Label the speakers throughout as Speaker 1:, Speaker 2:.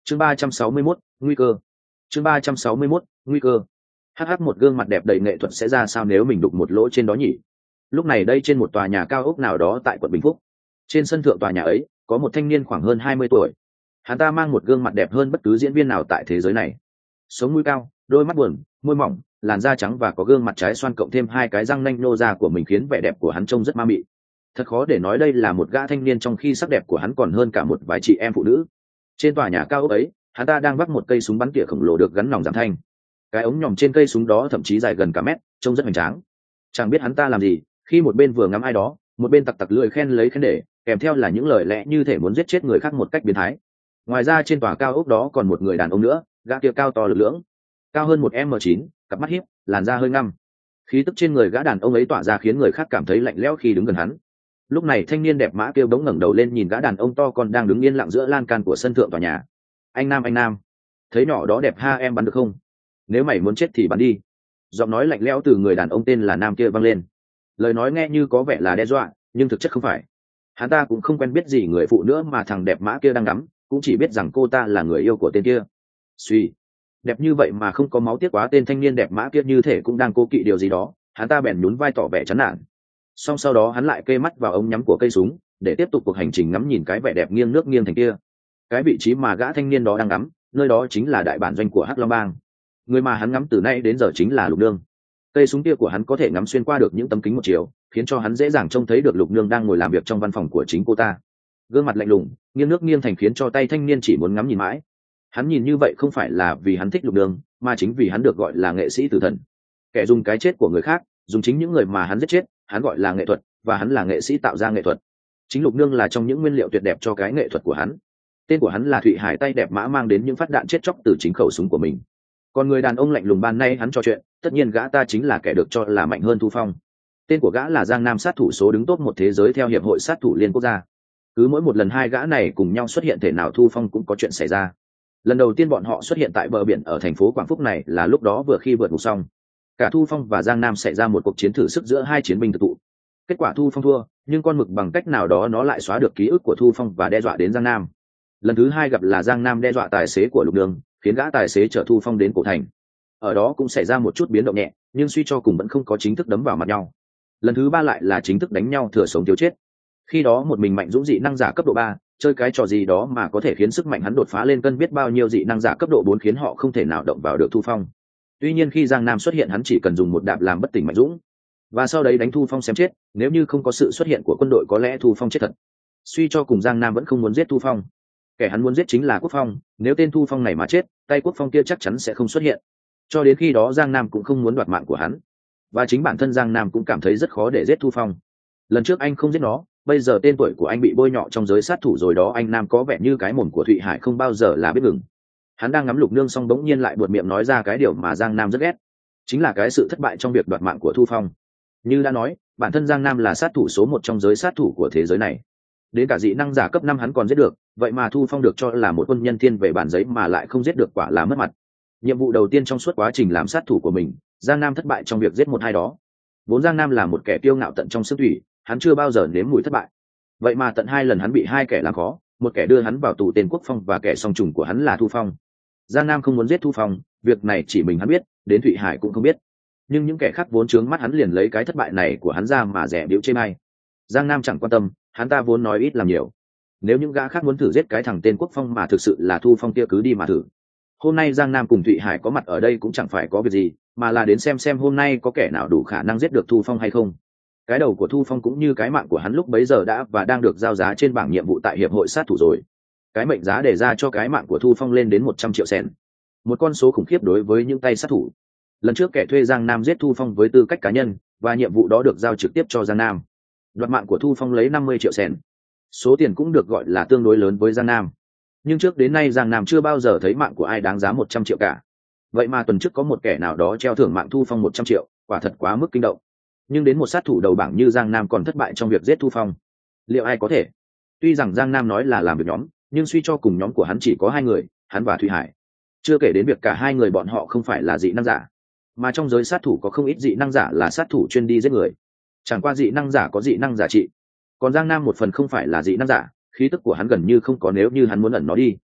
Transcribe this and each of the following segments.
Speaker 1: chương 361, nguy cơ. chương 361, nguy cơ. Hắc một gương mặt đẹp đầy nghệ thuật sẽ ra sao nếu mình đục một lỗ trên đó nhỉ? Lúc này đây trên một tòa nhà cao ốc nào đó tại quận Bình Phúc, trên sân thượng tòa nhà ấy có một thanh niên khoảng hơn 20 tuổi. Hắn ta mang một gương mặt đẹp hơn bất cứ diễn viên nào tại thế giới này. Sống mũi cao, đôi mắt buồn, môi mỏng, làn da trắng và có gương mặt trái xoan cộng thêm hai cái răng nanh nô ra của mình khiến vẻ đẹp của hắn trông rất ma mị. Thật khó để nói đây là một gã thanh niên trong khi sắc đẹp của hắn còn hơn cả một vài chị em phụ nữ. Trên tòa nhà cao ốc ấy, hắn ta đang vác một cây súng bắn tỉa khổng lồ được gắn nòng giảm thanh. Cái ống nhòm trên cây súng đó thậm chí dài gần cả mét, trông rất hoành tráng. Chẳng biết hắn ta làm gì, khi một bên vừa ngắm ai đó, một bên tặc tặc lưỡi khen lấy khen để, kèm theo là những lời lẽ như thể muốn giết chết người khác một cách biến thái. Ngoài ra trên tòa cao ốc đó còn một người đàn ông nữa, gã kia cao to lực lưỡng, cao hơn một m9, cặp mắt hiếp, làn da hơi ngăm. Khí tức trên người gã đàn ông ấy tỏa ra khiến người khác cảm thấy lạnh lẽo khi đứng gần hắn. Lúc này thanh niên đẹp mã kêu bỗng ngẩng đầu lên nhìn gã đàn ông to con đang đứng yên lặng giữa lan can của sân thượng tòa nhà. Anh Nam, thấy nhỏ đó đẹp ha, em bắn được không? Nếu mày muốn chết thì bắn đi. Giọng nói lạnh lẽo từ người đàn ông tên là Nam kia vang lên. Lời nói nghe như có vẻ là đe dọa, nhưng thực chất không phải. Hắn ta cũng không quen biết gì người phụ nữa mà thằng đẹp mã kia đang ngắm, cũng chỉ biết rằng cô ta là người yêu của tên kia. Suy, đẹp như vậy mà không có máu tiếc quá. Tên thanh niên đẹp mã kia như thể cũng đang cố kỵ điều gì đó, hắn ta bèn nhún vai tỏ vẻ chán nản. Xong sau đó hắn lại kê mắt vào ống nhắm của cây súng để tiếp tục cuộc hành trình ngắm nhìn cái vẻ đẹp nghiêng nước nghiêng thành kia. Cái vị trí mà gã thanh niên đó đang ngắm, nơi đó chính là đại bản doanh của Hắc Long Bang. Người mà hắn ngắm từ nay đến giờ chính là Lục Nương. Cây súng kia của hắn có thể ngắm xuyên qua được những tấm kính một chiều, khiến cho hắn dễ dàng trông thấy được Lục Nương đang ngồi làm việc trong văn phòng của chính cô ta. Gương mặt lạnh lùng, nghiêng nước nghiêng thành khiến cho tay thanh niên chỉ muốn ngắm nhìn mãi. Hắn nhìn như vậy không phải là vì hắn thích Lục Nương, mà chính vì hắn được gọi là nghệ sĩ tử thần. Kẻ dùng cái chết của người khác, dùng chính những người mà hắn giết chết, hắn gọi là nghệ thuật, và hắn là nghệ sĩ tạo ra nghệ thuật. Chính Lục Nương là trong những nguyên liệu tuyệt đẹp cho cái nghệ thuật của hắn. Tên của hắn là Thụy Hải, tay đẹp mã mang đến những phát đạn chết chóc từ chính khẩu súng của mình. Còn người đàn ông lạnh lùng ban nay hắn trò chuyện, tất nhiên gã ta chính là kẻ được cho là mạnh hơn Thu Phong. Tên của gã là Giang Nam, sát thủ số đứng top một thế giới theo hiệp hội sát thủ liên quốc gia. Cứ mỗi một lần hai gã này cùng nhau xuất hiện, thể nào Thu Phong cũng có chuyện xảy ra. Lần đầu tiên bọn họ xuất hiện tại bờ biển ở thành phố Quảng Phúc này là lúc đó vừa khi vượt ngục xong. Cả Thu Phong và Giang Nam xảy ra một cuộc chiến thử sức giữa hai chiến binh thực thụ. Kết quả Thu Phong thua, nhưng con mực bằng cách nào đó nó lại xóa được ký ức của Thu Phong và đe dọa đến Giang Nam. Lần thứ hai gặp là Giang Nam đe dọa tài xế của Lục Nương, khiến gã tài xế chở Thu Phong đến cổ thành. Ở đó cũng xảy ra một chút biến động nhẹ, nhưng suy cho cùng vẫn không có chính thức đấm vào mặt nhau. Lần thứ ba lại là chính thức đánh nhau thừa sống thiếu chết. Khi đó một mình Mạnh Dũng dị năng giả cấp độ 3, chơi cái trò gì đó mà có thể khiến sức mạnh hắn đột phá lên cân biết bao nhiêu dị năng giả cấp độ 4 khiến họ không thể nào động vào được Thu Phong. Tuy nhiên khi Giang Nam xuất hiện hắn chỉ cần dùng một đạp làm bất tỉnh Mạnh Dũng, và sau đấy đánh Thu Phong xem chết. Nếu như không có sự xuất hiện của quân đội có lẽ Thu Phong chết thật. Suy cho cùng Giang Nam vẫn không muốn giết Thu Phong. Kẻ hắn muốn giết chính là Quốc Phong, nếu tên Thu Phong này mà chết, tay Quốc Phong kia chắc chắn sẽ không xuất hiện. Cho đến khi đó Giang Nam cũng không muốn đoạt mạng của hắn, và chính bản thân Giang Nam cũng cảm thấy rất khó để giết Thu Phong. Lần trước anh không giết nó, bây giờ tên tuổi của anh bị bôi nhọ trong giới sát thủ rồi đó. Anh Nam có vẻ như cái mồm của Thụy Hải không bao giờ là biết ngừng. Hắn đang ngắm Lục Nương xong bỗng nhiên lại buột miệng nói ra cái điều mà Giang Nam rất ghét, chính là cái sự thất bại trong việc đoạt mạng của Thu Phong. Như đã nói, bản thân Giang Nam là sát thủ số 1 trong giới sát thủ của thế giới này. Đến cả dị năng giả cấp 5 hắn còn giết được, vậy mà Thu Phong được cho là một quân nhân thiên về bản giấy mà lại không giết được, quả là mất mặt. Nhiệm vụ đầu tiên trong suốt quá trình làm sát thủ của mình, Giang Nam thất bại trong việc giết một hai đó. Vốn Giang Nam là một kẻ kiêu ngạo tận trong xương thủy, hắn chưa bao giờ nếm mùi thất bại. Vậy mà tận 2 lần hắn bị 2 kẻ làm khó, một kẻ đưa hắn vào tù tên Quốc Phong và kẻ song trùng của hắn là Thu Phong. Giang Nam không muốn giết Thu Phong, việc này chỉ mình hắn biết, đến Thụy Hải cũng không biết. Nhưng những kẻ khác vốn trướng mắt hắn liền lấy cái thất bại này của hắn ra mà rẻ bĩu chê bai. Giang Nam chẳng quan tâm, hắn ta vốn nói ít làm nhiều. Nếu những gã khác muốn thử giết cái thằng tên Quốc Phong mà thực sự là Thu Phong kia cứ đi mà thử. Hôm nay Giang Nam cùng Thụy Hải có mặt ở đây cũng chẳng phải có việc gì, mà là đến xem hôm nay có kẻ nào đủ khả năng giết được Thu Phong hay không. Cái đầu của Thu Phong cũng như cái mạng của hắn lúc bấy giờ đã và đang được giao giá trên bảng nhiệm vụ tại hiệp hội sát thủ rồi. Cái mệnh giá đề ra cho cái mạng của Thu Phong lên đến 100 triệu sen, một con số khủng khiếp đối với những tay sát thủ. Lần trước kẻ thuê Giang Nam giết Thu Phong với tư cách cá nhân, và nhiệm vụ đó được giao trực tiếp cho Giang Nam. Đoạt mạng của Thu Phong lấy 50 triệu sen. Số tiền cũng được gọi là tương đối lớn với Giang Nam. Nhưng trước đến nay Giang Nam chưa bao giờ thấy mạng của ai đáng giá 100 triệu cả. Vậy mà tuần trước có một kẻ nào đó treo thưởng mạng Thu Phong 100 triệu, quả thật quá mức kinh động. Nhưng đến một sát thủ đầu bảng như Giang Nam còn thất bại trong việc giết Thu Phong, liệu ai có thể? Tuy rằng Giang Nam nói là làm việc nhóm, nhưng suy cho cùng nhóm của hắn chỉ có 2 người, hắn và Thụy Hải. Chưa kể đến việc cả 2 người bọn họ không phải là dị năng giả, mà trong giới sát thủ có không ít dị năng giả là sát thủ chuyên đi giết người. Chẳng qua dị năng giả có dị năng giả trị, còn Giang Nam một phần không phải là dị năng giả, khí tức của hắn gần như không có nếu như hắn muốn ẩn nó đi.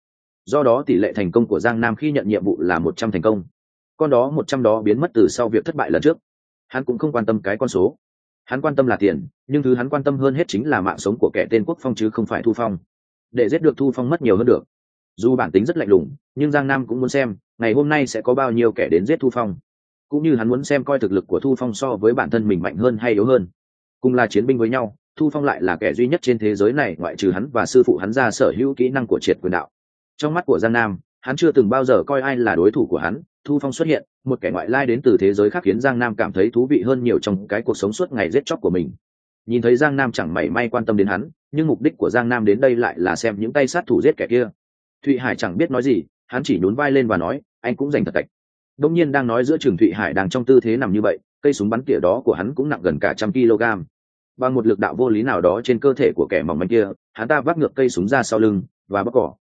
Speaker 1: Do đó tỷ lệ thành công của Giang Nam khi nhận nhiệm vụ là 100 thành công. Con đó 100 đó biến mất từ sau việc thất bại lần trước. Hắn cũng không quan tâm cái con số. Hắn quan tâm là tiền, nhưng thứ hắn quan tâm hơn hết chính là mạng sống của kẻ tên Quốc Phong chứ không phải Thu Phong. Để giết được Thu Phong mất nhiều hơn được. Dù bản tính rất lạnh lùng, nhưng Giang Nam cũng muốn xem ngày hôm nay sẽ có bao nhiêu kẻ đến giết Thu Phong, cũng như hắn muốn xem coi thực lực của Thu Phong so với bản thân mình mạnh hơn hay yếu hơn. Cùng là chiến binh với nhau, Thu Phong lại là kẻ duy nhất trên thế giới này ngoại trừ hắn và sư phụ hắn ra sở hữu kỹ năng của triệt quyền đạo. Trong mắt của Giang Nam, hắn chưa từng bao giờ coi ai là đối thủ của hắn. Thu Phong xuất hiện, một kẻ ngoại lai đến từ thế giới khác, khiến Giang Nam cảm thấy thú vị hơn nhiều trong cái cuộc sống suốt ngày giết chóc của mình. Nhìn thấy Giang Nam chẳng mảy may quan tâm đến hắn, nhưng mục đích của Giang Nam đến đây lại là xem những tay sát thủ giết kẻ kia. Thụy Hải chẳng biết nói gì, hắn chỉ nhún vai lên và nói, anh cũng giành thật tạch. Đông nhiên đang nói giữa trường, Thụy Hải đang trong tư thế nằm như vậy, cây súng bắn tỉa đó của hắn cũng nặng gần cả 100 kg. Bằng một lực đạo vô lý nào đó trên cơ thể của kẻ mỏng manh kia, hắn ta vác ngược cây súng ra sau lưng và bóc cỏ.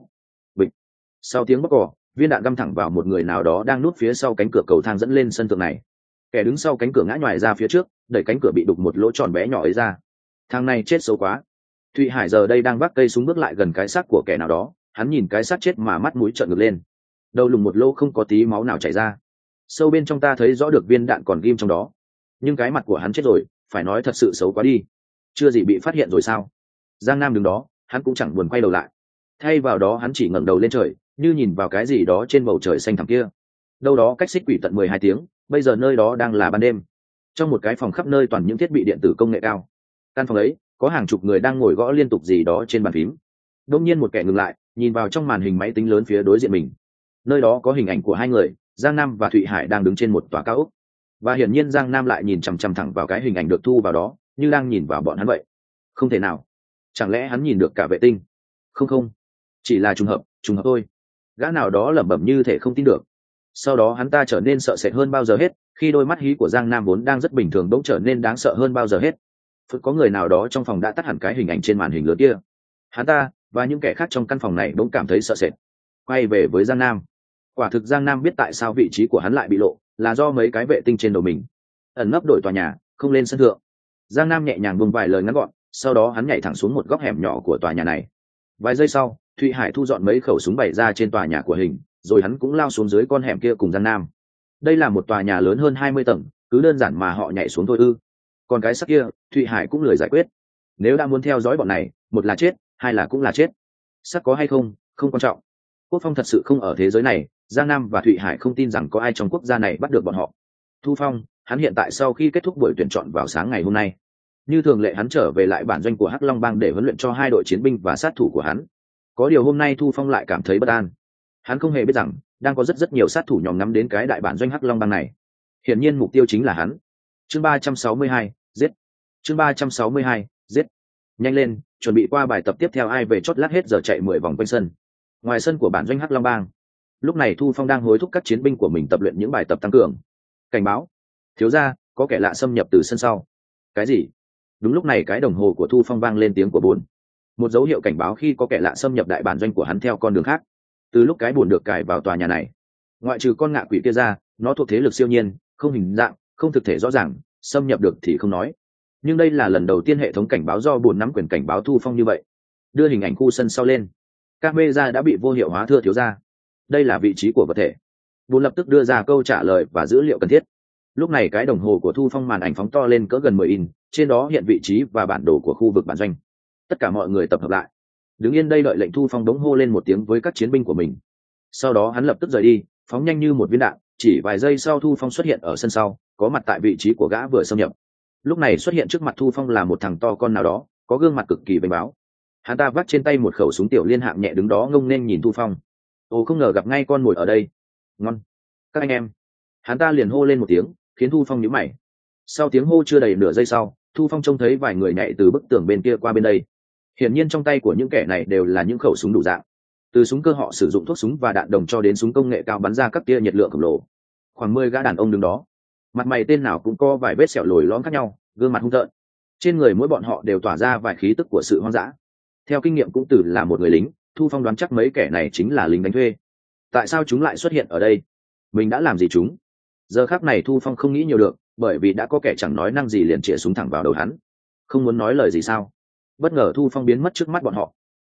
Speaker 1: Bịch. Sau tiếng bóc cỏ, viên đạn găm thẳng vào một người nào đó đang núp phía sau cánh cửa cầu thang dẫn lên sân thượng này. Kẻ đứng sau cánh cửa ngã nhoài ra phía trước, đẩy cánh cửa bị đục một lỗ tròn bé nhỏ ấy ra. Thằng này chết xấu quá. Thụy Hải giờ đây đang vác cây súng bước lại gần cái xác của kẻ nào đó. Hắn nhìn cái xác chết mà mắt mũi trợn ngược lên. Đầu lùng một lỗ không có tí máu nào chảy ra. Sâu bên trong ta thấy rõ được viên đạn còn ghim trong đó. Nhưng cái mặt của hắn chết rồi, phải nói thật sự xấu quá đi. Chưa gì bị phát hiện rồi sao? Giang Nam đứng đó, hắn cũng chẳng buồn quay đầu lại. Thay vào đó hắn chỉ ngẩng đầu lên trời, như nhìn vào cái gì đó trên bầu trời xanh thẳm kia. Đâu đó cách Xích Quỷ tận 12 tiếng, bây giờ nơi đó đang là ban đêm. Trong một cái phòng khắp nơi toàn những thiết bị điện tử công nghệ cao. Căn phòng ấy có hàng chục người đang ngồi gõ liên tục gì đó trên bàn phím. Đột nhiên một kẻ ngừng lại, nhìn vào trong màn hình máy tính lớn phía đối diện mình. Nơi đó có hình ảnh của hai người, Giang Nam và Thụy Hải đang đứng trên một tòa cao ốc. Và hiển nhiên Giang Nam lại nhìn chằm chằm thẳng vào cái hình ảnh được thu vào đó, như đang nhìn vào bọn hắn vậy. Không thể nào. Chẳng lẽ hắn nhìn được cả vệ tinh? Không, chỉ là trùng hợp thôi. Gã nào đó lẩm bẩm như thể không tin được. Sau đó hắn ta trở nên sợ sệt hơn bao giờ hết, khi đôi mắt hí của Giang Nam vốn đang rất bình thường bỗng trở nên đáng sợ hơn bao giờ hết. Có người nào đó trong phòng đã tắt hẳn cái hình ảnh trên màn hình lớn kia. Hắn ta và những kẻ khác trong căn phòng này bỗng cảm thấy sợ sệt. Quay về với Giang Nam. Quả thực Giang Nam biết tại sao vị trí của hắn lại bị lộ, là do mấy cái vệ tinh trên đầu mình. Ẩn nấp đổi tòa nhà, không lên sân thượng. Giang Nam nhẹ nhàng buông vài lời ngắn gọn, sau đó hắn nhảy thẳng xuống một góc hẻm nhỏ của tòa nhà này. Vài giây sau, Thụy Hải thu dọn mấy khẩu súng bày ra trên tòa nhà của hình, rồi hắn cũng lao xuống dưới con hẻm kia cùng Giang Nam. Đây là một tòa nhà lớn hơn 20 tầng, cứ đơn giản mà họ nhảy xuống thôi ư? Còn cái sắc kia, Thụy Hải cũng lười giải quyết. Nếu đã muốn theo dõi bọn này, một là chết, hai là cũng là chết. Sắc có hay không, không quan trọng. Quốc Phong thật sự không ở thế giới này, Giang Nam và Thụy Hải không tin rằng có ai trong quốc gia này bắt được bọn họ. Thu Phong, hắn hiện tại sau khi kết thúc buổi tuyển chọn vào sáng ngày hôm nay, như thường lệ hắn trở về lại bản doanh của Hắc Long Bang để huấn luyện cho hai đội chiến binh và sát thủ của hắn. Có điều hôm nay Thu Phong lại cảm thấy bất an. Hắn không hề biết rằng đang có rất nhiều sát thủ nhòm ngắm đến cái đại bản doanh Hắc Long Bang này. Hiển nhiên mục tiêu chính là hắn. Chương 362, giết. Chương 362, giết. Nhanh lên, chuẩn bị qua bài tập tiếp theo, ai về chót lát hết giờ chạy 10 vòng quanh sân. Ngoài sân của bản doanh Hắc Long Bang, lúc này Thu Phong đang hối thúc các chiến binh của mình tập luyện những bài tập tăng cường. Cảnh báo, thiếu gia, có kẻ lạ xâm nhập từ sân sau. Cái gì? Đúng lúc này cái đồng hồ của Thu Phong vang lên tiếng của 4. Một dấu hiệu cảnh báo khi có kẻ lạ xâm nhập đại bản doanh của hắn theo con đường khác. Từ lúc cái buồn được cài vào tòa nhà này, ngoại trừ con ngạ quỷ kia ra, nó thuộc thế lực siêu nhiên, không hình dạng, không thực thể rõ ràng, xâm nhập được thì không nói. Nhưng đây là lần đầu tiên hệ thống cảnh báo do buồn nắm quyền cảnh báo Thu Phong như vậy. Đưa hình ảnh khu sân sau lên. Camera đã bị vô hiệu hóa, thưa thiếu gia. Đây là vị trí của vật thể. Buồn lập tức đưa ra câu trả lời và dữ liệu cần thiết. Lúc này cái đồng hồ của Thu Phong màn ảnh phóng to lên cỡ gần 10 inch, trên đó hiện vị trí và bản đồ của khu vực bản doanh. Tất cả mọi người tập hợp lại, đứng yên đây đợi lệnh. Thu Phong đống hô lên một tiếng với các chiến binh của mình. Sau đó hắn lập tức rời đi, phóng nhanh như một viên đạn. Chỉ vài giây sau Thu Phong xuất hiện ở sân sau, có mặt tại vị trí của gã vừa xâm nhập. Lúc này xuất hiện trước mặt Thu Phong là một thằng to con nào đó, có gương mặt cực kỳ bênh báo. Hắn ta vác trên tay một khẩu súng tiểu liên hạng nhẹ, đứng đó ngông nên nhìn Thu Phong. Ồ, không ngờ gặp ngay con mồi ở đây. Ngon, các anh em. Hắn ta liền hô lên một tiếng, khiến Thu Phong nhíu mày. Sau tiếng hô chưa đầy nửa giây sau, Thu Phong trông thấy vài người nhảy từ bức tường bên kia qua bên đây. Hiển nhiên trong tay của những kẻ này đều là những khẩu súng đủ dạng. Từ súng cơ họ sử dụng thuốc súng và đạn đồng cho đến súng công nghệ cao bắn ra các tia nhiệt lượng khổng lồ. Khoảng 10 gã đàn ông đứng đó, mặt mày tên nào cũng có vài vết sẹo lồi lõm khác nhau, gương mặt hung tợn. Trên người mỗi bọn họ đều tỏa ra vài khí tức của sự hoang dã. Theo kinh nghiệm cũng từ là một người lính, Thu Phong đoán chắc mấy kẻ này chính là lính đánh thuê. Tại sao chúng lại xuất hiện ở đây? Mình đã làm gì chúng? Giờ khắc này Thu Phong không nghĩ nhiều được, bởi vì đã có kẻ chẳng nói năng gì liền chĩa súng thẳng vào đầu hắn. Không muốn nói lời gì sao? Bất ngờ Thu Phong biến mất trước mắt bọn họ.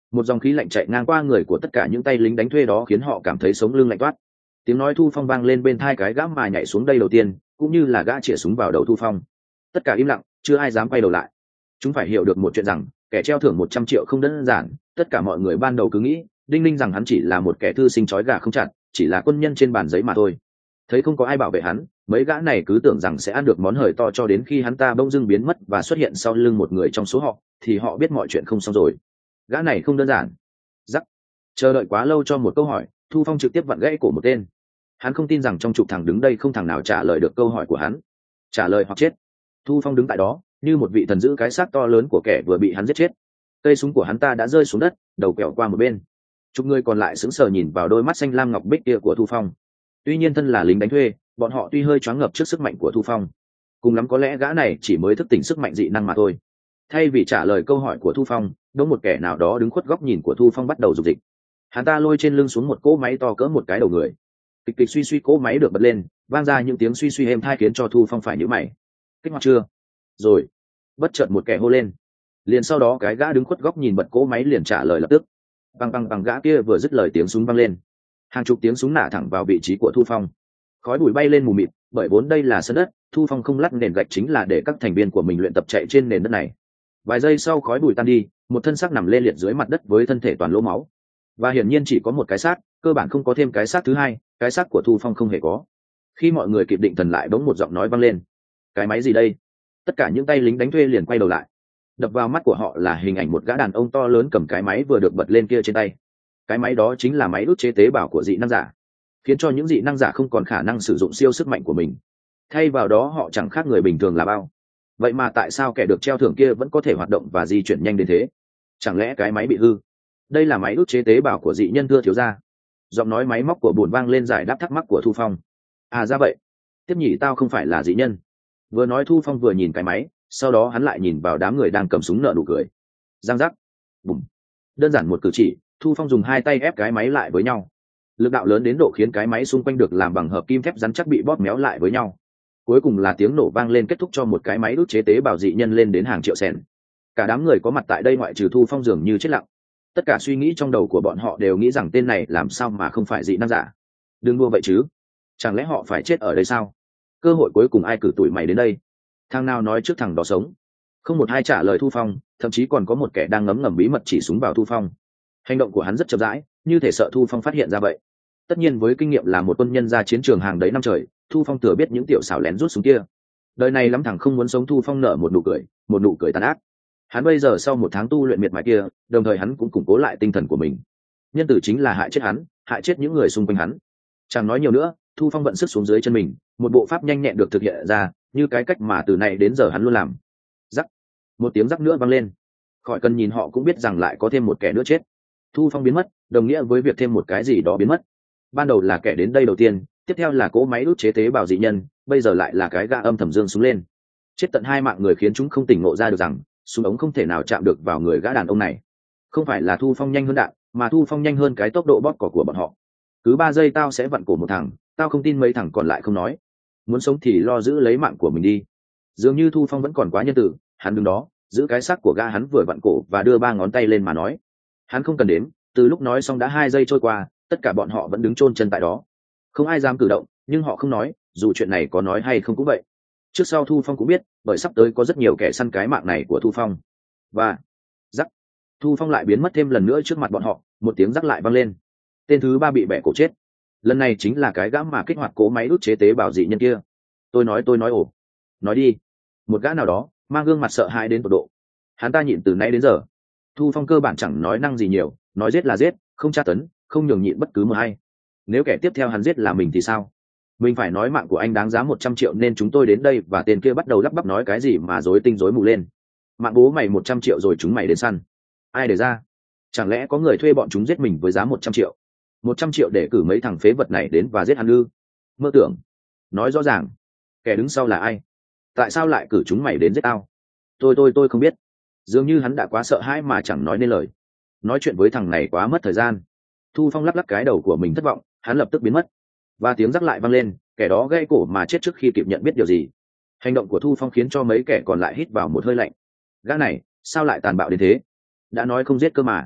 Speaker 1: một dòng khí lạnh chạy ngang qua người của tất cả những tay lính đánh thuê đó khiến họ cảm thấy sống lưng lạnh toát. Tiếng nói Thu Phong vang lên bên tai cái gã mà nhảy xuống đây đầu tiên, cũng như là gã chĩa súng vào đầu Thu Phong. Tất cả im lặng, chưa ai dám quay đầu lại. Chúng phải hiểu được một chuyện rằng kẻ treo thưởng 100 triệu không đơn giản. Tất cả mọi người ban đầu cứ nghĩ Đinh Ninh rằng hắn chỉ là một kẻ thư sinh trói gà không chặt, chỉ là quân nhân trên bàn giấy mà thôi. Thấy không có ai bảo vệ hắn, mấy gã này cứ tưởng rằng sẽ ăn được món hời to, cho đến khi hắn ta bỗng dưng biến mất và xuất hiện sau lưng một người trong số họ, thì họ biết mọi chuyện không xong rồi. Gã này không đơn giản. Rắc. Chờ đợi quá lâu cho một câu hỏi, Thu Phong trực tiếp vặn gãy cổ một tên. Hắn không tin rằng trong chục thằng đứng đây không thằng nào trả lời được câu hỏi của hắn. Trả lời hoặc chết. Thu Phong đứng tại đó như một vị thần giữ cái xác to lớn của kẻ vừa bị hắn giết chết. Cây súng của hắn ta đã rơi xuống đất, đầu quẹo qua một bên. Chục người còn lại sững sờ nhìn vào đôi mắt xanh lam ngọc bích kia của Thu Phong. Tuy nhiên thân là lính đánh thuê, bọn họ tuy hơi choáng ngợp trước sức mạnh của Thu Phong. Cùng lắm có lẽ gã này chỉ mới thức tỉnh sức mạnh dị năng mà thôi. Thay vì trả lời câu hỏi của Thu Phong, đống một kẻ nào đó đứng khuất góc nhìn của Thu Phong bắt đầu dục dịch. Hắn ta lôi trên lưng xuống một cỗ máy to cỡ một cái đầu người. Kịch kịch suy suy cỗ máy được bật lên, vang ra những tiếng suy suy êm tai khiến cho Thu Phong phải nhíu mày. Kích hoạt chưa? Rồi. Bất chợt một kẻ hô lên. Liền sau đó cái gã đứng khuất góc nhìn bật cỗ máy liền trả lời lập tức. Bằng gã kia vừa dứt lời tiếng súng vang lên. Hàng chục tiếng súng nã thẳng vào vị trí của Thu Phong. Khói bụi bay lên mù mịt, bởi vốn đây là sân đất, Thu Phong không lát nền gạch chính là để các thành viên của mình luyện tập chạy trên nền đất này. Vài giây sau khói bụi tan đi, một thân xác nằm lê liệt dưới mặt đất với thân thể toàn lỗ máu. Và hiển nhiên chỉ có một cái xác, cơ bản không có thêm cái xác thứ hai, cái xác của Thu Phong không hề có. Khi mọi người kịp định thần lại, bỗng một giọng nói vang lên. Cái máy gì đây? Tất cả những tay lính đánh thuê liền quay đầu lại. Đập vào mắt của họ là hình ảnh một gã đàn ông to lớn cầm cái máy vừa được bật lên kia trên tay. Cái máy đó chính là máy ức chế tế bào của dị năng giả, khiến cho những dị năng giả không còn khả năng sử dụng siêu sức mạnh của mình. Thay vào đó họ chẳng khác người bình thường là bao. Vậy mà tại sao kẻ được treo thưởng kia vẫn có thể hoạt động và di chuyển nhanh đến thế? Chẳng lẽ cái máy bị hư? Đây là máy ức chế tế bào của dị nhân, thưa thiếu gia. Giọng nói máy móc của bùn vang lên giải đáp thắc mắc của Thu Phong. À ra vậy, tiếp nhỉ, tao không phải là dị nhân. Vừa nói Thu Phong vừa nhìn cái máy, sau đó hắn lại nhìn vào đám người đang cầm súng nở nụ cười. Giang giác. Bùm. Đơn giản một cử chỉ, Thu Phong dùng hai tay ép cái máy lại với nhau. Lực đạo lớn đến độ khiến cái máy xung quanh được làm bằng hợp kim thép rắn chắc bị bóp méo lại với nhau. Cuối cùng là tiếng nổ vang lên kết thúc cho một cái máy ức chế tế bào dị nhân lên đến hàng triệu sèn. Cả đám người có mặt tại đây ngoại trừ Thu Phong dường như chết lặng. Tất cả suy nghĩ trong đầu của bọn họ đều nghĩ rằng tên này làm sao mà không phải dị năng giả. Đừng đua vậy chứ, chẳng lẽ họ phải chết ở đây sao? Cơ hội cuối cùng ai cử tụi mày đến đây? Thằng nào nói trước thằng đó sống? Không một ai trả lời Thu Phong, thậm chí còn có một kẻ đang ngấm ngầm bí mật chỉ súng vào Thu Phong. Hành động của hắn rất chậm rãi, như thể sợ Thu Phong phát hiện ra vậy. Tất nhiên với kinh nghiệm là một quân nhân ra chiến trường hàng đấy năm trời, Thu Phong thừa biết những tiểu xảo lén rút súng kia. Đời này lắm thằng không muốn sống. Thu Phong nở một nụ cười tàn ác. Hắn bây giờ sau một tháng tu luyện miệt mài kia, đồng thời hắn cũng củng cố lại tinh thần của mình. Nhân tử chính là hại chết hắn, hại chết những người xung quanh hắn. Chẳng nói nhiều nữa, Thu Phong vận sức xuống dưới chân mình, một bộ pháp nhanh nhẹn được thực hiện ra, như cái cách mà từ nay đến giờ hắn luôn làm. Rắc. Một tiếng rắc nữa vang lên. Khỏi cần nhìn họ cũng biết rằng lại có thêm một kẻ nữa chết. Thu Phong biến mất, đồng nghĩa với việc thêm một cái gì đó biến mất. Ban đầu là kẻ đến đây đầu tiên, tiếp theo là cỗ máy ức chế tế bào dị nhân, bây giờ lại là cái gã âm thầm dương súng lên. Chết tận hai mạng người khiến chúng không tỉnh ngộ ra được rằng súng ống không thể nào chạm được vào người gã đàn ông này. Không phải là Thu Phong nhanh hơn đạn, mà Thu Phong nhanh hơn cái tốc độ bóp cò của bọn họ. Cứ 3 giây tao sẽ vặn cổ một thằng, tao không tin mấy thằng còn lại không nói. Muốn sống thì lo giữ lấy mạng của mình đi. Dường như Thu Phong vẫn còn quá nhân từ, hắn đứng đó giữ cái xác của gã hắn vừa vặn cổ và đưa 3 ngón tay lên mà nói. Hắn không cần đếm, từ lúc nói xong đã 2 giây trôi qua, tất cả bọn họ vẫn đứng chôn chân tại đó. Không ai dám cử động, nhưng họ không nói, dù chuyện này có nói hay không cũng vậy. Trước sau Thu Phong cũng biết, bởi sắp tới có rất nhiều kẻ săn cái mạng này của Thu Phong. Và rắc, Thu Phong lại biến mất thêm lần nữa trước mặt bọn họ, một tiếng rắc lại vang lên. Tên thứ 3 bị bẻ cổ chết. Lần này chính là cái gã mà kích hoạt cỗ máy ức chế tế bào dị nhân kia. Tôi nói ồ. Nói đi. Một gã nào đó mang gương mặt sợ hãi đến tột độ. Hắn ta nhịn từ nãy đến giờ. Thu Phong cơ bản chẳng nói năng gì nhiều, nói giết là giết, không tra tấn, không nhường nhịn bất cứ một ai. Nếu kẻ tiếp theo hắn giết là mình thì sao? Mình phải nói mạng của anh đáng giá 100 triệu nên chúng tôi đến đây, và tên kia bắt đầu lắp bắp nói cái gì mà rối tinh rối mù lên. Mạng bố mày 100 triệu rồi chúng mày đến săn. Ai để ra? Chẳng lẽ có người thuê bọn chúng giết mình với giá 100 triệu? 100 triệu để cử mấy thằng phế vật này đến và giết hắn ư? Mơ tưởng. Nói rõ ràng. Kẻ đứng sau là ai? Tại sao lại cử chúng mày đến giết tao? Tôi không biết. Dường như hắn đã quá sợ hãi mà chẳng nói nên lời. Nói chuyện với thằng này quá mất thời gian. Thu Phong lắc lắc cái đầu của mình thất vọng, hắn lập tức biến mất. Và tiếng rắc lại vang lên, kẻ đó gãy cổ mà chết trước khi kịp nhận biết điều gì. Hành động của Thu Phong khiến cho mấy kẻ còn lại hít vào một hơi lạnh. Gã này sao lại tàn bạo đến thế? Đã nói không giết cơ mà.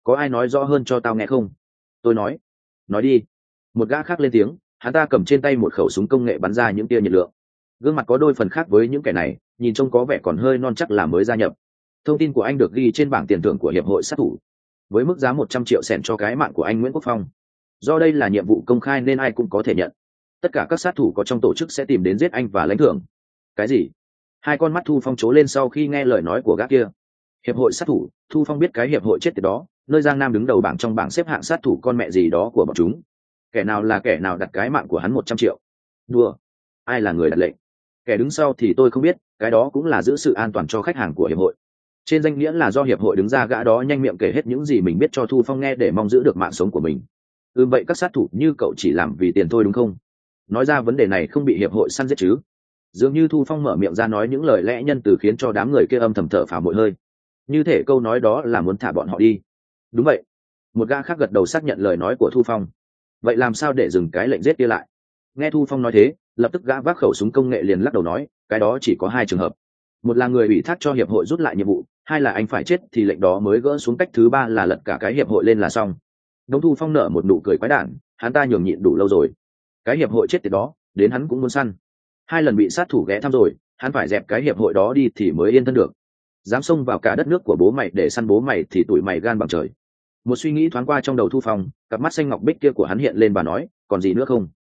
Speaker 1: có ai nói rõ hơn cho tao nghe không? Tôi nói đi. Một gã khác lên tiếng, hắn ta cầm trên tay một khẩu súng công nghệ bắn ra những tia nhiệt lượng. Gương mặt có đôi phần khác với những kẻ này, nhìn trông có vẻ còn hơi non chắc là mới gia nhập. Thông tin của anh được ghi trên bảng tiền thưởng của hiệp hội sát thủ, với mức giá 100 triệu sẻn cho cái mạng của anh Nguyễn Quốc Phong. Do đây là nhiệm vụ công khai nên ai cũng có thể nhận. Tất cả các sát thủ có trong tổ chức sẽ tìm đến giết anh và lãnh thưởng. Cái gì? Hai con mắt Thu Phong trố lên sau khi nghe lời nói của gã kia. Hiệp hội sát thủ? Thu Phong biết cái hiệp hội chết tiệt đó, nơi Giang Nam đứng đầu bảng trong bảng xếp hạng sát thủ con mẹ gì đó của bọn chúng. Kẻ nào là kẻ nào đặt cái mạng của hắn 100 triệu? Đùa. Ai là người đặt lệnh? Kẻ đứng sau thì tôi không biết, cái đó cũng là giữ sự an toàn cho khách hàng của hiệp hội. Trên danh nghĩa là do hiệp hội đứng ra, gã đó nhanh miệng kể hết những gì mình biết cho Thu Phong nghe để mong giữ được mạng sống của mình. Vậy các sát thủ như cậu chỉ làm vì tiền thôi đúng không? Nói ra vấn đề này không bị hiệp hội săn giết chứ? Dường như Thu Phong mở miệng ra nói những lời lẽ nhân từ khiến cho đám người kia âm thầm thở phào một hơi. Như thể câu nói đó là muốn thả bọn họ đi. Đúng vậy. Một gã khác gật đầu xác nhận lời nói của Thu Phong. Vậy làm sao để dừng cái lệnh giết kia lại? Nghe Thu Phong nói thế, lập tức gã vác khẩu súng công nghệ liền lắc đầu nói, cái đó chỉ có hai trường hợp. Một là người ủy thác cho hiệp hội rút lại nhiệm vụ, hai là anh phải chết thì lệnh đó mới gỡ xuống, cách thứ ba là lật cả cái hiệp hội lên là xong. Đống Thu Phong nở một nụ cười quái đản, hắn ta nhường nhịn đủ lâu rồi. Cái hiệp hội chết tiệt đó, đến hắn cũng muốn săn. 2 lần bị sát thủ ghé thăm rồi, hắn phải dẹp cái hiệp hội đó đi thì mới yên thân được. Dám xông vào cả đất nước của bố mày để săn bố mày thì tụi mày gan bằng trời. Một suy nghĩ thoáng qua trong đầu Thu Phong, cặp mắt xanh ngọc bích kia của hắn hiện lên và nói, còn gì nữa không?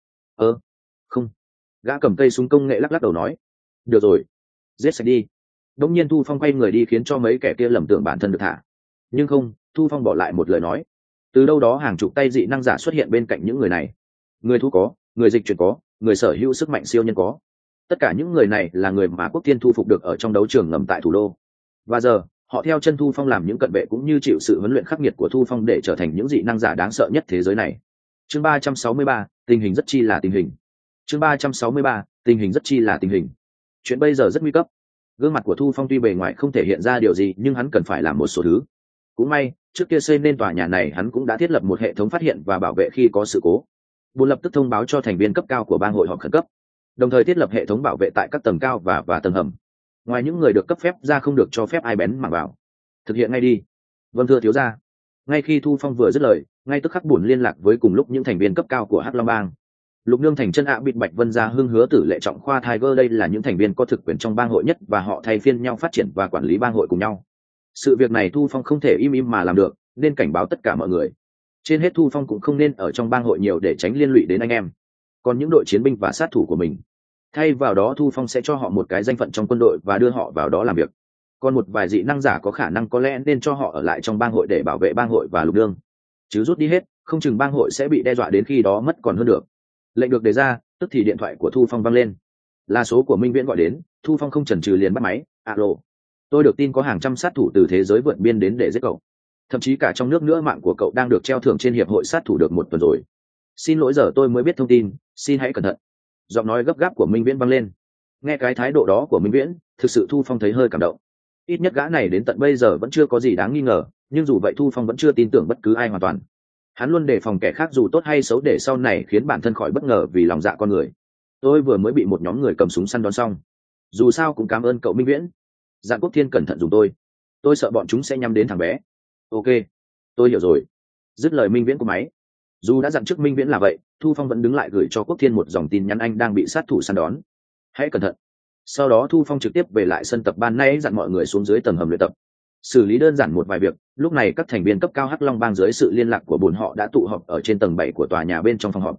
Speaker 1: Không. Gã cầm cây súng công nghệ lắc lắc đầu nói, được rồi, giết sạch đi. Đống nhiên Thu Phong quay người đi khiến cho mấy kẻ kia lầm tưởng bản thân được thả. Nhưng không, Thu Phong bỏ lại một lời nói. Từ đâu đó hàng chục tay dị năng giả xuất hiện bên cạnh những người này. Người thu có, người dịch chuyển có, người sở hữu sức mạnh siêu nhân có. Tất cả những người này là người mà Quốc Thiên thu phục được ở trong đấu trường ngầm tại thủ đô. Và giờ, họ theo chân Thu Phong làm những cận vệ cũng như chịu sự huấn luyện khắc nghiệt của Thu Phong để trở thành những dị năng giả đáng sợ nhất thế giới này. Chương 363, tình hình rất chi là tình hình. Chương 363, tình hình rất chi là tình hình. Chuyện bây giờ rất nguy cấp. Gương mặt của Thu Phong tuy bề ngoài không thể hiện ra điều gì, nhưng hắn cần phải làm một số thứ. Cũng may, trước kia xây nên tòa nhà này hắn cũng đã thiết lập một hệ thống phát hiện và bảo vệ khi có sự cố. Buôn lập tức thông báo cho thành viên cấp cao của bang hội họp khẩn cấp, đồng thời thiết lập hệ thống bảo vệ tại các tầng cao và tầng hầm. Ngoài những người được cấp phép ra, không được cho phép ai bén mảng vào. Thực hiện ngay đi. Vâng thưa thiếu gia. Ngay khi Thu Phong vừa dứt lời, ngay tức khắc Buồn liên lạc với cùng lúc những thành viên cấp cao của Hắc Long Bang. Lục Nương Thành chân ạ bịt Bạch Vân Gia Hưng Hứa Tử Lệ Trọng Khoa Tiger, đây là những thành viên có thực quyền trong bang hội nhất và họ thay phiên nhau phát triển và quản lý bang hội cùng nhau. Sự việc này Thu Phong không thể im im mà làm được, nên cảnh báo tất cả mọi người. Trên hết Thu Phong cũng không nên ở trong bang hội nhiều để tránh liên lụy đến anh em. Còn những đội chiến binh và sát thủ của mình, thay vào đó Thu Phong sẽ cho họ một cái danh phận trong quân đội và đưa họ vào đó làm việc. Còn một vài dị năng giả có khả năng có lẽ nên cho họ ở lại trong bang hội để bảo vệ bang hội và Lục Nương. Chứ rút đi hết, không chừng bang hội sẽ bị đe dọa đến khi đó mất còn hơn được. Lệnh được đề ra, tức thì điện thoại của Thu Phong vang lên. Là số của Minh Viễn gọi đến. Thu Phong không chần chừ liền bắt máy. Alo, tôi được tin có hàng trăm sát thủ từ thế giới vượt biên đến để giết cậu, thậm chí cả trong nước nữa. Mạng của cậu đang được treo thưởng trên hiệp hội sát thủ được 1 tuần rồi. Xin lỗi, giờ tôi mới biết thông tin, xin hãy cẩn thận. Giọng nói gấp gáp của Minh Viễn vang lên. Nghe cái thái độ đó của Minh Viễn, thực sự Thu Phong thấy hơi cảm động. Ít nhất gã này đến tận bây giờ vẫn chưa có gì đáng nghi ngờ, nhưng dù vậy Thu Phong vẫn chưa tin tưởng bất cứ ai hoàn toàn. Hắn luôn đề phòng kẻ khác dù tốt hay xấu để sau này khiến bản thân khỏi bất ngờ vì lòng dạ con người. Tôi vừa mới bị một nhóm người cầm súng săn đón xong. Dù sao cũng cảm ơn cậu Minh Viễn. Dặn Quốc Thiên cẩn thận dùng tôi sợ bọn chúng sẽ nhắm đến thằng bé. Ok, tôi hiểu rồi. Dứt lời Minh Viễn của máy. Dù đã dặn trước Minh Viễn là vậy, Thu Phong vẫn đứng lại gửi cho Quốc Thiên một dòng tin nhắn: anh đang bị sát thủ săn đón, hãy cẩn thận. Sau đó Thu Phong trực tiếp về lại sân tập ban nay, dặn mọi người xuống dưới tầng hầm luyện tập, xử lý đơn giản một vài việc. Lúc này các thành viên cấp cao Hắc Long Bang dưới sự liên lạc của bọn họ đã tụ họp ở trên tầng 7 của tòa nhà bên trong phòng họp.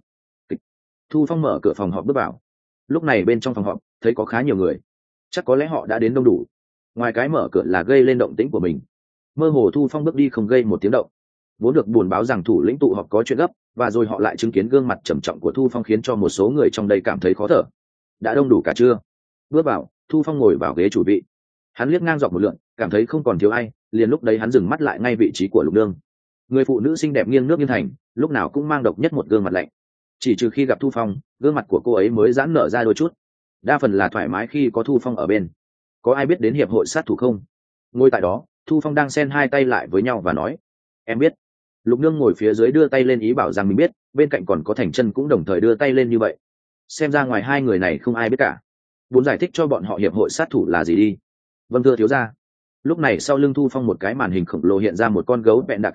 Speaker 1: Thu Phong mở cửa phòng họp bước vào. Lúc này bên trong phòng họp thấy có khá nhiều người, chắc có lẽ họ đã đến đông đủ. Ngoài cái mở cửa là gây lên động tĩnh của mình, mơ hồ Thu Phong bước đi không gây một tiếng động. Vốn được buồn báo rằng thủ lĩnh tụ họp có chuyện gấp, và rồi họ lại chứng kiến gương mặt trầm trọng của Thu Phong khiến cho một số người trong đây cảm thấy khó thở. Đã đông đủ cả chưa? Bước vào, Thu Phong ngồi vào ghế chủ vị. Hắn liếc ngang dọc một lượn, cảm thấy không còn thiếu ai. Liền lúc đấy hắn dừng mắt lại ngay vị trí của Lục Nương, người phụ nữ xinh đẹp nghiêng nước nghiêng thành, lúc nào cũng mang độc nhất một gương mặt lạnh. Chỉ trừ khi gặp Thu Phong, gương mặt của cô ấy mới giãn nở ra đôi chút, đa phần là thoải mái khi có Thu Phong ở bên. Có ai biết đến hiệp hội sát thủ không? Ngồi tại đó, Thu Phong đang xen hai tay lại với nhau và nói, em biết. Lục Nương ngồi phía dưới đưa tay lên ý bảo rằng mình biết, bên cạnh còn có Thành Chân cũng đồng thời đưa tay lên như vậy. Xem ra ngoài hai người này không ai biết cả. Muốn giải thích cho bọn họ hiệp hội sát thủ là gì đi. Vâng thưa thiếu gia. Lúc này sau lưng Thu Phong một cái màn hình khổng lồ hiện ra một con gấu vẹn đạ cái,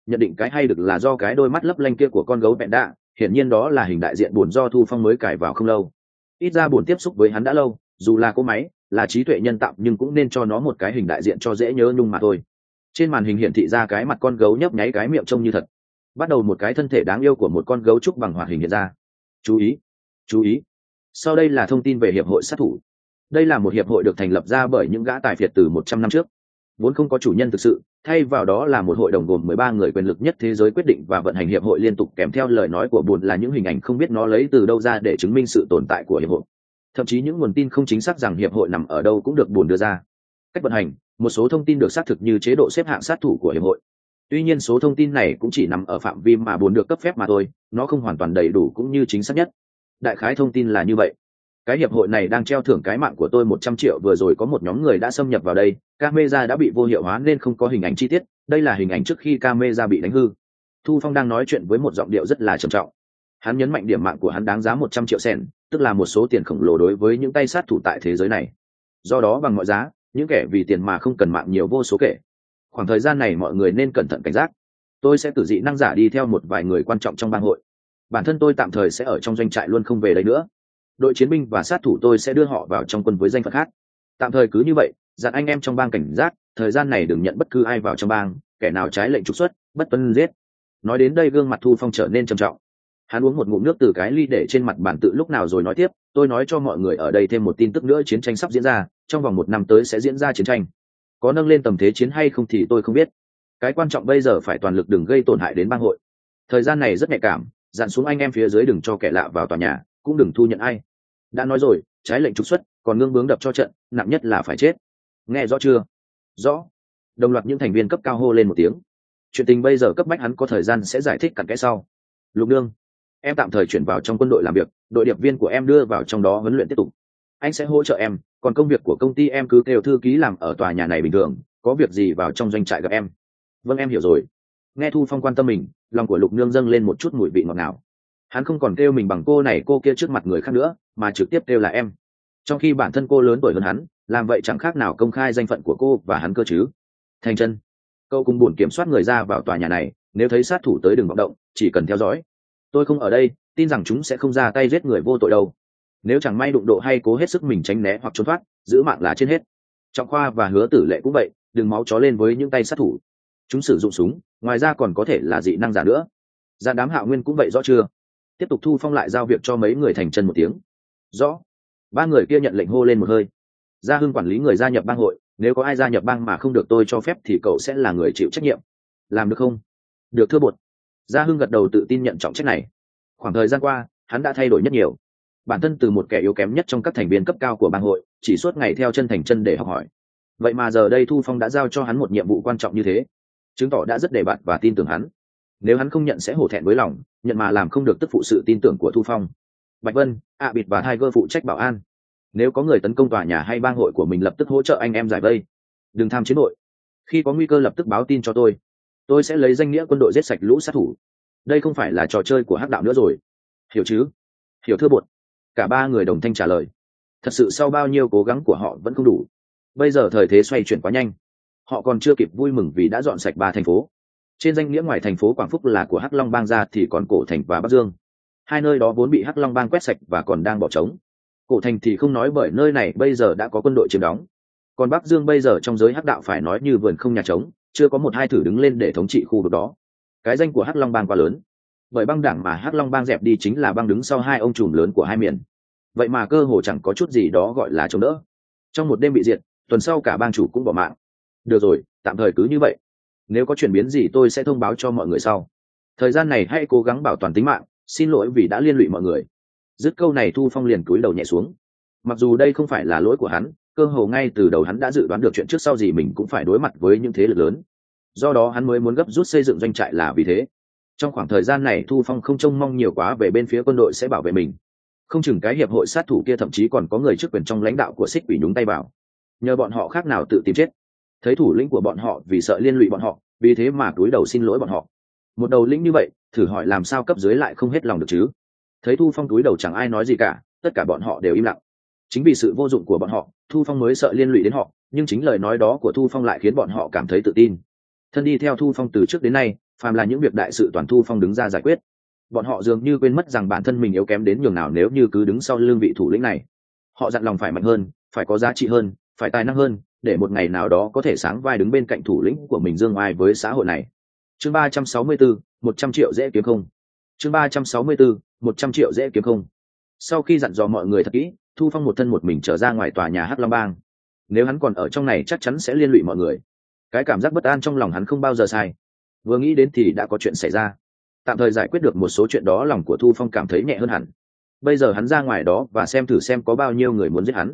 Speaker 1: nhận định cái hay được là do cái đôi mắt lấp lanh kia của con gấu bẹn đạ, hiển nhiên đó là hình đại diện buồn do Thu Phong mới cài vào không lâu. Ít ra buồn tiếp xúc với hắn đã lâu, dù là cỗ máy, là trí tuệ nhân tạo nhưng cũng nên cho nó một cái hình đại diện cho dễ nhớ nhung mà thôi. Trên màn hình hiển thị ra cái mặt con gấu nhấp nháy cái miệng trông như thật. Bắt đầu một cái thân thể đáng yêu của một con gấu trúc bằng hoạt hình hiện ra. Chú ý, chú ý. Sau đây là thông tin về hiệp hội sát thủ. Đây là một hiệp hội được thành lập ra bởi những gã tài phiệt từ 100 năm trước. Vốn không có chủ nhân thực sự, thay vào đó là một hội đồng gồm 13 người quyền lực nhất thế giới quyết định và vận hành hiệp hội liên tục, kèm theo lời nói của buồn là những hình ảnh không biết nó lấy từ đâu ra để chứng minh sự tồn tại của hiệp hội. Thậm chí những nguồn tin không chính xác rằng hiệp hội nằm ở đâu cũng được buồn đưa ra. Cách vận hành, một số thông tin được xác thực như chế độ xếp hạng sát thủ của hiệp hội. Tuy nhiên số thông tin này cũng chỉ nằm ở phạm vi mà buồn được cấp phép mà thôi, nó không hoàn toàn đầy đủ cũng như chính xác nhất. Đại khái thông tin là như vậy. Cái hiệp hội này đang treo thưởng cái mạng của tôi 100 triệu, vừa rồi có một nhóm người đã xâm nhập vào đây, camera đã bị vô hiệu hóa nên không có hình ảnh chi tiết, đây là hình ảnh trước khi camera bị đánh hư. Thu Phong đang nói chuyện với một giọng điệu rất là trầm trọng. Hắn nhấn mạnh điểm mạng của hắn đáng giá 100 triệu sen, tức là một số tiền khổng lồ đối với những tay sát thủ tại thế giới này. Do đó bằng mọi giá, những kẻ vì tiền mà không cần mạng nhiều vô số kể. Khoảng thời gian này mọi người nên cẩn thận cảnh giác. Tôi sẽ cử dị năng giả đi theo một vài người quan trọng trong bang hội. Bản thân tôi tạm thời sẽ ở trong doanh trại luôn, không về đây nữa. Đội chiến binh và sát thủ tôi sẽ đưa họ vào trong quân với danh phận khác. Tạm thời cứ như vậy, dặn anh em trong bang cảnh giác, thời gian này đừng nhận bất cứ ai vào trong bang, kẻ nào trái lệnh trục xuất, bất tuân giết. Nói đến đây gương mặt Thu Phong trở nên trầm trọng. Hắn uống một ngụm nước từ cái ly để trên mặt bàn tự lúc nào rồi nói tiếp, tôi nói cho mọi người ở đây thêm một tin tức nữa, chiến tranh sắp diễn ra, trong vòng 1 năm tới sẽ diễn ra chiến tranh. Có nâng lên tầm thế chiến hay không thì tôi không biết. Cái quan trọng bây giờ phải toàn lực đừng gây tổn hại đến bang hội. Thời gian này rất nhạy cảm, dặn xuống anh em phía dưới đừng cho kẻ lạ vào tòa nhà, cũng đừng thu nhận ai. Đã nói rồi, trái lệnh trục xuất, còn ngương bướng đập cho trận, nặng nhất là phải chết. Nghe rõ chưa? Rõ. Đồng loạt những thành viên cấp cao hô lên một tiếng. Chuyện tình bây giờ cấp bách, hắn có thời gian sẽ giải thích cặn kẽ sau. Lục Nương, em tạm thời chuyển vào trong quân đội làm việc, đội điệp viên của em đưa vào trong đó huấn luyện tiếp tục. Anh sẽ hỗ trợ em, còn công việc của công ty em cứ kêu thư ký làm ở tòa nhà này bình thường, có việc gì vào trong doanh trại gặp em. Vâng, em hiểu rồi. Nghe Thu Phong quan tâm mình, lòng của Lục Nương dâng lên một chút mùi vị ngọt ngào. Hắn không còn kêu mình bằng cô này cô kia trước mặt người khác nữa, mà trực tiếp kêu là em. Trong khi bản thân cô lớn tuổi hơn hắn, làm vậy chẳng khác nào công khai danh phận của cô và hắn cơ chứ. Thành Chân, cậu cùng buồn kiểm soát người ra vào tòa nhà này, nếu thấy sát thủ tới đừng vọng động, chỉ cần theo dõi. Tôi không ở đây, tin rằng chúng sẽ không ra tay giết người vô tội đâu. Nếu chẳng may đụng độ hay cố hết sức mình tránh né hoặc trốn thoát, giữ mạng là trên hết. Trọng Khoa và Hứa Tử Lệ cũng vậy, đừng máu chó lên với những tay sát thủ. Chúng sử dụng súng, ngoài ra còn có thể là dị năng giả nữa. Dạ đám Hạo Nguyên cũng vậy, rõ chưa? Tiếp tục. Thu Phong lại giao việc cho mấy người Thành Chân một tiếng. Rõ. 3 người kia nhận lệnh hô lên một hơi. Gia Hưng quản lý người gia nhập bang hội, nếu có ai gia nhập bang mà không được tôi cho phép thì cậu sẽ là người chịu trách nhiệm. Làm được không? Được thưa bột. Gia Hưng gật đầu tự tin nhận trọng trách này. Khoảng thời gian qua, hắn đã thay đổi rất nhiều. Bản thân từ một kẻ yếu kém nhất trong các thành viên cấp cao của bang hội, chỉ suốt ngày theo chân Thành Chân để học hỏi. Vậy mà giờ đây Thu Phong đã giao cho hắn một nhiệm vụ quan trọng như thế, chứng tỏ đã rất đề bạt và tin tưởng hắn. Nếu hắn không nhận sẽ hổ thẹn với lòng, nhận mà làm không được tức phụ sự tin tưởng của Thu Phong. Bạch Vân, Bịt và Tiger phụ trách bảo an. Nếu có người tấn công tòa nhà hay bang hội của mình lập tức hỗ trợ anh em giải vây. Đừng tham chiến đội. Khi có nguy cơ lập tức báo tin cho tôi. Tôi sẽ lấy danh nghĩa quân đội giết sạch lũ sát thủ. Đây không phải là trò chơi của hắc đạo nữa rồi. Hiểu chứ? Hiểu thưa bột. Cả 3 người đồng thanh trả lời. Thật sự sau bao nhiêu cố gắng của họ vẫn không đủ. Bây giờ thời thế xoay chuyển quá nhanh. Họ còn chưa kịp vui mừng vì đã dọn sạch 3 thành phố. Trên danh nghĩa ngoài thành phố Quảng Phúc là của Hắc Long Bang ra thì còn Cổ Thành và Bắc Dương. 2 nơi đó vốn bị Hắc Long Bang quét sạch và còn đang bỏ trống. Cổ Thành thì không nói bởi nơi này bây giờ đã có quân đội chiếm đóng. Còn Bắc Dương bây giờ trong giới hắc đạo phải nói như vườn không nhà trống, chưa có một hai thử đứng lên để thống trị khu vực đó. Cái danh của Hắc Long Bang quá lớn. Bởi băng đảng mà Hắc Long Bang dẹp đi chính là băng đứng sau 2 ông trùm lớn của 2 miền. Vậy mà cơ hồ chẳng có chút gì đó gọi là chống đỡ. Trong một đêm bị diệt, tuần sau cả bang chủ cũng bỏ mạng. Được rồi, tạm thời cứ như vậy. Nếu có chuyển biến gì tôi sẽ thông báo cho mọi người sau. Thời gian này hãy cố gắng bảo toàn tính mạng, xin lỗi vì đã liên lụy mọi người. Dứt câu này Thu Phong liền cúi đầu nhẹ xuống. Mặc dù đây không phải là lỗi của hắn, cơ hồ ngay từ đầu hắn đã dự đoán được chuyện trước sau gì mình cũng phải đối mặt với những thế lực lớn. Do đó hắn mới muốn gấp rút xây dựng doanh trại là vì thế. Trong khoảng thời gian này Thu Phong không trông mong nhiều quá về bên phía quân đội sẽ bảo vệ mình. Không chừng cái hiệp hội sát thủ kia thậm chí còn có người chức quyền trong lãnh đạo của Xích Quỷ nhúng tay vào. Nhờ bọn họ khác nào tự tìm chết. Thấy thủ lĩnh của bọn họ vì sợ liên lụy bọn họ, vì thế mà cúi đầu xin lỗi bọn họ. Một đầu lĩnh như vậy, thử hỏi làm sao cấp dưới lại không hết lòng được chứ? Thấy Thu Phong cúi đầu chẳng ai nói gì cả, tất cả bọn họ đều im lặng. Chính vì sự vô dụng của bọn họ, Thu Phong mới sợ liên lụy đến họ, nhưng chính lời nói đó của Thu Phong lại khiến bọn họ cảm thấy tự tin. Thân đi theo Thu Phong từ trước đến nay, phàm là những việc đại sự toàn Thu Phong đứng ra giải quyết. Bọn họ dường như quên mất rằng bản thân mình yếu kém đến nhường nào nếu như cứ đứng sau lưng vị thủ lĩnh này. Họ dặn lòng phải mạnh hơn, phải có giá trị hơn, phải tài năng hơn, để một ngày nào đó có thể sáng vai đứng bên cạnh thủ lĩnh của mình dương oai với xã hội này. Chương 364, 100 triệu dễ kiếm không. Chương 364, 100 triệu dễ kiếm không. Sau khi dặn dò mọi người thật kỹ, Thu Phong một thân một mình trở ra ngoài tòa nhà Hắc Long Bang. Nếu hắn còn ở trong này chắc chắn sẽ liên lụy mọi người. Cái cảm giác bất an trong lòng hắn không bao giờ sai. Vừa nghĩ đến thì đã có chuyện xảy ra. Tạm thời giải quyết được một số chuyện đó, lòng của Thu Phong cảm thấy nhẹ hơn hẳn. Bây giờ hắn ra ngoài đó và xem thử xem có bao nhiêu người muốn giết hắn.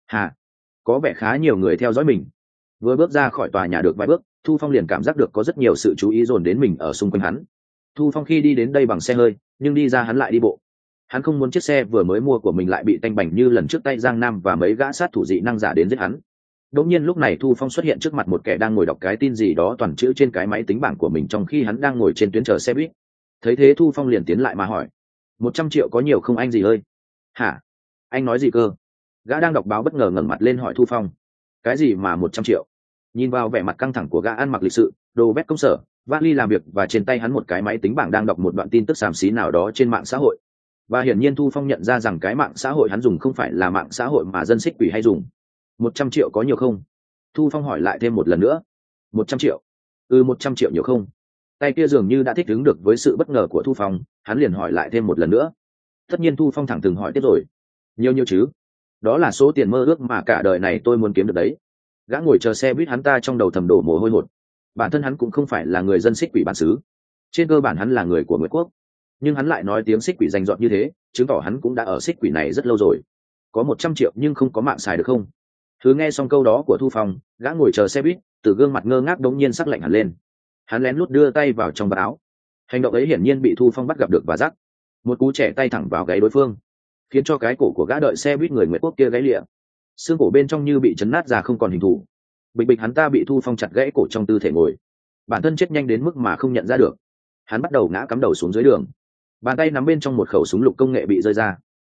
Speaker 1: Có vẻ khá nhiều người theo dõi mình. Vừa bước ra khỏi tòa nhà được vài bước, Thu Phong liền cảm giác được có rất nhiều sự chú ý dồn đến mình ở xung quanh hắn. Thu Phong khi đi đến đây bằng xe hơi, nhưng đi ra hắn lại đi bộ. Hắn không muốn chiếc xe vừa mới mua của mình lại bị tanh bành như lần trước tay Giang Nam và mấy gã sát thủ dị năng giả đến giết hắn. Đột nhiên lúc này Thu Phong xuất hiện trước mặt một kẻ đang ngồi đọc cái tin gì đó toàn chữ trên cái máy tính bảng của mình trong khi hắn đang ngồi trên tuyến chờ xe buýt. Thấy thế Thu Phong liền tiến lại mà hỏi: 100 triệu có nhiều không anh gì ơi? Hả? Anh nói gì cơ? Gã đang đọc báo bất ngờ ngẩng mặt lên hỏi Thu Phong. Cái gì mà 100 triệu? Nhìn vào vẻ mặt căng thẳng của gã ăn mặc lịch sự, đồ vét công sở, vali làm việc và trên tay hắn một cái máy tính bảng đang đọc một đoạn tin tức xàm xí nào đó trên mạng xã hội. Và hiển nhiên Thu Phong nhận ra rằng cái mạng xã hội hắn dùng không phải là mạng xã hội mà dân xích quỷ hay dùng. 100 triệu có nhiều không? Thu Phong hỏi lại thêm một lần nữa. 100 triệu? 100 triệu nhiều không? Tay kia dường như đã thích ứng được với sự bất ngờ của Thu Phong, hắn liền hỏi lại thêm một lần nữa. Tất nhiên Thu Phong thẳng thừng hỏi tiếp rồi. Nhiều chứ? Đó là số tiền mơ ước mà cả đời này tôi muốn kiếm được đấy. Gã ngồi chờ xe buýt hắn ta trong đầu thầm đổ mồ hôi hột. Bản thân hắn cũng không phải là người dân xích quỷ bản xứ. Trên cơ bản hắn là người của Nguyệt Quốc. Nhưng hắn lại nói tiếng xích quỷ rành rọt như thế, chứng tỏ hắn cũng đã ở xích quỷ này rất lâu rồi. Có 100 triệu nhưng không có mạng xài được không? Thứ nghe xong câu đó của Thu Phong, gã ngồi chờ xe buýt, từ gương mặt ngơ ngác đống nhiên sắc lạnh hẳn lên. Hắn lén lút đưa tay vào trong vạt áo. Hành động ấy hiển nhiên bị Thu Phong bắt gặp được và rắc. Một cú chẻ tay thẳng vào gáy đối phương, khiến cho cái cổ của gã đợi xe buýt người Nguyệt Quốc kia gãy lịa. Xương cổ bên trong như bị chấn nát ra không còn hình thù. Bịch bịch hắn ta bị Thu Phong chặt gãy cổ trong tư thể ngồi. Bản thân chết nhanh đến mức mà không nhận ra được. Hắn bắt đầu ngã cắm đầu xuống dưới đường. Bàn tay nắm bên trong một khẩu súng lục công nghệ bị rơi ra.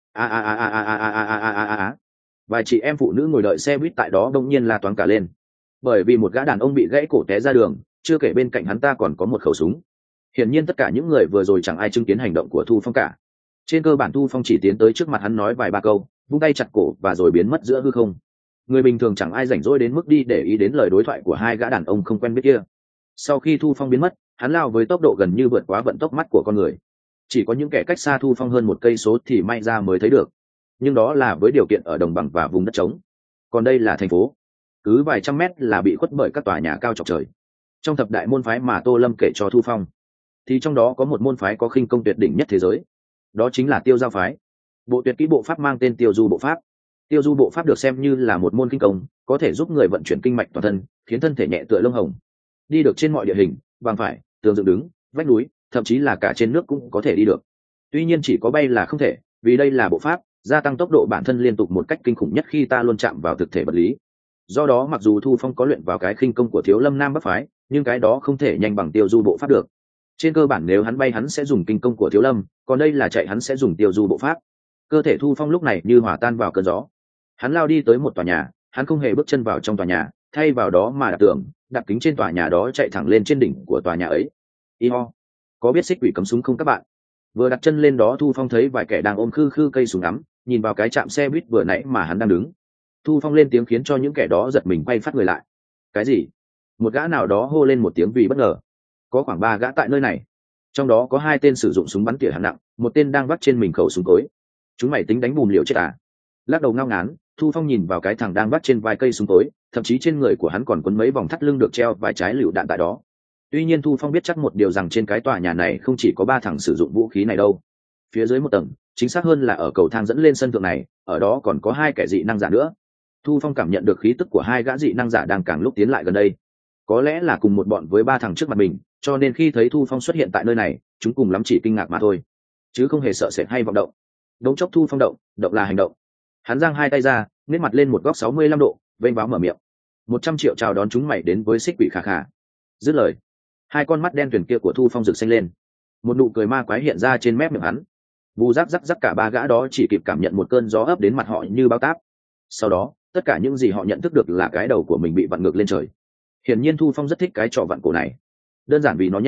Speaker 1: Vài chị em phụ nữ ngồi đợi xe buýt tại đó đông nhiên la toáng cả lên. Bởi vì một gã đàn ông bị gãy cổ té ra đường, chưa kể bên cạnh hắn ta còn có một khẩu súng. Hiển nhiên tất cả những người vừa rồi chẳng ai chứng kiến hành động của Thu Phong cả. Trên cơ bản Thu Phong chỉ tiến tới trước mặt hắn nói vài ba câu, vung tay chặt cổ và rồi biến mất giữa hư không. Người bình thường chẳng ai rảnh rỗi đến mức đi để ý đến lời đối thoại của hai gã đàn ông không quen biết kia. Sau khi Thu Phong biến mất, hắn lao với tốc độ gần như vượt quá vận tốc mắt của con người. Chỉ có những kẻ cách xa Thu Phong hơn 1 cây số thì may ra mới thấy được. Nhưng đó là với điều kiện ở đồng bằng và vùng đất trống. Còn đây là thành phố, cứ vài trăm mét là bị khuất bởi các tòa nhà cao chọc trời. Trong thập đại môn phái mà Tô Lâm kể cho Thu Phong, thì trong đó có một môn phái có khinh công tuyệt đỉnh nhất thế giới, đó chính là Tiêu Giao phái. Bộ tuyệt kỹ bộ pháp mang tên Tiêu Du bộ pháp. Tiêu Du bộ pháp được xem như là một môn kinh công, có thể giúp người vận chuyển kinh mạch toàn thân, khiến thân thể nhẹ tựa lông hồng, đi được trên mọi địa hình, bằng phải, tường dựng đứng, vách núi, thậm chí là cả trên nước cũng có thể đi được. Tuy nhiên chỉ có bay là không thể, vì đây là bộ pháp, gia tăng tốc độ bản thân liên tục một cách kinh khủng nhất khi ta luôn chạm vào thực thể vật lý. Do đó mặc dù Thu Phong có luyện vào cái khinh công của Thiếu Lâm Nam Bắc phái, nhưng cái đó không thể nhanh bằng Tiêu Du bộ pháp được. Trên cơ bản nếu hắn bay hắn sẽ dùng kinh công của Thiếu Lâm, còn đây là chạy hắn sẽ dùng Tiêu Du bộ pháp. Cơ thể Thu Phong lúc này như hòa tan vào cơn gió. Hắn lao đi tới một tòa nhà, hắn không hề bước chân vào trong tòa nhà, thay vào đó mà đạp tường, đạp kính trên tòa nhà đó chạy thẳng lên trên đỉnh của tòa nhà ấy. Iho, có biết xích quỷ cấm súng không các bạn? Vừa đặt chân lên đó Thu Phong thấy vài kẻ đang ôm khư khư cây súng ngắm, nhìn vào cái trạm xe buýt vừa nãy mà hắn đang đứng. Thu Phong lên tiếng khiến cho những kẻ đó giật mình quay phát người lại. Cái gì? Một gã nào đó hô lên một tiếng vì bất ngờ. Có khoảng 3 gã tại nơi này, trong đó có 2 tên sử dụng súng bắn tỉa hạng nặng, một tên đang vắt trên mình khẩu súng cối. Chúng mày tính đánh bùm liều chết à? Lắc đầu ngao ngán, Thu Phong nhìn vào cái thằng đang vắt trên vai cây súng cối, thậm chí trên người của hắn còn quấn mấy vòng thắt lưng được treo vài trái lựu đạn tại đó. Tuy nhiên Thu Phong biết chắc một điều rằng trên cái tòa nhà này không chỉ có 3 thằng sử dụng vũ khí này đâu. Phía dưới một tầng, chính xác hơn là ở cầu thang dẫn lên sân thượng này, ở đó còn có 2 kẻ dị năng giả nữa. Thu Phong cảm nhận được khí tức của 2 gã dị năng giả đang càng lúc tiến lại gần đây. Có lẽ là cùng một bọn với 3 thằng trước mặt mình, cho nên khi thấy Thu Phong xuất hiện tại nơi này, chúng cùng lắm chỉ kinh ngạc mà thôi, chứ không hề sợ sệt hay vọng động. Đống chốc Thu Phong động là hành động. Hắn giang 2 tay ra, nét mặt lên một góc 65 độ, vênh váo mở miệng. 100 triệu chào đón chúng mày đến với xích quỷ khà khà. Dứt lời, 2 con mắt đen tuyền kia của Thu Phong rực xanh lên, một nụ cười ma quái hiện ra trên mép miệng hắn. Vù rắc cả 3 gã đó chỉ kịp cảm nhận một cơn gió ấp đến mặt họ như bao táp. Sau đó, tất cả những gì họ nhận thức được là cái đầu của mình bị vặn ngược lên trời. Hiển nhiên Thu Phong rất thích cái trò vặn cổ này. Đơn giản vì nó nhanh,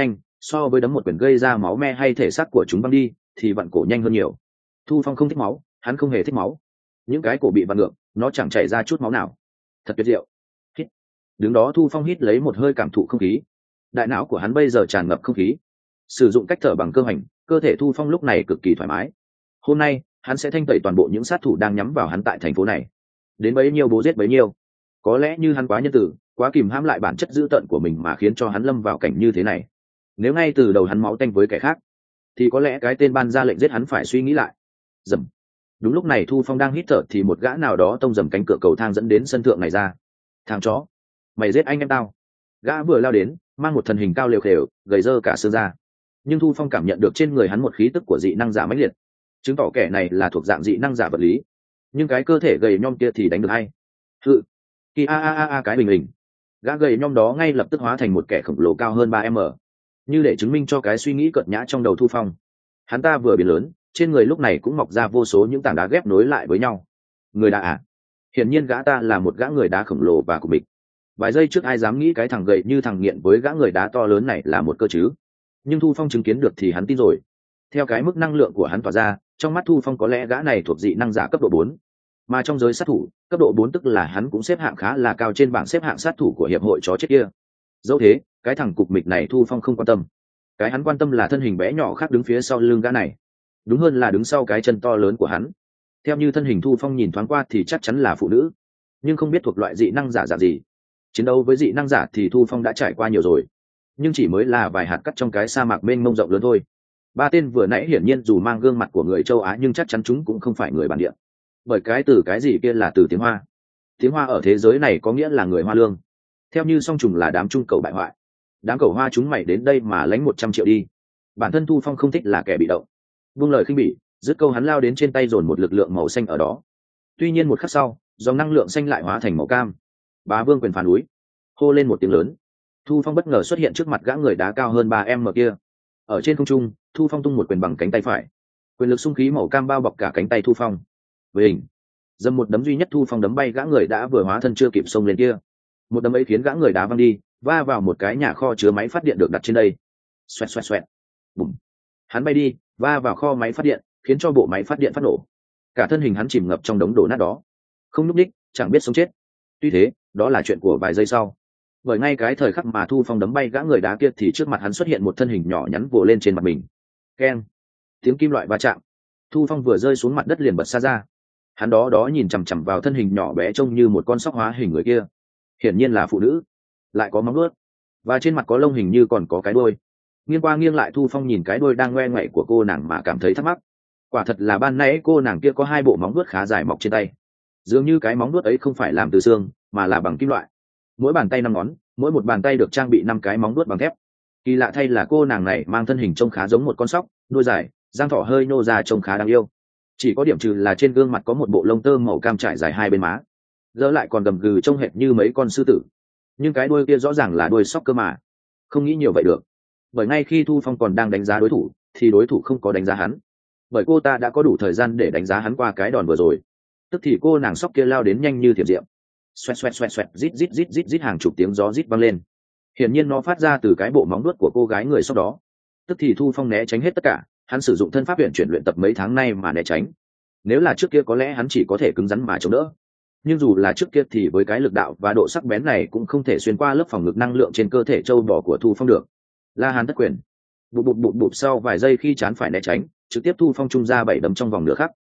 Speaker 1: so với đấm một quyền gây ra máu me hay thể xác của chúng băng đi thì vặn cổ nhanh hơn nhiều. Thu Phong không thích máu, hắn không hề thích máu. Những cái cổ bị vặn ngược, nó chẳng chảy ra chút máu nào. Thật tuyệt diệu. Hít. Đứng đó Thu Phong hít lấy một hơi cảm thụ không khí. Đại não của hắn bây giờ tràn ngập không khí. Sử dụng cách thở bằng cơ hành, cơ thể Thu Phong lúc này cực kỳ thoải mái. Hôm nay hắn sẽ thanh tẩy toàn bộ những sát thủ đang nhắm vào hắn tại thành phố này. Đến bấy nhiêu bố giết bấy nhiêu. Có lẽ như hắn quá nhân tử, quá kìm hãm lại bản chất dữ tợn của mình mà khiến cho hắn lâm vào cảnh như thế này. Nếu ngay từ đầu hắn máu tanh với kẻ khác, thì có lẽ cái tên ban ra lệnh giết hắn phải suy nghĩ lại. Dầm. Đúng lúc này Thu Phong đang hít thở thì một gã nào đó tông dầm cánh cửa cầu thang dẫn đến sân thượng này ra. Thằng chó, mày giết anh em tao. Gã vừa lao đến, mang một thân hình cao liều khều, gầy dơ cả xương ra. Nhưng Thu Phong cảm nhận được trên người hắn một khí tức của dị năng giả mãnh liệt, chứng tỏ kẻ này là thuộc dạng dị năng giả vật lý. Nhưng cái cơ thể gầy nhom kia thì đánh được hay? Hự. Kỳ a cái bình hình. Gã gầy nhom đó ngay lập tức hóa thành một kẻ khổng lồ cao hơn 3m. Như để chứng minh cho cái suy nghĩ cợt nhã trong đầu Thu Phong. Hắn ta vừa biến lớn, trên người lúc này cũng mọc ra vô số những tảng đá ghép nối lại với nhau. Người đá à? Hiển nhiên gã ta là một gã người đá khổng lồ và của mình. Vài giây trước ai dám nghĩ cái thằng gầy như thằng nghiện với gã người đá to lớn này là một cơ chứ? Nhưng Thu Phong chứng kiến được thì hắn tin rồi. Theo cái mức năng lượng của hắn tỏa ra, trong mắt Thu Phong có lẽ gã này thuộc dị năng giả cấp độ 4. Mà trong giới sát thủ, cấp độ 4 tức là hắn cũng xếp hạng khá là cao trên bảng xếp hạng sát thủ của hiệp hội chó chết kia. Dẫu thế, cái thằng cục mịch này Thu Phong không quan tâm. Cái hắn quan tâm là thân hình bé nhỏ khác đứng phía sau lưng gã này. Đúng hơn là đứng sau cái chân to lớn của hắn. Theo như thân hình Thu Phong nhìn thoáng qua thì chắc chắn là phụ nữ, nhưng không biết thuộc loại dị năng giả dạng gì. Chiến đấu với dị năng giả thì Thu Phong đã trải qua nhiều rồi, nhưng chỉ mới là vài hạt cát trong cái sa mạc mênh mông rộng lớn thôi. Ba tên vừa nãy hiển nhiên dù mang gương mặt của người châu Á nhưng chắc chắn chúng cũng không phải người bản địa, bởi cái từ cái gì kia là từ tiếng Hoa. Tiếng Hoa ở thế giới này có nghĩa là người Hoa lương. Theo như song trùng là đám trung cầu bại hoại, đám cầu Hoa chúng mày đến đây mà lãnh 100 triệu đi. Bản thân Thu Phong không thích là kẻ bị động, buông lời khinh bỉ, dứt câu hắn lao đến trên tay dồn một lực lượng màu xanh ở đó. Tuy nhiên một khắc sau, dòng năng lượng xanh lại hóa thành màu cam. Bá Vương quyền phá núi, hô lên một tiếng lớn. Thu Phong bất ngờ xuất hiện trước mặt gã người đá cao hơn 3m kia. Ở trên không trung, Thu Phong tung một quyền bằng cánh tay phải. Quyền lực xung khí màu cam bao bọc cả cánh tay Thu Phong. Với hình, dầm một đấm duy nhất Thu Phong đấm bay gã người đã vừa hóa thân chưa kịp xông lên kia. Một đấm ấy khiến gã người đá văng đi, va vào một cái nhà kho chứa máy phát điện được đặt trên đây. Xoẹt xoẹt xoẹt. Bùm. Hắn bay đi, va vào kho máy phát điện, khiến cho bộ máy phát điện phát nổ. Cả thân hình hắn chìm ngập trong đống đổ nát đó, không nhúc nhích, chẳng biết sống chết. Tuy thế, đó là chuyện của vài giây sau. Bởi ngay cái thời khắc mà Thu Phong đấm bay gã người đá kia thì trước mặt hắn xuất hiện một thân hình nhỏ nhắn vồ lên trên mặt mình. Keng. Tiếng kim loại va chạm. Thu Phong vừa rơi xuống mặt đất liền bật xa ra. Hắn đó nhìn chằm chằm vào thân hình nhỏ bé trông như một con sóc hóa hình người kia. Hiển nhiên là phụ nữ, lại có móng vuốt, và trên mặt có lông hình như còn có cái đuôi. Nghiêng qua nghiêng lại Thu Phong nhìn cái đuôi đang ngoe ngoậy của cô nàng mà cảm thấy thắc mắc. Quả thật là ban nãy cô nàng kia có hai bộ móng vuốt khá dài mọc trên tay. Dường như cái móng vuốt ấy không phải làm từ xương, mà là bằng kim loại. Mỗi bàn tay 5 ngón, mỗi một bàn tay được trang bị 5 cái móng vuốt bằng thép. Kỳ lạ thay là cô nàng này mang thân hình trông khá giống một con sóc, đuôi dài, răng thỏ hơi nô ra trông khá đáng yêu. Chỉ có điểm trừ là trên gương mặt có một bộ lông tơ màu cam trải dài hai bên má, giờ lại còn gầm gừ trông hệt như mấy con sư tử. Nhưng cái đuôi kia rõ ràng là đuôi sóc cơ mà. Không nghĩ nhiều vậy được. Bởi ngay khi Thu Phong còn đang đánh giá đối thủ, thì đối thủ không có đánh giá hắn. Bởi cô ta đã có đủ thời gian để đánh giá hắn qua cái đòn vừa rồi. Tức thì cô nàng sóc kia lao đến nhanh như thiểm diệm. Xoẹt xoẹt xoẹt xoẹt, rít rít rít rít rít, hàng chục tiếng gió rít vang lên. Hiển nhiên nó phát ra từ cái bộ móng vuốt của cô gái người sóc đó. Tức thì Thu Phong né tránh hết tất cả, hắn sử dụng thân pháp huyền chuyển luyện tập mấy tháng nay mà né tránh. Nếu là trước kia có lẽ hắn chỉ có thể cứng rắn mà chống đỡ. Nhưng dù là trước kia thì với cái lực đạo và độ sắc bén này cũng không thể xuyên qua lớp phòng ngự năng lượng trên cơ thể trâu bò của Thu Phong được. La Hán thất quyền. Bụp bụp bụp bụp, sau vài giây khi chán phải né tránh, trực tiếp Thu Phong trung ra 7 đấm trong vòng nửa khắc.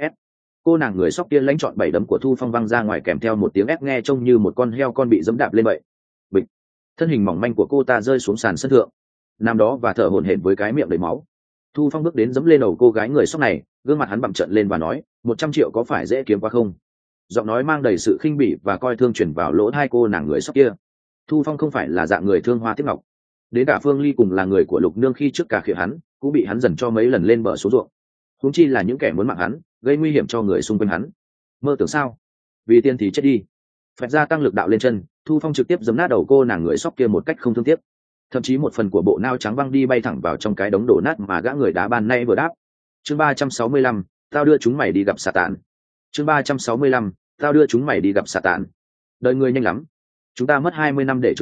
Speaker 1: Cô nàng người sóc kia lãnh chọn 7 đấm của Thu Phong văng ra ngoài kèm theo một tiếng ép nghe trông như một con heo con bị giẫm đạp lên vậy. Bịch. Thân hình mỏng manh của cô ta rơi xuống sàn sân thượng, nằm đó và thở hổn hển với cái miệng đầy máu. Thu Phong bước đến giẫm lên đầu cô gái người sóc này, gương mặt hắn bặm trợn lên và nói, 100 triệu có phải dễ kiếm quá không? Giọng nói mang đầy sự khinh bỉ và coi thương truyền vào lỗ tai cô nàng người sóc kia. Thu Phong không phải là dạng người thương hoa tiếc ngọc. Đến cả Phương Ly cùng là người của Lục Nương khi trước cả khịa hắn, cũng bị hắn dần cho mấy lần lên bờ xuống ruộng. Huống chi là những kẻ muốn mạng hắn, gây nguy hiểm cho người xung quanh hắn. Mơ tưởng sao? Vì tiền thì chết đi. Phẹt ra tăng lực đạo lên chân, Thu Phong trực tiếp giấm nát đầu cô nàng người sóc kia một cách không thương tiếc. Thậm chí một phần của bộ nao trắng văng đi bay thẳng vào trong cái đống đổ nát mà gã người đá ban nay vừa đáp. Chương 365, tao đưa chúng mày đi gặp Satan. Chương 365, tao đưa chúng mày đi gặp Satan. Đời người nhanh lắm. Chúng ta mất 20 năm để trưởng thành,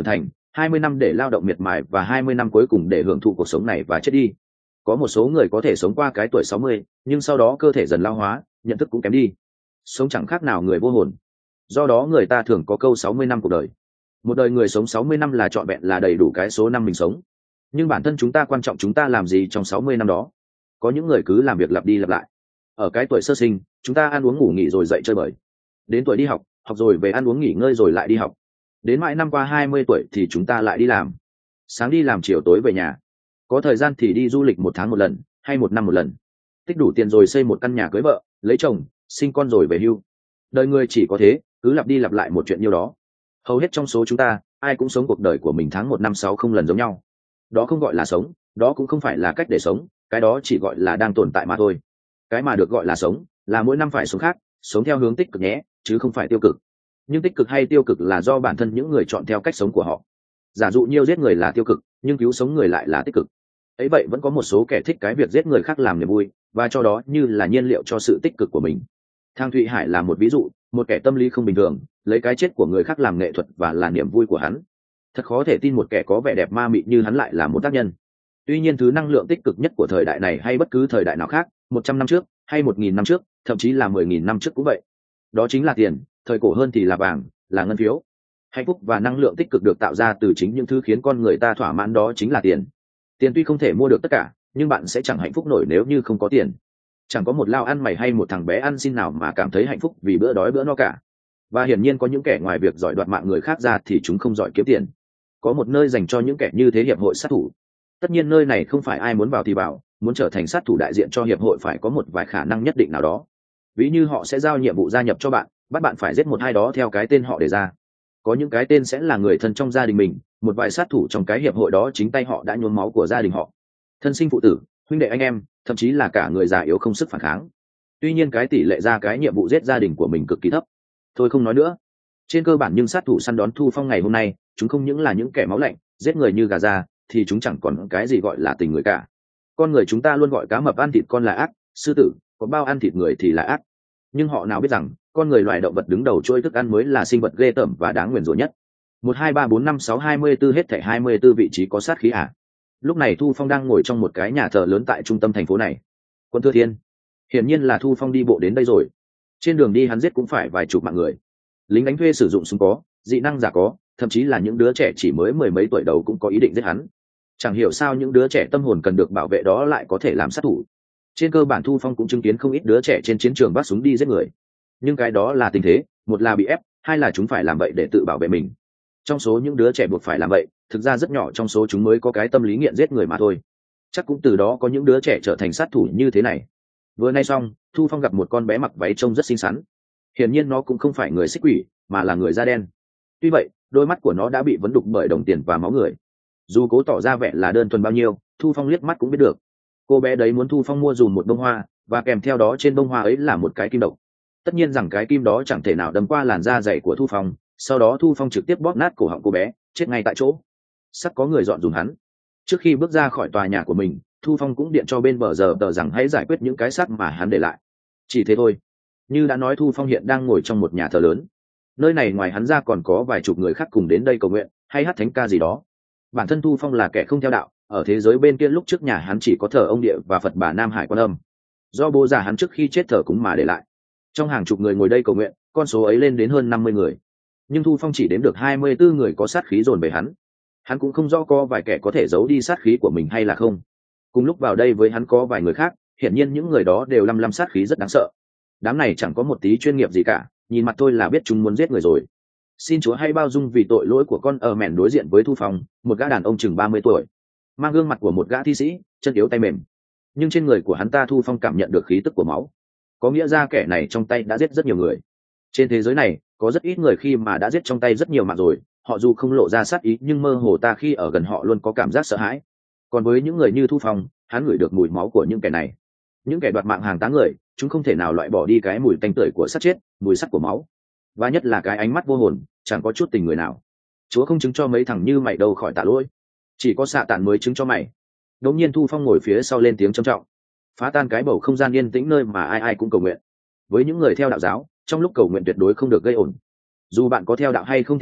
Speaker 1: 20 năm để lao động miệt mài và 20 năm cuối cùng để hưởng thụ cuộc sống này và chết đi. Có một số người có thể sống qua cái tuổi 60, nhưng sau đó cơ thể dần lao hóa, nhận thức cũng kém đi, sống chẳng khác nào người vô hồn. Do đó người ta thường có câu 60 năm cuộc đời. Một đời người sống 60 năm là trọn vẹn, là đầy đủ cái số năm mình sống. Nhưng bản thân chúng ta quan trọng chúng ta làm gì trong 60 năm đó. Có những người cứ làm việc lặp đi lặp lại. Ở cái tuổi sơ sinh, chúng ta ăn uống ngủ nghỉ rồi dậy chơi bời. Đến tuổi đi học, học rồi về ăn uống nghỉ ngơi rồi lại đi học. Đến mãi năm qua 20 tuổi thì chúng ta lại đi làm. Sáng đi làm chiều tối về nhà. Có thời gian thì đi du lịch 1 tháng 1 lần, hay 1 năm 1 lần. Tích đủ tiền rồi xây một căn nhà cưới vợ, lấy chồng, sinh con rồi về hưu. Đời người chỉ có thế, cứ lặp đi lặp lại một chuyện nhiêu đó. Hầu hết trong số chúng ta, ai cũng sống cuộc đời của mình tháng 1 năm 60 lần giống nhau. Đó không gọi là sống, đó cũng không phải là cách để sống, cái đó chỉ gọi là đang tồn tại mà thôi. Cái mà được gọi là sống, là mỗi năm phải sống khác, sống theo hướng tích cực nhé, chứ không phải tiêu cực. Nhưng tích cực hay tiêu cực là do bản thân những người chọn theo cách sống của họ. Giả dụ nhiêu giết người là tiêu cực, nhưng cứu sống người lại là tích cực. Ấy vậy vẫn có một số kẻ thích cái việc giết người khác làm niềm vui, và cho đó như là nhiên liệu cho sự tích cực của mình. Thang Thụy Hải là một ví dụ, một kẻ tâm lý không bình thường, lấy cái chết của người khác làm nghệ thuật và là niềm vui của hắn. Thật khó thể tin một kẻ có vẻ đẹp ma mị như hắn lại là một tác nhân. Tuy nhiên thứ năng lượng tích cực nhất của thời đại này hay bất cứ thời đại nào khác, 100 năm trước hay 1000 năm trước, thậm chí là 10.000 năm trước cũng vậy. Đó chính là tiền, thời cổ hơn thì là vàng, là ngân phiếu. Hạnh phúc và năng lượng tích cực được tạo ra từ chính những thứ khiến con người ta thỏa mãn, đó chính là tiền. Tiền tuy không thể mua được tất cả, nhưng bạn sẽ chẳng hạnh phúc nổi nếu như không có tiền. Chẳng có một lao ăn mày hay một thằng bé ăn xin nào mà cảm thấy hạnh phúc vì bữa đói bữa no cả. Và hiển nhiên có những kẻ ngoài việc giỏi đoạt mạng người khác ra thì chúng không giỏi kiếm tiền. Có một nơi dành cho những kẻ như thế, hiệp hội sát thủ. Tất nhiên nơi này không phải ai muốn vào thì vào, muốn trở thành sát thủ đại diện cho hiệp hội phải có một vài khả năng nhất định nào đó. Ví như họ sẽ giao nhiệm vụ gia nhập cho bạn, bắt bạn phải giết một ai đó theo cái tên họ đề ra. Có những cái tên sẽ là người thân trong gia đình mình, một vài sát thủ trong cái hiệp hội đó chính tay họ đã nhuốm máu của gia đình họ, thân sinh phụ tử, huynh đệ anh em, thậm chí là cả người già yếu không sức phản kháng. Tuy nhiên cái tỷ lệ ra cái nhiệm vụ giết gia đình của mình cực kỳ thấp. Thôi không nói nữa. Trên cơ bản nhưng sát thủ săn đón Thu Phong ngày hôm nay, chúng không những là những kẻ máu lạnh, giết người như gà ra, thì chúng chẳng còn cái gì gọi là tình người cả. Con người chúng ta luôn gọi cá mập ăn thịt con là ác, sư tử có bao ăn thịt người thì là ác. Nhưng họ nào biết rằng con người loài động vật đứng đầu chuỗi thức ăn mới là sinh vật ghê tởm và đáng nguyền rủa nhất. 1 2 3 4 5 6 24 hết thảy 24 vị trí có sát khí à? Lúc này Thu Phong đang ngồi trong một cái nhà thờ lớn tại trung tâm thành phố này. Quân Thừa Thiên, hiển nhiên là Thu Phong đi bộ đến đây rồi. Trên đường đi hắn giết cũng phải vài chục mạng người. Lính đánh thuê sử dụng súng có, dị năng giả có, thậm chí là những đứa trẻ chỉ mới 10 mấy tuổi đầu cũng có ý định giết hắn. Chẳng hiểu sao những đứa trẻ tâm hồn cần được bảo vệ đó lại có thể làm sát thủ. Trên cơ bản Thu Phong cũng chứng kiến không ít đứa trẻ trên chiến trường vác súng đi giết người. Nhưng cái đó là tình thế, một là bị ép, hai là chúng phải làm vậy để tự bảo vệ mình. Trong số những đứa trẻ buộc phải làm vậy, thực ra rất nhỏ trong số chúng mới có cái tâm lý nghiện giết người mà thôi. Chắc cũng từ đó có những đứa trẻ trở thành sát thủ như thế này. Vừa nay xong, Thu Phong gặp một con bé mặc váy trông rất xinh xắn. Hiển nhiên nó cũng không phải người xích quỷ, mà là người da đen. Tuy vậy, đôi mắt của nó đã bị vấn đục bởi đồng tiền và máu người. Dù cố tỏ ra vẻ là đơn thuần bao nhiêu, Thu Phong liếc mắt cũng biết được. Cô bé đấy muốn Thu Phong mua dùm một bông hoa, và kèm theo đó trên bông hoa ấy là một cái kim độc. Tất nhiên rằng cái kim đó chẳng thể nào đâm qua làn da dày của Thu Phong, sau đó Thu Phong trực tiếp bóp nát cổ họng cô bé, chết ngay tại chỗ. Sắp có người dọn dùm hắn. Trước khi bước ra khỏi tòa nhà của mình, Thu Phong cũng điện cho bên bờ giờ tờ rằng hãy giải quyết những cái xác mà hắn để lại. Chỉ thế thôi. Như đã nói, Thu Phong hiện đang ngồi trong một nhà thờ lớn. Nơi này ngoài hắn ra còn có vài chục người khác cùng đến đây cầu nguyện hay hát thánh ca gì đó. Bản thân Thu Phong là kẻ không theo đạo, ở thế giới bên kia lúc trước nhà hắn chỉ có thờ ông Địa và Phật Bà Nam Hải Quan Âm, do bố già hắn trước khi chết thờ cúng mà để lại. Trong hàng chục người ngồi đây cầu nguyện, con số ấy lên đến hơn 50 người. Nhưng Thu Phong chỉ đếm được 24 người có sát khí dồn về hắn. Hắn cũng không rõ có vài kẻ có thể giấu đi sát khí của mình hay là không. Cùng lúc vào đây với hắn có vài người khác, hiển nhiên những người đó đều lăm sát khí rất đáng sợ. Đám này chẳng có một tí chuyên nghiệp gì cả, nhìn mặt thôi là biết chúng muốn giết người rồi. Xin Chúa hãy bao dung vì tội lỗi của con. Ở mẻn đối diện với Thu Phong, một gã đàn ông chừng 30 tuổi, mang gương mặt của một gã thi sĩ, chân yếu tay mềm. Nhưng trên người của hắn ta Thu Phong cảm nhận được khí tức của máu. Có nghĩa ra kẻ này trong tay đã giết rất nhiều người. Trên thế giới này có rất ít người khi mà đã giết trong tay rất nhiều mạng rồi, họ dù không lộ ra sát ý nhưng mơ hồ ta khi ở gần họ luôn có cảm giác sợ hãi. Còn với những người như Thu Phong, hắn ngửi được mùi máu của những kẻ này. Những kẻ đoạt mạng hàng tá người, chúng không thể nào loại bỏ đi cái mùi tanh tưởi của xác chết, mùi sắc của máu, và nhất là cái ánh mắt vô hồn, chẳng có chút tình người nào. Chúa không chứng cho mấy thằng như mày đâu khỏi tạ lỗi, chỉ có xạ tàn mới chứng cho mày. Đột nhiên Thu Phong ngồi phía sau lên tiếng trầm trọng, phá tan cái bầu không gian yên tĩnh nơi mà ai ai cũng cầu nguyện. Với những người theo đạo giáo, trong lúc cầu nguyện tuyệt đối không được gây ổn. Dù bạn có theo đạo hay không theo đạo,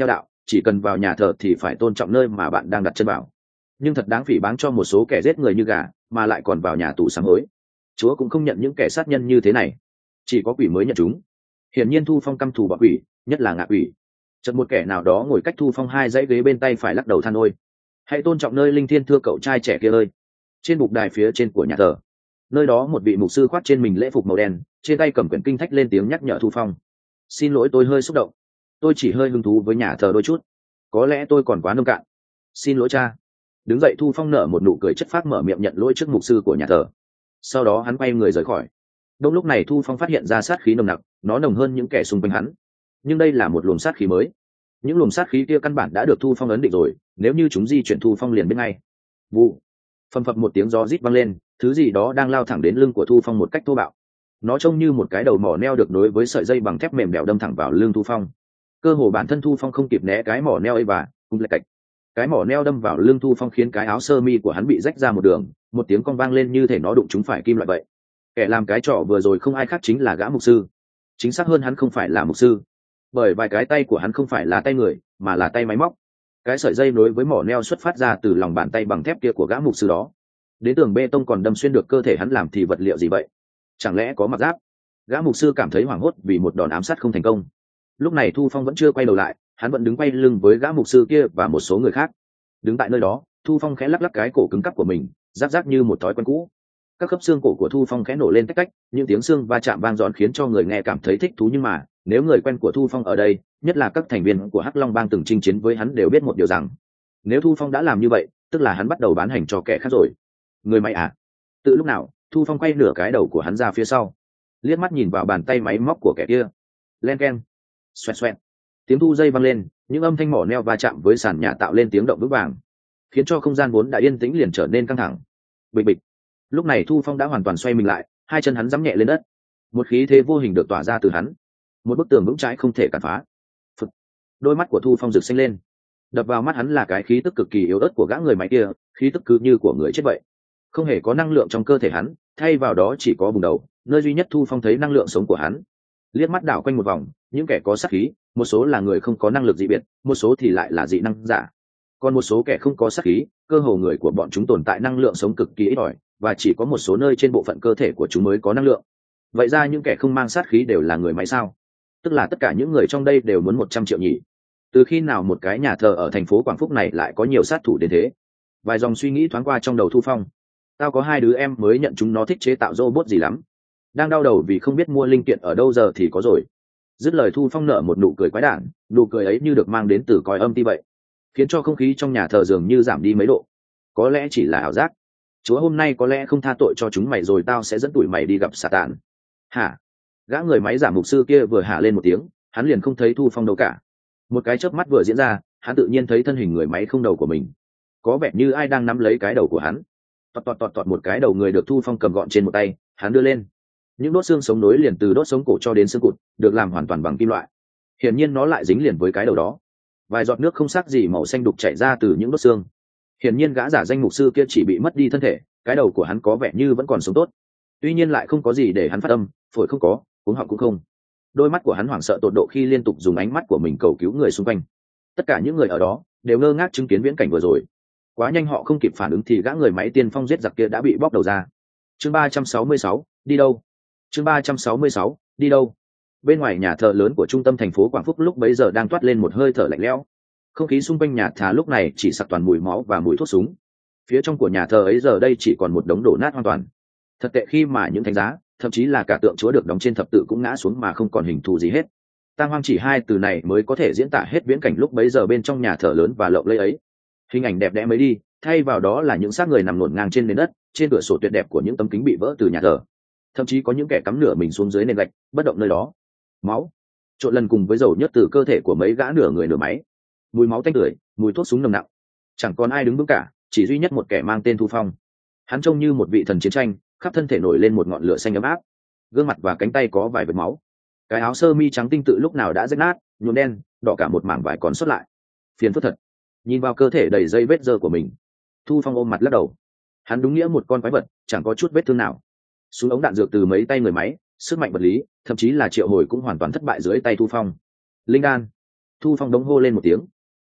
Speaker 1: chỉ cần vào nhà thờ thì phải tôn trọng nơi mà bạn đang đặt chân vào. Nhưng thật đáng phỉ báng cho một số kẻ giết người như gà mà lại còn vào nhà tù sám hối. Chúa cũng không nhận những kẻ sát nhân như thế này, chỉ có quỷ mới nhận chúng. Hiển nhiên Thu Phong căm thù bọn quỷ, nhất là ngạ quỷ. Chợt một kẻ nào đó ngồi cách Thu Phong 2 dãy ghế bên tay phải lắc đầu than ôi: hãy tôn trọng nơi linh thiêng thưa cậu trai trẻ kia ơi. Trên bục đài phía trên của nhà thờ, nơi đó một vị mục sư khoác trên mình lễ phục màu đen, trên tay cầm quyển kinh thách lên tiếng nhắc nhở Thu Phong: xin lỗi, tôi hơi xúc động, tôi chỉ hơi hứng thú với nhà thờ đôi chút, có lẽ tôi còn quá nông cạn, xin lỗi cha. Đứng dậy Thu Phong nở một nụ cười chất phác, mở miệng nhận lỗi trước mục sư của nhà thờ. Sau đó hắn quay người rời khỏi. Đông lúc này Thu Phong phát hiện ra sát khí nồng nặc, nó nồng hơn những kẻ xung quanh hắn. Nhưng đây là một luồng sát khí mới. Những luồng sát khí kia căn bản đã được Thu Phong ấn định rồi, nếu như chúng di chuyển Thu Phong liền biết ngay. Vụ. Phầm phập một tiếng gió rít vang lên, thứ gì đó đang lao thẳng đến lưng của Thu Phong một cách thô bạo. Nó trông như một cái đầu mỏ neo được nối với sợi dây bằng thép mềm bẻo đâm thẳng vào lưng Thu Phong. Cơ hồ bản thân Thu Phong không kịp né cái mỏ neo ấy và cùng lệch cạch. Cái mỏ neo đâm vào lưng Thu Phong khiến cái áo sơ mi của hắn bị rách ra một đường, một tiếng cong vang lên như thể nó đụng trúng phải kim loại vậy. Kẻ làm cái trò vừa rồi không ai khác chính là gã mục sư. Chính xác hơn hắn không phải là mục sư, bởi vài cái tay của hắn không phải là tay người mà là tay máy móc. Cái sợi dây nối với mỏ neo xuất phát ra từ lòng bàn tay bằng thép kia của gã mục sư đó. Đến tường bê tông còn đâm xuyên được cơ thể hắn, làm thì vật liệu gì vậy? Chẳng lẽ có mặc giáp? Gã mục sư cảm thấy hoảng hốt vì một đòn ám sát không thành công. Lúc này Thu Phong vẫn chưa quay đầu lại, hắn vẫn đứng quay lưng với gã mục sư kia và một số người khác. Đứng tại nơi đó, Thu Phong khẽ lắc lắc cái cổ cứng cắp của mình, rác rác như một thói quen cũ. Các khớp xương cổ của Thu Phong khẽ nổ lên tách tách, những tiếng xương va chạm vang dọn khiến cho người nghe cảm thấy thích thú. Nhưng mà nếu người quen của Thu Phong ở đây, nhất là các thành viên của Hắc Long Bang từng chinh chiến với hắn, đều biết một điều rằng nếu Thu Phong đã làm như vậy, tức là hắn bắt đầu bán hành cho kẻ khác rồi. Người máy à? Từ lúc nào Thu Phong quay nửa cái đầu của hắn ra phía sau, liếc mắt nhìn vào bàn tay máy móc của kẻ kia. Len keng, xoẹt xoẹt, tiếng thu dây vang lên, những âm thanh mỏ neo va chạm với sàn nhà tạo lên tiếng động vững vàng, khiến cho không gian vốn đã yên tĩnh liền trở nên căng thẳng. Bịch bịch. Lúc này Thu Phong đã hoàn toàn xoay mình lại, hai chân hắn giẫm nhẹ lên đất, một khí thế vô hình được tỏa ra từ hắn, một bức tường vững chãi không thể cản phá. Phực. Đôi mắt của Thu Phong rực xanh lên, đập vào mắt hắn là cái khí tức cực kỳ yếu ớt của gã người máy kia, khí tức cứ như của người chết vậy, không hề có năng lượng trong cơ thể hắn, thay vào đó chỉ có vùng đầu, nơi duy nhất Thu Phong thấy năng lượng sống của hắn. Liếc mắt đảo quanh một vòng, những kẻ có sát khí, một số là người không có năng lực dị biệt, một số thì lại là dị năng giả, còn một số kẻ không có sát khí, cơ hồ người của bọn chúng tồn tại năng lượng sống cực kỳ ít ỏi, và chỉ có một số nơi trên bộ phận cơ thể của chúng mới có năng lượng. Vậy ra những kẻ không mang sát khí đều là người máy sao? Tức là tất cả những người trong đây đều muốn 100 triệu nhỉ? Từ khi nào một cái nhà thờ ở thành phố Quảng Phúc này lại có nhiều sát thủ đến thế? Vài dòng suy nghĩ thoáng qua trong đầu Thu Phong. Tao có 2 đứa em mới nhận chúng nó thích chế tạo robot gì lắm, đang đau đầu vì không biết mua linh kiện ở đâu giờ thì có rồi. Dứt lời Thu Phong nở một nụ cười quái đản, nụ cười ấy như được mang đến từ cõi âm ti vậy, khiến cho không khí trong nhà thờ dường như giảm đi mấy độ. Có lẽ chỉ là ảo giác. Chúa hôm nay có lẽ không tha tội cho chúng mày rồi, tao sẽ dẫn tụi mày đi gặp Satan. Hả? Gã người máy giả mục sư kia vừa hả lên một tiếng, hắn liền không thấy Thu Phong đâu cả. Một cái chớp mắt vừa diễn ra, hắn tự nhiên thấy thân hình người máy không đầu của mình, có vẻ như ai đang nắm lấy cái đầu của hắn. Tọt một cái đầu người được Thu Phong cầm gọn trên một tay, hắn đưa lên. Những đốt xương sống nối liền từ đốt sống cổ cho đến xương cụt, được làm hoàn toàn bằng kim loại. Hiển nhiên nó lại dính liền với cái đầu đó. Vài giọt nước không sắc gì màu xanh đục chảy ra từ những đốt xương. Hiển nhiên gã giả danh mục sư kia chỉ bị mất đi thân thể, cái đầu của hắn có vẻ như vẫn còn sống tốt. Tuy nhiên lại không có gì để hắn phát âm, phổi không có, cuống họng cũng không. Đôi mắt của hắn hoảng sợ tột độ khi liên tục dùng ánh mắt của mình cầu cứu người xung quanh. Tất cả những người ở đó đều ngơ ngác chứng kiến viễn cảnh vừa rồi. Quá nhanh, họ không kịp phản ứng thì gã người máy tiên phong giết giặc kia đã bị bóc đầu ra. Chương 366, đi đâu? Chương 366, đi đâu? Bên ngoài nhà thờ lớn của trung tâm thành phố Quảng Phúc lúc bấy giờ đang toát lên một hơi thở lạnh lẽo. Không khí xung quanh nhà thờ lúc này chỉ sặc toàn mùi máu và mùi thuốc súng. Phía trong của nhà thờ ấy giờ đây chỉ còn một đống đổ nát hoàn toàn. Thật tệ khi mà những thánh giá, thậm chí là cả tượng Chúa được đóng trên thập tự cũng ngã xuống mà không còn hình thù gì hết. Tang hoang, chỉ 2 từ này mới có thể diễn tả hết viễn cảnh lúc bấy giờ bên trong nhà thờ lớn và lộng lẫy ấy. Hình ảnh đẹp đẽ mới đi, thay vào đó là những xác người nằm luồn ngang trên nền đất, trên cửa sổ tuyệt đẹp của những tấm kính bị vỡ từ nhà thờ. Thậm chí có những kẻ cắm nửa mình xuống dưới nền gạch, bất động nơi đó. Máu trộn lần cùng với dầu nhớt từ cơ thể của mấy gã nửa người nửa máy, mùi máu tanh tưởi, mùi thuốc súng nồng nặng. Chẳng còn ai đứng vững cả, chỉ duy nhất một kẻ mang tên Thu Phong. Hắn trông như một vị thần chiến tranh, khắp thân thể nổi lên một ngọn lửa xanh ấm áp, gương mặt và cánh tay có vài vệt máu. Cái áo sơ mi trắng tinh tự lúc nào đã rách nát, nhuộm đen, đỏ cả một mảng vải còn sót lại. Phiền phức thật. Nhìn vào cơ thể đầy dây vết dơ của mình, Thu Phong ôm mặt lắc đầu. Hắn đúng nghĩa một con quái vật, chẳng có chút vết thương nào. Súng ống đạn dược từ mấy tay người máy, sức mạnh vật lý, thậm chí là triệu hồi cũng hoàn toàn thất bại dưới tay Thu Phong. Linh đan. Thu Phong đống hô lên một tiếng.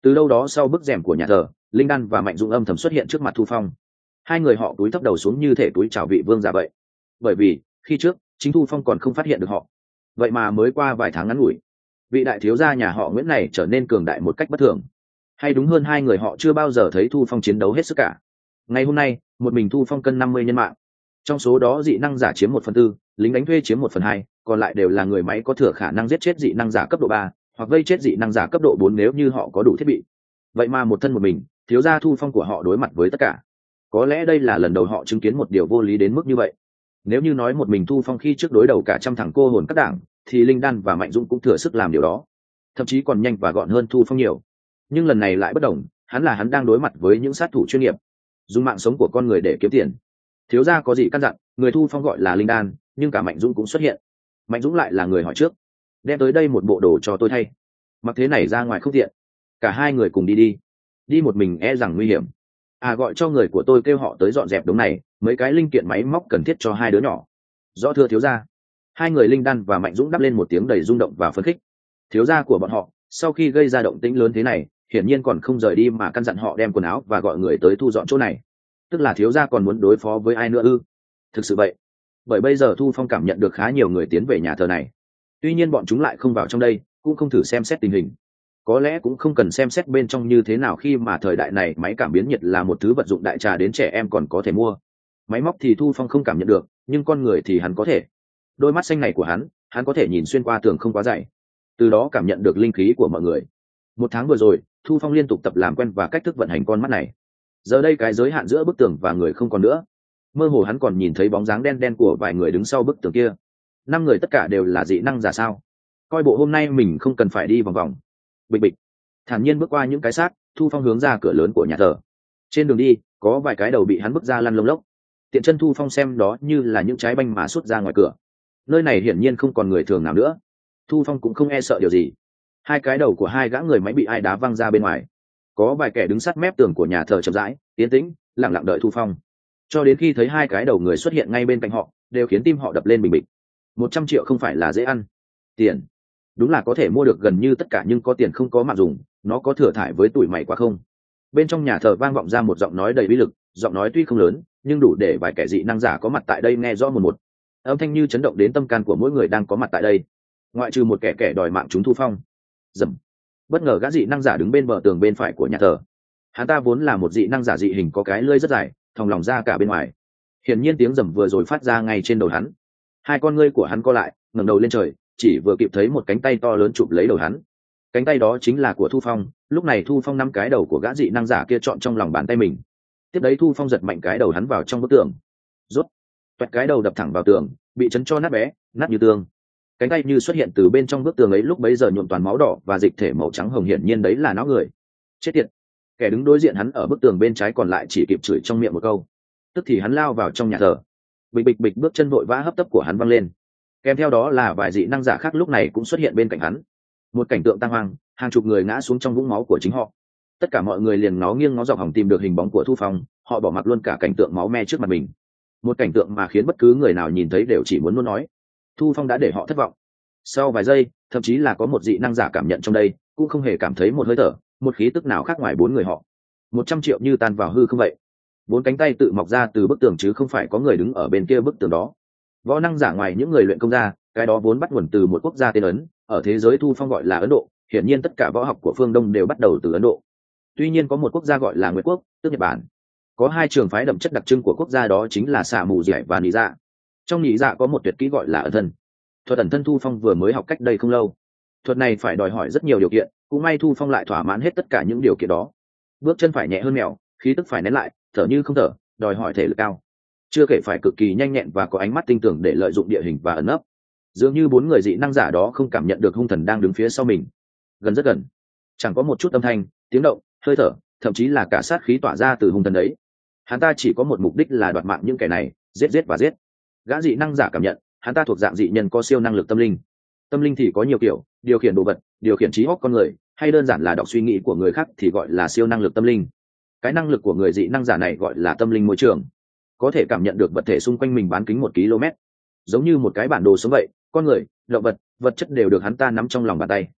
Speaker 1: Từ đâu đó sau bức rèm của nhà thờ, linh đan và mạnh dũng âm thầm xuất hiện trước mặt Thu Phong. Hai người họ cúi thấp đầu xuống như thể cúi chào vị vương giả vậy, bởi vì khi trước chính Thu Phong còn không phát hiện được họ. Vậy mà mới qua vài tháng ngắn ngủi, vị đại thiếu gia nhà họ Nguyễn này trở nên cường đại một cách bất thường. Hay đúng hơn, hai người họ chưa bao giờ thấy Thu Phong chiến đấu hết sức cả. Ngày hôm nay, một mình Thu Phong cân 50 nhân mạng, trong số đó dị năng giả chiếm 1/4, lính đánh thuê chiếm 1/2, còn lại đều là người máy có thừa khả năng giết chết dị năng giả cấp độ 3, hoặc vây chết dị năng giả cấp độ 4 nếu như họ có đủ thiết bị. Vậy mà một thân một mình, thiếu gia Thu Phong của họ đối mặt với tất cả. Có lẽ đây là lần đầu họ chứng kiến một điều vô lý đến mức như vậy. Nếu như nói một mình Thu Phong khi trước đối đầu cả trăm thằng cô hồn các đảng, thì Linh Đan và Mạnh Dũng cũng thừa sức làm điều đó, thậm chí còn nhanh và gọn hơn Thu Phong nhiều. Nhưng lần này lại bất đồng, hắn đang đối mặt với những sát thủ chuyên nghiệp, dùng mạng sống của con người để kiếm tiền. Thiếu gia có gì căn dặn, người Thu Phong gọi là Linh Đan, nhưng cả Mạnh Dũng cũng xuất hiện. Mạnh Dũng lại là người hỏi trước: đem tới đây một bộ đồ cho tôi thay, mặc thế này ra ngoài không tiện. Cả hai người cùng đi một mình e rằng nguy hiểm. Gọi cho người của tôi kêu họ tới dọn dẹp đống này, mấy cái linh kiện máy móc cần thiết cho hai đứa nhỏ. Rõ thưa thiếu gia. Hai người Linh Đan và Mạnh Dũng đáp lên một tiếng đầy rung động và phấn khích. Thiếu gia của bọn họ sau khi gây ra động tĩnh lớn thế này, hiển nhiên còn không rời đi mà căn dặn họ đem quần áo và gọi người tới thu dọn chỗ này. Tức là thiếu gia còn muốn đối phó với ai nữa ư? Thực sự vậy. Bởi bây giờ Thu Phong cảm nhận được khá nhiều người tiến về nhà thờ này. Tuy nhiên bọn chúng lại không vào trong đây, cũng không thử xem xét tình hình. Có lẽ cũng không cần xem xét bên trong như thế nào, khi mà thời đại này máy cảm biến nhiệt là một thứ vật dụng đại trà đến trẻ em còn có thể mua. Máy móc thì Thu Phong không cảm nhận được, nhưng con người thì hắn có thể. Đôi mắt xanh này của hắn có thể nhìn xuyên qua tường không quá dày, từ đó cảm nhận được linh khí của mọi người. Một tháng vừa rồi, Thu Phong liên tục tập làm quen và cách thức vận hành con mắt này. Giờ đây cái giới hạn giữa bức tường và người không còn nữa. Mơ hồ hắn còn nhìn thấy bóng dáng đen đen của vài người đứng sau bức tường kia. 5 người tất cả đều là dị năng giả sao? Coi bộ hôm nay mình không cần phải đi vòng vòng. Bịch bịch, thản nhiên bước qua những cái xác, Thu Phong hướng ra cửa lớn của nhà thờ. Trên đường đi, có vài cái đầu bị hắn bước ra lăn lông lốc. Tiện chân Thu Phong xem đó như là những trái banh mà xuất ra ngoài cửa. Nơi này hiển nhiên không còn người thường nào nữa. Thu Phong cũng không e sợ điều gì. Hai cái đầu của hai gã người máy bị ai đá văng ra bên ngoài. Có vài kẻ đứng sát mép tường của nhà thờ chậm rãi, yên tĩnh, lặng lặng đợi Thu Phong. Cho đến khi thấy hai cái đầu người xuất hiện ngay bên cạnh họ, đều khiến tim họ đập lên bình bịch. 100 triệu không phải là dễ ăn. Tiền đúng là có thể mua được gần như tất cả, nhưng có tiền không có mạng dùng, nó có thừa thải với tuổi mày quá không? Bên trong nhà thờ vang vọng ra một giọng nói đầy uy lực. Giọng nói tuy không lớn, nhưng đủ để vài kẻ dị năng giả có mặt tại đây nghe rõ một. Âm thanh như chấn động đến tâm can của mỗi người đang có mặt tại đây, ngoại trừ một kẻ đòi mạng chúng Thu Phong. Dầm. Bất ngờ gã dị năng giả đứng bên bờ tường bên phải của nhà thờ. Hắn ta vốn là một dị năng giả dị hình có cái lưỡi rất dài, thòng lòng ra cả bên ngoài. Hiển nhiên tiếng rầm vừa rồi phát ra ngay trên đầu hắn. Hai con ngươi của hắn co lại, ngẩng đầu lên trời, chỉ vừa kịp thấy một cánh tay to lớn chụp lấy đầu hắn. Cánh tay đó chính là của Thu Phong. Lúc này Thu Phong nắm cái đầu của gã dị năng giả kia trọn trong lòng bàn tay mình. Tiếp đấy Thu Phong giật mạnh cái đầu hắn vào trong bức tường. Rốt. Toẹt, cái đầu đập thẳng vào tường, bị chấn cho nát bé, nát như tương. Cánh tay như xuất hiện từ bên trong bức tường ấy, lúc bấy giờ nhuộm toàn máu đỏ và dịch thể màu trắng hồng, hiển nhiên đấy là não người. Chết tiệt. Kẻ đứng đối diện hắn ở bức tường bên trái còn lại chỉ kịp chửi trong miệng một câu, tức thì hắn lao vào trong nhà thờ. Bịch bịch bịch, bước chân vội vã hấp tấp của hắn văng lên, kèm theo đó là vài dị năng giả khác lúc này cũng xuất hiện bên cạnh hắn. Một cảnh tượng tang hoang, hàng chục người ngã xuống trong vũng máu của chính họ. Tất cả mọi người liền ngó nghiêng ngó dọc hòng tìm được hình bóng của Thu Phong, họ bỏ mặc luôn cả cảnh tượng máu me trước mặt mình. Một cảnh tượng mà khiến bất cứ người nào nhìn thấy đều chỉ muốn muốn nói, Thu Phong đã để họ thất vọng. Sau vài giây, thậm chí là có một dị năng giả cảm nhận trong đây cũng không hề cảm thấy một hơi thở, một khí tức nào khác ngoài 4 người họ. 100 triệu như tan vào hư không vậy. 4 cánh tay tự mọc ra từ bức tường chứ không phải có người đứng ở bên kia bức tường đó. Võ năng giả ngoài những người luyện công ra, cái đó vốn bắt nguồn từ một quốc gia tên Ấn, ở thế giới Thu Phong gọi là Ấn Độ. Hiển nhiên tất cả võ học của phương Đông đều bắt đầu từ Ấn Độ. Tuy nhiên có một quốc gia gọi là Nguyệt Quốc, tức Nhật Bản. Có 2 trường phái đậm chất đặc trưng của quốc gia đó chính là Xạ Mù Dẻ và Nị Dạ. Trong Nị Dạ có một tuyệt kỹ gọi là ẩn thân. Thuật ẩn thân Thu Phong vừa mới học cách đây không lâu. Thuật này phải đòi hỏi rất nhiều điều kiện, cũng may Thu Phong lại thỏa mãn hết tất cả những điều kiện đó. Bước chân phải nhẹ hơn mèo, khí tức phải nén lại, thở như không thở, đòi hỏi thể lực cao. Chưa kể phải cực kỳ nhanh nhẹn và có ánh mắt tinh tường để lợi dụng địa hình và ẩn nấp. Dường như 4 người dị năng giả đó không cảm nhận được hung thần đang đứng phía sau mình. Gần, rất gần. Chẳng có một chút âm thanh, tiếng động, hơi thở, thậm chí là cả sát khí tỏa ra từ hung thần ấy. Hắn ta chỉ có một mục đích là đoạt mạng những kẻ này, giết và giết. Gã dị năng giả cảm nhận, hắn ta thuộc dạng dị nhân có siêu năng lực tâm linh. Tâm linh thì có nhiều kiểu, điều khiển đồ vật, điều khiển trí óc con người, hay đơn giản là đọc suy nghĩ của người khác thì gọi là siêu năng lực tâm linh. Cái năng lực của người dị năng giả này gọi là tâm linh môi trường, có thể cảm nhận được vật thể xung quanh mình bán kính 1 km, giống như một cái bản đồ sống vậy. Con người, động vật, vật chất đều được hắn ta nắm trong lòng bàn tay.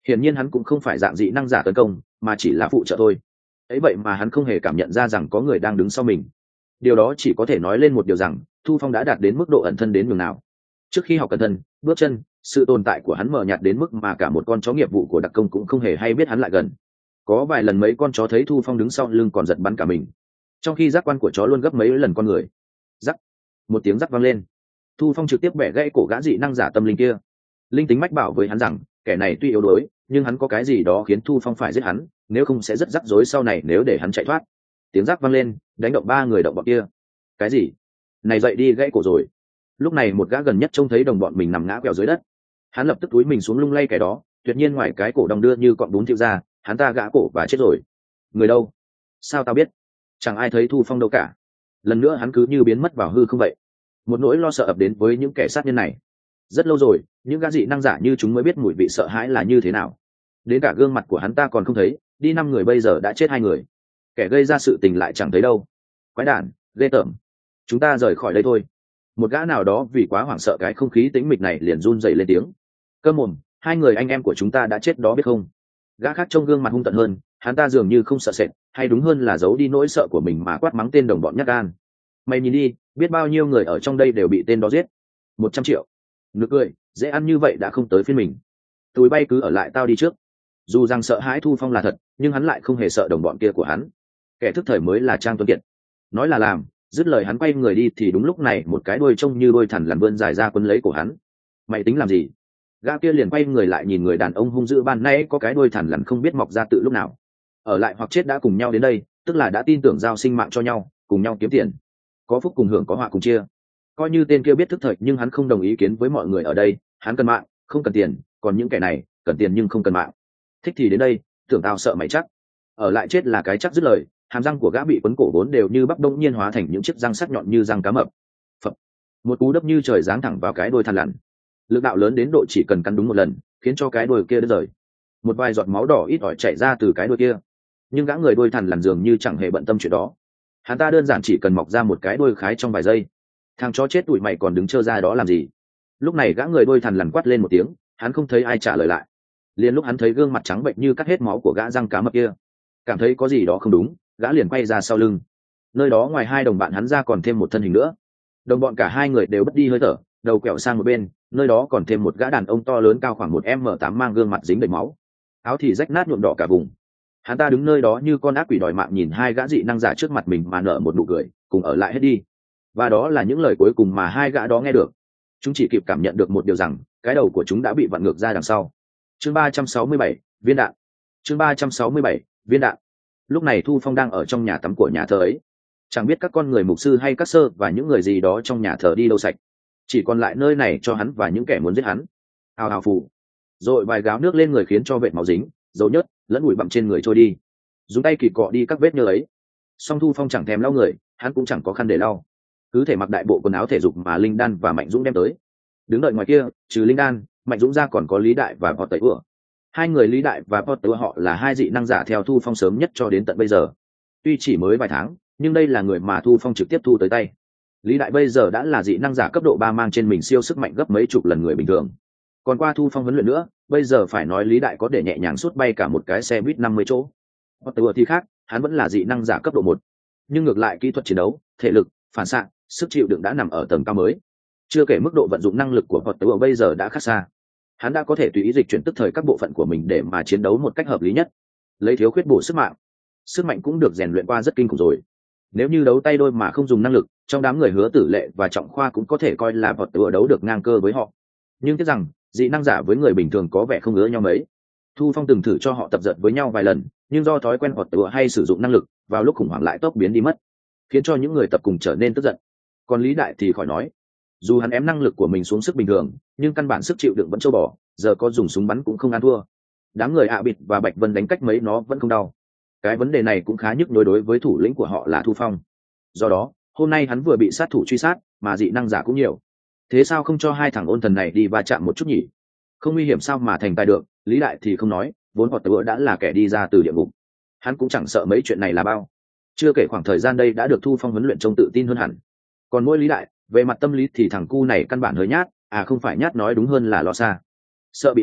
Speaker 1: hiển nhiên hắn cũng không phải dạng dị năng giả tấn công mà chỉ là phụ trợ thôi. Ấy vậy mà hắn không hề cảm nhận ra rằng có người đang đứng sau mình. Điều đó chỉ có thể nói lên một điều rằng Thu Phong đã đạt đến mức độ ẩn thân đến nhường nào. Trước khi học cẩn thân bước chân, sự tồn tại của hắn mờ nhạt đến mức mà cả một con chó nghiệp vụ của đặc công cũng không hề hay biết hắn lại gần. Có vài lần mấy con chó thấy Thu Phong đứng sau lưng còn giật bắn cả mình, trong khi giác quan của chó luôn gấp mấy lần con người. Rắc, một tiếng rắc vang lên. Thu Phong trực tiếp bẻ gãy cổ gã dị năng giả tâm linh kia. Linh tính mách bảo với hắn rằng kẻ này tuy yếu đuối nhưng hắn có cái gì đó khiến Thu Phong phải giết hắn, nếu không sẽ rất rắc rối sau này nếu để hắn chạy thoát. Tiếng rắc vang lên, đánh động ba người động bọn kia. Cái gì? Này dậy đi gãy cổ rồi. Lúc này một gã gần nhất trông thấy đồng bọn mình nằm ngã quẹo dưới đất, hắn lập tức túi mình xuống lung lay kẻ đó, tuyệt nhiên ngoài cái cổ đong đưa như cọng bún thiêu ra, hắn ta gã cổ và chết rồi. Người đâu? Sao tao biết? Chẳng ai thấy Thu Phong đâu cả. Lần nữa hắn cứ như biến mất vào hư không vậy. Một nỗi lo sợ ập đến với những kẻ sát nhân này. Rất lâu rồi những gã dị năng giả như chúng mới biết mùi vị sợ hãi là như thế nào. Đến cả gương mặt của hắn ta còn không thấy, đi 5 người bây giờ đã chết 2 người. Kẻ gây ra sự tình lại chẳng thấy đâu. Quái đản, ghê tởm. Chúng ta rời khỏi đây thôi. Một gã nào đó vì quá hoảng sợ cái không khí tĩnh mịch này liền run rẩy lên tiếng. Cơ mồm, 2 người anh em của chúng ta đã chết đó biết không? Gã khác trông gương mặt hung tợn hơn, hắn ta dường như không sợ sệt, hay đúng hơn là giấu đi nỗi sợ của mình mà quát mắng tên đồng bọn nhát gan. Mày nhìn đi, biết bao nhiêu người ở trong đây đều bị tên đó giết. 100 triệu. Nực cười, dễ ăn như vậy đã không tới phiên mình. Tụi bay cứ ở lại tao đi trước. Dù rằng sợ hãi Thu Phong là thật, nhưng hắn lại không hề sợ đồng bọn kia của hắn. Kẻ thức thời mới là Trang Tuấn Kiệt. Nói là làm, dứt lời hắn quay người đi thì đúng lúc này một cái đuôi trông như đuôi thằn lằn vươn dài ra quấn lấy cổ hắn. Mày tính làm gì? Gã kia liền quay người lại nhìn người đàn ông hung dữ ban nãy có cái đuôi thằn lằn không biết mọc ra tự lúc nào. Ở lại hoặc chết đã cùng nhau đến đây, tức là đã tin tưởng giao sinh mạng cho nhau, cùng nhau kiếm tiền. Có phúc cùng hưởng, có họa cùng chia. Coi như tên kia biết thức thời nhưng hắn không đồng ý kiến với mọi người ở đây, hắn cần mạng, không cần tiền, còn những kẻ này cần tiền nhưng không cần mạng. Thích thì đến đây, tưởng tao sợ mày chắc. Ở lại chết là cái chắc, dứt lời, hàm răng của gã bị quấn cổ vốn đều như bắp đông nhiên hóa thành những chiếc răng sắc nhọn như răng cá mập. Phập. Một cú đấm như trời giáng thẳng vào cái đuôi thằn lằn. Lực đạo lớn đến độ chỉ cần cắn đúng một lần khiến cho cái đuôi kia đứt rời. Một vài giọt máu đỏ ít ỏi chảy ra từ cái đuôi kia, nhưng gã người đuôi thằn lằn dường như chẳng hề bận tâm chuyện đó. Hắn ta đơn giản chỉ cần mọc ra một cái đuôi khái trong vài giây. Thằng chó chết tụi mày còn đứng trơ ra đó làm gì? Lúc này gã người đuôi thằn lằn quát lên một tiếng, hắn không thấy ai trả lời lại. Liền lúc hắn thấy gương mặt trắng bệnh như cắt hết máu của gã răng cá mập kia, cảm thấy có gì đó không đúng, gã liền quay ra sau lưng. Nơi đó ngoài 2 đồng bạn hắn ra còn thêm một thân hình nữa. Đồng bọn cả 2 người đều bất đi hơi thở, đầu quẹo sang một bên, nơi đó còn thêm một gã đàn ông to lớn cao khoảng 1m8 mang gương mặt dính đầy máu, áo thì rách nát nhuộm đỏ cả vùng. Hắn ta đứng nơi đó như con ác quỷ đòi mạng nhìn 2 gã dị năng giả trước mặt mình mà nở một nụ cười, cùng ở lại hết đi. Và đó là những lời cuối cùng mà 2 gã đó nghe được. Chúng chỉ kịp cảm nhận được một điều rằng cái đầu của chúng đã bị vặn ngược ra đằng sau. Chương 367, viên đạn. Chương 367, viên đạn. Lúc này Thu Phong đang ở trong nhà tắm của nhà thờ ấy. Chẳng biết các con người mục sư hay các sơ và những người gì đó trong nhà thờ đi đâu sạch, chỉ còn lại nơi này cho hắn và những kẻ muốn giết hắn. Hào hào phù, rồi vài gáo nước lên người khiến cho vệt máu dính, dầu nhớt lẫn bụi bặm trên người trôi đi. Dùng tay kỳ cọ đi các vết nhơ ấy. Song Thu Phong chẳng thèm lau người, hắn cũng chẳng có khăn để lau, cứ thể mặc đại bộ quần áo thể dục mà Linh Đan và Mạnh Dũng đem tới. Đứng đợi ngoài kia, trừ Linh Đan, Mạnh Dũng ra còn có Lý Đại và Potter. 2 người Lý Đại và Potter họ là 2 dị năng giả theo Thu Phong sớm nhất cho đến tận bây giờ. Tuy chỉ mới vài tháng, nhưng đây là người mà Thu Phong trực tiếp thu tới tay. Lý Đại bây giờ đã là dị năng giả cấp độ 3 mang trên mình siêu sức mạnh gấp mấy chục lần người bình thường. Còn qua Thu Phong huấn luyện nữa, bây giờ phải nói Lý Đại có để nhẹ nhàng suốt bay cả một cái xe buýt 50 chỗ. Potter thì khác, hắn vẫn là dị năng giả cấp độ 1, nhưng ngược lại kỹ thuật chiến đấu, thể lực, phản xạ, sức chịu đựng đã nằm ở tầng cao mới. Chưa kể mức độ vận dụng năng lực của Potter bây giờ đã khác xa. Hắn đã có thể tùy ý dịch chuyển tức thời các bộ phận của mình để mà chiến đấu một cách hợp lý nhất, lấy thiếu khuyết bổ sức mạnh cũng được rèn luyện qua rất kinh khủng rồi. Nếu như đấu tay đôi mà không dùng năng lực, trong đám người Hứa Tử Lệ và Trọng Khoa cũng có thể coi là Potter đấu được ngang cơ với họ. Nhưng tiếc rằng dị năng giả với người bình thường có vẻ không ứa nhau mấy. Thu Phong từng thử cho họ tập dượt với nhau vài lần, nhưng do thói quen Potter hay sử dụng năng lực, vào lúc khủng hoảng lại tốc biến đi mất, khiến cho những người tập cùng trở nên tức giận. Còn Lý Đại thì khỏi nói, dù hắn ém năng lực của mình xuống sức bình thường, nhưng căn bản sức chịu đựng vẫn trâu bò, giờ có dùng súng bắn cũng không ăn thua. Đám người ạ bịt và Bạch Vân đánh cách mấy nó vẫn không đau. Cái vấn đề này cũng khá nhức nhối đối với thủ lĩnh của họ là Thu Phong. Do đó hôm nay hắn vừa bị sát thủ truy sát, mà dị năng giả cũng nhiều. Thế sao không cho 2 thằng ôn thần này đi va chạm một chút nhỉ? Không nguy hiểm sao mà thành tài được. Lý Đại thì không nói, vốn họ tựa đã là kẻ đi ra từ địa ngục, hắn cũng chẳng sợ mấy chuyện này là bao. Chưa kể khoảng thời gian đây đã được Thu Phong huấn luyện trông tự tin hơn hẳn. Còn mỗi Lý Đại, về mặt tâm lý thì thằng cu này căn bản hơi nhát, không phải nhát nói đúng hơn là lo xa. Sợ bị này,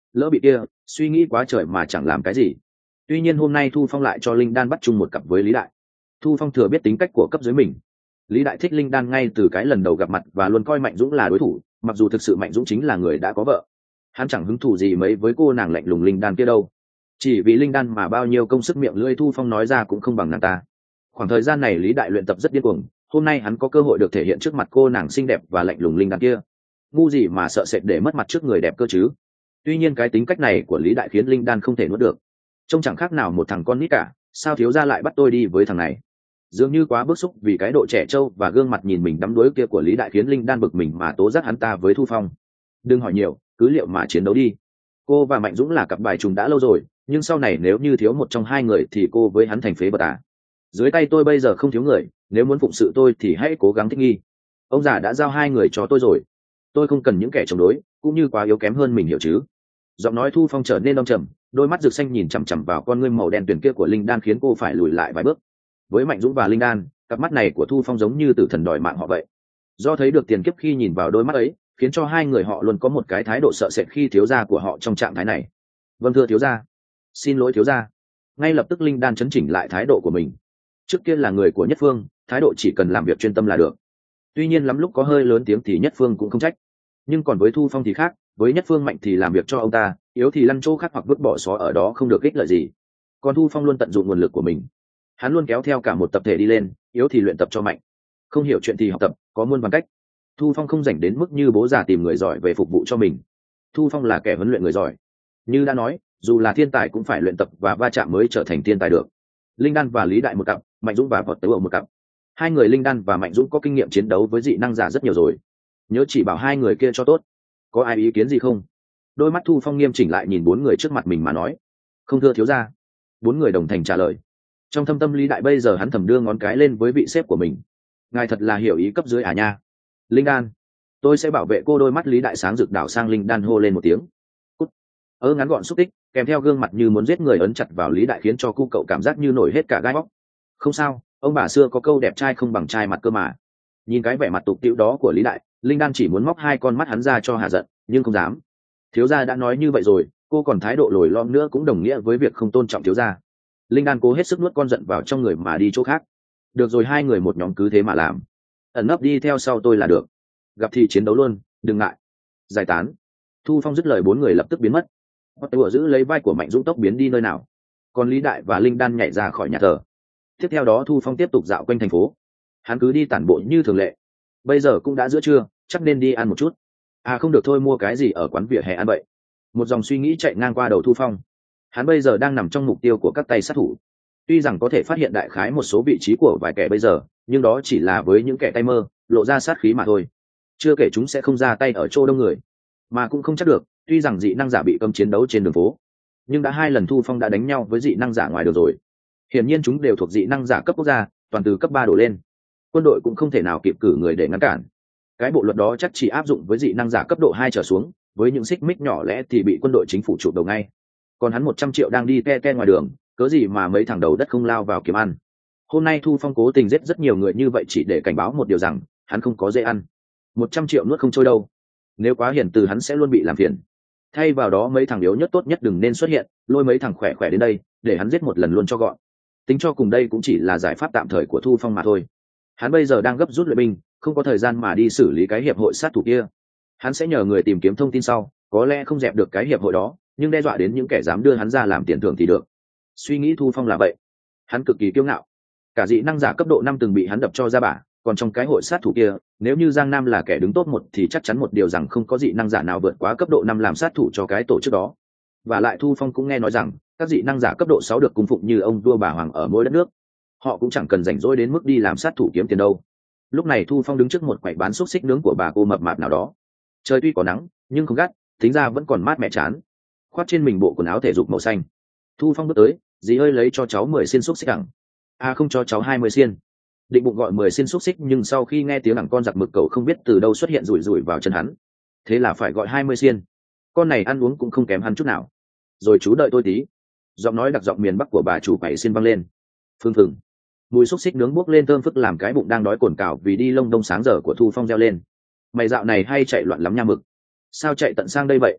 Speaker 1: lỡ bị kia suy nghĩ quá trời mà chẳng làm cái gì. Tuy nhiên hôm nay Thu Phong lại cho linh đan bắt chung một cặp với Lý Đại. Thu Phong thừa biết tính cách của cấp dưới mình. Lý Đại thích linh đan ngay từ cái lần đầu gặp mặt và luôn coi Mạnh Dũng là đối thủ, mặc dù thực sự Mạnh Dũng chính là người đã có vợ. Hắn chẳng hứng thú gì mấy với cô nàng lạnh lùng linh đan kia đâu. Chỉ vì linh đan mà bao nhiêu công sức miệng lưỡi Thu Phong nói ra cũng không bằng nàng ta. Khoảng thời gian này Lý Đại luyện tập rất điên cuồng, hôm nay hắn có cơ hội được thể hiện trước mặt cô nàng xinh đẹp và lạnh lùng linh đan kia. Ngu gì mà sợ sệt để mất mặt trước người đẹp cơ chứ. Tuy nhiên cái tính cách này của Lý Đại khiến linh đan không thể nuốt được. Trông chẳng khác nào một thằng con nít cả, sao thiếu gia lại bắt tôi đi với thằng này? Dường như quá bức xúc vì cái độ trẻ trâu và gương mặt nhìn mình đắm đuối kia của Lý Đại khiến linh đan bực mình mà tố giác hắn ta với Thu Phong. Đừng hỏi nhiều, cứ liệu mà chiến đấu đi. Cô và Mạnh Dũng là cặp bài trùng đã lâu rồi, nhưng sau này nếu như thiếu một trong hai người thì cô với hắn thành phế vật à. Dưới tay tôi bây giờ không thiếu người, nếu muốn phụng sự tôi thì hãy cố gắng thích nghi. Ông già đã giao hai người cho tôi rồi, tôi không cần những kẻ chống đối cũng như quá yếu kém hơn mình, hiểu chứ? Giọng nói Thu Phong trở nên đông trầm, đôi mắt rực xanh nhìn chằm chằm vào con ngươi màu đen tuyền kia của linh đan khiến cô phải lùi lại vài bước. Với Mạnh Dũng và linh đan, cặp mắt này của Thu Phong giống như tử thần đòi mạng họ vậy. Do thấy được tiền kiếp khi nhìn vào đôi mắt ấy, khiến cho hai người họ luôn có một cái thái độ sợ sệt khi thiếu gia của họ trong trạng thái này. Vâng thưa thiếu gia. Xin lỗi thiếu gia. Ngay lập tức linh đan chấn chỉnh lại thái độ của mình. Trước kia là người của Nhất Phương, thái độ chỉ cần làm việc chuyên tâm là được. Tuy nhiên lắm lúc có hơi lớn tiếng thì Nhất Phương cũng không trách. Nhưng còn với Thu Phong thì khác, với Nhất Phương mạnh thì làm việc cho ông ta, yếu thì lăn chỗ khác hoặc vứt bỏ xó ở đó không được ích lợi gì. Còn Thu Phong luôn tận dụng nguồn lực của mình. Hắn luôn kéo theo cả một tập thể đi lên, yếu thì luyện tập cho mạnh, không hiểu chuyện thì học tập, có muôn vàn cách. Thu Phong không dành đến mức như bố già tìm người giỏi về phục vụ cho mình. Thu Phong là kẻ huấn luyện người giỏi. Như đã nói, dù là thiên tài cũng phải luyện tập và va chạm mới trở thành thiên tài được. Linh Đan và Lý Đại một cặp, Mạnh Dũng và Vọt Tấu ở một cặp. Hai người Linh Đan và Mạnh Dũng có kinh nghiệm chiến đấu với dị năng giả rất nhiều rồi. Nhớ chỉ bảo hai người kia cho tốt. Có ai ý kiến gì không? Đôi mắt Thu Phong nghiêm chỉnh lại nhìn bốn người trước mặt mình mà nói. Không thưa thiếu gia. Bốn người đồng thành trả lời. Trong thâm tâm Lý Đại bây giờ hắn thầm đưa ngón cái lên với vị sếp của mình. Ngài thật là hiểu ý cấp dưới à nha. Linh Đan, tôi sẽ bảo vệ cô. Đôi mắt Lý Đại sáng rực đảo sang Linh Đan hô lên một tiếng. Cút. Ngắn gọn xúc tích, kèm theo gương mặt như muốn giết người ấn chặt vào Lý Đại khiến cho cu cậu cảm giác như nổi hết cả gai óc. Không sao, ông bà xưa có câu đẹp trai không bằng trai mặt cơ mà. Nhìn cái vẻ mặt tục tĩu đó của Lý Đại, Linh Đan chỉ muốn móc hai con mắt hắn ra cho hạ giận, nhưng không dám. Thiếu gia đã nói như vậy rồi, cô còn thái độ lồi lõm nữa cũng đồng nghĩa với việc không tôn trọng thiếu gia. Linh Đan cố hết sức nuốt con giận vào trong người mà đi chỗ khác. Được rồi, hai người một nhóm cứ thế mà làm. Ẩn nấp đi theo sau tôi là được. Gặp thì chiến đấu luôn, đừng ngại. Giải tán. Thu Phong dứt lời bốn người lập tức biến mất. Tôi giữ lấy vai của Mạnh Dũng tốc biến đi nơi nào. Còn Lý Đại và Linh Đan nhảy ra khỏi nhà thờ. Tiếp theo đó Thu Phong tiếp tục dạo quanh thành phố. Hắn cứ đi tản bộ như thường lệ. Bây giờ cũng đã giữa trưa, chắc nên đi ăn một chút. À không được, thôi mua cái gì ở quán vỉa hè ăn vậy. Một dòng suy nghĩ chạy ngang qua đầu Thu Phong. Hắn bây giờ đang nằm trong mục tiêu của các tay sát thủ. Tuy rằng có thể phát hiện đại khái một số vị trí của vài kẻ bây giờ, nhưng đó chỉ là với những kẻ tay mơ, lộ ra sát khí mà thôi. Chưa kể chúng sẽ không ra tay ở chỗ đông người, mà cũng không chắc được. Tuy rằng dị năng giả bị cấm chiến đấu trên đường phố, nhưng đã hai lần Thu Phong đã đánh nhau với dị năng giả ngoài đường rồi. Hiển nhiên chúng đều thuộc dị năng giả cấp quốc gia, toàn từ cấp 3 đổ lên. Quân đội cũng không thể nào kịp cử người để ngăn cản. Cái bộ luật đó chắc chỉ áp dụng với dị năng giả cấp độ 2 trở xuống, với những xích mích nhỏ lẽ thì bị quân đội chính phủ chụp đầu ngay. Còn hắn 100 triệu đang đi te ngoài đường, cớ gì mà mấy thằng đầu đất không lao vào kiếm ăn. Hôm nay Thu Phong cố tình giết rất nhiều người như vậy chỉ để cảnh báo một điều rằng hắn không có dễ ăn. 100 triệu nuốt không trôi đâu. Nếu quá hiền từ hắn sẽ luôn bị làm phiền. Thay vào đó mấy thằng yếu nhất tốt nhất đừng nên xuất hiện, lôi mấy thằng khỏe khỏe đến đây để hắn giết một lần luôn cho gọn. Tính cho cùng đây cũng chỉ là giải pháp tạm thời của Thu Phong mà thôi. Hắn bây giờ đang gấp rút luyện binh, không có thời gian mà đi xử lý cái hiệp hội sát thủ kia. Hắn sẽ nhờ người tìm kiếm thông tin sau, có lẽ không dẹp được cái hiệp hội đó, nhưng đe dọa đến những kẻ dám đưa hắn ra làm tiền thưởng thì được. Suy nghĩ Thu Phong là vậy. Hắn cực kỳ kiêu ngạo. Cả dị năng giả cấp độ 5 từng bị hắn đập cho ra bả, còn trong cái hội sát thủ kia, nếu như Giang Nam là kẻ đứng top 1 thì chắc chắn một điều rằng không có dị năng giả nào vượt quá cấp độ 5 làm sát thủ cho cái tổ chức đó. Và lại Thu Phong cũng nghe nói rằng các dị năng giả cấp độ 6 được cung phụng như ông vua bà hoàng ở mỗi đất nước. Họ cũng chẳng cần rảnh rỗi đến mức đi làm sát thủ kiếm tiền đâu. Lúc này Thu Phong đứng trước một quầy bán xúc xích nướng của bà cô mập mạp nào đó. Trời tuy có nắng nhưng không gắt, tính ra vẫn còn mát mẻ chán. Khoác trên mình bộ quần áo thể dục màu xanh, Thu Phong bước tới. Dì ơi, lấy cho cháu 10 xiên xúc xích ẳng. À không, cho cháu 20 xiên. Định bụng gọi 10 xiên xúc xích, nhưng sau khi nghe tiếng ẳng con giặc mực cậu không biết từ đâu xuất hiện rủi rủi vào chân hắn, thế là phải gọi 20 xiên. Con này ăn uống cũng không kém hắn chút nào. Rồi chú đợi tôi tí. Giọng nói đặc giọng miền Bắc của bà chủ quầy xiên vang lên. Phương phừng, mùi xúc xích nướng bốc lên thơm phức làm cái bụng đang đói cồn cào vì đi lông đông sáng giờ của Thu Phong reo lên. Mày dạo này hay chạy loạn lắm nha mực. Sao chạy tận sang đây vậy?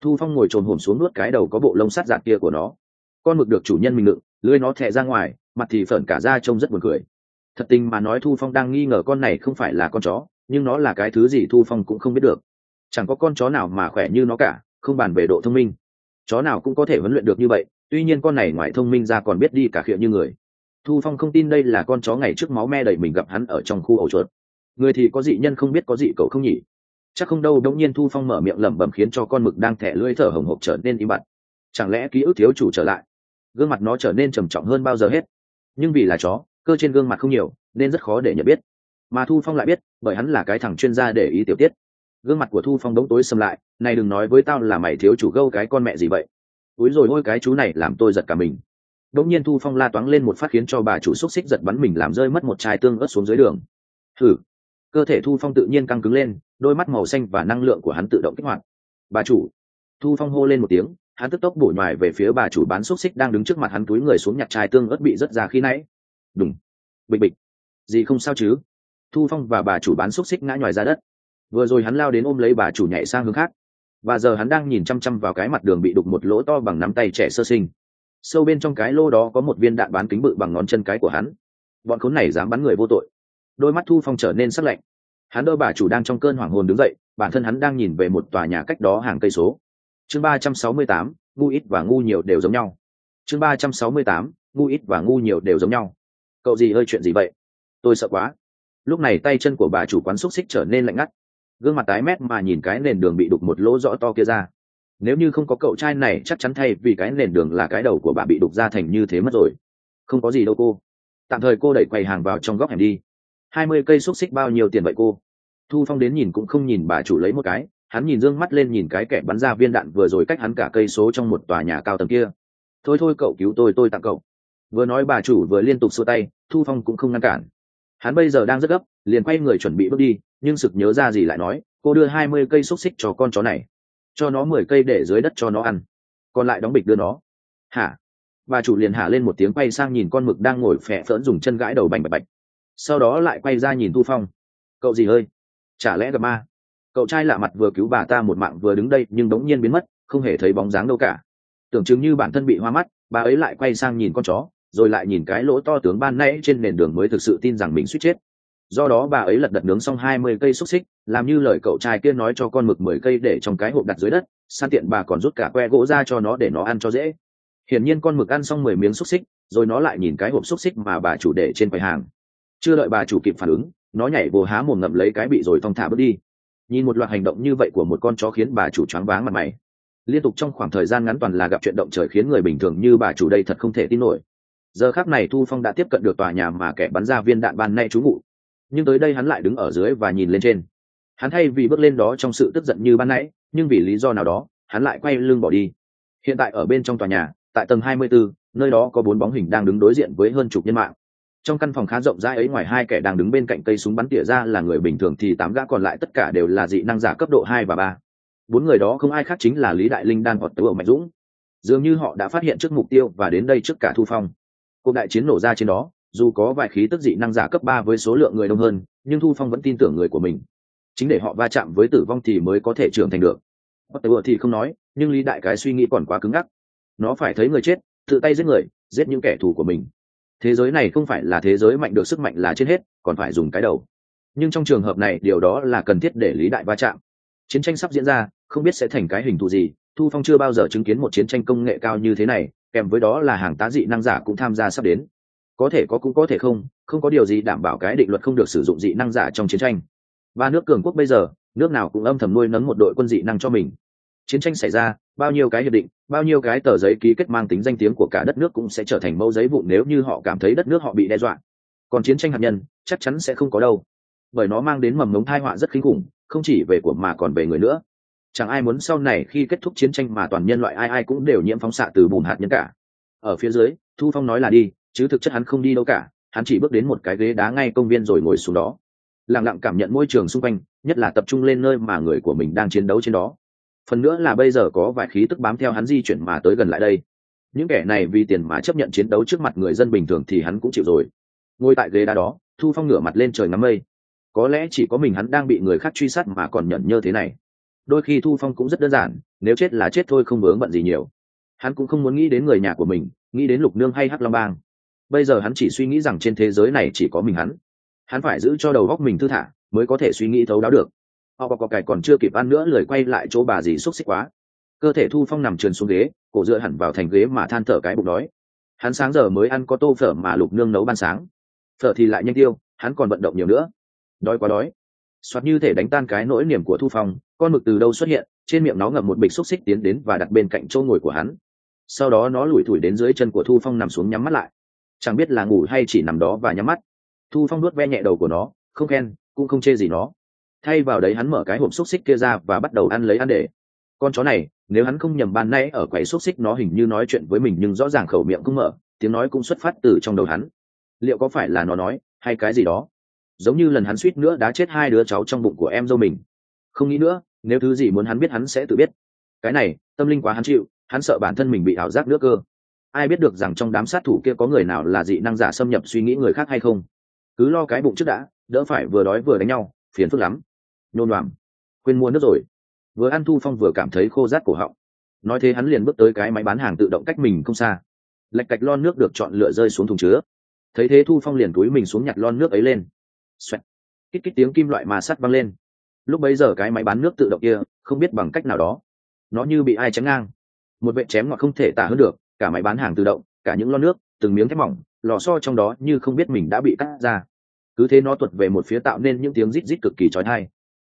Speaker 1: Thu Phong ngồi trồm hổm xuống nuốt cái đầu có bộ lông sắt dạt kia của nó. Con mực được chủ nhân mình ngự, lưỡi nó thè ra ngoài, mặt thì phởn cả ra trông rất buồn cười. Thật tình mà nói Thu Phong đang nghi ngờ con này không phải là con chó, nhưng nó là cái thứ gì Thu Phong cũng không biết được. Chẳng có con chó nào mà khỏe như nó cả, không bàn về độ thông minh. Chó nào cũng có thể huấn luyện được như vậy, tuy nhiên con này ngoài thông minh ra còn biết đi cả khịa như người. Thu Phong không tin đây là con chó ngày trước máu me đầy mình gặp hắn ở trong khu ổ chuột. Người thì có dị nhân không biết có dị cậu không nhỉ? Chắc không đâu. Đống nhiên Thu Phong mở miệng lẩm bẩm khiến cho con mực đang thẻ lưỡi thở hổn hộc trở nên im bặt. Chẳng lẽ ký ức thiếu chủ trở lại? Gương mặt nó trở nên trầm trọng hơn bao giờ hết. Nhưng vì là chó, cơ trên gương mặt không nhiều nên rất khó để nhận biết. Mà Thu Phong lại biết, bởi hắn là cái thằng chuyên gia để ý tiểu tiết. Gương mặt của Thu Phong đống tối sầm lại. Này đừng nói với tao là mày thiếu chủ gâu cái con mẹ gì vậy? Úi rồi ôi, cái chú này làm tôi giật cả mình. Đống nhiên Thu Phong la toáng lên một phát khiến cho bà chủ xúc xích giật bắn mình làm rơi mất một chai tương ớt xuống dưới đường. Thử. Cơ thể Thu Phong tự nhiên căng cứng lên, đôi mắt màu xanh và năng lượng của hắn tự động kích hoạt. Bà chủ. Thu Phong hô lên một tiếng, hắn tức tốc bổ nhòi về phía bà chủ bán xúc xích đang đứng trước mặt hắn, túi người xuống nhặt chai tương ớt bị rớt ra khi nãy. Đùng. Bịch bịch. Gì không sao chứ? Thu Phong và bà chủ bán xúc xích ngã nhòi ra đất. Vừa rồi hắn lao đến ôm lấy bà chủ nhảy sang hướng khác, và giờ hắn đang nhìn chăm chăm vào cái mặt đường bị đục một lỗ to bằng nắm tay trẻ sơ sinh. Sâu bên trong cái lô đó có một viên đạn bán kính bự bằng ngón chân cái của hắn. Bọn khốn này dám bắn người vô tội. Đôi mắt Thu Phong trở nên sắc lạnh. Hắn đỡ bà chủ đang trong cơn hoảng hồn đứng dậy, bản thân hắn đang nhìn về một tòa nhà cách đó hàng cây số. Chương 368, ngu ít và ngu nhiều đều giống nhau. Chương 368, ngu ít và ngu nhiều đều giống nhau. Cậu gì ơi, chuyện gì vậy? Tôi sợ quá. Lúc này tay chân của bà chủ quán xúc xích trở nên lạnh ngắt. Gương mặt tái mét mà nhìn cái nền đường bị đục một lỗ rõ to kia ra. Nếu như không có cậu trai này chắc chắn thay vì cái nền đường là cái đầu của bà bị đục ra thành như thế mất rồi. Không có gì đâu cô. Tạm thời cô đẩy quầy hàng vào trong góc hẻm đi. 20 cây xúc xích bao nhiêu tiền vậy cô? Thu Phong đến nhìn cũng không nhìn bà chủ lấy một cái, hắn nhìn dương mắt lên nhìn cái kẻ bắn ra viên đạn vừa rồi cách hắn cả cây số trong một tòa nhà cao tầng kia. Thôi thôi cậu cứu tôi tặng cậu. Vừa nói bà chủ vừa liên tục xua tay, Thu Phong cũng không ngăn cản. Hắn bây giờ đang rất gấp, liền quay người chuẩn bị bước đi, nhưng sực nhớ ra gì lại nói, cô đưa 20 cây xúc xích cho con chó này, cho nó 10 cây để dưới đất cho nó ăn, còn lại đóng bịch đưa nó. Hả? Bà chủ liền hả lên một tiếng, quay sang nhìn con mực đang ngồi phè phỡn dùng chân gãi đầu bành bạch bạch. Sau đó lại quay ra nhìn Thu Phong. Cậu gì ơi? Chả lẽ gặp ma? Cậu trai lạ mặt vừa cứu bà ta một mạng vừa đứng đây nhưng đống nhiên biến mất, không hề thấy bóng dáng đâu cả. Tưởng chừng như bản thân bị hoa mắt, bà ấy lại quay sang nhìn con chó, rồi lại nhìn cái lỗ to tướng ban nãy trên nền đường mới thực sự tin rằng mình suýt chết. Do đó bà ấy lật đật nướng xong 20 cây xúc xích, làm như lời cậu trai kia nói cho con mực 10 cây để trong cái hộp đặt dưới đất, san tiện bà còn rút cả que gỗ ra cho nó để nó ăn cho dễ. Hiển nhiên con mực ăn xong 10 miếng xúc xích, rồi nó lại nhìn cái hộp xúc xích mà bà chủ để trên quầy hàng. Chưa đợi bà chủ kịp phản ứng, nó nhảy vồ há mồm ngậm lấy cái bị rồi thong thả bước đi. Nhìn một loạt hành động như vậy của một con chó khiến bà chủ choáng váng mặt mày. Liên tục trong khoảng thời gian ngắn toàn là gặp chuyện động trời khiến người bình thường như bà chủ đây thật không thể tin nổi. Giờ khắc này Thu Phong đã tiếp cận được tòa nhà mà kẻ bắn ra viên đạn ban nay trú ngụ, nhưng tới đây hắn lại đứng ở dưới và nhìn lên trên. Hắn thay vì bước lên đó trong sự tức giận như ban nãy, nhưng vì lý do nào đó hắn lại quay lưng bỏ đi. Hiện tại ở bên trong tòa nhà, tại tầng 24, nơi đó có 4 bóng hình đang đứng đối diện với hơn chục nhân mạng. Trong căn phòng khá rộng rãi ấy, ngoài 2 kẻ đang đứng bên cạnh cây súng bắn tỉa ra là người bình thường thì 8 gã còn lại tất cả đều là dị năng giả cấp độ 2 và 3. 4 người đó không ai khác chính là Lý Đại Linh Đan hoặc Tứ Ẩu Mạnh Dũng. Dường như họ đã phát hiện trước mục tiêu và đến đây trước cả Thu Phong. Cuộc đại chiến nổ ra trên đó, dù có vài khí tức dị năng giả cấp 3 với số lượng người đông hơn, nhưng Thu Phong vẫn tin tưởng người của mình. Chính để họ va chạm với tử vong thì mới có thể trưởng thành được. Bất tử thì không nói, nhưng Lý Đại cái suy nghĩ còn quá cứng ngắc. Nó phải thấy người chết, tự tay giết người, giết những kẻ thù của mình. Thế giới này không phải là thế giới mạnh được sức mạnh là trên hết, còn phải dùng cái đầu. Nhưng trong trường hợp này điều đó là cần thiết để Lý Đại va chạm. Chiến tranh sắp diễn ra, không biết sẽ thành cái hình thù gì. Thu Phong chưa bao giờ chứng kiến một chiến tranh công nghệ cao như thế này, kèm với đó là hàng tá dị năng giả cũng tham gia sắp đến. Có thể có cũng có thể không có điều gì đảm bảo cái định luật không được sử dụng dị năng giả trong chiến tranh. Ba nước cường quốc bây giờ, nước nào cũng âm thầm nuôi nấng một đội quân dị năng cho mình. Chiến tranh xảy ra, bao nhiêu cái hiệp định, bao nhiêu cái tờ giấy ký kết mang tính danh tiếng của cả đất nước cũng sẽ trở thành mẫu giấy vụn nếu như họ cảm thấy đất nước họ bị đe dọa. Còn chiến tranh hạt nhân chắc chắn sẽ không có đâu, bởi nó mang đến mầm mống tai họa rất kinh khủng, không chỉ về của mà còn về người nữa. Chẳng ai muốn sau này khi kết thúc chiến tranh mà toàn nhân loại ai ai cũng đều nhiễm phóng xạ từ bùn hạt nhân cả. Ở phía dưới, Thu Phong nói là đi, chứ thực chất hắn không đi đâu cả. Hắn chỉ bước đến một cái ghế đá ngay công viên rồi ngồi xuống đó, lặng lặng cảm nhận môi trường xung quanh, nhất là tập trung lên nơi mà người của mình đang chiến đấu trên đó. Phần nữa là bây giờ có vài khí tức bám theo hắn di chuyển mà tới gần lại đây. Những kẻ này vì tiền mà chấp nhận chiến đấu trước mặt người dân bình thường thì hắn cũng chịu rồi. Ngồi tại ghế đá đó, Thu Phong ngửa mặt lên trời ngắm mây. Có lẽ chỉ có mình hắn đang bị người khác truy sát mà còn nhẫn nhơ thế này. đôi khi Thu Phong cũng rất đơn giản, nếu chết là chết thôi, không vướng bận gì nhiều. Hắn cũng không muốn nghĩ đến người nhà của mình, nghĩ đến Lục Nương hay Hắc Long Bang. Bây giờ hắn chỉ suy nghĩ rằng trên thế giới này chỉ có mình hắn phải giữ cho đầu óc mình thư thả mới có thể suy nghĩ thấu đáo được. Họ có cải còn chưa kịp ăn nữa, lười quay lại chỗ bà dì xúc xích quá. Cơ thể Thu Phong nằm trườn xuống ghế, cổ dựa hẳn vào thành ghế mà than thở cái bụng đói. Hắn sáng giờ mới ăn có tô phở mà Lục Nương nấu ban sáng, phở thì lại nhanh tiêu, hắn còn vận động nhiều nữa. Đói quá đói. Soạt như thể đánh tan cái nỗi niềm của Thu Phong, con mực từ đâu xuất hiện, trên miệng nó ngậm một bịch xúc xích tiến đến và đặt bên cạnh chỗ ngồi của hắn. Sau đó nó lủi thủi đến dưới chân của Thu Phong, nằm xuống nhắm mắt lại, chẳng biết là ngủ hay chỉ nằm đó và nhắm mắt. Thu Phong nuốt ve nhẹ đầu của nó, không khen cũng không chê gì nó. Thay vào đấy hắn mở cái hộp xúc xích kia ra và bắt đầu ăn lấy ăn để. Con chó này, nếu hắn không nhầm, ban nãy ở quầy xúc xích nó hình như nói chuyện với mình, nhưng rõ ràng khẩu miệng không mở, tiếng nói cũng xuất phát từ trong đầu hắn. Liệu có phải là nó nói hay cái gì đó, giống như lần hắn suýt nữa đá chết 2 đứa cháu trong bụng của em dâu mình? Không nghĩ nữa, nếu thứ gì muốn hắn biết hắn sẽ tự biết. Cái này tâm linh quá hắn chịu, hắn sợ bản thân mình bị ảo giác nữa cơ. Ai biết được rằng trong đám sát thủ kia có người nào là dị năng giả xâm nhập suy nghĩ người khác hay không? Cứ lo cái bụng trước đã, đỡ phải vừa đói vừa đánh nhau, phiền phức lắm. Nôn đoàm, quên mua nước rồi. Vừa ăn Thu Phong vừa cảm thấy khô rát cổ họng. Nói thế hắn liền bước tới cái máy bán hàng tự động cách mình không xa, lạch cạch lon nước được chọn lựa rơi xuống thùng chứa. Thấy thế Thu Phong liền cúi mình xuống nhặt lon nước ấy lên. Xoẹt, kít kít tiếng kim loại mà sắt văng lên. Lúc bấy giờ cái máy bán nước tự động kia không biết bằng cách nào đó, nó như bị ai chém ngang, một vệt chém ngọt không thể tả hơn được. Cả máy bán hàng tự động, cả những lon nước, từng miếng thép mỏng, lò xo trong đó như không biết mình đã bị cắt ra. Cứ thế nó tuột về một phía, tạo nên những tiếng rít rít cực kỳ chói tai.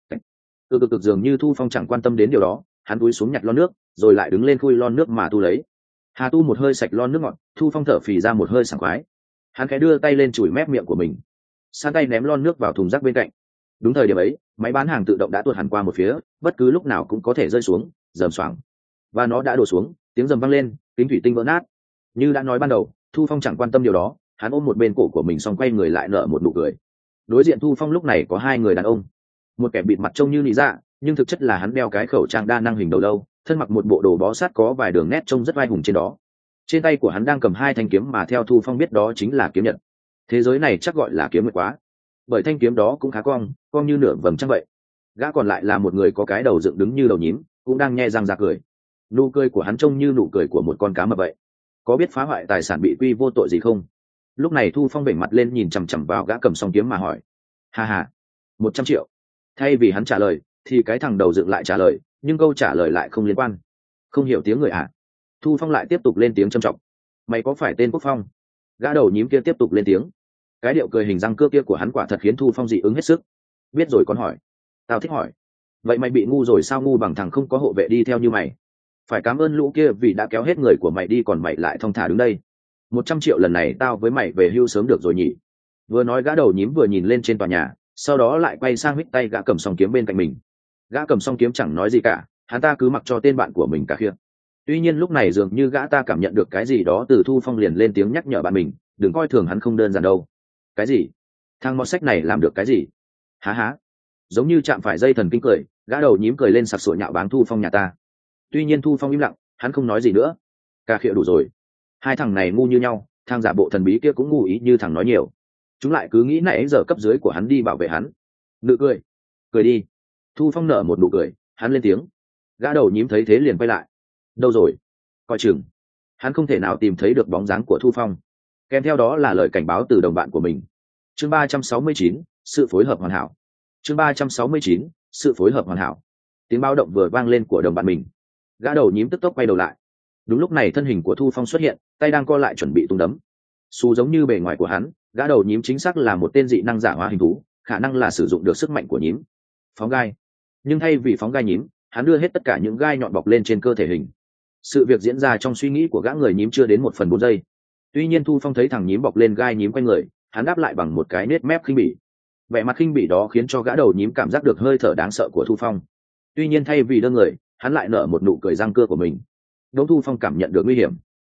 Speaker 1: Cực dường như Thu Phong chẳng quan tâm đến điều đó, hắn cúi xuống nhặt lon nước, rồi lại đứng lên khui lon nước mà tu lấy. Hà tu một hơi sạch lon nước ngọt, Thu Phong thở phì ra một hơi sảng khoái. Hắn khẽ đưa tay lên chùi mép miệng của mình, san tay ném lon nước vào thùng rác bên cạnh. Đúng thời điểm ấy, máy bán hàng tự động đã tuột hẳn qua một phía, bất cứ lúc nào cũng có thể rơi xuống, rầm xoảng. Và nó đã đổ xuống, tiếng rầm vang lên, kính thủy tinh vỡ nát. Như đã nói ban đầu, Thu Phong chẳng quan tâm điều đó, hắn ôm một bên cổ của mình xong quay người lại nở một nụ cười. Đối diện Thu Phong lúc này có 2 người đàn ông, một kẻ bịt mặt trông như nị dạ, nhưng thực chất là hắn đeo cái khẩu trang đa năng hình đầu lâu, thân mặc một bộ đồ bó sát có vài đường nét trông rất vai hùng trên đó. Trên tay của hắn đang cầm 2 thanh kiếm mà theo Thu Phong biết đó chính là kiếm nhật. Thế giới này chắc gọi là kiếm nguyệt quá, bởi thanh kiếm đó cũng khá cong như nửa vầng trăng vậy. Gã còn lại là một người có cái đầu dựng đứng như đầu nhím, cũng đang nhe răng ra cười. Nụ cười của hắn trông như nụ cười của một con cá mập vậy. Có biết phá hoại tài sản bị quy vô tội gì không? Lúc này Thu Phong vểnh mặt lên nhìn chằm chằm vào gã cầm song kiếm mà hỏi. Hà hà, 100 triệu. Thay vì hắn trả lời thì cái thằng đầu dựng lại trả lời, nhưng câu trả lời lại không liên quan. Không hiểu tiếng người à? Thu Phong lại tiếp tục lên tiếng trầm trọng. Mày có phải tên Quốc Phong? Gã đầu nhím kia tiếp tục lên tiếng. Cái điệu cười hình răng cưa kia của hắn quả thật khiến Thu Phong dị ứng hết sức. Biết rồi, con hỏi. Tao thích hỏi. Vậy mày bị ngu rồi sao? Ngu bằng thằng không có hộ vệ đi theo như mày. Phải cảm ơn lũ kia vì đã kéo hết người của mày đi, còn mày lại thong thả đứng đây. 100 triệu lần này tao với mày về hưu sớm được rồi nhỉ? Vừa nói gã đầu nhím vừa nhìn lên trên tòa nhà, sau đó lại quay sang huých tay gã cầm song kiếm bên cạnh mình. Gã cầm song kiếm chẳng nói gì cả, hắn ta cứ mặc cho tên bạn của mình cả khịa. Tuy nhiên lúc này dường như gã ta cảm nhận được cái gì đó từ Thu Phong, liền lên tiếng nhắc nhở bạn mình, đừng coi thường hắn, không đơn giản đâu. Cái gì? Thằng mọt sách này làm được cái gì? Há há. Giống như chạm phải dây thần kinh cười, gã đầu nhím cười lên sặc sụa nhạo báng Thu Phong nhà ta. Tuy nhiên Thu Phong im lặng, hắn không nói gì nữa. Cà khịa đủ rồi. 2 thằng này ngu như nhau, thằng giả bộ thần bí kia cũng ngu ý như thằng nói nhiều. Chúng lại cứ nghĩ nãy giờ cấp dưới của hắn đi bảo vệ hắn. Nụ cười. Cười đi. Thu Phong nở một nụ cười, hắn lên tiếng. Gã đầu nhím thấy thế liền quay lại. Đâu rồi? Coi chừng. Hắn không thể nào tìm thấy được bóng dáng của Thu Phong. Kèm theo đó là lời cảnh báo từ đồng bạn của mình. Chương 369, sự phối hợp hoàn hảo. Chương 369, sự phối hợp hoàn hảo. Tiếng báo động vừa vang lên của đồng bạn mình. Gã đầu nhím tức tốc quay đầu lại. Đúng lúc này thân hình của Thu Phong xuất hiện, tay đang co lại chuẩn bị tung đấm. Xù giống như bề ngoài của hắn, gã đầu nhím chính xác là một tên dị năng giả hóa hình thú, khả năng là sử dụng được sức mạnh của nhím. Phóng gai. Nhưng thay vì phóng gai nhím, hắn đưa hết tất cả những gai nhọn bọc lên trên cơ thể hình. Sự việc diễn ra trong suy nghĩ của gã người nhím chưa đến 1/4 giây. Tuy nhiên Thu Phong thấy thằng nhím bọc lên gai nhím quanh người, hắn đáp lại bằng một cái nết mép khinh bỉ. Vẻ mặt khinh bỉ đó khiến cho gã đầu nhím cảm giác được hơi thở đáng sợ của Thu Phong. Tuy nhiên thay vì đơ người, hắn lại nở một nụ cười răng cưa của mình. Đỗ Thu Phong cảm nhận được nguy hiểm.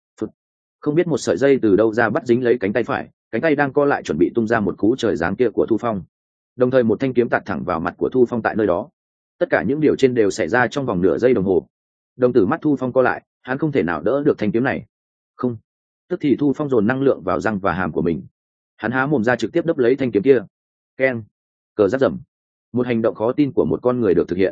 Speaker 1: Không biết một sợi dây từ đâu ra bắt dính lấy cánh tay phải, cánh tay đang co lại chuẩn bị tung ra một cú trời giáng kia của Thu Phong. Đồng thời một thanh kiếm tạt thẳng vào mặt của Thu Phong tại nơi đó. Tất cả những điều trên đều xảy ra trong vòng nửa giây đồng hồ. Đồng tử mắt Thu Phong co lại, hắn không thể nào đỡ được thanh kiếm này. Không. Tức thì Thu Phong dồn năng lượng vào răng và hàm của mình. Hắn há mồm ra trực tiếp đấp lấy thanh kiếm kia. Keng. Cờ giáp rầm. Một hành động khó tin của một con người được thực hiện.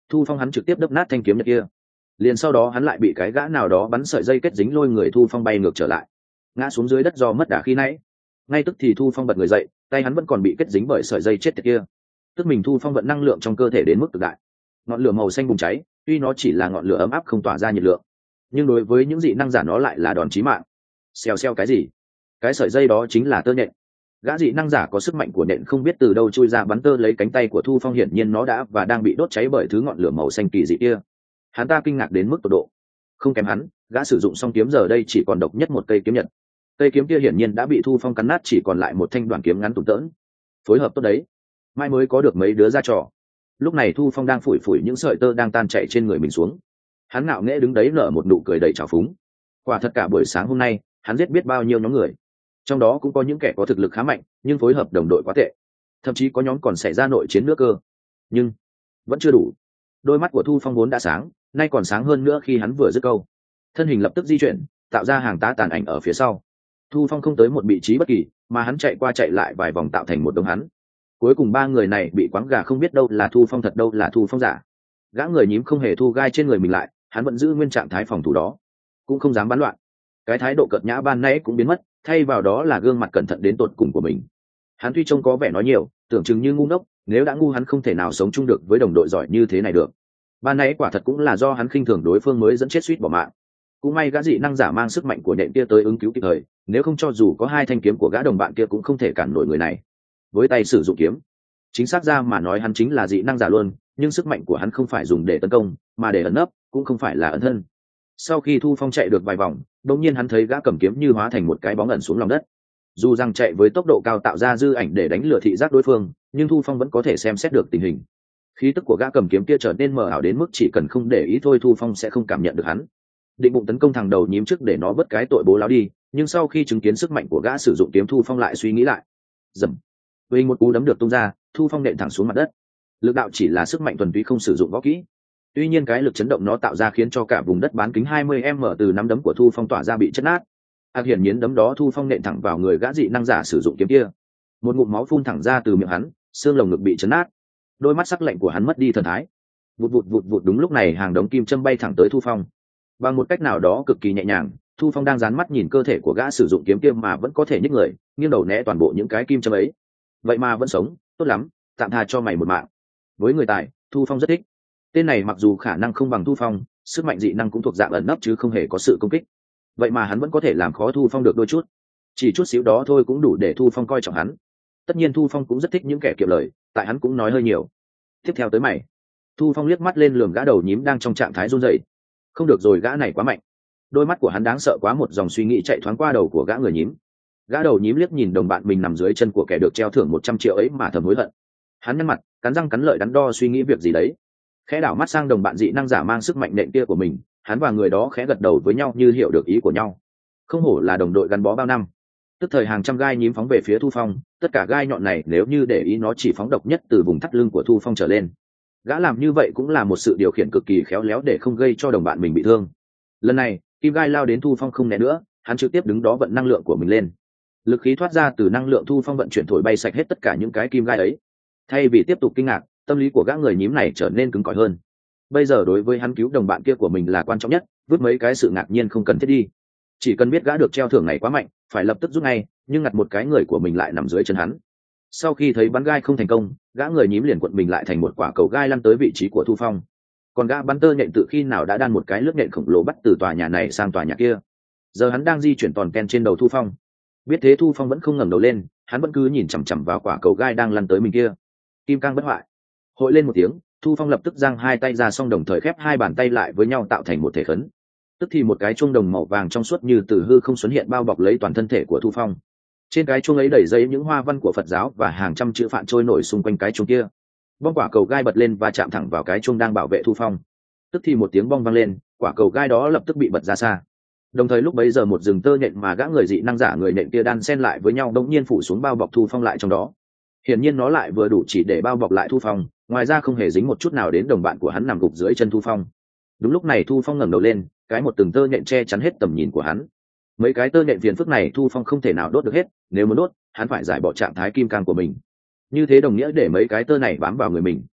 Speaker 1: Thu Phong hắn trực tiếp đập nát thanh kiếm nhật kia. Liền sau đó hắn lại bị cái gã nào đó bắn sợi dây kết dính lôi người Thu Phong bay ngược trở lại, ngã xuống dưới đất do mất đà khi nãy. Ngay tức thì Thu Phong bật người dậy, tay hắn vẫn còn bị kết dính bởi sợi dây chết tiệt kia. Tức mình Thu Phong vận năng lượng trong cơ thể đến mức cực đại. Ngọn lửa màu xanh bùng cháy, tuy nó chỉ là ngọn lửa ấm áp không tỏa ra nhiệt lượng, nhưng đối với những dị năng giả nó lại là đòn chí mạng. Xèo xèo cái gì? Cái sợi dây đó chính là tơ nhện. Gã dị năng giả có sức mạnh của nện không biết từ đâu chui ra bắn tơ lấy cánh tay của Thu Phong, hiển nhiên nó đã và đang bị đốt cháy bởi thứ ngọn lửa màu xanh kỳ dị kia. Hắn ta kinh ngạc đến mức tột độ. Không kém hắn, gã sử dụng xong kiếm giờ đây chỉ còn độc nhất một cây kiếm nhật. Cây kiếm kia hiển nhiên đã bị Thu Phong cắn nát, chỉ còn lại một thanh đoạn kiếm ngắn tủm tỡn. Phối hợp tốt đấy, mai mới có được mấy đứa ra trò. Lúc này Thu Phong đang phủi phủi những sợi tơ đang tan chảy trên người mình xuống. Hắn ngạo nghễ đứng đấy nở một nụ cười đầy trào phúng. Quả thật cả buổi sáng hôm nay hắn giết biết bao nhiêu nhóm người, trong đó cũng có những kẻ có thực lực khá mạnh nhưng phối hợp đồng đội quá tệ, thậm chí có nhóm còn xảy ra nội chiến nữa cơ. Nhưng vẫn chưa đủ. Đôi mắt của Thu Phong vốn đã sáng, nay còn sáng hơn nữa khi hắn vừa dứt câu. Thân hình lập tức di chuyển, tạo ra hàng tá tàn ảnh ở phía sau. Thu Phong không tới một vị trí bất kỳ, mà hắn chạy qua chạy lại vài vòng tạo thành một đống hắn. Cuối cùng ba người này bị quáng gà không biết đâu là Thu Phong thật đâu là Thu Phong giả. Gã người nhím không hề thu gai trên người mình lại, hắn vẫn giữ nguyên trạng thái phòng thủ đó, cũng không dám bắn loạn. Cái thái độ cợt nhã ban nãy cũng biến mất, thay vào đó là gương mặt cẩn thận đến tột cùng của mình. Hắn tuy trông có vẻ nói nhiều, tưởng chừng như ngu ngốc, nếu đã ngu hắn không thể nào sống chung được với đồng đội giỏi như thế này được. Ban nãy quả thật cũng là do hắn khinh thường đối phương mới dẫn chết suýt bỏ mạng. Cũng may gã dị năng giả mang sức mạnh của nện kia tới ứng cứu kịp thời, nếu không cho dù có hai thanh kiếm của gã đồng bạn kia cũng không thể cản nổi người này. Với tay sử dụng kiếm, chính xác ra mà nói hắn chính là dị năng giả luôn, nhưng sức mạnh của hắn không phải dùng để tấn công, mà để ẩn nấp, cũng không phải là ẩn thân. Sau khi Thu Phong chạy được vài vòng, đột nhiên hắn thấy gã cầm kiếm như hóa thành một cái bóng ẩn xuống lòng đất. Dù rằng chạy với tốc độ cao tạo ra dư ảnh để đánh lừa thị giác đối phương, nhưng Thu Phong vẫn có thể xem xét được tình hình. Khí tức của gã cầm kiếm kia trở nên mờ ảo đến mức chỉ cần không để ý thôi Thu Phong sẽ không cảm nhận được hắn. Định bụng tấn công thằng đầu nhím trước để nó vớt cái tội bố láo đi, nhưng sau khi chứng kiến sức mạnh của gã sử dụng kiếm, Thu Phong lại suy nghĩ lại. Dầm, với một cú đấm được tung ra, Thu Phong nện thẳng xuống mặt đất. Lực đạo chỉ là sức mạnh thuần túy không sử dụng võ kỹ. Tuy nhiên cái lực chấn động nó tạo ra khiến cho cả vùng đất bán kính 20m từ nắm đấm của Thu Phong tỏa ra bị chất nát. Hiển nhiên đấm đó Thu Phong nện thẳng vào người gã dị năng giả sử dụng kiếm kia. Một ngụm máu phun thẳng ra từ miệng hắn, xương lồng ngực bị chấn nát. Đôi mắt sắc lạnh của hắn mất đi thần thái. Vụt vụt vụt vụt, đúng lúc này hàng đống kim châm bay thẳng tới Thu Phong. Bằng một cách nào đó cực kỳ nhẹ nhàng, Thu Phong đang dán mắt nhìn cơ thể của gã sử dụng kiếm kia mà vẫn có thể nhích người, nghiêng đầu né toàn bộ những cái kim châm ấy. Vậy mà vẫn sống, tốt lắm, tạm tha cho mày một mạng. Với người tài, Thu Phong rất thích. Tên này mặc dù khả năng không bằng Thu Phong, sức mạnh dị năng cũng thuộc dạng ẩn nấp chứ không hề có sự công kích. Vậy mà hắn vẫn có thể làm khó Thu Phong được đôi chút. Chỉ chút xíu đó thôi cũng đủ để Thu Phong coi trọng hắn. Tất nhiên Thu Phong cũng rất thích những kẻ kiệm lời, tại hắn cũng nói hơi nhiều. Tiếp theo tới mày. Thu Phong liếc mắt lên lườm gã đầu nhím đang trong trạng thái run rẩy. Không được rồi, gã này quá mạnh. Đôi mắt của hắn đáng sợ quá, một dòng suy nghĩ chạy thoáng qua đầu của gã người nhím. Gã đầu nhím liếc nhìn đồng bạn mình nằm dưới chân của kẻ được treo thưởng 100 triệu ấy mà thầm hối hận. Hắn nhăn mặt, cắn răng cắn lợi đắn đo suy nghĩ việc gì đấy. Khẽ đảo mắt sang đồng bạn dị năng giả mang sức mạnh nện kia của mình, hắn và người đó khẽ gật đầu với nhau như hiểu được ý của nhau. Không hổ là đồng đội gắn bó bao năm. Tức thời hàng trăm gai nhím phóng về phía Thu Phong, tất cả gai nhọn này nếu như để ý nó chỉ phóng độc nhất từ vùng thắt lưng của Thu Phong trở lên. Gã làm như vậy cũng là một sự điều khiển cực kỳ khéo léo để không gây cho đồng bạn mình bị thương. Lần này kim gai lao đến Thu Phong không né nữa, hắn trực tiếp đứng đó vận năng lượng của mình lên. Lực khí thoát ra từ năng lượng Thu Phong vận chuyển thổi bay sạch hết tất cả những cái kim gai ấy. Thay vì tiếp tục kinh ngạc, tâm lý của gã người nhím này trở nên cứng cỏi hơn. Bây giờ đối với hắn cứu đồng bạn kia của mình là quan trọng nhất, vứt mấy cái sự ngạc nhiên không cần thiết đi. Chỉ cần biết gã được treo thưởng này quá mạnh, phải lập tức rút ngay, nhưng ngặt một cái người của mình lại nằm dưới chân hắn. Sau khi thấy bắn gai không thành công, gã người nhím liền cuộn mình lại thành một quả cầu gai lăn tới vị trí của Thu Phong. Còn gã bắn tơ nhện tự khi nào đã đan một cái lướt nhện khổng lồ bắt từ tòa nhà này sang tòa nhà kia. Giờ hắn đang di chuyển toàn ken trên đầu Thu Phong. Biết thế Thu Phong vẫn không ngẩng đầu lên, hắn vẫn cứ nhìn chằm chằm vào quả cầu gai đang lăn tới mình kia. Kim cang bất hoại. Hội lên một tiếng, Thu Phong lập tức giang hai tay ra, xong đồng thời khép hai bàn tay lại với nhau tạo thành một thể khấn. Tức thì một cái chuông đồng màu vàng trong suốt như từ hư không xuất hiện bao bọc lấy toàn thân thể của Thu Phong. Trên cái chuông ấy đầy dây những hoa văn của Phật giáo và hàng trăm chữ phạn trôi nổi xung quanh cái chuông kia. Bom quả cầu gai bật lên và chạm thẳng vào cái chuông đang bảo vệ Thu Phong. Tức thì một tiếng bom vang lên, quả cầu gai đó lập tức bị bật ra xa. Đồng thời lúc bấy giờ một rừng tơ nhện mà gã người dị năng giả người nện kia đan xen lại với nhau đột nhiên phủ xuống bao bọc Thu Phong lại trong đó. Hiển nhiên nó lại vừa đủ chỉ để bao bọc lại Thu Phong, ngoài ra không hề dính một chút nào đến đồng bạn của hắn nằm gục dưới chân Thu Phong. Đúng lúc này Thu Phong ngẩng đầu lên, cái một từng tơ nhện che chắn hết tầm nhìn của hắn. Mấy cái tơ nhện phiền phức này Thu Phong không thể nào đốt được hết, nếu muốn đốt, hắn phải giải bỏ trạng thái kim cang của mình. Như thế đồng nghĩa để mấy cái tơ này bám vào người mình.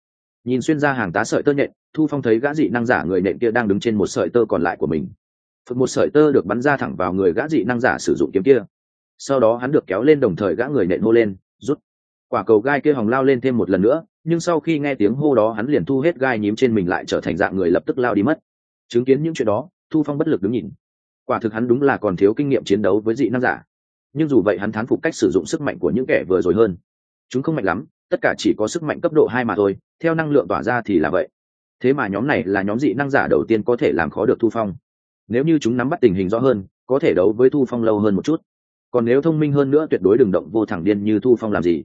Speaker 1: Nhìn xuyên ra hàng tá sợi tơ nhện, Thu Phong thấy gã dị năng giả người nện kia đang đứng trên một sợi tơ còn lại của mình. Một sợi tơ được bắn ra thẳng vào người gã dị năng giả sử dụng kiếm kia. Sau đó hắn được kéo lên, đồng thời gã người nện hô lên, rút. Quả cầu gai kia hòng lao lên thêm một lần nữa, nhưng sau khi nghe tiếng hô đó hắn liền thu hết gai nhím trên mình lại trở thành dạng người lập tức lao đi mất. Chứng kiến những chuyện đó, Thu Phong bất lực đứng nhìn. Quả thực hắn đúng là còn thiếu kinh nghiệm chiến đấu với dị năng giả. Nhưng dù vậy hắn thán phục cách sử dụng sức mạnh của những kẻ vừa rồi hơn. Chúng không mạnh lắm, tất cả chỉ có sức mạnh cấp độ 2 mà thôi, theo năng lượng tỏa ra thì là vậy. Thế mà nhóm này là nhóm dị năng giả đầu tiên có thể làm khó được Thu Phong. Nếu như chúng nắm bắt tình hình rõ hơn, có thể đấu với Thu Phong lâu hơn một chút. Còn nếu thông minh hơn nữa tuyệt đối đừng động vô thẳng điên như Thu Phong làm gì.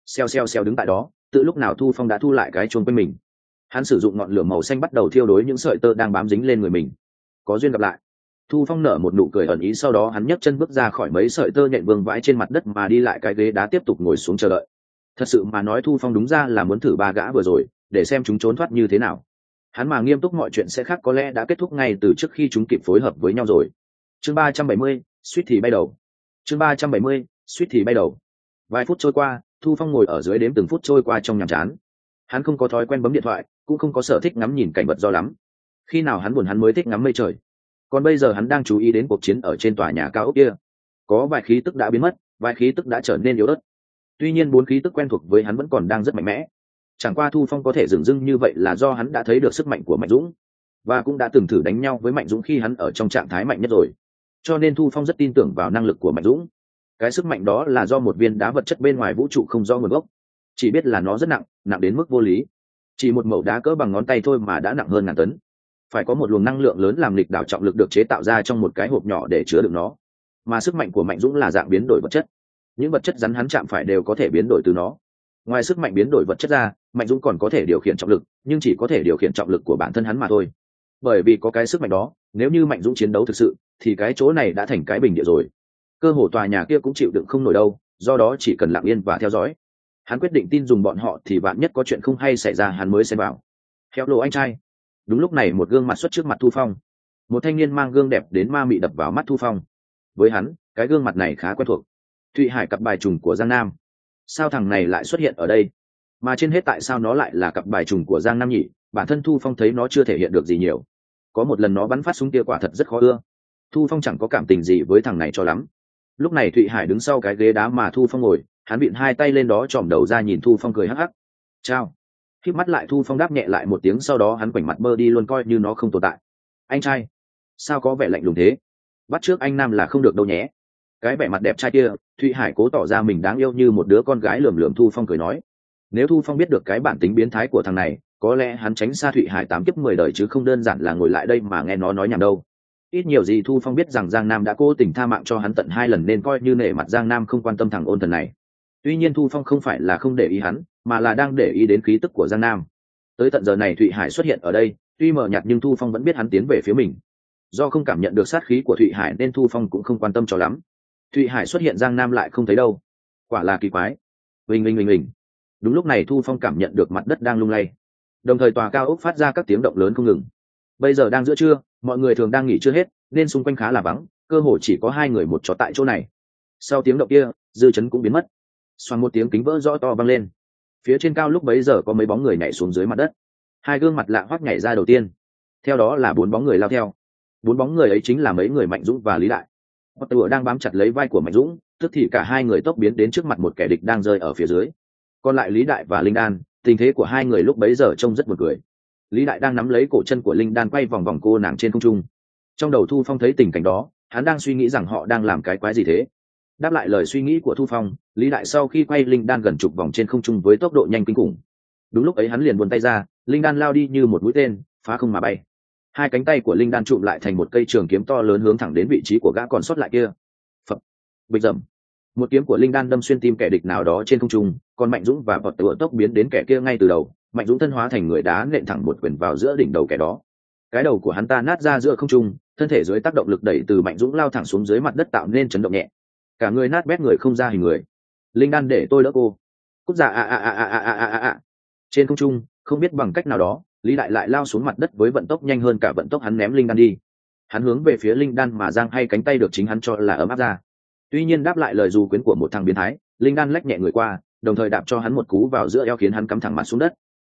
Speaker 1: Xeo đứng tại đó, tự lúc nào Thu Phong đã thu lại cái chuông quanh mình. Hắn sử dụng ngọn lửa màu xanh bắt đầu thiêu đối những sợi tơ đang bám dính lên người mình. Có duyên gặp lại. Thu Phong nở một nụ cười ẩn ý, sau đó hắn nhấc chân bước ra khỏi mấy sợi tơ nhện vương vãi trên mặt đất mà đi lại cái ghế đá tiếp tục ngồi xuống chờ đợi. Thật sự mà nói Thu Phong đúng ra là muốn thử ba gã vừa rồi, để xem chúng trốn thoát như thế nào. Hắn mà nghiêm túc mọi chuyện sẽ khác, có lẽ đã kết thúc ngay từ trước khi chúng kịp phối hợp với nhau rồi. Chương 370, suýt thì bay đầu. Chương 370, suýt thì bay đầu. Vài phút trôi qua, Thu Phong ngồi ở dưới đếm từng phút trôi qua trong nhàm chán. Hắn không có thói quen bấm điện thoại, cũng không có sở thích ngắm nhìn cảnh vật do lắm. Khi nào hắn buồn hắn mới thích ngắm mây trời. Còn bây giờ hắn đang chú ý đến cuộc chiến ở trên tòa nhà cao ốc kia. Có vài khí tức đã biến mất, vài khí tức đã trở nên yếu ớt. Tuy nhiên 4 khí tức quen thuộc với hắn vẫn còn đang rất mạnh mẽ. Chẳng qua Thu Phong có thể dửng dưng như vậy là do hắn đã thấy được sức mạnh của Mạnh Dũng, và cũng đã từng thử đánh nhau với Mạnh Dũng khi hắn ở trong trạng thái mạnh nhất rồi. Cho nên Thu Phong rất tin tưởng vào năng lực của Mạnh Dũng. Cái sức mạnh đó là do một viên đá vật chất bên ngoài vũ trụ không rõ nguồn gốc, chỉ biết là nó rất nặng, nặng đến mức vô lý. Chỉ một mẩu đá cỡ bằng ngón tay thôi mà đã nặng hơn ngàn tấn. Phải có một luồng năng lượng lớn làm nghịch đảo trọng lực được chế tạo ra trong một cái hộp nhỏ để chứa đựng nó. Mà sức mạnh của Mạnh Dũng là dạng biến đổi vật chất. Những vật chất rắn hắn chạm phải đều có thể biến đổi từ nó. Ngoài sức mạnh biến đổi vật chất ra, Mạnh Dũng còn có thể điều khiển trọng lực, nhưng chỉ có thể điều khiển trọng lực của bản thân hắn mà thôi. Bởi vì có cái sức mạnh đó, nếu như Mạnh Dũng chiến đấu thực sự, thì cái chỗ này đã thành cái bình địa rồi. Cơ hồ tòa nhà kia cũng chịu đựng không nổi đâu, do đó chỉ cần lặng yên và theo dõi. Hắn quyết định tin dùng bọn họ thì vạn nhất có chuyện không hay xảy ra hắn mới xen vào. Hello anh trai. Đúng lúc này một gương mặt xuất trước mặt Thu Phong. Một thanh niên mang gương đẹp đến ma mị đập vào mắt Thu Phong. Với hắn, cái gương mặt này khá quen thuộc. Thụy Hải, cặp bài trùng của Giang Nam. Sao thằng này lại xuất hiện ở đây? Mà trên hết tại sao nó lại là cặp bài trùng của Giang Nam nhỉ? Bản thân Thu Phong thấy nó chưa thể hiện được gì nhiều. Có một lần nó bắn phát súng kia quả thật rất khó ưa. Thu Phong chẳng có cảm tình gì với thằng này cho lắm. Lúc này Thụy Hải đứng sau cái ghế đá mà Thu Phong ngồi, hắn vịn hai tay lên đó chòm đầu ra nhìn Thu Phong cười hắc hắc. Chào. Khép mắt lại Thu Phong đáp nhẹ lại một tiếng, sau đó hắn quảnh mặt bơ đi luôn coi như nó không tồn tại. Anh trai, sao có vẻ lạnh lùng thế? Bắt trước anh Nam là không được đâu nhé. Cái vẻ mặt đẹp trai kia, Thụy Hải cố tỏ ra mình đáng yêu như một đứa con gái lườm lườm Thu Phong cười nói. Nếu Thu Phong biết được cái bản tính biến thái của thằng này, có lẽ hắn tránh xa Thụy Hải 8 kiếp 10 đời chứ không đơn giản là ngồi lại đây mà nghe nó nói nhảm đâu. Ít nhiều gì Thu Phong biết rằng Giang Nam đã cố tình tha mạng cho hắn tận 2 lần nên coi như nể mặt Giang Nam không quan tâm thằng ôn thần này. Tuy nhiên Thu Phong không phải là không để ý hắn, mà là đang để ý đến khí tức của Giang Nam. Tới tận giờ này Thụy Hải xuất hiện ở đây, tuy mờ nhạt nhưng Thu Phong vẫn biết hắn tiến về phía mình. Do không cảm nhận được sát khí của Thụy Hải nên Thu Phong cũng không quan tâm cho lắm. Thụy Hải xuất hiện Giang Nam lại không thấy đâu, quả là kỳ quái. Huỳnh. Đúng lúc này Thu Phong cảm nhận được mặt đất đang lung lay, đồng thời tòa cao ốc phát ra các tiếng động lớn không ngừng. Bây giờ đang giữa trưa, mọi người thường đang nghỉ chưa hết nên xung quanh khá là vắng, cơ hồ chỉ có 2 người một chó tại chỗ này. Sau tiếng động kia, dư chấn cũng biến mất. Xoàn một tiếng kính vỡ rõ to vang lên. Phía trên cao lúc bấy giờ có mấy bóng người nhảy xuống dưới mặt đất. 2 gương mặt lạ hoắc nhảy ra đầu tiên, theo đó là 4 bóng người lao theo. 4 bóng người ấy chính là mấy người Mạnh Dũng và Lý Đại. Bất tử đang bám chặt lấy vai của Mạnh Dũng, tức thì cả 2 người tốc biến đến trước mặt một kẻ địch đang rơi ở phía dưới. Còn lại Lý Đại và Linh Đan, tình thế của 2 người lúc bấy giờ trông rất buồn cười. Lý Đại đang nắm lấy cổ chân của Linh Đan quay vòng vòng cô nàng trên không trung. Trong đầu Thu Phong thấy tình cảnh đó, hắn đang suy nghĩ rằng họ đang làm cái quái gì thế. Đáp lại lời suy nghĩ của Thu Phong, Lý Đại sau khi quay Linh Đan gần chục vòng trên không trung với tốc độ nhanh kinh khủng. Đúng lúc ấy hắn liền buông tay ra, Linh Đan lao đi như một mũi tên, phá không mà bay. 2 cánh tay của Linh Đan chụm lại thành một cây trường kiếm to lớn hướng thẳng đến vị trí của gã còn sót lại kia. Phập, bịch rầm. Một kiếm của Linh Đan đâm xuyên tim kẻ địch nào đó trên không trung, còn Mạnh Dũng và Bọt Tử tốc biến đến kẻ kia ngay từ đầu. Mạnh Dũng thân hóa thành người đá nện thẳng một quyền vào giữa đỉnh đầu kẻ đó. Cái đầu của hắn ta nát ra giữa không trung, thân thể dưới tác động lực đẩy từ Mạnh Dũng lao thẳng xuống dưới mặt đất tạo nên chấn động nhẹ. Cả người nát bét, người không ra hình người. Linh Đan, để tôi đỡ cô. Cút ra Trên không trung, không biết bằng cách nào đó, Lý Đại lại lao xuống mặt đất với vận tốc nhanh hơn cả vận tốc hắn ném Linh Đan đi. Hắn hướng về phía Linh Đan mà giang hai cánh tay được chính hắn cho là ấm áp ra. Tuy nhiên đáp lại lời dù quyến của một thằng biến thái, Linh Đan lách nhẹ người qua, đồng thời đạp cho hắn một cú vào giữa eo khiến hắn cắm thẳng mặt xuống đất.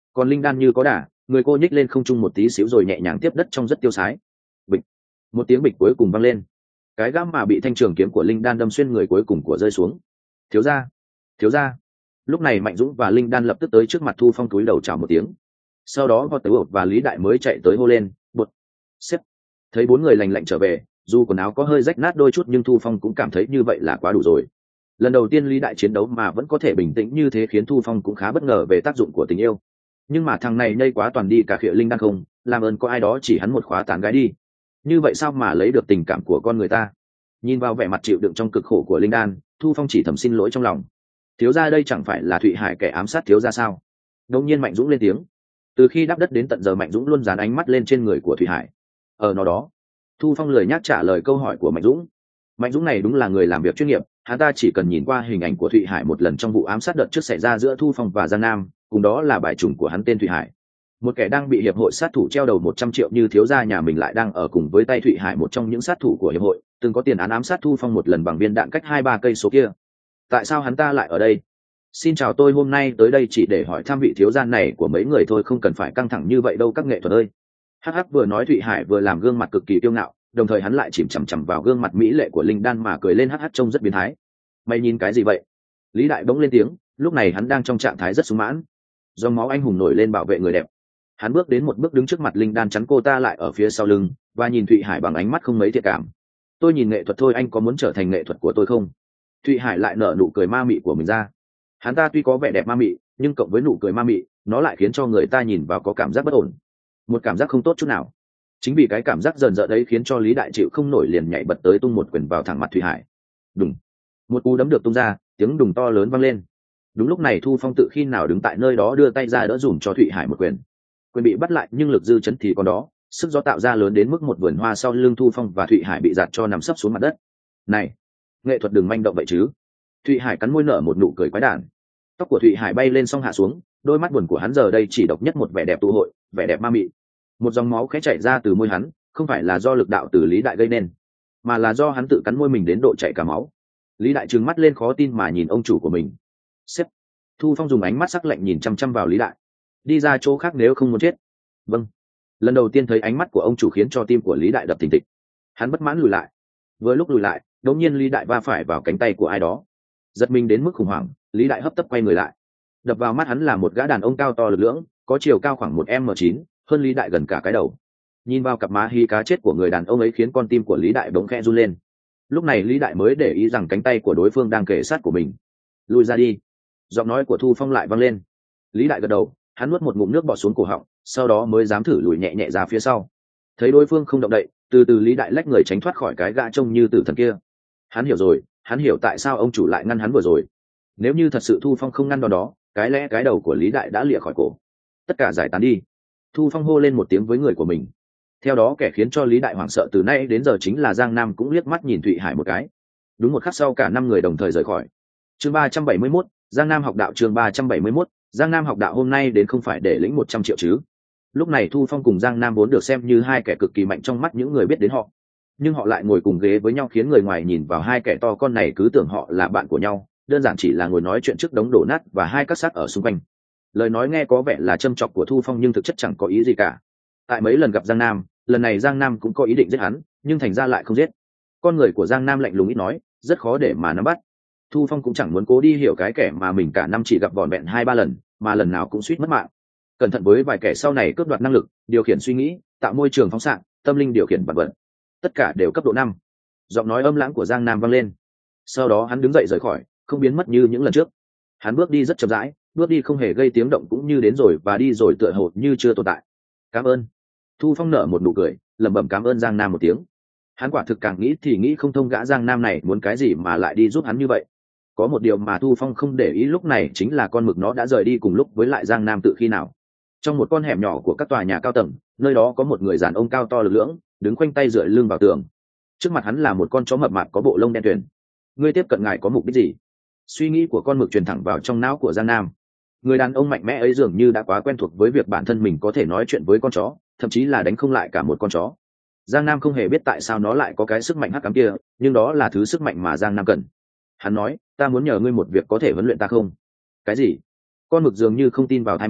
Speaker 1: còn linh đan như có đà, người cô nhích lên không trung một tí xíu rồi nhẹ nhàng tiếp đất trong rất tiêu sái. Bịch, một tiếng bịch cuối cùng vang lên, cái gam mà bị thanh trường kiếm của linh đan đâm xuyên người cuối cùng của rơi xuống. Thiếu gia, thiếu gia. Lúc này Mạnh Dũng và linh đan lập tức tới trước mặt Thu Phong, cúi đầu chào một tiếng. Sau đó Võ Tử và Lý Đại mới chạy tới hô lên, bột, xếp. Thấy bốn người lành lạnh trở về, dù quần áo có hơi rách nát đôi chút nhưng Thu Phong cũng cảm thấy như vậy là quá đủ rồi. Lần đầu tiên Lý Đại chiến đấu mà vẫn có thể bình tĩnh như thế khiến Thu Phong cũng khá bất ngờ về tác dụng của tình yêu. Nhưng mà thằng này nhây quá toàn đi cả khịa linh đan không, làm ơn có ai đó chỉ hắn một khóa tán gái đi. Như vậy sao mà lấy được tình cảm của con người ta? Nhìn vào vẻ mặt chịu đựng trong cực khổ của linh đan, Thu Phong chỉ thầm xin lỗi trong lòng. Thiếu gia đây chẳng phải là Thụy Hải kẻ ám sát thiếu gia sao? Đột nhiên Mạnh Dũng lên tiếng. Từ khi đáp đất đến tận giờ Mạnh Dũng luôn dán ánh mắt lên trên người của Thụy Hải. Ở nó đó, Thu Phong lười nhác trả lời câu hỏi của Mạnh Dũng. Mạnh Dũng này đúng là người làm việc chuyên nghiệp, hắn ta chỉ cần nhìn qua hình ảnh của Thụy Hải một lần trong vụ ám sát đợt trước xảy ra giữa Thu Phong và Giang Nam, cùng đó là bài trùng của hắn tên Thụy Hải. Một kẻ đang bị hiệp hội sát thủ treo đầu 100 triệu như thiếu gia nhà mình lại đang ở cùng với tay Thụy Hải, một trong những sát thủ của hiệp hội, từng có tiền án ám sát Thu Phong một lần bằng viên đạn cách 2-3 cây số kia. Tại sao hắn ta lại ở đây? Xin chào, tôi hôm nay tới đây chỉ để hỏi thăm vị thiếu gia này của mấy người thôi, không cần phải căng thẳng như vậy đâu các nghệ thuật ơi. Hắc Hắc vừa nói Thụy Hải vừa làm gương mặt cực kỳ kiêu ngạo, đồng thời hắn lại chìm chằm chằm vào gương mặt mỹ lệ của linh đan mà cười lên hắc hắc trông rất biến thái. Mày nhìn cái gì vậy? Lý Đại bỗng lên tiếng, lúc này hắn đang trong trạng thái rất sung mãn. Dòng máu anh hùng nổi lên bảo vệ người đẹp. Hắn bước đến một bước đứng trước mặt linh đan, chắn cô ta lại ở phía sau lưng và nhìn Thụy Hải bằng ánh mắt không mấy thiện cảm. Tôi nhìn nghệ thuật thôi, anh có muốn trở thành nghệ thuật của tôi không? Thụy Hải lại nở nụ cười ma mị của mình ra. Hắn ta tuy có vẻ đẹp ma mị, nhưng cộng với nụ cười ma mị, nó lại khiến cho người ta nhìn vào có cảm giác bất ổn, một cảm giác không tốt chút nào. Chính vì cái cảm giác dần dợ đấy khiến cho Lý Đại chịu không nổi, liền nhảy bật tới tung một quyền vào thẳng mặt Thụy Hải. Đùng, một cú đấm được tung ra, tiếng đùng to lớn vang lên. Đúng lúc này Thu Phong tự khi nào đứng tại nơi đó đưa tay ra đỡ dùm cho Thụy Hải một quyền. Quyền bị bắt lại nhưng lực dư chấn thì còn đó, sức gió tạo ra lớn đến mức một vườn hoa sau lưng Thu Phong và Thụy Hải bị giạt cho nằm sấp xuống mặt đất. Này, nghệ thuật đừng manh động vậy chứ. Thụy Hải cắn môi nở một nụ cười quái đản. Tóc của Thụy Hải bay lên xong hạ xuống, đôi mắt buồn của hắn giờ đây chỉ độc nhất một vẻ đẹp tụ hội, vẻ đẹp ma mị. Một dòng máu khẽ chảy ra từ môi hắn, không phải là do lực đạo từ Lý Đại gây nên, mà là do hắn tự cắn môi mình đến độ chảy cả máu. Lý Đại trừng mắt lên khó tin mà nhìn ông chủ của mình. Sếp. Thu Phong dùng ánh mắt sắc lạnh nhìn chăm chăm vào Lý Đại. Đi ra chỗ khác nếu không muốn chết. Vâng. Lần đầu tiên thấy ánh mắt của ông chủ khiến cho tim của Lý Đại đập thình thịch. Hắn bất mãn lùi lại. Vừa lúc lùi lại, đột nhiên Lý Đại va phải vào cánh tay của ai đó. Giật mình đến mức khủng hoảng, Lý Đại hấp tấp quay người lại. Đập vào mắt hắn là một gã đàn ông cao to lực lưỡng, có chiều cao khoảng 1m9, hơn Lý Đại gần cả cái đầu. Nhìn vào cặp má hi cá chết của người đàn ông ấy khiến con tim của Lý Đại bỗng khẽ run lên. Lúc này Lý Đại mới để ý rằng cánh tay của đối phương đang kề sát của mình. Lùi ra đi. Giọng nói của Thu Phong lại vang lên. Lý Đại gật đầu, hắn nuốt một ngụm nước bọt xuống cổ họng, sau đó mới dám thử lùi nhẹ nhẹ ra phía sau. Thấy đối phương không động đậy, từ từ Lý Đại lách người tránh thoát khỏi cái gã trông như tử thần kia. Hắn hiểu rồi, hắn hiểu tại sao ông chủ lại ngăn hắn vừa rồi. Nếu như thật sự Thu Phong không ngăn đòn đó, cái lẽ cái đầu của Lý Đại đã lìa khỏi cổ. Tất cả giải tán đi. Thu Phong hô lên một tiếng với người của mình. Theo đó kẻ khiến cho Lý Đại hoảng sợ từ nay đến giờ chính là Giang Nam cũng liếc mắt nhìn Thụy Hải một cái. Đúng một khắc sau cả 5 người đồng thời rời khỏi. Chương 371, Giang Nam học đạo. Chương 371, Giang Nam học đạo. Hôm nay đến không phải để lĩnh 100 triệu chứ? Lúc này Thu Phong cùng Giang Nam vốn được xem như hai kẻ cực kỳ mạnh trong mắt những người biết đến họ, nhưng họ lại ngồi cùng ghế với nhau khiến người ngoài nhìn vào hai kẻ to con này cứ tưởng họ là bạn của nhau, đơn giản chỉ là ngồi nói chuyện trước đống đổ nát và hai các xác ở xung quanh. Lời nói nghe có vẻ là châm chọc của Thu Phong nhưng thực chất chẳng có ý gì cả. Tại mấy lần gặp Giang Nam, lần này Giang Nam cũng có ý định giết hắn, nhưng thành ra lại không giết. Con người của Giang Nam lạnh lùng ít nói, rất khó để mà nắm bắt. Thu Phong cũng chẳng muốn cố đi hiểu cái kẻ mà mình cả năm chỉ gặp vỏn vẹn 2-3 lần, mà lần nào cũng suýt mất mạng. Cẩn thận với vài kẻ sau này cướp đoạt năng lực, điều khiển suy nghĩ, tạo môi trường phóng xạ, tâm linh điều khiển vật vật, tất cả đều cấp độ 5. Giọng nói âm lãng của Giang Nam vang lên. Sau đó hắn đứng dậy rời khỏi, không biến mất như những lần trước. Hắn bước đi rất chậm rãi, bước đi không hề gây tiếng động cũng như đến rồi và đi rồi tựa hồ như chưa tồn tại. Cảm ơn. Thu Phong nở một nụ cười, lẩm bẩm cảm ơn Giang Nam một tiếng. Hắn quả thực càng nghĩ thì nghĩ không thông gã Giang Nam này muốn cái gì mà lại đi giúp hắn như vậy. Có một điều mà Thu Phong không để ý lúc này chính là con mực nó đã rời đi cùng lúc với lại Giang Nam từ khi nào. Trong một con hẻm nhỏ của các tòa nhà cao tầng, nơi đó có một người đàn ông cao to lực lưỡng, đứng khoanh tay dựa lưng vào tường. Trước mặt hắn là một con chó mập mạp có bộ lông đen tuyền. Ngươi tiếp cận ngài có mục đích gì? Suy nghĩ của con mực truyền thẳng vào trong não của Giang Nam. Người đàn ông mạnh mẽ ấy dường như đã quá quen thuộc với việc bản thân mình có thể nói chuyện với con chó, thậm chí là đánh không lại cả một con chó. Giang Nam không hề biết tại sao nó lại có cái sức mạnh hắc ám kia, nhưng đó là thứ sức mạnh mà Giang Nam cần. Hắn nói, ta muốn nhờ ngươi một việc có thể huấn luyện ta không? Cái gì? Con mực dường như không tin vào tai mình,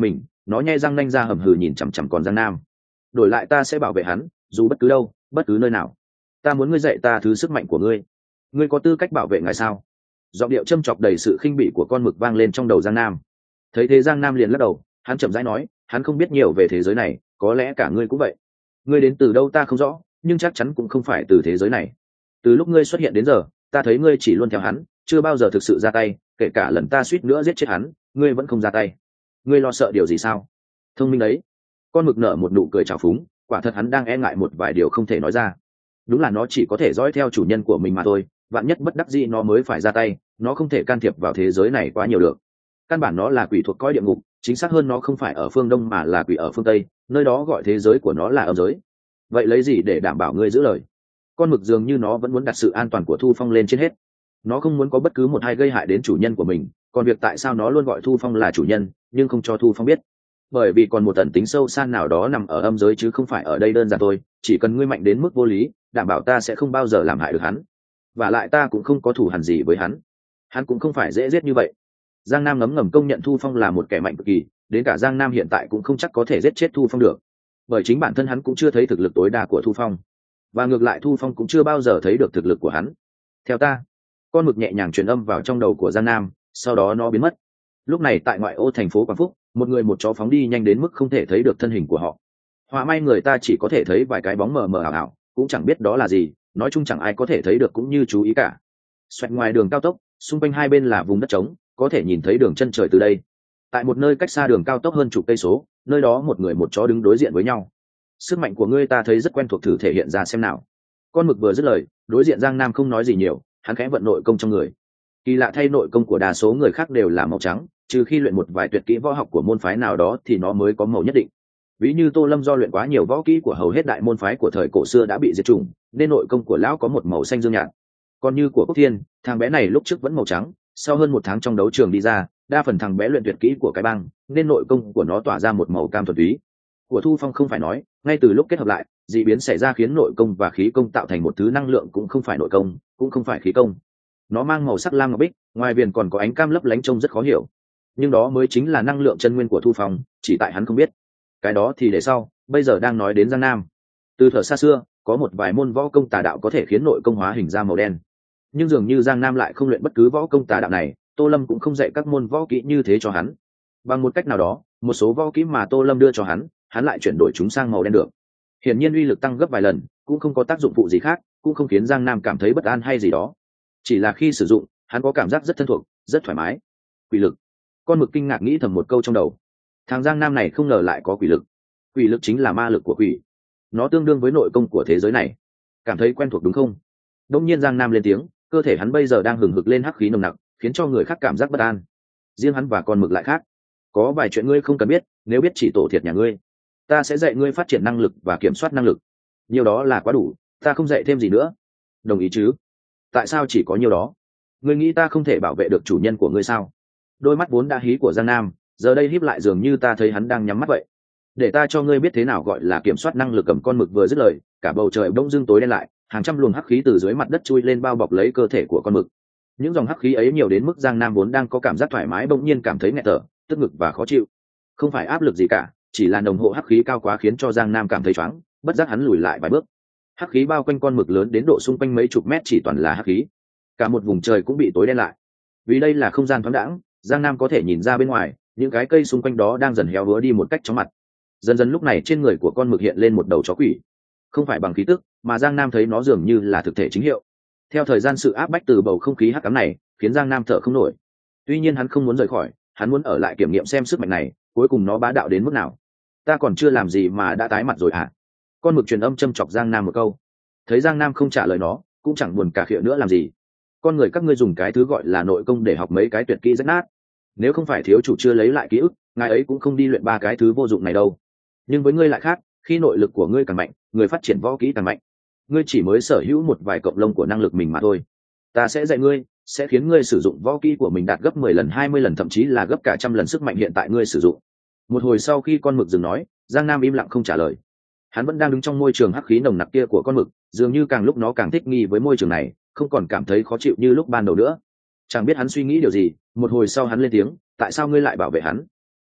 Speaker 1: nó nhe răng nanh ra hầm hừ nhìn chằm chằm còn Giang Nam. Đổi lại ta sẽ bảo vệ hắn, dù bất cứ đâu, bất cứ nơi nào. Ta muốn ngươi dạy ta thứ sức mạnh của ngươi. Ngươi có tư cách bảo vệ ngài sao? Giọng điệu châm chọc đầy sự khinh bỉ của con mực vang lên trong đầu Giang Nam. Thấy thế Giang Nam liền lắc đầu, hắn chậm rãi nói, hắn không biết nhiều về thế giới này, có lẽ cả ngươi cũng vậy. Ngươi đến từ đâu ta không rõ, nhưng chắc chắn cũng không phải từ thế giới này. Từ lúc ngươi xuất hiện đến giờ, ta thấy ngươi chỉ luôn theo hắn, chưa bao giờ thực sự ra tay, kể cả lần ta suýt nữa giết chết hắn, ngươi vẫn không ra tay. Ngươi lo sợ điều gì sao? Thông minh đấy. Con mực nở một nụ cười trào phúng, quả thật hắn đang e ngại một vài điều không thể nói ra. Đúng là nó chỉ có thể dõi theo chủ nhân của mình mà thôi, vạn nhất bất đắc dĩ nó mới phải ra tay, nó không thể can thiệp vào thế giới này quá nhiều được. Căn bản nó là quỷ thuộc cõi địa ngục, chính xác hơn nó không phải ở phương đông mà là quỷ ở phương tây, nơi đó gọi thế giới của nó là âm giới. Vậy lấy gì để đảm bảo ngươi giữ lời? Con mực dường như nó vẫn muốn đặt sự an toàn của Thu Phong lên trên hết. Nó không muốn có bất cứ một ai gây hại đến chủ nhân của mình, còn việc tại sao nó luôn gọi Thu Phong là chủ nhân nhưng không cho Thu Phong biết, bởi vì còn một tận tính sâu xa nào đó nằm ở âm giới chứ không phải ở đây đơn giản thôi. Chỉ cần ngươi mạnh đến mức vô lý, đảm bảo ta sẽ không bao giờ làm hại được hắn, và lại ta cũng không có thù hằn gì với hắn cũng không phải dễ giết như vậy. Giang Nam ngấm ngầm công nhận Thu Phong là một kẻ mạnh cực kỳ, đến cả Giang Nam hiện tại cũng không chắc có thể giết chết Thu Phong được, bởi chính bản thân hắn cũng chưa thấy thực lực tối đa của Thu Phong, và ngược lại Thu Phong cũng chưa bao giờ thấy được thực lực của hắn. Theo ta. Con mực nhẹ nhàng truyền âm vào trong đầu của Giang Nam, sau đó nó biến mất. Lúc này tại ngoại ô thành phố Quảng Phúc, một người một chó phóng đi nhanh đến mức không thể thấy được thân hình của họ. Họa may người ta chỉ có thể thấy vài cái bóng mờ mờ ảo ảo, cũng chẳng biết đó là gì, nói chung chẳng ai có thể thấy được cũng như chú ý cả. Xoẹt ngoài đường cao tốc, xung quanh hai bên là vùng đất trống, có thể nhìn thấy đường chân trời từ đây. Tại một nơi cách xa đường cao tốc hơn chục cây số, nơi đó một người một chó đứng đối diện với nhau. Sức mạnh của ngươi ta thấy rất quen thuộc, thử thể hiện ra xem nào. Con mực vừa dứt lời, đối diện Giang Nam không nói gì nhiều, hắn khẽ vận nội công trong người. Kỳ lạ thay, nội công của đa số người khác đều là màu trắng, trừ khi luyện một vài tuyệt kỹ võ học của môn phái nào đó thì nó mới có màu nhất định. Ví như Tô Lâm do luyện quá nhiều võ kỹ của hầu hết đại môn phái của thời cổ xưa đã bị diệt chủng, nên nội công của lão có một màu xanh dương nhạt. Còn như của Quốc Thiên, thằng bé này lúc trước vẫn màu trắng, sau hơn một tháng trong đấu trường đi ra, đa phần thằng bé luyện tuyệt kỹ của cái bang, nên nội công của nó tỏa ra một màu cam thuần túy. Của Thu Phong không phải nói, ngay từ lúc kết hợp lại, dị biến xảy ra khiến nội công và khí công tạo thành một thứ năng lượng cũng không phải nội công, cũng không phải khí công. Nó mang màu sắc lam ngọc bích, ngoài viền còn có ánh cam lấp lánh trông rất khó hiểu. Nhưng đó mới chính là năng lượng chân nguyên của Thu Phong, chỉ tại hắn không biết. Cái đó thì để sau, bây giờ đang nói đến Giang Nam. Từ thuở xa xưa, có một vài môn võ công tà đạo có thể khiến nội công hóa hình ra màu đen. Nhưng dường như Giang Nam lại không luyện bất cứ võ công tà đạo này, Tô Lâm cũng không dạy các môn võ kỹ như thế cho hắn. Bằng một cách nào đó, một số võ kỹ mà Tô Lâm đưa cho hắn lại chuyển đổi chúng sang màu đen được. Hiển nhiên uy lực tăng gấp vài lần, cũng không có tác dụng phụ gì khác, cũng không khiến Giang Nam cảm thấy bất an hay gì đó. Chỉ là khi sử dụng, hắn có cảm giác rất thân thuộc, rất thoải mái. Quỷ lực. Con mực kinh ngạc nghĩ thầm một câu trong đầu. Thằng Giang Nam này không ngờ lại có quỷ lực. Quỷ lực chính là ma lực của quỷ. Nó tương đương với nội công của thế giới này. Cảm thấy quen thuộc đúng không? Đông nhiên Giang Nam lên tiếng, cơ thể hắn bây giờ đang hừng hực lên hắc khí nồng nặc, khiến cho người khác cảm giác bất an. Riêng hắn và con mực lại khác. Có vài chuyện ngươi không cần biết, nếu biết chỉ tổ thiệt nhà ngươi. Ta sẽ dạy ngươi phát triển năng lực và kiểm soát năng lực. Nhiều đó là quá đủ, ta không dạy thêm gì nữa. Đồng ý chứ? Tại sao chỉ có nhiêu đó? Ngươi nghĩ ta không thể bảo vệ được chủ nhân của ngươi sao? Đôi mắt vốn đã hí của Giang Nam giờ đây híp lại, dường như ta thấy hắn đang nhắm mắt vậy. Để ta cho ngươi biết thế nào gọi là kiểm soát năng lực. Cầm con mực vừa dứt lời, cả bầu trời bỗng dưng tối đen lại, hàng trăm luồng hắc khí từ dưới mặt đất chui lên bao bọc lấy cơ thể của con mực. Những dòng hắc khí ấy nhiều đến mức Giang Nam vốn đang có cảm giác thoải mái bỗng nhiên cảm thấy nghẹt thở, tức ngực và khó chịu. Không phải áp lực gì cả, chỉ là nồng hộ hắc khí cao quá khiến cho Giang Nam cảm thấy choáng, bất giác hắn lùi lại vài bước. Hắc khí bao quanh con mực lớn đến độ xung quanh mấy chục mét chỉ toàn là hắc khí, cả một vùng trời cũng bị tối đen lại. Vì đây là không gian thoáng đãng, Giang Nam có thể nhìn ra bên ngoài, những cái cây xung quanh đó đang dần héo úa đi một cách chóng mặt. Dần dần lúc này trên người của con mực hiện lên một đầu chó quỷ, không phải bằng khí tức, mà Giang Nam thấy nó dường như là thực thể chính hiệu. Theo thời gian, sự áp bách từ bầu không khí hắc ám này khiến Giang Nam thở không nổi. Tuy nhiên hắn không muốn rời khỏi, hắn muốn ở lại kiểm nghiệm xem sức mạnh này cuối cùng nó bá đạo đến mức nào. Ta còn chưa làm gì mà đã tái mặt rồi à? Con mực truyền âm châm chọc Giang Nam một câu. Thấy Giang Nam không trả lời nó, cũng chẳng buồn cà khịa nữa làm gì. Con người các ngươi dùng cái thứ gọi là nội công để học mấy cái tuyệt kỹ rách nát. Nếu không phải thiếu chủ chưa lấy lại ký ức, ngài ấy cũng không đi luyện ba cái thứ vô dụng này đâu. Nhưng với ngươi lại khác, khi nội lực của ngươi càng mạnh, người phát triển võ kỹ càng mạnh. Ngươi chỉ mới sở hữu một vài cộng lông của năng lực mình mà thôi. Ta sẽ dạy ngươi, sẽ khiến ngươi sử dụng võ kỹ của mình đạt gấp 10 lần, 20 lần, thậm chí là gấp cả trăm lần sức mạnh hiện tại ngươi sử dụng. Một hồi sau khi con mực dừng nói, Giang Nam im lặng không trả lời. Hắn vẫn đang đứng trong môi trường hắc khí nồng nặc kia của con mực, dường như càng lúc nó càng thích nghi với môi trường này, không còn cảm thấy khó chịu như lúc ban đầu nữa. Chẳng biết hắn suy nghĩ điều gì, một hồi sau hắn lên tiếng, tại sao ngươi lại bảo vệ hắn?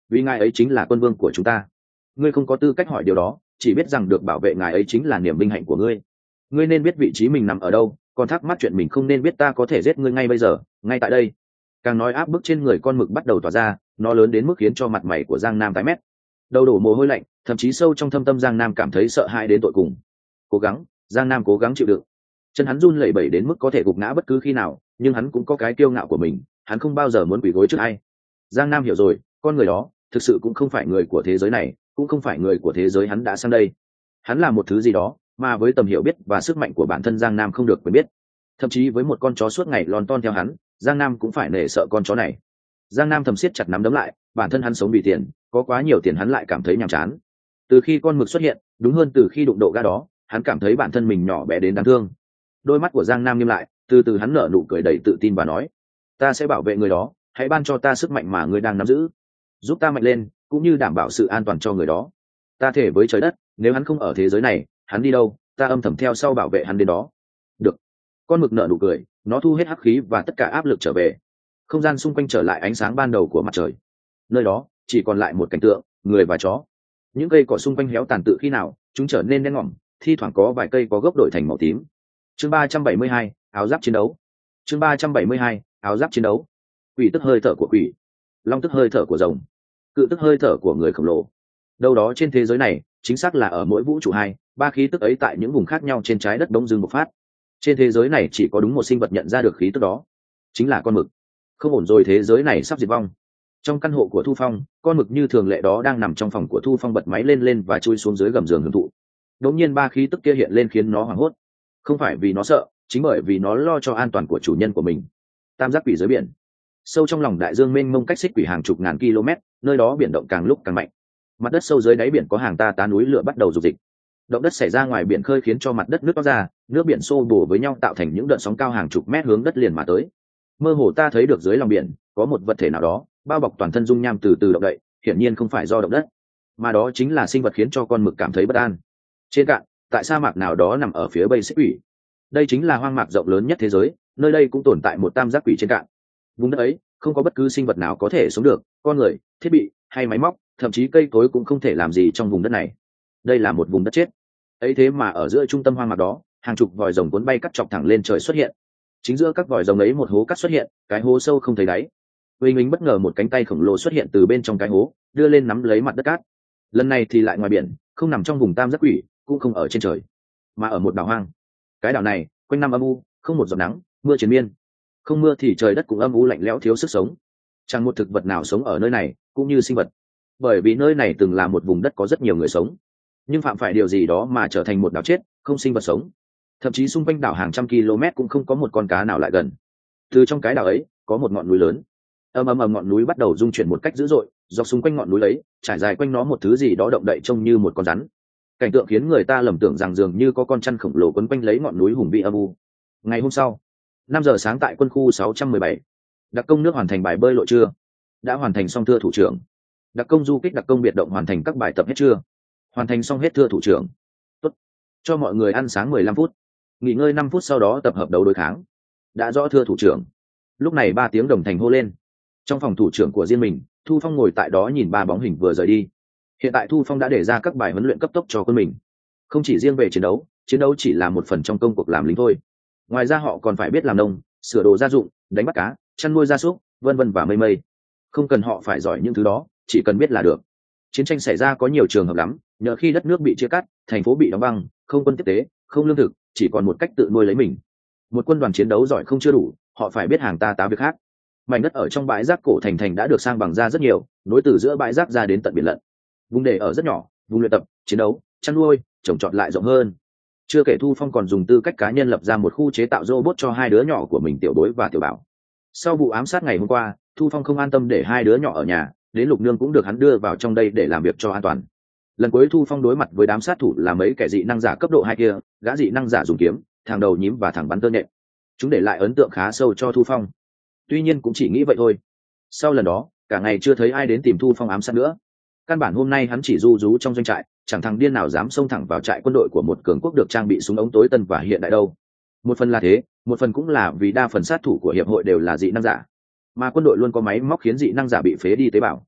Speaker 1: vì ngài ấy chính là quân vương của chúng ta. Ngươi không có tư cách hỏi điều đó, chỉ biết rằng được bảo vệ ngài ấy chính là niềm vinh hạnh của ngươi. Ngươi nên biết vị trí mình nằm ở đâu, còn thắc mắc chuyện mình không nên biết, ta có thể giết ngươi ngay bây giờ, ngay tại đây. Càng nói áp bức trên người con mực bắt đầu tỏa ra, nó lớn đến mức khiến cho mặt mày của Giang Nam tái mét, đầu đổ mồ hôi lạnh, thậm chí sâu trong thâm tâm Giang Nam cảm thấy sợ hãi đến tột cùng. Cố gắng, Giang Nam cố gắng chịu đựng. Chân hắn run lẩy bẩy đến mức có thể gục ngã bất cứ khi nào, nhưng hắn cũng có cái kiêu ngạo của mình, hắn không bao giờ muốn quỳ gối trước ai. Giang Nam hiểu rồi, con người đó thực sự cũng không phải người của thế giới này, cũng không phải người của thế giới hắn đã sang đây. Hắn là một thứ gì đó mà với tầm hiểu biết và sức mạnh của bản thân Giang Nam không được quen biết. Thậm chí với một con chó suốt ngày lon ton theo hắn, Giang Nam cũng phải nể sợ con chó này. Giang Nam thầm siết chặt nắm đấm lại, bản thân hắn sống vì tiền, có quá nhiều tiền hắn lại cảm thấy nhàm chán. Từ khi con mực xuất hiện, đúng hơn từ khi đụng độ ga đó, hắn cảm thấy bản thân mình nhỏ bé đến đáng thương. Đôi mắt của Giang Nam nghiêm lại, từ từ hắn nở nụ cười đầy tự tin và nói: ta sẽ bảo vệ người đó, hãy ban cho ta sức mạnh mà ngươi đang nắm giữ, giúp ta mạnh lên, cũng như đảm bảo sự an toàn cho người đó. Ta thề với trời đất, nếu hắn không ở thế giới này, hắn đi đâu, ta âm thầm theo sau bảo vệ hắn đến đó. Được. Con mực nở nụ cười, nó thu hết hắc khí và tất cả áp lực trở về. Không gian xung quanh trở lại ánh sáng ban đầu của mặt trời. Nơi đó chỉ còn lại một cảnh tượng, người và chó. Những cây cỏ xung quanh héo tàn tự khi nào, chúng trở nên đen ngòm, thi thoảng có vài cây có gốc đổi thành màu tím. Chương 372, áo giáp chiến đấu. Chương 372, áo giáp chiến đấu. Quỷ tức hơi thở của quỷ, long tức hơi thở của rồng, cự tức hơi thở của người khổng lồ. Đâu đó trên thế giới này, chính xác là ở mỗi vũ trụ hai, ba khí tức ấy tại những vùng khác nhau trên trái đất bỗng dưng bộc phát. Trên thế giới này chỉ có đúng một sinh vật nhận ra được khí tức đó, chính là con mực. Không ổn rồi, thế giới này sắp diệt vong. Trong căn hộ của Thu Phong, con mực như thường lệ đó đang nằm trong phòng của Thu Phong bật máy lên và chui xuống dưới gầm giường hưởng thụ. Đột nhiên ba khí tức kia hiện lên khiến nó hoảng hốt. Không phải vì nó sợ, chính bởi vì nó lo cho an toàn của chủ nhân của mình. Tam giác quỷ dưới biển, sâu trong lòng đại dương mênh mông cách xích quỷ hàng chục ngàn km, nơi đó biển động càng lúc càng mạnh. Mặt đất sâu dưới đáy biển có hàng ta tá núi lửa bắt đầu rục dịch. Động đất xảy ra ngoài biển khơi khiến cho mặt đất nước toát ra, nước biển xô bổ với nhau tạo thành những đợt sóng cao hàng chục mét hướng đất liền mà tới. Mơ hồ ta thấy được dưới lòng biển có một vật thể nào đó bao bọc toàn thân dung nham từ từ động đậy, hiển nhiên không phải do động đất, mà đó chính là sinh vật khiến cho con mực cảm thấy bất an. Trên cạn, tại sa mạc nào đó nằm ở phía Bầy Xích Quỷ. Đây chính là hoang mạc rộng lớn nhất thế giới, nơi đây cũng tồn tại một tam giác quỷ trên cạn. Vùng đất ấy không có bất cứ sinh vật nào có thể sống được, con người, thiết bị hay máy móc, thậm chí cây cối cũng không thể làm gì trong vùng đất này. Đây là một vùng đất chết. Ấy thế mà ở giữa trung tâm hoang mạc đó, hàng chục vòi rồng cuốn bay cắt chọc thẳng lên trời xuất hiện. Chính giữa các vòi rồng ấy một hố cắt xuất hiện, cái hố sâu không thấy đáy. Uy Minh bất ngờ một cánh tay khổng lồ xuất hiện từ bên trong cái hố, đưa lên nắm lấy mặt đất cát. Lần này thì lại ngoài biển, không nằm trong vùng tam giác quỷ, cũng không ở trên trời, mà ở một đảo hoang. Cái đảo này quanh năm âm u, không một giọt nắng, mưa triền miên. Không mưa thì trời đất cũng âm u lạnh lẽo thiếu sức sống. Chẳng một thực vật nào sống ở nơi này, cũng như sinh vật. Bởi vì nơi này từng là một vùng đất có rất nhiều người sống, nhưng phạm phải điều gì đó mà trở thành một đảo chết, không sinh vật sống. Thậm chí xung quanh đảo hàng trăm km cũng không có một con cá nào lại gần. Từ trong cái đảo ấy có một ngọn núi lớn. Ầm ầm ngọn núi bắt đầu rung chuyển một cách dữ dội, dọc xung quanh ngọn núi ấy trải dài quanh nó một thứ gì đó động đậy trông như một con rắn. Cảnh tượng khiến người ta lầm tưởng rằng dường như có con chăn khổng lồ quấn quanh lấy ngọn núi hùng vĩ âm u. Ngày hôm sau, 5 giờ sáng tại quân khu 617, đặc công nước hoàn thành bài bơi lội chưa? Đã hoàn thành xong thưa thủ trưởng. Đặc công du kích đặc công biệt động hoàn thành các bài tập hết chưa? Hoàn thành xong hết thưa thủ trưởng. Tốt. Cho mọi người ăn sáng 15 phút, nghỉ ngơi 5 phút, sau đó tập hợp đấu đối kháng. Đã rõ thưa thủ trưởng. Lúc này 3 tiếng đồng thành hô lên. Trong phòng thủ trưởng của riêng mình, Thu Phong ngồi tại đó nhìn 3 bóng hình vừa rời đi. Hiện tại Thu Phong đã để ra các bài huấn luyện cấp tốc cho quân mình. Không chỉ riêng về chiến đấu chỉ là một phần trong công cuộc làm lính thôi. Ngoài ra họ còn phải biết làm nông, sửa đồ gia dụng, đánh bắt cá, chăn nuôi gia súc, vân vân và mây mây. Không cần họ phải giỏi những thứ đó, chỉ cần biết là được. Chiến tranh xảy ra có nhiều trường hợp lắm, nhờ khi đất nước bị chia cắt, thành phố bị đóng băng, không quân tiếp tế, không lương thực, chỉ còn một cách tự nuôi lấy mình. Một quân đoàn chiến đấu giỏi không chưa đủ, họ phải biết hàng ta tá việc khác. Mảnh đất ở trong bãi rác cổ thành đã được sang bằng ra rất nhiều, nối từ giữa bãi rác ra đến tận biển lận. Vùng để ở rất nhỏ, vùng luyện tập, chiến đấu, chăn nuôi, trồng trọt lại rộng hơn. Chưa kể Thu Phong còn dùng tư cách cá nhân lập ra một khu chế tạo robot cho 2 đứa nhỏ của mình, Tiểu Bối và Tiểu Bảo. Sau vụ ám sát ngày hôm qua, Thu Phong không an tâm để 2 đứa nhỏ ở nhà, đến Lục Nương cũng được hắn đưa vào trong đây để làm việc cho an toàn. Lần cuối Thu Phong đối mặt với đám sát thủ là mấy kẻ dị năng giả cấp độ 2 kia, gã dị năng giả dùng kiếm, thằng đầu nhím và thằng bắn tơ nhện. Chúng để lại ấn tượng khá sâu cho Thu Phong. Tuy nhiên cũng chỉ nghĩ vậy thôi. Sau lần đó, cả ngày chưa thấy ai đến tìm Thu Phong ám sát nữa. Căn bản hôm nay hắn chỉ ru rú trong doanh trại, chẳng thằng điên nào dám xông thẳng vào trại quân đội của một cường quốc được trang bị súng ống tối tân và hiện đại đâu. Một phần là thế, một phần cũng là vì đa phần sát thủ của hiệp hội đều là dị năng giả, mà quân đội luôn có máy móc khiến dị năng giả bị phế đi tế bào.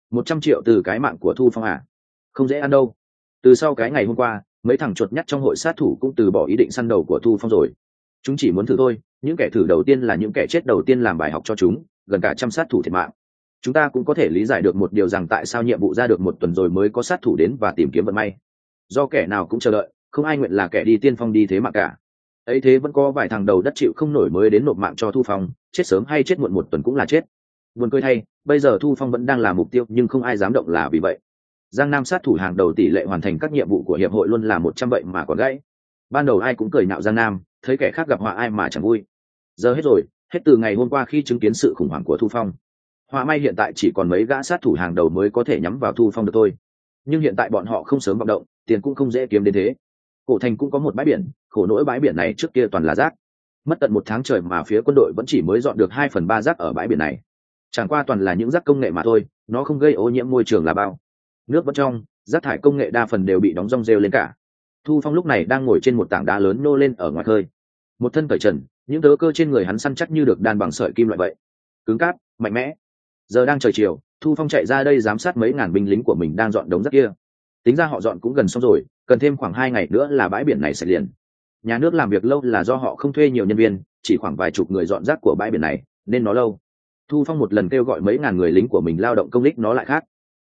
Speaker 1: 100 triệu từ cái mạng của Thu Phong à? Không dễ ăn đâu. Từ sau cái ngày hôm qua, mấy thằng chuột nhắt trong hội sát thủ cũng từ bỏ ý định săn đầu của Thu Phong rồi. Chúng chỉ muốn thử thôi, những kẻ thử đầu tiên là những kẻ chết đầu tiên làm bài học cho chúng, gần cả trăm sát thủ thiệt mạng. Chúng ta cũng có thể lý giải được một điều rằng tại sao nhiệm vụ ra được 1 tuần rồi mới có sát thủ đến và tìm kiếm vận may. Do kẻ nào cũng chờ đợi, không ai nguyện là kẻ đi tiên phong đi thế mà cả. Ấy thế vẫn có vài thằng đầu đất chịu không nổi mới đến nộp mạng cho Thu Phong, chết sớm hay chết muộn 1 tuần cũng là chết. Buồn cười thay, bây giờ Thu Phong vẫn đang là mục tiêu nhưng không ai dám động là vì vậy. Giang Nam sát thủ hàng đầu tỷ lệ hoàn thành các nhiệm vụ của hiệp hội luôn là 100 vậy mà còn gãy. Ban đầu ai cũng cười nhạo Giang Nam, thấy kẻ khác gặp họa ai mà chẳng vui. Giờ hết rồi, hết từ ngày hôm qua khi chứng kiến sự khủng hoảng của Thu Phong. Họa may hiện tại chỉ còn mấy gã sát thủ hàng đầu mới có thể nhắm vào Thu Phong được thôi. Nhưng hiện tại bọn họ không sớm vọng động, tiền cũng không dễ kiếm đến thế. Cổ Thành cũng có một bãi biển, khổ nỗi bãi biển này trước kia toàn là rác. Mất tận 1 tháng trời mà phía quân đội vẫn chỉ mới dọn được 2/3 rác ở bãi biển này. Chẳng qua toàn là những rác công nghệ mà thôi, nó không gây ô nhiễm môi trường là bao. Nước vẫn trong, rác thải công nghệ đa phần đều bị đóng rong rêu lên cả. Thu Phong lúc này đang ngồi trên một tảng đá lớn nô lên ở ngoài khơi. Một thân cởi trần, những tớ cơ trên người hắn săn chắc như được đan bằng sợi kim loại vậy, cứng cáp, mạnh mẽ. Giờ đang trời chiều, Thu Phong chạy ra đây giám sát mấy ngàn binh lính của mình đang dọn đống rác kia. Tính ra họ dọn cũng gần xong rồi, cần thêm khoảng 2 ngày nữa là bãi biển này sạch liền. Nhà nước làm việc lâu là do họ không thuê nhiều nhân viên, chỉ khoảng vài chục người dọn rác của bãi biển này nên nó lâu. Thu Phong một lần kêu gọi mấy ngàn người lính của mình lao động công ích nó lại khác.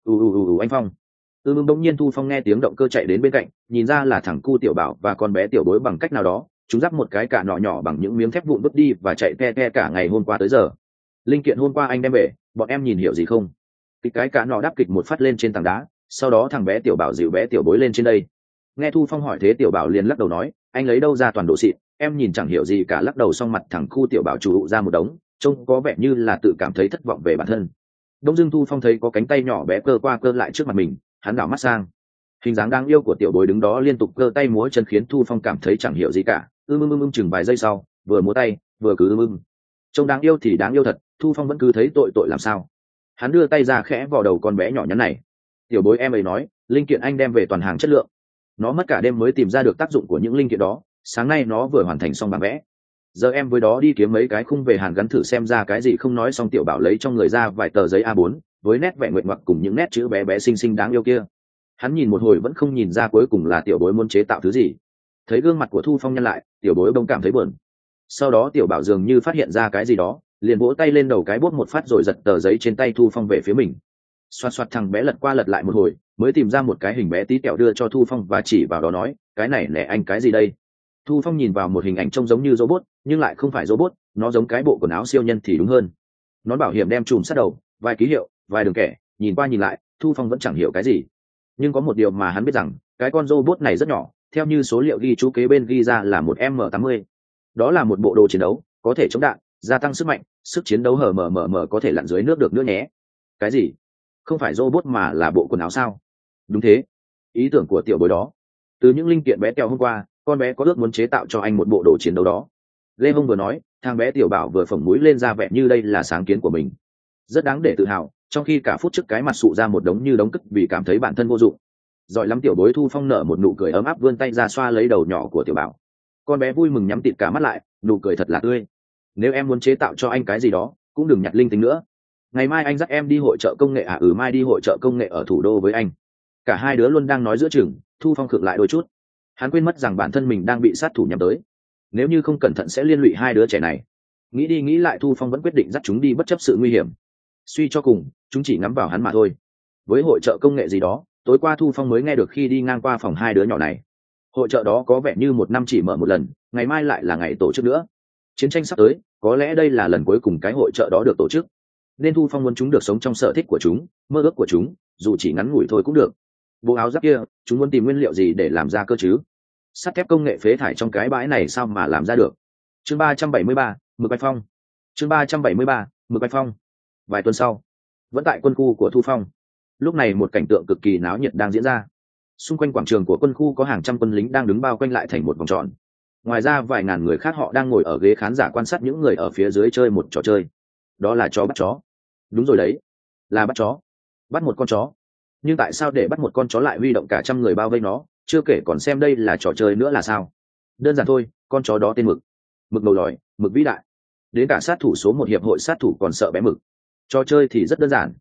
Speaker 1: Anh Phong. Bỗng nhiên Thu Phong nghe tiếng động cơ chạy đến bên cạnh, nhìn ra là thằng cu Tiểu Bảo và con bé Tiểu Bối bằng cách nào đó, chúng dắt một cái cả nọ nhỏ bằng những miếng thép vụn vứt đi và chạy ke ke cả ngày hôm qua tới giờ. Linh kiện hôm qua anh đem về, bọn em nhìn hiểu gì không? Cái cả nọ đáp kịch một phát lên trên tảng đá, sau đó thằng bé Tiểu Bảo dịu bé Tiểu Bối lên trên đây. Nghe Thu Phong hỏi thế Tiểu Bảo liền lắc đầu nói, anh lấy đâu ra toàn độ xịn, em nhìn chẳng hiểu gì cả. Lắc đầu xong mặt thằng cu Tiểu Bảo chủ ra một đống, trông có vẻ như là tự cảm thấy thất vọng về bản thân. Đông dưng Thu Phong thấy có cánh tay nhỏ bé cơ qua cơ lại trước mặt mình, hắn đảo mắt sang, hình dáng đáng yêu của Tiểu Bối đứng đó liên tục cơ tay múa chân khiến Thu Phong cảm thấy chẳng hiểu gì cả. Chừng vài giây sau, vừa múa tay vừa cứ trông đáng yêu thì đáng yêu thật, Thu Phong vẫn cứ thấy tội làm sao. Hắn đưa tay ra khẽ vào đầu con bé nhỏ nhắn này. Tiểu Bối em ấy nói, linh kiện anh đem về toàn hàng chất lượng, nó mất cả đêm mới tìm ra được tác dụng của những linh kiện đó, sáng nay nó vừa hoàn thành xong bản vẽ, giờ em với đó đi kiếm mấy cái khung về hàn gắn thử xem ra cái gì không. Nói xong Tiểu Bảo lấy trong người ra vài tờ giấy A4 với nét vẽ nguyện ngoặc cùng những nét chữ bé bé xinh xinh đáng yêu kia. Hắn nhìn một hồi vẫn không nhìn ra cuối cùng là Tiểu Bối muốn chế tạo thứ gì. Thấy gương mặt của Thu Phong nhăn lại, Tiểu Bối bỗng cảm thấy buồn. Sau đó Tiểu Bảo dường như phát hiện ra cái gì đó, liền vỗ tay lên đầu cái bốt một phát rồi giật tờ giấy trên tay Thu Phong về phía mình. Xoạt xoạt thằng bé lật qua lật lại một hồi mới tìm ra một cái hình bé tí kẹo đưa cho Thu Phong và chỉ vào đó nói, cái này nè anh, cái gì đây? Thu Phong nhìn vào một hình ảnh trông giống như robot nhưng lại không phải robot, nó giống cái bộ quần áo siêu nhân thì đúng hơn. Nón bảo hiểm đem trùm sát đầu, vài ký hiệu, vài đường kẻ, nhìn qua nhìn lại Thu Phong vẫn chẳng hiểu cái gì. Nhưng có một điều mà hắn biết rằng cái con robot này rất nhỏ, theo như số liệu ghi chú kế bên ghi ra là một M80. Đó là một bộ đồ chiến đấu, có thể chống đạn, gia tăng sức mạnh, sức chiến đấu hở mờ có thể lặn dưới nước được nữa nhé. Cái gì? Không phải robot mà là bộ quần áo sao? Đúng thế, ý tưởng của Tiểu Bối đó. Từ những linh kiện bé teo hôm qua, con bé có ước muốn chế tạo cho anh một bộ đồ chiến đấu đó. Lê Hông vừa nói, thằng bé Tiểu Bảo vừa phồng mũi lên ra vẻ như đây là sáng kiến của mình, rất đáng để tự hào, trong khi cả phút trước cái mặt sụ ra một đống như đống cức vì cảm thấy bản thân vô dụng. Giỏi lắm Tiểu Bối. Thu Phong nở một nụ cười ấm áp vươn tay ra xoa lấy đầu nhỏ của Tiểu Bảo. Con bé vui mừng nhắm tịt cả mắt lại, nụ cười thật là tươi. Nếu em muốn chế tạo cho anh cái gì đó cũng đừng nhặt linh tinh nữa, ngày mai anh dắt em đi hội chợ công nghệ mai đi hội chợ công nghệ ở thủ đô với anh. Cả hai đứa luôn đang nói giữa chừng, Thu Phong khựng lại đôi chút. Hắn quên mất rằng bản thân mình đang bị sát thủ nhắm tới, nếu như không cẩn thận sẽ liên lụy hai đứa trẻ này. Nghĩ đi nghĩ lại Thu Phong vẫn quyết định dắt chúng đi bất chấp sự nguy hiểm. Suy cho cùng chúng chỉ ngắm vào hắn mà thôi. Với hội chợ công nghệ gì đó, tối qua Thu Phong mới nghe được khi đi ngang qua phòng hai đứa nhỏ này. Hội chợ đó có vẻ như một năm chỉ mở một lần, ngày mai lại là ngày tổ chức nữa. Chiến tranh sắp tới, có lẽ đây là lần cuối cùng cái hội chợ đó được tổ chức, nên Thu Phong muốn chúng được sống trong sở thích của chúng, mơ ước của chúng, dù chỉ ngắn ngủi thôi cũng được. Bộ áo giáp kia, chúng muốn tìm nguyên liệu gì để làm ra cơ chứ? Sắt thép công nghệ phế thải trong cái bãi này sao mà làm ra được? Chương 373, Mực Bạch Phong. Chương 373, Mực Bạch Phong. Vài tuần sau, vẫn tại quân khu của Thu Phong. Lúc này một cảnh tượng cực kỳ náo nhiệt đang diễn ra. Xung quanh quảng trường của quân khu có hàng trăm quân lính đang đứng bao quanh lại thành một vòng tròn. Ngoài ra vài ngàn người khác họ đang ngồi ở ghế khán giả quan sát những người ở phía dưới chơi một trò chơi. Đó là chó bắt chó. Đúng rồi đấy, là bắt chó. Bắt một con chó. Nhưng tại sao để bắt một con chó lại huy động cả trăm người bao vây nó, chưa kể còn xem đây là trò chơi nữa là sao? Đơn giản thôi, con chó đó tên Mực. Mực đầu lòi, Mực vĩ đại. Đến cả sát thủ số 1 hiệp hội sát thủ còn sợ bé Mực. Trò chơi thì rất đơn giản.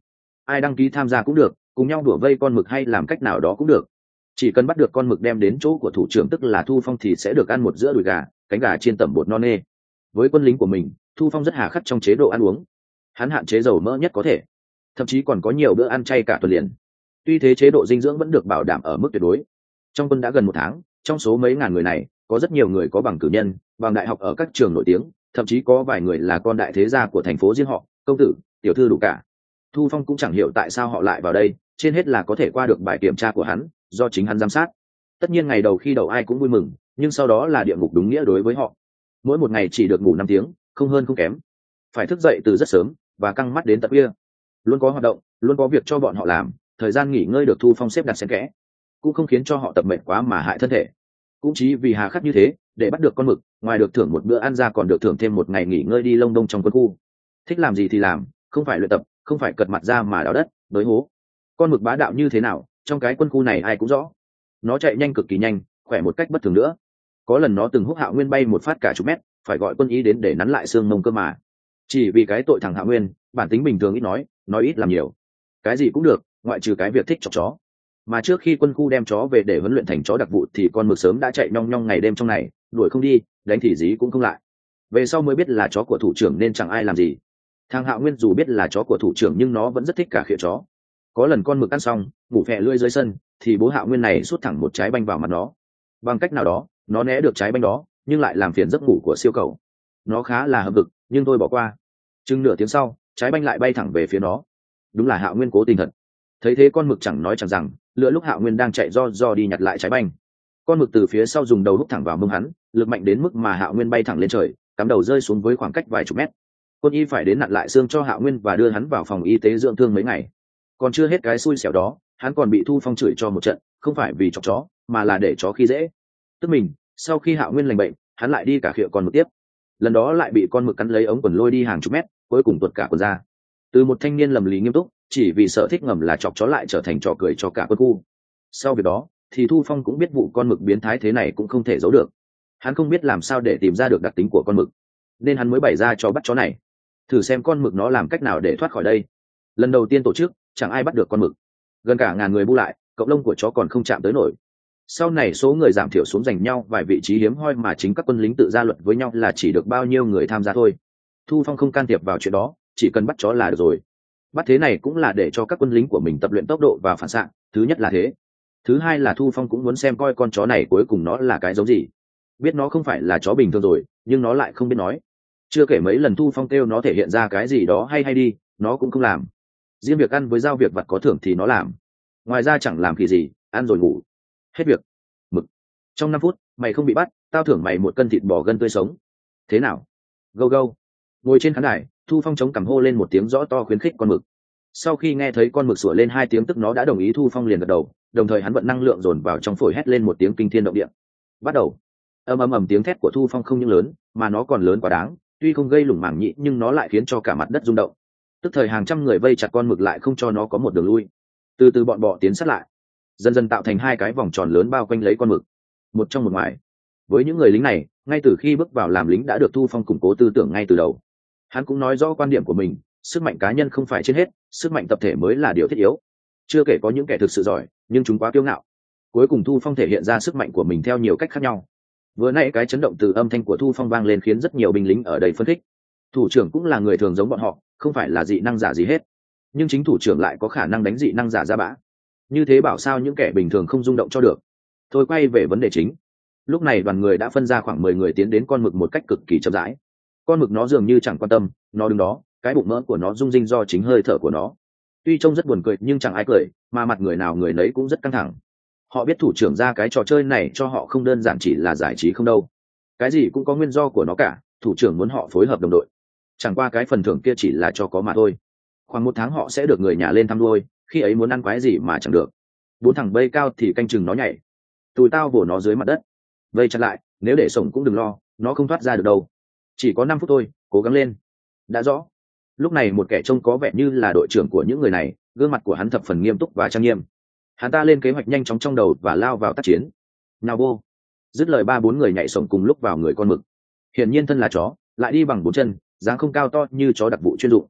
Speaker 1: ai đăng ký tham gia cũng được, cùng nhau đùa vây con mực hay làm cách nào đó cũng được, chỉ cần bắt được con mực đem đến chỗ của thủ trưởng tức là Thu Phong thì sẽ được ăn một giữa đùi gà, cánh gà chiên tẩm bột non nê. Với quân lính của mình, Thu Phong rất hà khắc trong chế độ ăn uống, hắn hạn chế dầu mỡ nhất có thể, thậm chí còn có nhiều bữa ăn chay cả tuần liền. Tuy thế chế độ dinh dưỡng vẫn được bảo đảm ở mức tuyệt đối. Trong quân đã gần 1 tháng, trong số mấy ngàn người này có rất nhiều người có bằng cử nhân, bằng đại học ở các trường nổi tiếng, thậm chí có vài người là con đại thế gia của thành phố riêng họ, công tử, tiểu thư đủ cả. Thu Phong cũng chẳng hiểu tại sao họ lại vào đây, trên hết là có thể qua được bài kiểm tra của hắn, do chính hắn giám sát. Tất nhiên ngày đầu khi đậu ai cũng vui mừng, nhưng sau đó là địa ngục đúng nghĩa đối với họ. Mỗi một ngày chỉ được ngủ 5 tiếng, không hơn không kém. Phải thức dậy từ rất sớm và căng mắt đến tận khuya. Luôn có hoạt động, luôn có việc cho bọn họ làm, thời gian nghỉ ngơi được Thu Phong xếp đặt xen kẽ, cũng không khiến cho họ tập mệt quá mà hại thân thể. Cũng chỉ vì hà khắc như thế, để bắt được con mực, ngoài được thưởng một bữa ăn ra còn được thưởng thêm một ngày nghỉ ngơi đi lông đông trong quân khu. Thích làm gì thì làm, không phải luyện tập, không phải cật mặt ra mà đào đất, đới hố. Con mực bá đạo như thế nào, trong cái quân khu này ai cũng rõ. Nó chạy nhanh cực kỳ nhanh, khỏe một cách bất thường nữa. Có lần nó từng húc Hạo Nguyên bay một phát cả chục mét, phải gọi quân y đến để nắn lại xương mông cơ mà. Chỉ vì cái tội thằng Hạo Nguyên, bản tính bình thường ít nói ít làm nhiều, cái gì cũng được, ngoại trừ cái việc thích chọc chó. Mà trước khi quân khu đem chó về để huấn luyện thành chó đặc vụ thì con mực sớm đã chạy nhong nhong ngày đêm trong này, đuổi không đi, đánh thì dí cũng không lại. Về sau mới biết là chó của thủ trưởng nên chẳng ai làm gì. Thằng Hạo Nguyên dù biết là chó của thủ trưởng nhưng nó vẫn rất thích cả khịa chó. Có lần con mực ăn xong ngủ phè lưỡi dưới sân thì bố Hạo Nguyên này sút thẳng một trái banh vào mặt nó. Bằng cách nào đó nó né được trái banh đó nhưng lại làm phiền giấc ngủ của siêu cầu. Nó khá là hậm hực nhưng tôi bỏ qua. Chừng nửa tiếng sau trái banh lại bay thẳng về phía nó. Đúng là Hạo Nguyên cố tình thật. Thấy thế con mực chẳng nói chẳng rằng, lựa lúc Hạo Nguyên đang chạy do đi nhặt lại trái banh, con mực từ phía sau dùng đầu húc thẳng vào mông hắn, lực mạnh đến mức mà Hạo Nguyên bay thẳng lên trời, cắm đầu rơi xuống với khoảng cách vài chục mét. Quân y phải đến nặn lại xương cho Hạo Nguyên và đưa hắn vào phòng y tế dưỡng thương mấy ngày. Còn chưa hết cái xui xẻo đó, hắn còn bị Thu Phong chửi cho một trận, không phải vì chọc chó mà là để chó khi dễ. Tức mình, sau khi Hạo Nguyên lành bệnh, hắn lại đi cả khịa con mực tiếp. Lần đó lại bị con mực cắn lấy ống quần lôi đi hàng chục mét, cuối cùng tuột cả quần ra. Từ một thanh niên lầm lì nghiêm túc, chỉ vì sở thích ngầm là chọc chó lại trở thành trò cười cho cả quân khu. Sau việc đó thì Thu Phong cũng biết vụ con mực biến thái thế này cũng không thể giấu được. Hắn không biết làm sao để tìm ra được đặc tính của con mực, nên hắn mới bày ra cho bắt chó này, thử xem con mực nó làm cách nào để thoát khỏi đây. Lần đầu tiên tổ chức chẳng ai bắt được con mực, gần cả ngàn người bu lại, cộng lông của chó còn không chạm tới nổi. Sau này số người giảm thiểu xuống giành nhau vài vị trí hiếm hoi mà chính các quân lính tự ra luật với nhau là chỉ được bao nhiêu người tham gia thôi. Thu Phong không can thiệp vào chuyện đó, chỉ cần bắt chó là được rồi. Bắt thế này cũng là để cho các quân lính của mình tập luyện tốc độ và phản xạ, thứ nhất là thế. Thứ hai là Thu Phong cũng muốn xem coi con chó này cuối cùng nó là cái giống gì. Biết nó không phải là chó bình thường rồi, nhưng nó lại không biết nói. Chưa kể mấy lần Thu Phong kêu nó thể hiện ra cái gì đó hay đi, nó cũng không làm. Riêng việc ăn với giao việc vặt có thưởng thì nó làm. Ngoài ra chẳng làm kỳ gì, ăn rồi ngủ. Hết việc. Mực. Trong 5 phút, mày không bị bắt, tao thưởng mày 1 cân thịt bò gân tươi sống. Thế nào? Go go. Ngồi trên khán đài, Thu Phong chống cằm hô lên một tiếng rõ to khuyến khích con mực. Sau khi nghe thấy con mực sủa lên 2 tiếng tức nó đã đồng ý, Thu Phong liền gật đầu, đồng thời hắn vận năng lượng dồn vào trong phổi hét lên một tiếng kinh thiên động địa. Bắt đầu. Ầm tiếng thét của Thu Phong không những lớn, mà nó còn lớn quá đáng, tuy không gây lủng mảng nhĩ nhưng nó lại khiến cho cả mặt đất rung động. Tức thời hàng trăm người vây chặt con mực lại không cho nó có một đường lui. Từ từ bọn bọ tiến sát lại, dần dần tạo thành 2 cái vòng tròn lớn bao quanh lấy con mực, một trong một ngoài. Với những người lính này, ngay từ khi bước vào làm lính đã được Thu Phong củng cố tư tưởng ngay từ đầu. Hắn cũng nói rõ quan điểm của mình, sức mạnh cá nhân không phải trên hết, sức mạnh tập thể mới là điều thiết yếu. Chưa kể có những kẻ thực sự giỏi, nhưng chúng quá kiêu ngạo. Cuối cùng Thu Phong thể hiện ra sức mạnh của mình theo nhiều cách khác nhau. Vừa nãy cái chấn động từ âm thanh của Thu Phong vang lên khiến rất nhiều binh lính ở đây phân khích. Thủ trưởng cũng là người thường giống bọn họ, không phải là dị năng giả gì hết, nhưng chính thủ trưởng lại có khả năng đánh dị năng giả ra bã. Như thế bảo sao những kẻ bình thường không rung động cho được. Thôi quay về vấn đề chính. Lúc này đoàn người đã phân ra khoảng 10 người tiến đến con mực một cách cực kỳ chậm rãi. Con mực nó dường như chẳng quan tâm, nó đứng đó, cái bụng mỡ của nó rung rinh do chính hơi thở của nó. Tuy trông rất buồn cười nhưng chẳng ai cười, mà mặt người nào người nấy cũng rất căng thẳng. Họ biết thủ trưởng ra cái trò chơi này cho họ không đơn giản chỉ là giải trí không đâu. Cái gì cũng có nguyên do của nó cả, thủ trưởng muốn họ phối hợp đồng đội. Chẳng qua cái phần thưởng kia chỉ là cho có mà thôi. Khoảng 1 tháng họ sẽ được người nhà lên thăm nuôi, khi ấy muốn ăn quái gì mà chẳng được. 4 thằng bay cao thì canh chừng nó nhảy. Tụi tao vồ nó dưới mặt đất. Vây chặt lại, nếu để sống cũng đừng lo, nó không thoát ra được đâu. Chỉ có 5 phút thôi, cố gắng lên. Đã rõ. Lúc này một kẻ trông có vẻ như là đội trưởng của những người này, gương mặt của hắn thập phần nghiêm túc và trang nghiêm. Hắn ta lên kế hoạch nhanh chóng trong đầu và lao vào tác chiến. Nào vô. Dứt lời 3-4 người nhảy sổng cùng lúc vào người con mực. Hiển nhiên thân là chó, lại đi bằng 4 chân, dáng không cao to như chó đặc vụ chuyên dụng.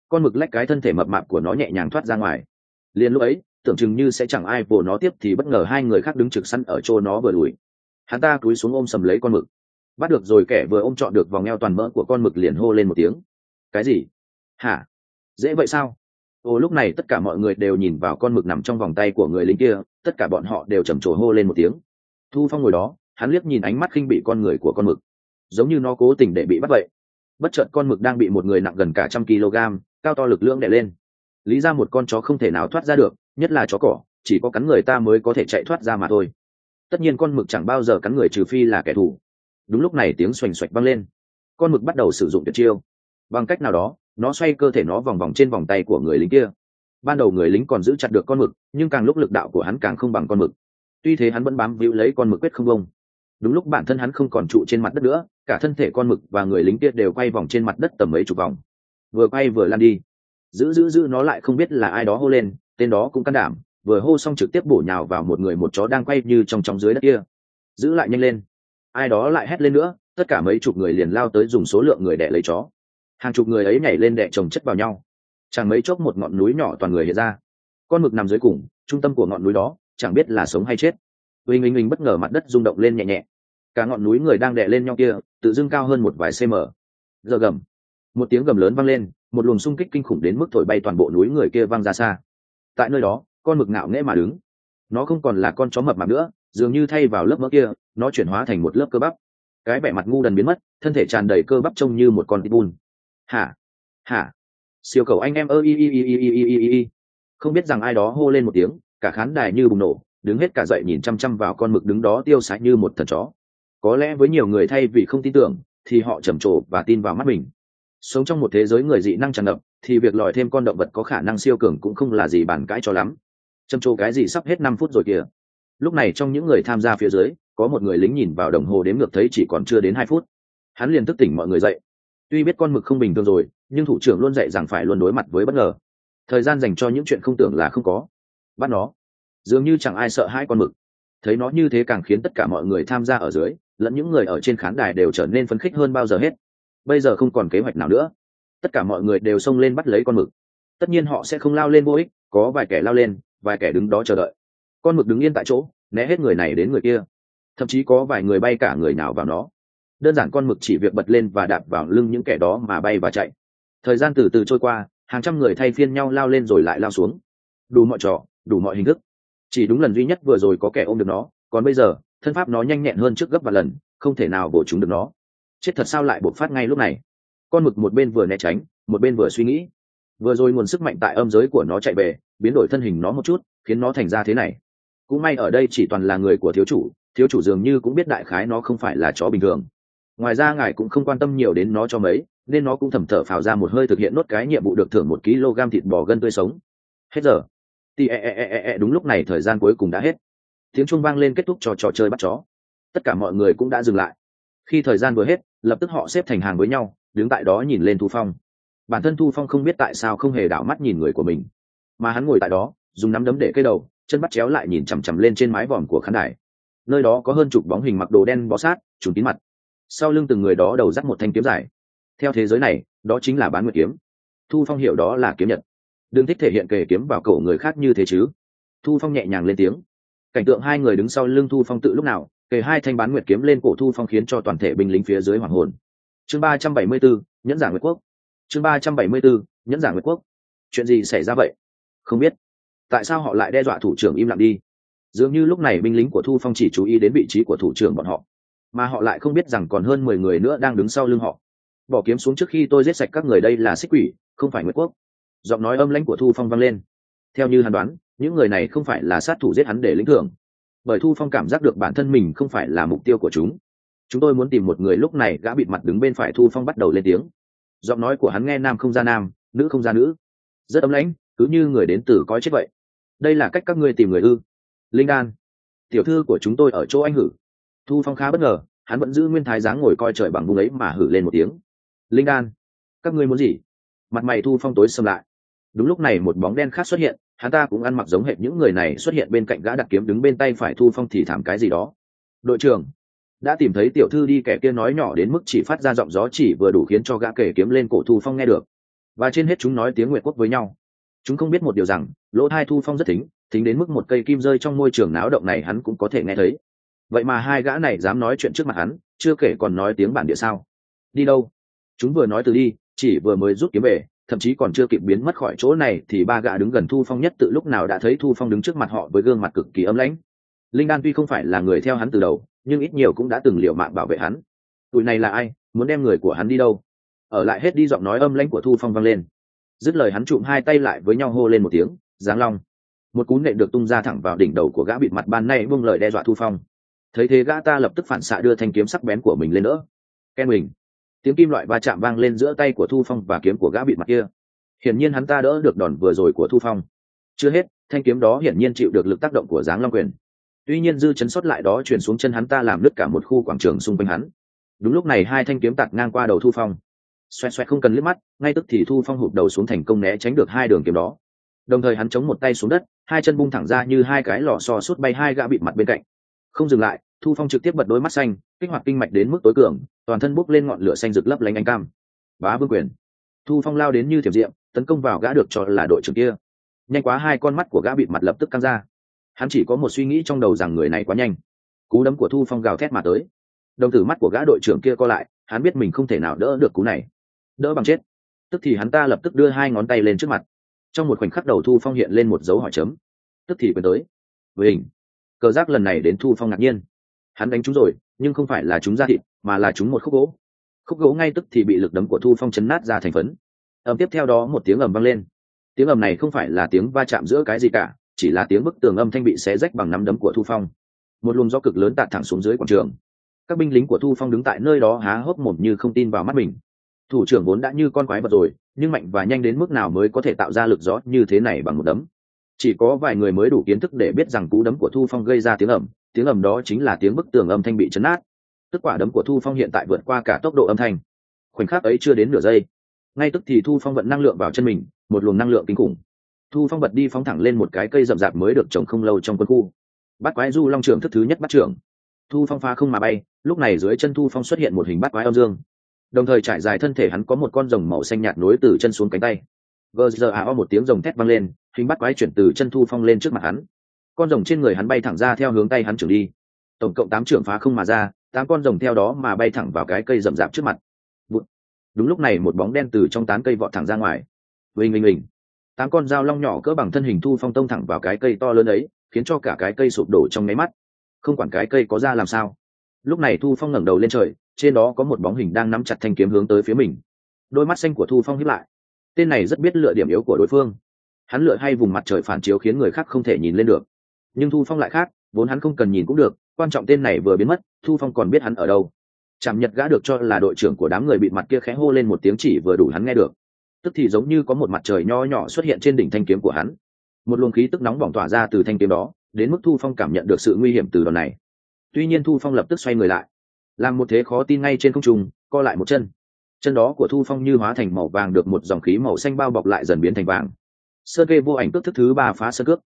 Speaker 1: con mực lách cái thân thể mập mạp của nó nhẹ nhàng thoát ra ngoài. Liền lúc ấy tưởng chừng như sẽ chẳng ai vồ nó tiếp thì bất ngờ hai người khác đứng trực sẵn ở chỗ nó vừa đuổi. Hắn ta cúi xuống ôm sầm lấy con mực. Bắt được rồi, kẻ vừa ôm trọn được vòng eo toàn mỡ của con mực liền hô lên một tiếng. Cái gì? Hả? Dễ vậy sao? Ồ, lúc này tất cả mọi người đều nhìn vào con mực nằm trong vòng tay của người lính kia, tất cả bọn họ đều trầm trồ hô lên một tiếng. Thu Phong ngồi đó, hắn liếc nhìn ánh mắt khinh bỉ con người của con mực, giống như nó cố tình để bị bắt vậy. Bất chợt con mực đang bị một người nặng gần cả 100 kg, cao to lực lưỡng đè lên. Lý ra một con chó không thể nào thoát ra được, nhất là chó cỏ, chỉ có cắn người ta mới có thể chạy thoát ra mà thôi. Tất nhiên con mực chẳng bao giờ cắn người trừ phi là kẻ thù. Đúng lúc này tiếng xoành xoạch vang lên, con mực bắt đầu sử dụng tuyệt chiêu. Bằng cách nào đó, nó xoay cơ thể nó vòng vòng trên vòng tay của người lính kia. Ban đầu người lính còn giữ chặt được con mực, nhưng càng lúc lực đạo của hắn càng không bằng con mực. Tuy thế hắn vẫn bám víu lấy con mực quyết không bông. Đúng lúc bản thân hắn không còn trụ trên mặt đất nữa, cả thân thể con mực và người lính kia đều quay vòng trên mặt đất tầm mấy chục vòng, vừa quay vừa lăn đi. Giữ nó lại, không biết là ai đó hô lên, tên đó cũng can đảm, vừa hô xong trực tiếp bổ nhào vào một người một chó đang quay như trong dưới đất kia. Giữ lại, nhanh lên! Ai đó lại hét lên nữa, tất cả mấy chục người liền lao tới dùng số lượng người đè lấy chó. Hàng chục người ấy nhảy lên đè chồng chất vào nhau. Chẳng mấy chốc một ngọn núi nhỏ toàn người hiện ra. Con mực nằm dưới cùng, trung tâm của ngọn núi đó, chẳng biết là sống hay chết. Uỳnh bất ngờ mặt đất rung động lên nhẹ nhẹ. Cả ngọn núi người đang đè lên nhau kia, tự dưng cao hơn một vài cm. Giờ gầm, một tiếng gầm lớn vang lên, một luồng xung kích kinh khủng đến mức thổi bay toàn bộ núi người kia văng ra xa. Tại nơi đó, con mực ngạo nghễ mà đứng. Nó không còn là con chó mập mạp nữa, dường như thay vào lớp mỡ kia, nó chuyển hóa thành một lớp cơ bắp. Cái vẻ mặt ngu đần biến mất, thân thể tràn đầy cơ bắp trông như một con pitbull. Hả? Siêu cầu anh em ơ y. Không biết rằng ai đó hô lên một tiếng, cả khán đài như bùng nổ, đứng hết cả dậy nhìn chăm chăm vào con mực đứng đó tiêu sái như một thần chó. Có lẽ với nhiều người thay vì không tin tưởng, thì họ trầm trồ và tin vào mắt mình. Sống trong một thế giới người dị năng tràn ngập, thì việc lòi thêm con động vật có khả năng siêu cường cũng không là gì bàn cãi cho lắm. Trầm trồ cái gì, sắp hết 5 phút rồi kìa. Lúc này trong những người tham gia phía dưới, có một người lính nhìn vào đồng hồ đếm ngược thấy chỉ còn chưa đến 2 phút. Hắn liền thức tỉnh mọi người dậy. Tuy biết con mực không bình thường rồi, nhưng thủ trưởng luôn dạy rằng phải luôn đối mặt với bất ngờ. Thời gian dành cho những chuyện không tưởng là không có. Bắt nó. Dường như chẳng ai sợ hãi con mực. Thấy nó như thế càng khiến tất cả mọi người tham gia ở dưới, lẫn những người ở trên khán đài đều trở nên phấn khích hơn bao giờ hết. Bây giờ không còn kế hoạch nào nữa. Tất cả mọi người đều xông lên bắt lấy con mực. Tất nhiên họ sẽ không lao lên vô ích, có vài kẻ lao lên, vài kẻ đứng đó chờ đợi. Con mực đứng yên tại chỗ, né hết người này đến người kia. Thậm chí có vài người bay cả người nào vào nó. Đơn giản con mực chỉ việc bật lên và đạp vào lưng những kẻ đó mà bay và chạy. Thời gian từ từ trôi qua, hàng trăm người thay phiên nhau lao lên rồi lại lao xuống. Đủ mọi trò, đủ mọi hình thức. Chỉ đúng lần duy nhất vừa rồi có kẻ ôm được nó, còn bây giờ thân pháp nó nhanh nhẹn hơn trước gấp vài lần, không thể nào bổ trúng được nó. Chết thật sao lại bộc phát ngay lúc này? Con mực một bên vừa né tránh, một bên vừa suy nghĩ. Vừa rồi nguồn sức mạnh tại âm giới của nó chạy về, biến đổi thân hình nó một chút, khiến nó thành ra thế này. Cũng may ở đây chỉ toàn là người của thiếu chủ dường như cũng biết đại khái nó không phải là chó bình thường. Ngoài ra ngài cũng không quan tâm nhiều đến nó cho mấy, nên nó cũng thầm thở phào ra một hơi thực hiện nốt cái nhiệm vụ được thưởng 1 kg thịt bò gân tươi sống. Hết giờ. Đúng lúc này thời gian cuối cùng đã hết. Tiếng chuông vang lên kết thúc trò chơi bắt chó. Tất cả mọi người cũng đã dừng lại. Khi thời gian vừa hết, lập tức họ xếp thành hàng với nhau, đứng tại đó nhìn lên Thu Phong. Bản thân Thu Phong không biết tại sao không hề đảo mắt nhìn người của mình, mà hắn ngồi tại đó, dùng nắm đấm để cây đầu, chân bắt chéo lại nhìn chằm chằm lên trên mái vòm của khán đài. Nơi đó có hơn chục bóng hình mặc đồ đen bó sát, trùm kín mặt. Sau lưng từng người đó đầu dắt một thanh kiếm dài. Theo thế giới này, đó chính là Bán Nguyệt kiếm. Thu Phong hiểu đó là kiếm Nhật. Đừng thích thể hiện kề kiếm vào cổ người khác như thế chứ. Thu Phong nhẹ nhàng lên tiếng. Cảnh tượng hai người đứng sau lưng Thu Phong tự lúc nào kề hai thanh Bán Nguyệt kiếm lên cổ Thu Phong khiến cho toàn thể binh lính phía dưới hoảng hồn. Chương 374, nhẫn giả Nguyệt Quốc. Chương 374, nhẫn giả Nguyệt Quốc. Chuyện gì xảy ra vậy? Không biết. Tại sao họ lại đe dọa thủ trưởng im lặng đi? Dường như lúc này binh lính của Thu Phong chỉ chú ý đến vị trí của thủ trưởng bọn họ, mà họ lại không biết rằng còn hơn 10 người nữa đang đứng sau lưng họ. Bỏ kiếm xuống trước khi tôi giết sạch các người, đây là Xích Quỷ, không phải Nguyệt Quốc. Giọng nói âm lãnh của Thu Phong vang lên. Theo như hắn đoán, những người này không phải là sát thủ giết hắn để lĩnh thưởng, bởi Thu Phong cảm giác được bản thân mình không phải là mục tiêu của chúng. Chúng tôi muốn tìm một người. Lúc này gã bịt mặt đứng bên phải Thu Phong bắt đầu lên tiếng. Giọng nói của hắn nghe nam không ra nam, nữ không ra nữ, rất âm lãnh, cứ như người đến từ cõi chết vậy. Đây là cách các ngươi tìm người ư? Linh Đan, tiểu thư của chúng tôi ở chỗ anh hử. Thu Phong khá bất ngờ, hắn vẫn giữ nguyên thái dáng ngồi coi trời bằng bung ấy mà hử lên một tiếng. Linh Đan, các ngươi muốn gì? Mặt mày Thu Phong tối sầm lại. Đúng lúc này một bóng đen khác xuất hiện, hắn ta cũng ăn mặc giống hệt những người này xuất hiện bên cạnh gã đặt kiếm đứng bên tay phải Thu Phong thì thảm cái gì đó. Đội trưởng, đã tìm thấy tiểu thư đi, kẻ kia nói nhỏ đến mức chỉ phát ra giọng gió chỉ vừa đủ khiến cho gã kề kiếm lên cổ Thu Phong nghe được. và trên hết chúng nói tiếng Nguyệt quốc với nhau. Chúng không biết một điều rằng lỗ tai Thu Phong rất thính đến mức một cây kim rơi trong môi trường náo động này hắn cũng có thể nghe thấy. Vậy mà hai gã này dám nói chuyện trước mặt hắn, chưa kể còn nói tiếng bản địa sao? Đi đâu? Chúng vừa nói từ đi, chỉ vừa mới rút kiếm về, thậm chí còn chưa kịp biến mất khỏi chỗ này thì ba gã đứng gần Thu Phong nhất tự lúc nào đã thấy Thu Phong đứng trước mặt họ với gương mặt cực kỳ ấm lãnh. Linh Đan tuy không phải là người theo hắn từ đầu, nhưng ít nhiều cũng đã từng liều mạng bảo vệ hắn. Tụi này là ai, muốn đem người của hắn đi đâu? Ở lại hết đi, giọng nói âm lãnh của Thu Phong vang lên. Dứt lời hắn trụm hai tay lại với nhau hô lên một tiếng, Giáng Long. Một cú nện được tung ra thẳng vào đỉnh đầu của gã bịt mặt ban nay buông lời đe dọa Thu Phong. Thấy thế gã ta lập tức phản xạ đưa thanh kiếm sắc bén của mình lên đỡ. Ken mình, tiếng kim loại va chạm vang lên giữa tay của Thu Phong và kiếm của gã bịt mặt kia. Hiển nhiên hắn ta đỡ được đòn vừa rồi của Thu Phong. Chưa hết, thanh kiếm đó hiển nhiên chịu được lực tác động của Giáng Long quyền. Tuy nhiên dư chấn sót lại đó truyền xuống chân hắn ta làm nứt cả một khu quảng trường xung quanh hắn. Đúng lúc này hai thanh kiếm tạt ngang qua đầu Thu Phong. Xoẹt xoẹt không cần liếc mắt, ngay tức thì Thu Phong hụt đầu xuống thành công né tránh được hai đường kiếm đó. Đồng thời hắn chống một tay xuống đất, hai chân bung thẳng ra như hai cái lò xo sút bay hai gã bịt mặt bên cạnh. Không dừng lại, Thu Phong trực tiếp bật đôi mắt xanh, kích hoạt kinh mạch đến mức tối cường, toàn thân bốc lên ngọn lửa xanh rực lấp lánh ánh cam. Bá vương quyền. Thu Phong lao đến như thiểm diệm, tấn công vào gã được cho là đội trưởng kia. Nhanh quá, hai con mắt của gã bịt mặt lập tức căng ra. Hắn chỉ có một suy nghĩ trong đầu rằng người này quá nhanh. Cú đấm của Thu Phong gào thét mà tới. Đồng tử mắt của gã đội trưởng kia co lại, hắn biết mình không thể nào đỡ được cú này. Đỡ bằng chết. Tức thì hắn ta lập tức đưa hai ngón tay lên trước mặt. Trong một khoảnh khắc đầu Thu Phong hiện lên một dấu hỏi chấm. Tức thì quyền tới. Với hình. Cờ giác lần này đến Thu Phong ngạc nhiên. Hắn đánh trúng rồi, nhưng không phải là trúng da thịt, mà là trúng một khúc gỗ. Khúc gỗ ngay tức thì bị lực đấm của Thu Phong chấn nát ra thành phấn. Tiếp theo đó một tiếng ầm vang lên. Tiếng ầm này không phải là tiếng va chạm giữa cái gì cả, chỉ là tiếng bức tường âm thanh bị xé rách bằng nắm đấm của Thu Phong. Một luồng gió cực lớn tạt thẳng xuống dưới quảng trường. Các binh lính của Thu Phong đứng tại nơi đó há hốc mồm như không tin vào mắt mình. Thủ trưởng vốn đã như con quái vật rồi, nhưng mạnh và nhanh đến mức nào mới có thể tạo ra lực gió như thế này bằng một đấm? Chỉ có vài người mới đủ kiến thức để biết rằng cú đấm của Thu Phong gây ra tiếng ầm đó chính là tiếng bức tường âm thanh bị chấn nát. Tức quả đấm của Thu Phong hiện tại vượt qua cả tốc độ âm thanh. Khoảnh khắc ấy chưa đến nửa giây, ngay tức thì Thu Phong vận năng lượng vào chân mình, một luồng năng lượng kinh khủng. Thu Phong bật đi phóng thẳng lên một cái cây rậm rạp mới được trồng không lâu trong quân khu. Bát quái du long trưởng thức thứ nhất bắt trưởng. Thu Phong phá không mà bay, lúc này dưới chân Thu Phong xuất hiện một hình bát quái âm dương. Đồng thời trải dài thân thể hắn có một con rồng màu xanh nhạt nối từ chân xuống cánh tay. Gzao một tiếng rồng thét vang lên, hình bát quái chuyển từ chân Thu Phong lên trước mặt hắn. Con rồng trên người hắn bay thẳng ra theo hướng tay hắn trưởng đi. Tổng cộng 8 trưởng phá không mà ra, 8 con rồng theo đó mà bay thẳng vào cái cây rậm rạp trước mặt. Đúng lúc này một bóng đen từ trong tán cây vọt thẳng ra ngoài. Huỳnh. 8 con dao long nhỏ cỡ bằng thân hình Thu Phong tông thẳng vào cái cây to lớn ấy, khiến cho cả cái cây sụp đổ trong nháy mắt. Không quản cái cây có ra làm sao. Lúc này Thu Phong ngẩng đầu lên trời, trên đó có một bóng hình đang nắm chặt thanh kiếm hướng tới phía mình. Đôi mắt xanh của Thu Phong híp lại. Tên này rất biết lựa điểm yếu của đối phương. Hắn lựa hay vùng mặt trời phản chiếu khiến người khác không thể nhìn lên được. Nhưng Thu Phong lại khác, vốn hắn không cần nhìn cũng được, quan trọng tên này vừa biến mất, Thu Phong còn biết hắn ở đâu. Chạm Nhật gã được cho là đội trưởng của đám người bị mặt kia khẽ hô lên một tiếng chỉ vừa đủ hắn nghe được. Tức thì giống như có một mặt trời nho nhỏ xuất hiện trên đỉnh thanh kiếm của hắn. Một luồng khí tức nóng bỏng tỏa ra từ thanh kiếm đó, đến mức Thu Phong cảm nhận được sự nguy hiểm từ đòn này. Tuy nhiên Thu Phong lập tức xoay người lại, làm một thế khó tin ngay trên không trung, co lại một chân đó của Thu Phong như hóa thành màu vàng được một dòng khí màu xanh bao bọc lại dần biến thành vàng. Sơn kê vô ảnh cước thức thứ 3 phá sơn cước.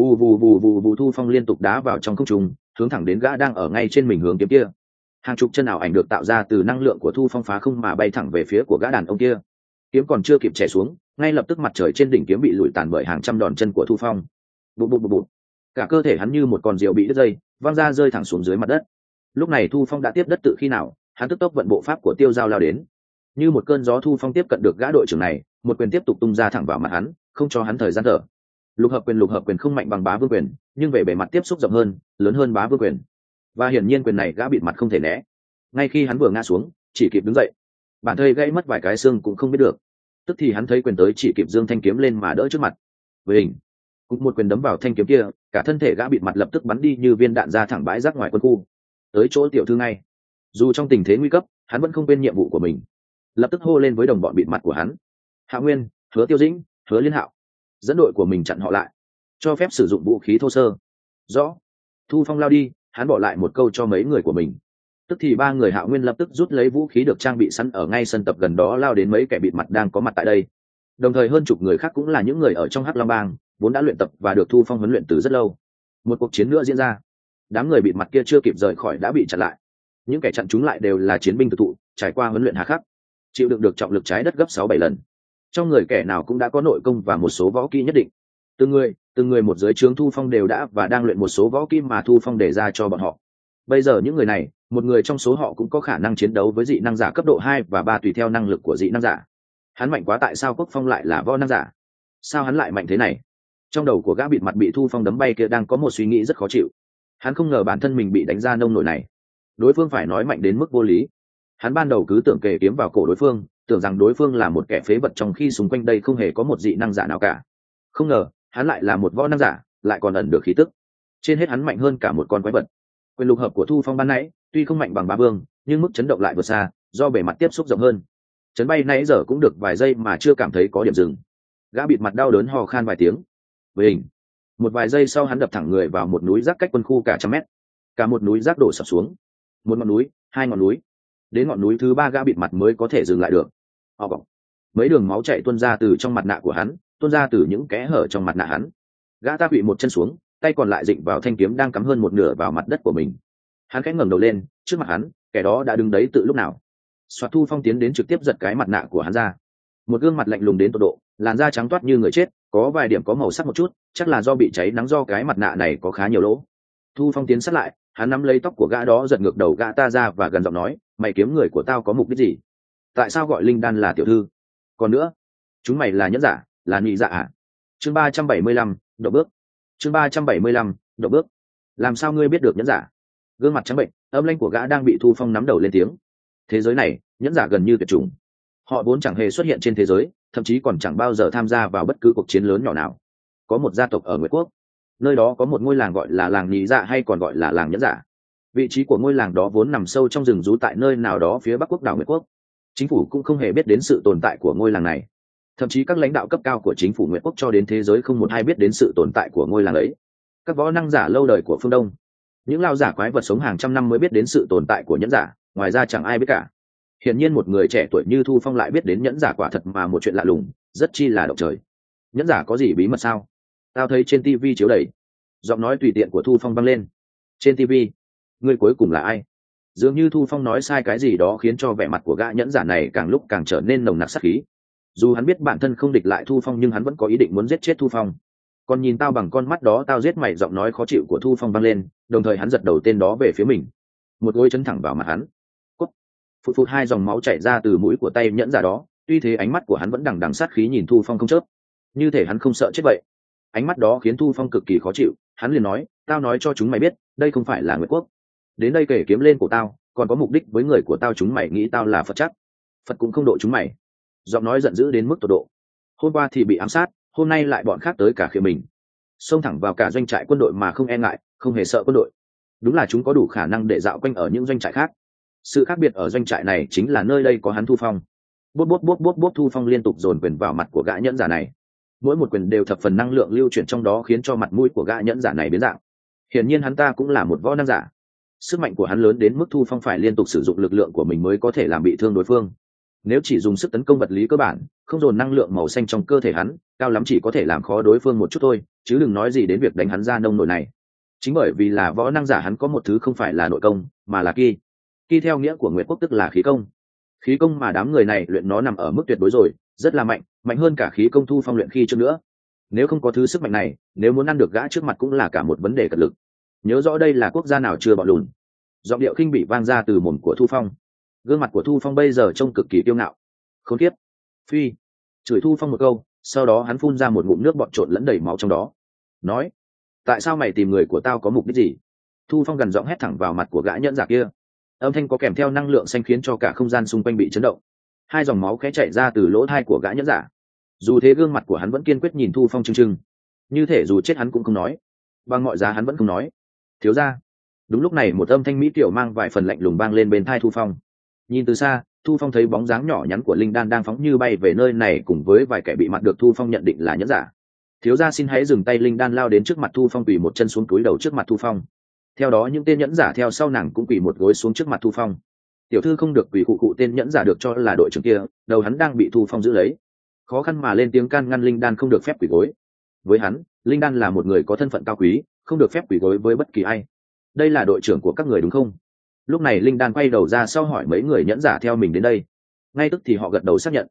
Speaker 1: Vù Thu Phong liên tục đá vào trong không trung, hướng thẳng đến gã đang ở ngay trên mình hướng kiếm kia. Hàng chục chân ảo ảnh được tạo ra từ năng lượng của Thu Phong phá không mà bay thẳng về phía của gã đàn ông kia. Kiếm còn chưa kịp chẻ xuống, ngay lập tức mặt trời trên đỉnh kiếm bị lùi tàn bởi hàng trăm đòn chân của Thu Phong. Bụt. Cả cơ thể hắn như một con diều bị đứt dây, văng ra rơi thẳng xuống dưới mặt đất. Lúc này Thu Phong đã tiếp đất tự khi nào, hắn tức tốc vận bộ pháp của Tiêu Giao lao đến. Như một cơn gió Thu Phong tiếp cận được gã đội trưởng này, một quyền tiếp tục tung ra thẳng vào mặt hắn, không cho hắn thời gian thở. Lục hợp quyền không mạnh bằng Bá Vương quyền, nhưng về bề mặt tiếp xúc rộng hơn, lớn hơn Bá Vương quyền. Và hiển nhiên quyền này gã bịt mặt không thể né. Ngay khi hắn vừa ngã xuống, chỉ kịp đứng dậy, bản thây gãy mất vài cái xương cũng không biết được. Tức thì hắn thấy quyền tới chỉ kịp giương thanh kiếm lên mà đỡ trước mặt. Với hình, cũng một quyền đấm vào thanh kiếm kia, cả thân thể gã bịt mặt lập tức bắn đi như viên đạn ra thẳng bãi rác ngoài quân khu, tới chỗ tiểu thư ngay. Dù trong tình thế nguy cấp, hắn vẫn không quên nhiệm vụ của mình, lập tức hô lên với đồng bọn bịt mặt của hắn: Hạ Nguyên, Hứa Tiêu Dĩnh, Hứa Liên Hạo, dẫn đội của mình chặn họ lại, cho phép sử dụng vũ khí thô sơ. Rõ. Thu Phong lao đi, hắn bỏ lại một câu cho mấy người của mình. Tức thì 3 người Hạ Nguyên lập tức rút lấy vũ khí được trang bị sẵn ở ngay sân tập gần đó lao đến mấy kẻ bịt mặt đang có mặt tại đây. Đồng thời hơn chục người khác cũng là những người ở trong Hắc Long Bang, vốn đã luyện tập và được Thu Phong huấn luyện từ rất lâu. Một cuộc chiến nữa diễn ra. Đám người bịt mặt kia chưa kịp rời khỏi đã bị chặn lại. Những kẻ chặn chúng lại đều là chiến binh thực thụ, trải qua huấn luyện hà khắc, chịu đựng được trọng lực trái đất gấp 6-7 lần. trong người kẻ nào cũng đã có nội công và một số võ kỹ nhất định. Từng người một dưới trướng Thu Phong đều đã và đang luyện một số võ kỹ mà Thu Phong đề ra cho bọn họ. Bây giờ những người này, một người trong số họ cũng có khả năng chiến đấu với dị năng giả cấp độ 2 và 3 tùy theo năng lực của dị năng giả. Hắn mạnh quá, tại sao Quốc Phong lại là võ năng giả? Sao hắn lại mạnh thế này? Trong đầu của gã bịt mặt bị Thu Phong đấm bay kia đang có một suy nghĩ rất khó chịu. Hắn không ngờ bản thân mình bị đánh ra nông nổi này. Đối phương phải nói mạnh đến mức vô lý. Hắn ban đầu cứ tưởng kề kiếm vào cổ đối phương, tưởng rằng đối phương là một kẻ phế vật, trong khi xung quanh đây không hề có một dị năng giả nào cả. Không ngờ hắn lại là một võ năng giả, lại còn ẩn được khí tức. Trên hết hắn mạnh hơn cả một con quái vật. Quyền lục hợp của Thu Phong ban nãy tuy không mạnh bằng Bá Vương, nhưng mức chấn động lại vượt xa, do bề mặt tiếp xúc rộng hơn. Chấn bay nãy giờ cũng được vài giây mà chưa cảm thấy có điểm dừng. Gã bịt mặt đau đớn hò khan vài tiếng. Với hình, một vài giây sau hắn đập thẳng người vào một núi rác cách quân khu cả trăm mét. Cả một núi rác đổ sập xuống. Một ngọn núi, hai ngọn núi, đến ngọn núi thứ ba gã bịt mặt mới có thể dừng lại được. Mấy đường máu chảy tuôn ra từ trong mặt nạ của hắn, tuôn ra từ những kẽ hở trong mặt nạ hắn. Gã ta bị một chân xuống, tay còn lại dịnh vào thanh kiếm đang cắm hơn một nửa vào mặt đất của mình. Hắn khẽ ngẩng đầu lên, trước mặt hắn, kẻ đó đã đứng đấy từ lúc nào. Soạt, Thu Phong tiến đến trực tiếp giật cái mặt nạ của hắn ra. Một gương mặt lạnh lùng đến tột độ, làn da trắng toát như người chết, có vài điểm có màu sắc một chút, chắc là do bị cháy nắng, do cái mặt nạ này có khá nhiều lỗ. Thu Phong tiến sát lại, hắn nắm lấy tóc của gã đó, giật ngược đầu gã ta ra và gần giọng nói, mày kiếm người của tao có mục đích gì? Tại sao gọi Linh Đan là tiểu thư? Còn nữa, chúng mày là nhẫn giả, là nhị dạ à? Chương 375, độ bước. Chương 375, độ bước. Làm sao ngươi biết được nhẫn giả? Gương mặt trắng bệnh, âm lãnh của gã đang bị Thu Phong nắm đầu lên tiếng. Thế giới này, nhẫn giả gần như tuyệt chủng. Họ vốn chẳng hề xuất hiện trên thế giới, thậm chí còn chẳng bao giờ tham gia vào bất cứ cuộc chiến lớn nhỏ nào. Có một gia tộc ở Nguyệt Quốc, nơi đó có một ngôi làng gọi là làng nhị dạ, hay còn gọi là làng nhẫn giả. Vị trí của ngôi làng đó vốn nằm sâu trong rừng rú tại nơi nào đó phía bắc quốc đảo Nguyệt Quốc. Chính phủ cũng không hề biết đến sự tồn tại của ngôi làng này. Thậm chí các lãnh đạo cấp cao của chính phủ Nguyệt Quốc cho đến thế giới không một ai biết đến sự tồn tại của ngôi làng ấy. Các võ năng giả lâu đời của phương Đông, những lao giả quái vật sống hàng trăm năm mới biết đến sự tồn tại của nhẫn giả, ngoài ra chẳng ai biết cả. Hiển nhiên một người trẻ tuổi như Thu Phong lại biết đến nhẫn giả, quả thật mà một chuyện lạ lùng, rất chi là động trời. Nhẫn giả có gì bí mật sao? Tao thấy trên TV chiếu đầy. Giọng nói tùy tiện của Thu Phong vang lên. Trên TV? Người cuối cùng là ai? Dường như Thu Phong nói sai cái gì đó khiến cho vẻ mặt của gã nhẫn giả này càng lúc càng trở nên nồng nặc sát khí. Dù hắn biết bản thân không địch lại Thu Phong, nhưng hắn vẫn có ý định muốn giết chết Thu Phong. Còn nhìn tao bằng con mắt đó tao giết mày. Giọng nói khó chịu của Thu Phong vang lên, đồng thời hắn giật đầu tên đó về phía mình. Một gối chấn thẳng vào mặt hắn. Phụt phụt, hai dòng máu chảy ra từ mũi của tay nhẫn giả đó. Tuy thế ánh mắt của hắn vẫn đằng đằng sát khí nhìn Thu Phong không chớp, như thể hắn không sợ chết vậy. Ánh mắt đó khiến Thu Phong cực kỳ khó chịu. Hắn liền nói, tao nói cho chúng mày biết, đây không phải là Nguyệt Quốc. Đến đây kể kiếm lên của tao, còn có mục đích với người của tao. Chúng mày nghĩ tao là Phật chắc? Phật cũng không độ chúng mày. Giọng nói giận dữ đến mức tột độ. Hôm qua thì bị ám sát, hôm nay lại bọn khác tới cả khiêu mình, xông thẳng vào cả doanh trại quân đội mà không e ngại, không hề sợ quân đội. Đúng là chúng có đủ khả năng để dạo quanh ở những doanh trại khác. Sự khác biệt ở doanh trại này chính là nơi đây có hắn Thu Phong. Bốp bốp bốp bốp bốp, Thu Phong liên tục dồn quyền vào mặt của gã nhẫn giả này. Mỗi một quyền đều thập phần năng lượng lưu chuyển trong đó, khiến cho mặt mũi của gã nhẫn giả này biến dạng. Hiển nhiên hắn ta cũng là một võ năng giả. Sức mạnh của hắn lớn đến mức Thu Phong phải liên tục sử dụng lực lượng của mình mới có thể làm bị thương đối phương. Nếu chỉ dùng sức tấn công vật lý cơ bản, không dồn năng lượng màu xanh trong cơ thể hắn, cao lắm chỉ có thể làm khó đối phương một chút thôi, chứ đừng nói gì đến việc đánh hắn ra nông nổi này. Chính bởi vì là võ năng giả, hắn có một thứ không phải là nội công, mà là ki. Ki theo nghĩa của Nguyệt Quốc tức là khí công. Khí công mà đám người này luyện nó nằm ở mức tuyệt đối rồi, rất là mạnh, mạnh hơn cả khí công Thu Phong luyện khi trước nữa. Nếu không có thứ sức mạnh này, nếu muốn ăn được gã trước mặt cũng là cả một vấn đề cật lực. Nhớ rõ đây là quốc gia nào chưa bọn lùn. Giọng điệu khinh bỉ vang ra từ mồm của Thu Phong. Gương mặt của Thu Phong bây giờ trông cực kỳ kiêu ngạo. Khốn kiếp, phi, chửi Thu Phong một câu, sau đó hắn phun ra một ngụm nước bọt trộn lẫn đầy máu trong đó. Nói, tại sao mày tìm người của tao, có mục đích gì? Thu Phong gần giọng hét thẳng vào mặt của gã nhẫn giả kia. Âm thanh có kèm theo năng lượng xanh khiến cho cả không gian xung quanh bị chấn động. Hai dòng máu khẽ chảy ra từ lỗ tai của gã nhẫn giả. Dù thế gương mặt của hắn vẫn kiên quyết nhìn Thu Phong trừng trừng, như thể dù chết hắn cũng không nói, bằng mọi giá hắn vẫn không nói. Thiếu gia. Đúng lúc này một âm thanh mỹ tiểu mang vài phần lạnh lùng vang lên bên tai Thu Phong. Nhìn từ xa, Thu Phong thấy bóng dáng nhỏ nhắn của Linh Đan đang phóng như bay về nơi này, cùng với vài kẻ bị mặt được Thu Phong nhận định là nhẫn giả. Thiếu gia xin hãy dừng tay. Linh Đan lao đến trước mặt Thu Phong, quỳ một chân xuống cúi đầu trước mặt Thu Phong. Theo đó những tên nhẫn giả theo sau nàng cũng quỳ một gối xuống trước mặt Thu Phong. Tiểu thư không được quỳ. Cụ tên nhẫn giả được cho là đội trưởng kia, đầu hắn đang bị Thu Phong giữ lấy, khó khăn mà lên tiếng can ngăn Linh Đan không được phép quỳ gối. Với hắn, Linh Đan là một người có thân phận cao quý, không được phép quỳ gối với bất kỳ ai. Đây là đội trưởng của các người đúng không? Lúc này Linh Đan quay đầu ra sau hỏi mấy người nhẫn giả theo mình đến đây. Ngay tức thì họ gật đầu xác nhận.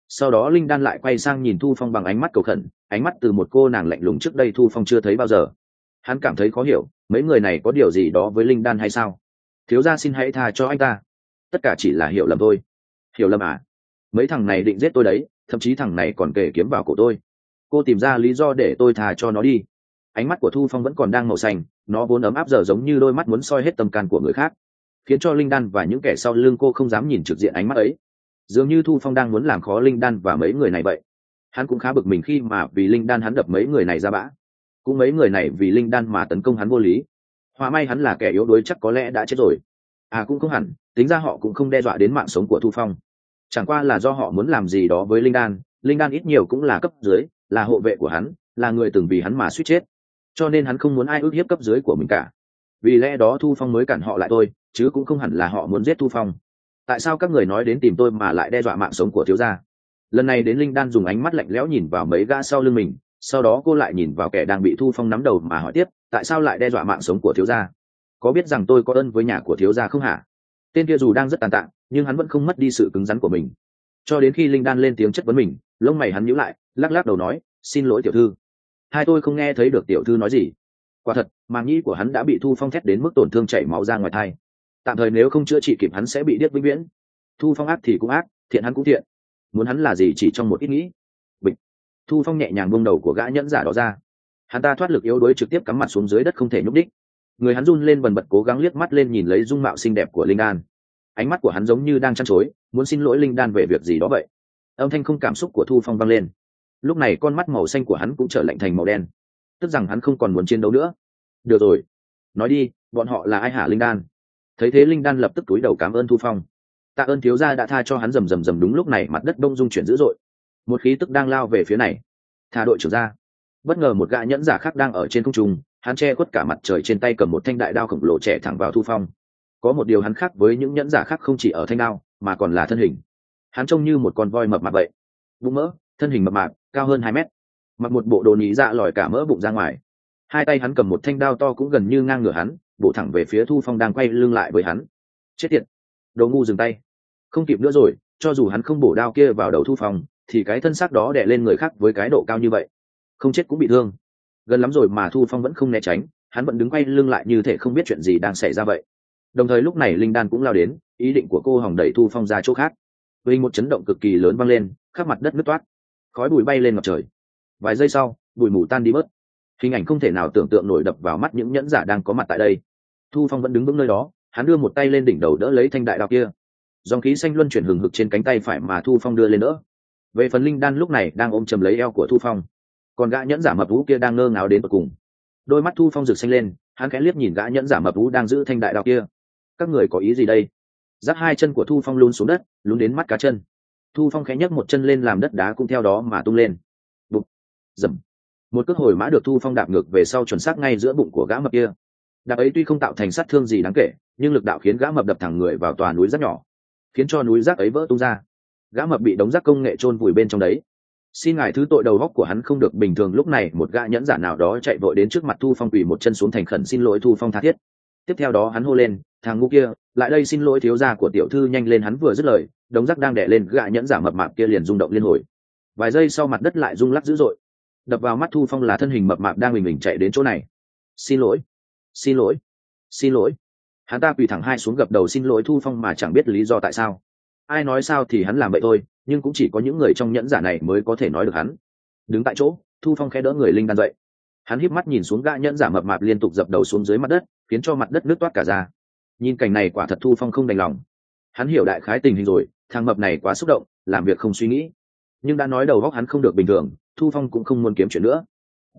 Speaker 1: Sau đó linh đan lại quay sang nhìn Thu Phong bằng ánh mắt cầu khẩn, ánh mắt từ một cô nàng lạnh lùng trước đây Thu Phong chưa thấy bao giờ. Hắn cảm thấy khó hiểu, mấy người này có điều gì đó với linh đan hay sao? Thiếu gia xin hãy tha cho anh ta, tất cả chỉ là hiểu lầm thôi. Hiểu lầm à? Mấy thằng này định giết tôi đấy, thậm chí thằng này còn kề kiếm vào cổ tôi. Cô tìm ra lý do để tôi tha cho nó đi. Ánh mắt của Thu Phong vẫn còn đang màu xanh, nó vốn ấm áp giờ giống như đôi mắt muốn soi hết tâm can của người khác, khiến cho linh đan và những kẻ sau lưng cô không dám nhìn trực diện ánh mắt ấy. Dường như Thu Phong đang muốn làm khó linh đan và mấy người này vậy. Hắn cũng khá bực mình khi mà vì linh đan hắn đập mấy người này ra bã, cũng mấy người này vì linh đan mà tấn công hắn vô lý. Họa may hắn là kẻ yếu đuối chắc có lẽ đã chết rồi. À cũng không hẳn, tính ra họ cũng không đe dọa đến mạng sống của Thu Phong, chẳng qua là do họ muốn làm gì đó với linh đan. Linh đan ít nhiều cũng là cấp dưới, là hộ vệ của hắn, là người từng vì hắn mà suýt chết, cho nên hắn không muốn ai ức hiếp cấp dưới của mình cả. Vì lẽ đó Thu Phong mới cản họ lại thôi, chứ cũng không hẳn là họ muốn giết Thu Phong. Tại sao các người nói đến tìm tôi mà lại đe dọa mạng sống của thiếu gia? Lần này đến linh đan dùng ánh mắt lạnh lẽo nhìn vào mấy gã sau lưng mình, sau đó cô lại nhìn vào kẻ đang bị Thu Phong nắm đầu mà hỏi tiếp, tại sao lại đe dọa mạng sống của thiếu gia? Có biết rằng tôi có ơn với nhà của thiếu gia không hả? Tên kia dù đang rất tàn tạ, nhưng hắn vẫn không mất đi sự cứng rắn của mình. Cho đến khi linh đan lên tiếng chất vấn mình, lông mày hắn nhíu lại, lắc lắc đầu nói, xin lỗi tiểu thư, hai tôi không nghe thấy được tiểu thư nói gì. Quả thật, màng nhĩ của hắn đã bị Thu Phong thét đến mức tổn thương chảy máu ra ngoài thai. Tạm thời nếu không chữa trị kịp hắn sẽ bị điếc vĩnh viễn. Thu Phong ác thì cũng ác, thiện hắn cũng thiện, muốn hắn là gì chỉ trong một ít nghĩ. Bịch. Thu Phong nhẹ nhàng buông đầu của gã nhẫn giả đó ra. Hắn ta thoát lực yếu đuối trực tiếp cắm mặt xuống dưới đất không thể nhúc đích. Người hắn run lên bần bật cố gắng liếc mắt lên nhìn lấy dung mạo xinh đẹp của linh đan. Ánh mắt của hắn giống như đang chăn chối, muốn xin lỗi linh đan về việc gì đó vậy. Âm thanh không cảm xúc của Thu Phong vang lên. Lúc này con mắt màu xanh của hắn cũng trở lạnh thành màu đen, tức rằng hắn không còn muốn chiến đấu nữa. Được rồi, nói đi, bọn họ là ai hả linh đan? Thấy thế linh đan lập tức cúi đầu cảm ơn Thu Phong. Tạ ơn thiếu gia đã tha cho hắn. Rầm rầm rầm. Đúng lúc này mặt đất đông dung chuyển dữ dội, một khí tức đang lao về phía này. Thả đội trưởng ra. Bất ngờ một gã nhẫn giả khác đang ở trên không trung, hắn che khuất cả mặt trời, trên tay cầm một thanh đại đao khổng lồ chẻ thẳng vào Thu Phong. Có một điều hắn khác với những nhẫn giả khác không chỉ ở thanh đao mà còn là thân hình. Hắn trông như một con voi mập mạp vậy, bụng mỡ, thân hình mập mạp, cao hơn 2 mét, mặc một bộ đồ nhí dạ lòi cả mỡ bụng ra ngoài. Hai tay hắn cầm một thanh đao to cũng gần như ngang ngửa hắn, bổ thẳng về phía Thu Phong đang quay lưng lại với hắn. Chết tiệt, đồ ngu, dừng tay. Không kịp nữa rồi, cho dù hắn không bổ đao kia vào đầu Thu Phong thì cái thân xác đó đè lên người khác với cái độ cao như vậy, không chết cũng bị thương. Gần lắm rồi mà Thu Phong vẫn không né tránh, hắn vẫn đứng quay lưng lại như thể không biết chuyện gì đang xảy ra vậy. Đồng thời lúc này linh đan cũng lao đến, ý định của cô hòng đẩy Thu Phong ra chỗ khác. Với một chấn động cực kỳ lớn vang lên, khắp mặt đất nứt toát, khói bụi bay lên ngập trời. Vài giây sau, bụi mù tan đi bớt, hình ảnh không thể nào tưởng tượng nổi đập vào mắt những nhẫn giả đang có mặt tại đây. Thu Phong vẫn đứng vững nơi đó, hắn đưa một tay lên đỉnh đầu đỡ lấy thanh đại đao kia. Dòng khí xanh luân chuyển hừng hực trên cánh tay phải mà Thu Phong đưa lên đỡ. Về phần linh đan lúc này đang ôm chầm lấy eo của Thu Phong, còn gã nhẫn giả mập ú kia đang ngơ ngáo đến tận cùng. Đôi mắt Thu Phong rực xanh lên, hắn khẽ liếc nhìn gã nhẫn giả mập ú đang giữ thanh đại đao kia. Các người có ý gì đây? Giáp hai chân của Thu Phong lún xuống đất, lún đến mắt cá chân. Thu Phong khẽ nhấc một chân lên làm đất đá cũng theo đó mà tung lên. Bụp, dầm. Một cước hồi mã được Thu Phong đạp ngược về sau chuẩn xác ngay giữa bụng của gã mập kia. Đạp ấy tuy không tạo thành sát thương gì đáng kể, nhưng lực đạo khiến gã mập đập thẳng người vào tòa núi rác nhỏ, khiến cho núi rác ấy vỡ tung ra. Gã mập bị đống rác công nghệ chôn vùi bên trong đấy. Xin ngài thứ tội, đầu góc của hắn không được bình thường. Lúc này một gã nhẫn giả nào đó chạy vội đến trước mặt Thu Phong, quỳ một chân xuống thành khẩn xin lỗi Thu Phong tha thiết. Tiếp theo đó hắn hô lên, thằng ngu kia, lại đây xin lỗi thiếu gia của tiểu thư nhanh lên. Hắn vừa dứt lời, đống rác đang đè lên gã nhẫn giả mập mạp kia liền rung động liên hồi. Vài giây sau mặt đất lại rung lắc dữ dội, đập vào mắt Thu Phong là thân hình mập mạp đang mình chạy đến chỗ này. Xin lỗi, xin lỗi, xin lỗi. Hắn ta quỳ thẳng hai xuống gập đầu xin lỗi Thu Phong mà chẳng biết lý do tại sao. Ai nói sao thì hắn làm vậy thôi, nhưng cũng chỉ có những người trong nhẫn giả này mới có thể nói được hắn. Đứng tại chỗ, Thu Phong khẽ đỡ người linh đan dậy. Hắn híp mắt nhìn xuống gã nhẫn giả mập mạp liên tục dập đầu xuống dưới mặt đất, khiến cho mặt đất nứt toát cả ra. Nhìn cảnh này quả thật Thu Phong không đành lòng. Hắn hiểu đại khái tình hình rồi, thằng mập này quá xúc động, làm việc không suy nghĩ. Nhưng đã nói đầu óc hắn không được bình thường, Thu Phong cũng không muốn kiếm chuyện nữa.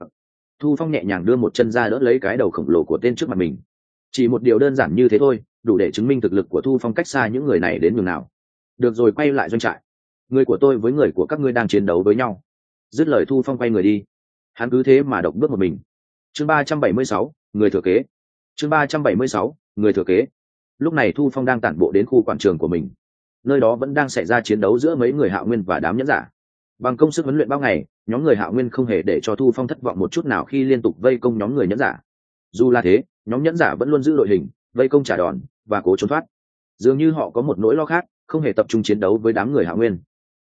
Speaker 1: Thu Phong nhẹ nhàng đưa một chân ra đỡ lấy cái đầu khổng lồ của tên trước mặt mình. Chỉ một điều đơn giản như thế thôi, đủ để chứng minh thực lực của Thu Phong cách xa những người này đến nhường nào. Được rồi, quay lại doanh trại. Người của tôi với người của các ngươi đang chiến đấu với nhau. Dứt lời Thu Phong quay người đi. Hắn cứ thế mà độc bước một mình. Chương 376, người thừa kế. Chương 376, người thừa kế. Lúc này Thu Phong đang tản bộ đến khu quảng trường của mình. Nơi đó vẫn đang xảy ra chiến đấu giữa mấy người Hạo Nguyên và đám nhẫn giả. Bằng công sức huấn luyện bao ngày, nhóm người Hạo Nguyên không hề để cho Thu Phong thất vọng một chút nào khi liên tục vây công nhóm người nhẫn giả. Dù là thế, nhóm nhẫn giả vẫn luôn giữ đội hình, vây công trả đòn và cố trốn thoát. Dường như họ có một nỗi lo khác, không hề tập trung chiến đấu với đám người Hạo Nguyên.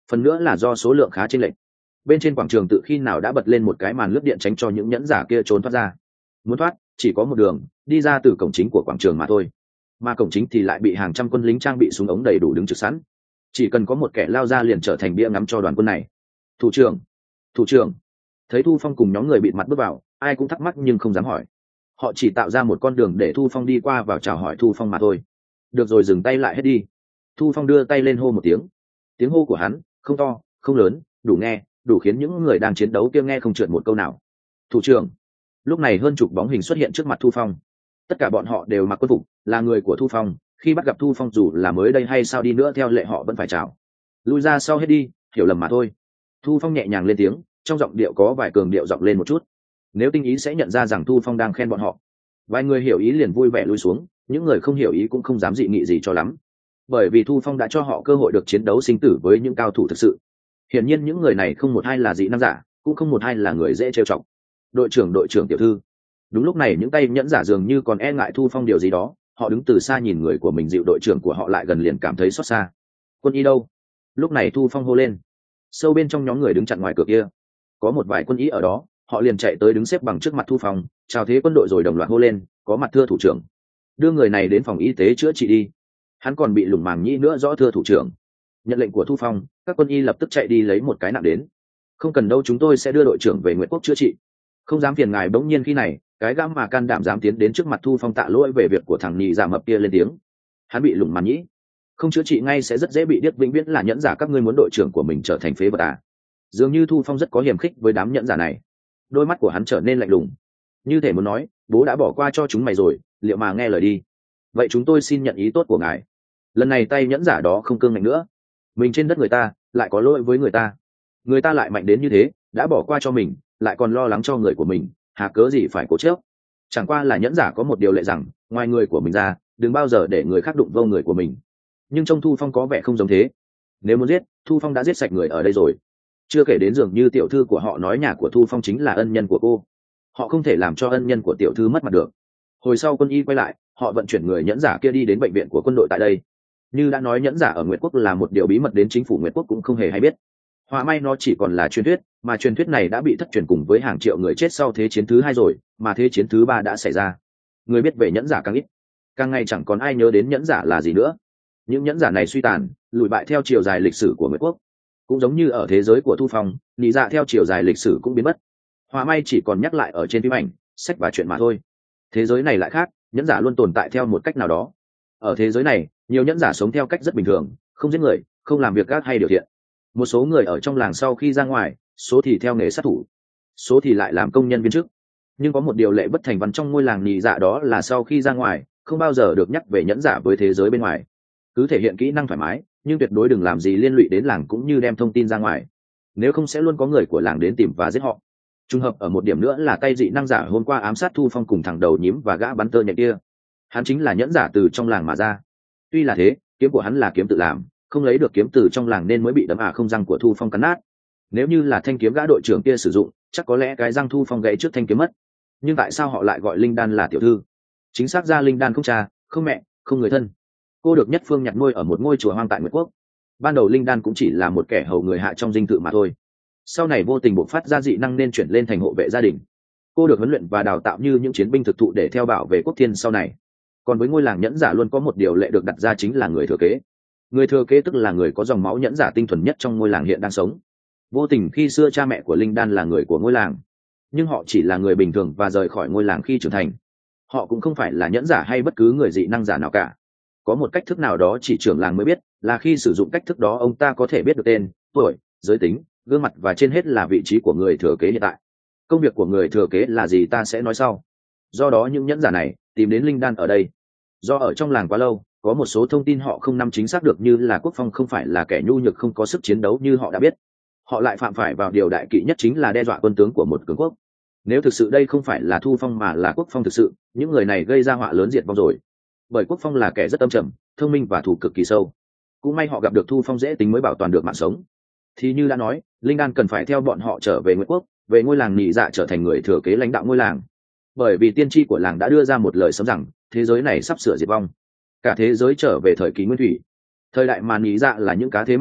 Speaker 1: phần nữa là do số lượng khá chênh lệch. Bên trên quảng trường tự khi nào đã bật lên một cái màn lướt điện tránh cho những nhẫn giả kia trốn thoát ra. Muốn thoát chỉ có một đường, đi ra từ cổng chính của quảng trường mà thôi, mà cổng chính thì lại bị hàng trăm quân lính trang bị súng ống đầy đủ đứng trực sẵn, chỉ cần có một kẻ lao ra liền trở thành bia ngắm cho đoàn quân này. Thủ trưởng, thủ trưởng. Thấy Thu Phong cùng nhóm người bịt mặt bước vào, ai cũng thắc mắc nhưng không dám hỏi. Họ chỉ tạo ra một con đường để Thu Phong đi qua vào chào hỏi Thu Phong mà thôi. Được rồi, dừng tay lại hết đi. Thu Phong đưa tay lên hô một tiếng. Tiếng hô của hắn không to không lớn, đủ nghe, đủ khiến những người đang chiến đấu kia nghe không trượt một câu nào. Thủ trưởng. Lúc này hơn chục bóng hình xuất hiện trước mặt Thu Phong. Tất cả bọn họ đều mặc quân phục, là người của Thu Phong. Khi bắt gặp Thu Phong dù là mới đây hay sao đi nữa theo lệ họ vẫn phải chào. Lui ra sau hết đi, hiểu lầm mà thôi. Thu Phong nhẹ nhàng lên tiếng, trong giọng điệu có vài cường điệu giọng lên một chút. Nếu tinh ý sẽ nhận ra rằng Thu Phong đang khen bọn họ. Vài người hiểu ý liền vui vẻ lui xuống, những người không hiểu ý cũng không dám dị nghị gì cho lắm, bởi vì Thu Phong đã cho họ cơ hội được chiến đấu sinh tử với những cao thủ thực sự. Hiển nhiên những người này không một ai là dị năng giả, cũng không một ai là người dễ trêu chọc. Đội trưởng tiểu thư. Đúng lúc này những tay nhẫn giả dường như còn e ngại Thu Phong điều gì đó, họ đứng từ xa nhìn người của mình dịu đội trưởng của họ lại gần liền cảm thấy xót xa. Quân y đâu? Lúc này Thu Phong hô lên. Sâu bên trong nhóm người đứng chặn ngoài cửa kia có một vài quân y ở đó, họ liền chạy tới đứng xếp bằng trước mặt Thu Phong, chào thế quân đội rồi đồng loạt hô lên, có mặt thưa thủ trưởng, đưa người này đến phòng y tế chữa trị đi, hắn còn bị lủng màng nhĩ nữa rõ thưa thủ trưởng. Nhận lệnh của Thu Phong, các quân y lập tức chạy đi lấy một cái nặng đến. Không cần đâu, chúng tôi sẽ đưa đội trưởng về Nguyệt Quốc chữa trị. Không dám phiền ngài. Bỗng nhiên khi này cái gã mà can đảm dám tiến đến trước mặt Thu Phong tạ lỗi về việc của thằng nhị giả mập kia lên tiếng. Hắn bị lủng màng nhĩ, không chữa trị ngay sẽ rất dễ bị điếc vĩnh viễn. Là nhẫn giả các ngươi muốn đội trưởng của mình trở thành phế vật à? Dường như Thu Phong rất có hiềm khích với đám nhẫn giả này. Đôi mắt của hắn trở nên lạnh lùng, như thể muốn nói, bố đã bỏ qua cho chúng mày rồi, liệu mà nghe lời đi. Vậy chúng tôi xin nhận ý tốt của ngài. Lần này tay nhẫn giả đó không cương ngạnh nữa. Mình trên đất người ta, lại có lỗi với người ta lại mạnh đến như thế, đã bỏ qua cho mình, lại còn lo lắng cho người của mình, hà cớ gì phải cố chấp. Chẳng qua là nhẫn giả có một điều lệ rằng, ngoài người của mình ra, đừng bao giờ để người khác đụng vô người của mình. Nhưng trông Thu Phong có vẻ không giống thế. Nếu muốn giết, Thu Phong đã giết sạch người ở đây rồi. Chưa kể đến dường như tiểu thư của họ nói nhà của Thu Phong chính là ân nhân của cô, họ không thể làm cho ân nhân của tiểu thư mất mặt được. Hồi sau quân y quay lại, họ vận chuyển người nhẫn giả kia đi đến bệnh viện của quân đội tại đây. Như đã nói, nhẫn giả ở Nguyệt Quốc là một điều bí mật đến chính phủ Nguyệt Quốc cũng không hề hay biết. Họa may nó chỉ còn là truyền thuyết, mà truyền thuyết này đã bị thất truyền cùng với hàng triệu người chết sau Thế chiến thứ 2 rồi, mà Thế chiến thứ 3 đã xảy ra. Người biết về nhẫn giả càng ít, càng ngày chẳng còn ai nhớ đến nhẫn giả là gì nữa. Những nhẫn giả này suy tàn, lùi bại theo chiều dài lịch sử của Nguyệt Quốc. Cũng giống như ở thế giới của Thu Phong, nị dạ theo chiều dài lịch sử cũng biến mất. Họa may chỉ còn nhắc lại ở trên phim ảnh, sách và chuyện mà thôi. Thế giới này lại khác, nhẫn giả luôn tồn tại theo một cách nào đó. Ở thế giới này, nhiều nhẫn giả sống theo cách rất bình thường, không giết người, không làm việc gác hay điều thiện. Một số người ở trong làng sau khi ra ngoài, số thì theo nghề sát thủ, số thì lại làm công nhân viên chức. Nhưng có một điều lệ bất thành văn trong ngôi làng nị dạ, đó là sau khi ra ngoài, không bao giờ được nhắc về nhẫn giả với thế giới bên ngoài. Cứ thể hiện kỹ năng thoải mái, nhưng tuyệt đối đừng làm gì liên lụy đến làng cũng như đem thông tin ra ngoài. Nếu không sẽ luôn có người của làng đến tìm và giết họ. Trùng hợp ở một điểm nữa là tay dị năng giả hôm qua ám sát Thu Phong cùng thằng đầu nhím và gã bắn tơ nhện kia, hắn chính là nhẫn giả từ trong làng mà ra. Tuy là thế, kiếm của hắn là kiếm tự làm, không lấy được kiếm từ trong làng nên mới bị đấm không răng của Thu Phong cắn nát. Nếu như là thanh kiếm gã đội trưởng kia sử dụng, chắc có lẽ cái răng Thu Phong gãy trước thanh kiếm mất. Nhưng tại sao họ lại gọi Linh Đan là tiểu thư? Chính xác ra Linh Đan không cha, không mẹ, không người thân. Cô được Nhất Phương nhặt nuôi ở một ngôi chùa hoang tại Nguyệt Quốc. Ban đầu Linh Đan cũng chỉ là một kẻ hầu người hạ trong dinh thự mà thôi. Sau này vô tình bộc phát ra dị năng nên chuyển lên thành hộ vệ gia đình. Cô được huấn luyện và đào tạo như những chiến binh thực thụ để theo bảo vệ quốc thiên sau này. Còn với ngôi làng nhẫn giả luôn có một điều lệ được đặt ra, chính là người thừa kế. Người thừa kế tức là người có dòng máu nhẫn giả tinh thuần nhất trong ngôi làng hiện đang sống. Vô tình khi xưa cha mẹ của Linh Đan là người của ngôi làng, nhưng họ chỉ là người bình thường và rời khỏi ngôi làng khi trưởng thành. Họ cũng không phải là nhẫn giả hay bất cứ người dị năng giả nào cả. Có một cách thức nào đó chỉ trưởng làng mới biết, là khi sử dụng cách thức đó ông ta có thể biết được tên, tuổi, giới tính, gương mặt và trên hết là vị trí của người thừa kế hiện tại. Công việc của người thừa kế là gì ta sẽ nói sau. Do đó những nhẫn giả này tìm đến Linh Đan ở đây. Do ở trong làng quá lâu, có một số thông tin họ không nắm chính xác được, như là Quốc Phong không phải là kẻ nhu nhược không có sức chiến đấu như họ đã biết. Họ lại phạm phải vào điều đại kỵ nhất, chính là đe dọa quân tướng của một cường quốc. Nếu thực sự đây không phải là Thu Phong mà là Quốc Phong thực sự, những người này gây ra họa lớn diệt vong rồi. Bởi Quốc Phong là kẻ rất âm trầm, thông minh và thủ cực kỳ sâu. Cũng may họ gặp được Thu Phong dễ tính mới bảo toàn được mạng sống. Thì như đã nói, Linh Đan cần phải theo bọn họ trở về Nguyệt Quốc, về ngôi làng nhị dạ trở thành người thừa kế lãnh đạo ngôi làng. Bởi vì tiên tri của làng đã đưa ra một lời sớm rằng thế giới này sắp sửa diệt vong, cả thế giới trở về thời kỳ nguyên thủy, thời đại mà nhị dạ là những cá thế mạnh nhất,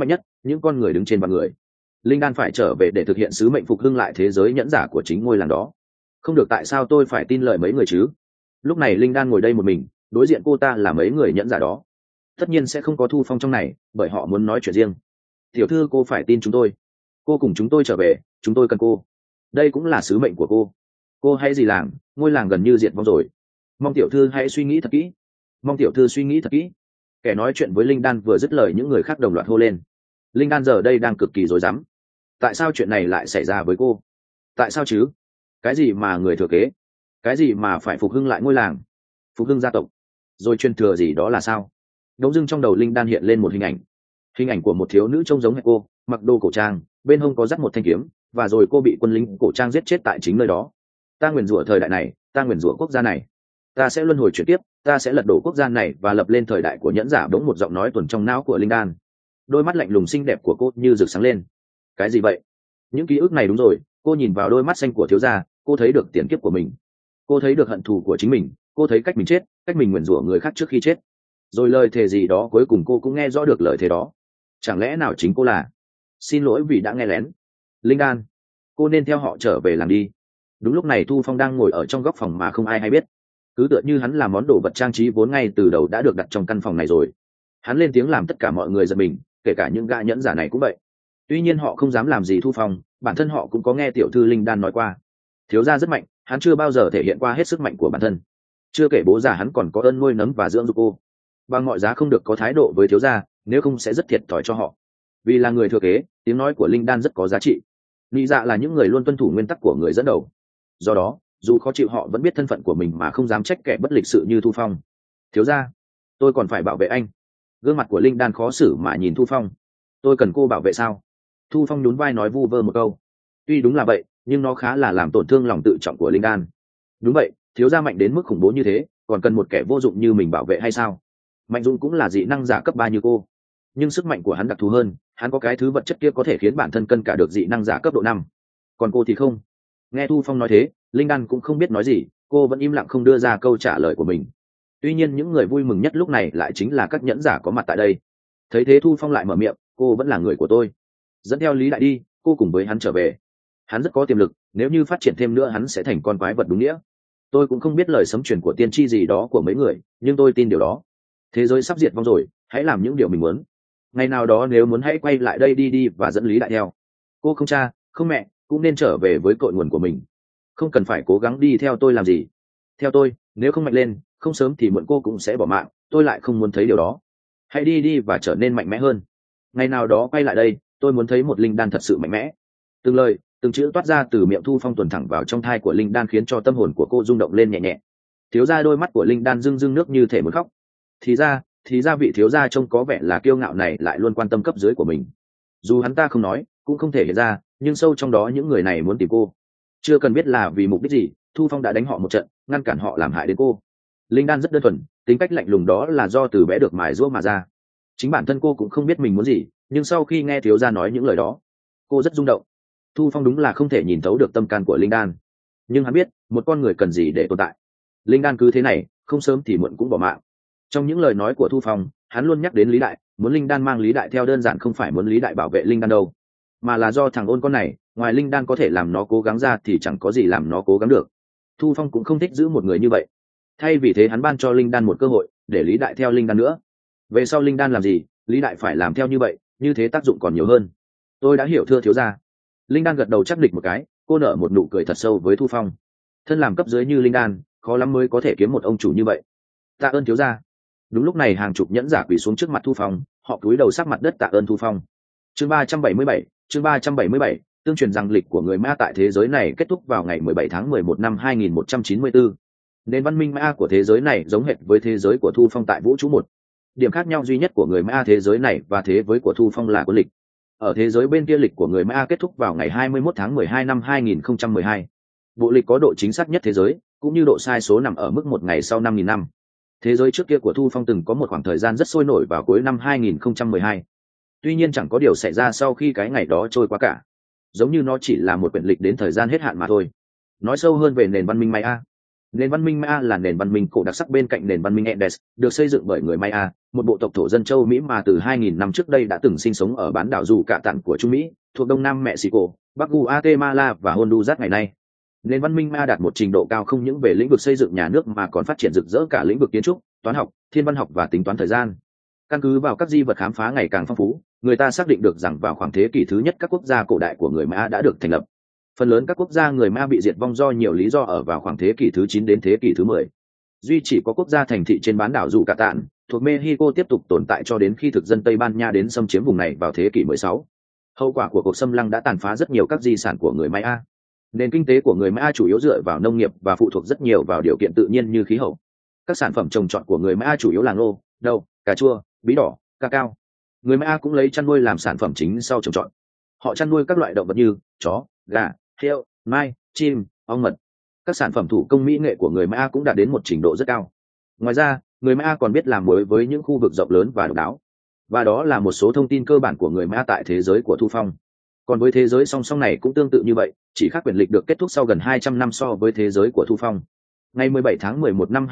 Speaker 1: những con người đứng trên vạn người. Linh đan phải trở về để thực hiện sứ mệnh phục hưng lại thế giới nhẫn giả của chính ngôi làng đó. Không được, tại sao tôi phải tin lời mấy người chứ? Lúc này Linh đan ngồi đây một mình, đối diện cô ta là mấy người nhẫn giả đó. Tất nhiên sẽ không có Thu Phong trong này, bởi họ muốn nói chuyện riêng. Tiểu thư, cô phải tin chúng tôi. Cô cùng chúng tôi trở về, chúng tôi cần cô. Đây cũng là sứ mệnh của cô. Cô hãy gì làng, ngôi làng gần như diệt vong rồi. Mong tiểu thư hãy suy nghĩ thật kỹ. Mong tiểu thư suy nghĩ thật kỹ. Kẻ nói chuyện với Linh đan vừa dứt lời, những người khác đồng loạt hô lên. Linh đan giờ đây đang cực kỳ rối rắm. Tại sao chuyện này lại xảy ra với cô? Tại sao chứ? Cái gì mà người thừa kế? Cái gì mà phải phục hưng lại ngôi làng? Phục hưng gia tộc? Rồi truyền thừa gì đó là sao? Đống dưng trong đầu Linh đan hiện lên một hình ảnh của một thiếu nữ trông giống hệt cô, mặc đồ cổ trang, bên hông có dắt một thanh kiếm, và rồi cô bị quân lính cổ trang giết chết tại chính nơi đó. Ta nguyền rủa thời đại này, ta nguyền rủa quốc gia này. Ta sẽ luân hồi chuyển tiếp, ta sẽ lật đổ quốc gia này và lập lên thời đại của nhẫn giả. Bỗng một giọng nói tuần trong não của Linh đan. Đôi mắt lạnh lùng xinh đẹp của cô như rực sáng lên. Cái gì vậy? Những ký ức này, đúng rồi. Cô nhìn vào đôi mắt xanh của thiếu gia, cô thấy được tiền kiếp của mình. Cô thấy được hận thù của chính mình, cô thấy cách mình chết, cách mình nguyền rủa người khác trước khi chết. Rồi lời thề gì đó, cuối cùng cô cũng nghe rõ được lời thề đó. Chẳng lẽ nào chính cô là... Xin lỗi vì đã nghe lén. Linh đan, cô nên theo họ trở về làm đi. Đúng lúc này Thu Phong đang ngồi ở trong góc phòng mà không ai hay biết, cứ tựa như hắn là món đồ vật trang trí vốn ngay từ đầu đã được đặt trong căn phòng này rồi. Hắn lên tiếng làm tất cả mọi người giật mình, kể cả những gã nhẫn giả này cũng vậy. Tuy nhiên họ không dám làm gì Thu Phong, bản thân họ cũng có nghe tiểu thư Linh đan nói qua, thiếu gia rất mạnh, hắn chưa bao giờ thể hiện qua hết sức mạnh của bản thân. Chưa kể bố già hắn còn có ơn nuôi nấng và dưỡng dục cô. Bằng mọi giá không được có thái độ với thiếu gia, nếu không sẽ rất thiệt thòi cho họ. Vì là người thừa kế, tiếng nói của Linh đan rất có giá trị. Lý dạ là những người luôn tuân thủ nguyên tắc của người dẫn đầu. Do đó, dù khó chịu, họ vẫn biết thân phận của mình mà không dám trách kẻ bất lịch sự như Thu Phong. Thiếu gia, tôi còn phải bảo vệ anh. Gương mặt của Linh đan khó xử mà nhìn Thu Phong. Tôi cần cô bảo vệ sao? Thu Phong nhún vai nói vu vơ một câu. Tuy đúng là vậy, nhưng nó khá là làm tổn thương lòng tự trọng của Linh đan. Đúng vậy, thiếu gia mạnh đến mức khủng bố như thế, còn cần một kẻ vô dụng như mình bảo vệ hay sao? Mạnh Dũng cũng là dị năng giả cấp 3 như cô, nhưng sức mạnh của hắn đặc thù hơn, hắn có cái thứ vật chất kia có thể khiến bản thân cân cả được dị năng giả cấp độ 5. Còn cô thì không. Nghe Thu Phong nói thế, Linh đan cũng không biết nói gì, cô vẫn im lặng không đưa ra câu trả lời của mình. Tuy nhiên những người vui mừng nhất lúc này lại chính là các nhẫn giả có mặt tại đây. Thấy thế Thu Phong lại mở miệng, cô vẫn là người của tôi. Dẫn theo Lý Đại đi, cô cùng với hắn trở về. Hắn rất có tiềm lực, nếu như phát triển thêm nữa hắn sẽ thành con quái vật đúng nghĩa. Tôi cũng không biết lời sấm truyền của tiên tri gì đó của mấy người, nhưng tôi tin điều đó. Thế giới sắp diệt vong rồi, hãy làm những điều mình muốn. Ngày nào đó nếu muốn hãy quay lại đây đi và dẫn Lý Đại theo. Cô không cha, không mẹ, cũng nên trở về với cội nguồn của mình. Không cần phải cố gắng đi theo tôi làm gì. Theo tôi, nếu không mạnh lên, không sớm thì muộn cô cũng sẽ bỏ mạng, tôi lại không muốn thấy điều đó. Hãy đi và trở nên mạnh mẽ hơn. Ngày nào đó quay lại đây, tôi muốn thấy một Linh đan thật sự mạnh mẽ. Từng lời, từng chữ toát ra từ miệng Thu Phong tuần thẳng vào trong thai của Linh đan, khiến cho tâm hồn của cô rung động lên nhẹ nhẹ. Thiếu ra đôi mắt của Linh đan rưng rưng nước như thể muốn khóc. Thì ra vị thiếu gia trông có vẻ là kiêu ngạo này lại luôn quan tâm cấp dưới của mình. Dù hắn ta không nói, cũng không thể hiện ra, nhưng sâu trong đó những người này muốn tìm cô. Chưa cần biết là vì mục đích gì, Thu Phong đã đánh họ một trận, ngăn cản họ làm hại đến cô. Linh đan rất đơn thuần, tính cách lạnh lùng đó là do từ bé được mài giũa mà ra. Chính bản thân cô cũng không biết mình muốn gì, nhưng sau khi nghe thiếu gia nói những lời đó, cô rất rung động. Thu Phong đúng là không thể nhìn thấu được tâm can của Linh đan, nhưng hắn biết một con người cần gì để tồn tại. Linh đan cứ thế này, không sớm thì muộn cũng bỏ mạng. Trong những lời nói của Thu Phong, hắn luôn nhắc đến Lý Đại, muốn Linh đan mang Lý Đại theo đơn giản không phải muốn Lý Đại bảo vệ Linh đan đâu, mà là do thằng ôn con này, ngoài Linh đan có thể làm nó cố gắng ra thì chẳng có gì làm nó cố gắng được. Thu Phong cũng không thích giữ một người như vậy. Thay vì thế hắn ban cho Linh đan một cơ hội để Lý Đại theo Linh đan nữa. Về sau Linh đan làm gì, Lý Đại phải làm theo như vậy, như thế tác dụng còn nhiều hơn. Tôi đã hiểu thưa thiếu gia. Linh đan gật đầu chắc địch một cái, cô nở một nụ cười thật sâu với Thu Phong. Thân làm cấp dưới như Linh đan, khó lắm mới có thể kiếm một ông chủ như vậy. Tạ ơn thiếu gia. Đúng lúc này hàng chục nhẫn giả quỳ xuống trước mặt Thu Phong, họ cúi đầu sát mặt đất tạ ơn Thu Phong. Chương 377, tương truyền rằng lịch của người Ma tại thế giới này kết thúc vào ngày 17 tháng 11 năm 2194. Nền văn minh Ma của thế giới này giống hệt với thế giới của Thu Phong tại vũ trụ 1. Điểm khác nhau duy nhất của người Ma thế giới này và thế với của Thu Phong là quân lịch. Ở thế giới bên kia lịch của người Ma kết thúc vào ngày 21 tháng 12 năm 2012. Bộ lịch có độ chính xác nhất thế giới, cũng như độ sai số nằm ở mức 1 ngày sau 5.000 năm. Thế giới trước kia của Thu Phong từng có một khoảng thời gian rất sôi nổi vào cuối năm 2012. Tuy nhiên chẳng có điều xảy ra sau khi cái ngày đó trôi qua cả. Giống như nó chỉ là một quyển lịch đến thời gian hết hạn mà thôi. Nói sâu hơn về nền văn minh Maya, Nền văn minh Maya là nền văn minh cổ đặc sắc bên cạnh nền văn minh Andes, được xây dựng bởi người Maya, một bộ tộc thổ dân châu Mỹ mà từ 2.000 năm trước đây đã từng sinh sống ở bán đảo dù cả tạng của Trung Mỹ, thuộc đông nam Mexico, bắc Guatemala và Honduras ngày nay. Nền văn minh Maya đạt một trình độ cao không những về lĩnh vực xây dựng nhà nước mà còn phát triển rực rỡ cả lĩnh vực kiến trúc, toán học, thiên văn học và tính toán thời gian. Căn cứ vào các di vật khám phá ngày càng phong phú, người ta xác định được rằng vào khoảng thế kỷ thứ nhất các quốc gia cổ đại của người Maya đã được thành lập. Phần lớn các quốc gia người Maya bị diệt vong do nhiều lý do ở vào khoảng thế kỷ thứ 9 đến thế kỷ thứ 10. Duy chỉ có quốc gia thành thị trên bán đảo dù cả tạn thuộc Mexico tiếp tục tồn tại cho đến khi thực dân Tây Ban Nha đến xâm chiếm vùng này vào thế kỷ 16. Hậu quả của cuộc xâm lăng đã tàn phá rất nhiều các di sản của người Maya. Nền kinh tế của người Maya chủ yếu dựa vào nông nghiệp và phụ thuộc rất nhiều vào điều kiện tự nhiên như khí hậu. Các sản phẩm trồng trọt của người Maya chủ yếu là ngô, đậu, cà chua, bí đỏ, cacao. Người Maya cũng lấy chăn nuôi làm sản phẩm chính sau trồng trọt. Họ chăn nuôi các loại động vật như chó, gà, heo, mai, chim, ong mật. Các sản phẩm thủ công mỹ nghệ của người Maya cũng đạt đến một trình độ rất cao. Ngoài ra, người Maya còn biết làm muối với những khu vực rộng lớn và độc đáo. Và đó là một số thông tin cơ bản của người Maya tại thế giới của Thu Phong. Còn với thế giới song song này cũng tương tự như vậy, chỉ khác quyền lịch được kết thúc sau gần 200 năm so với thế giới của Thu Phong. Ngày 17 tháng 11 năm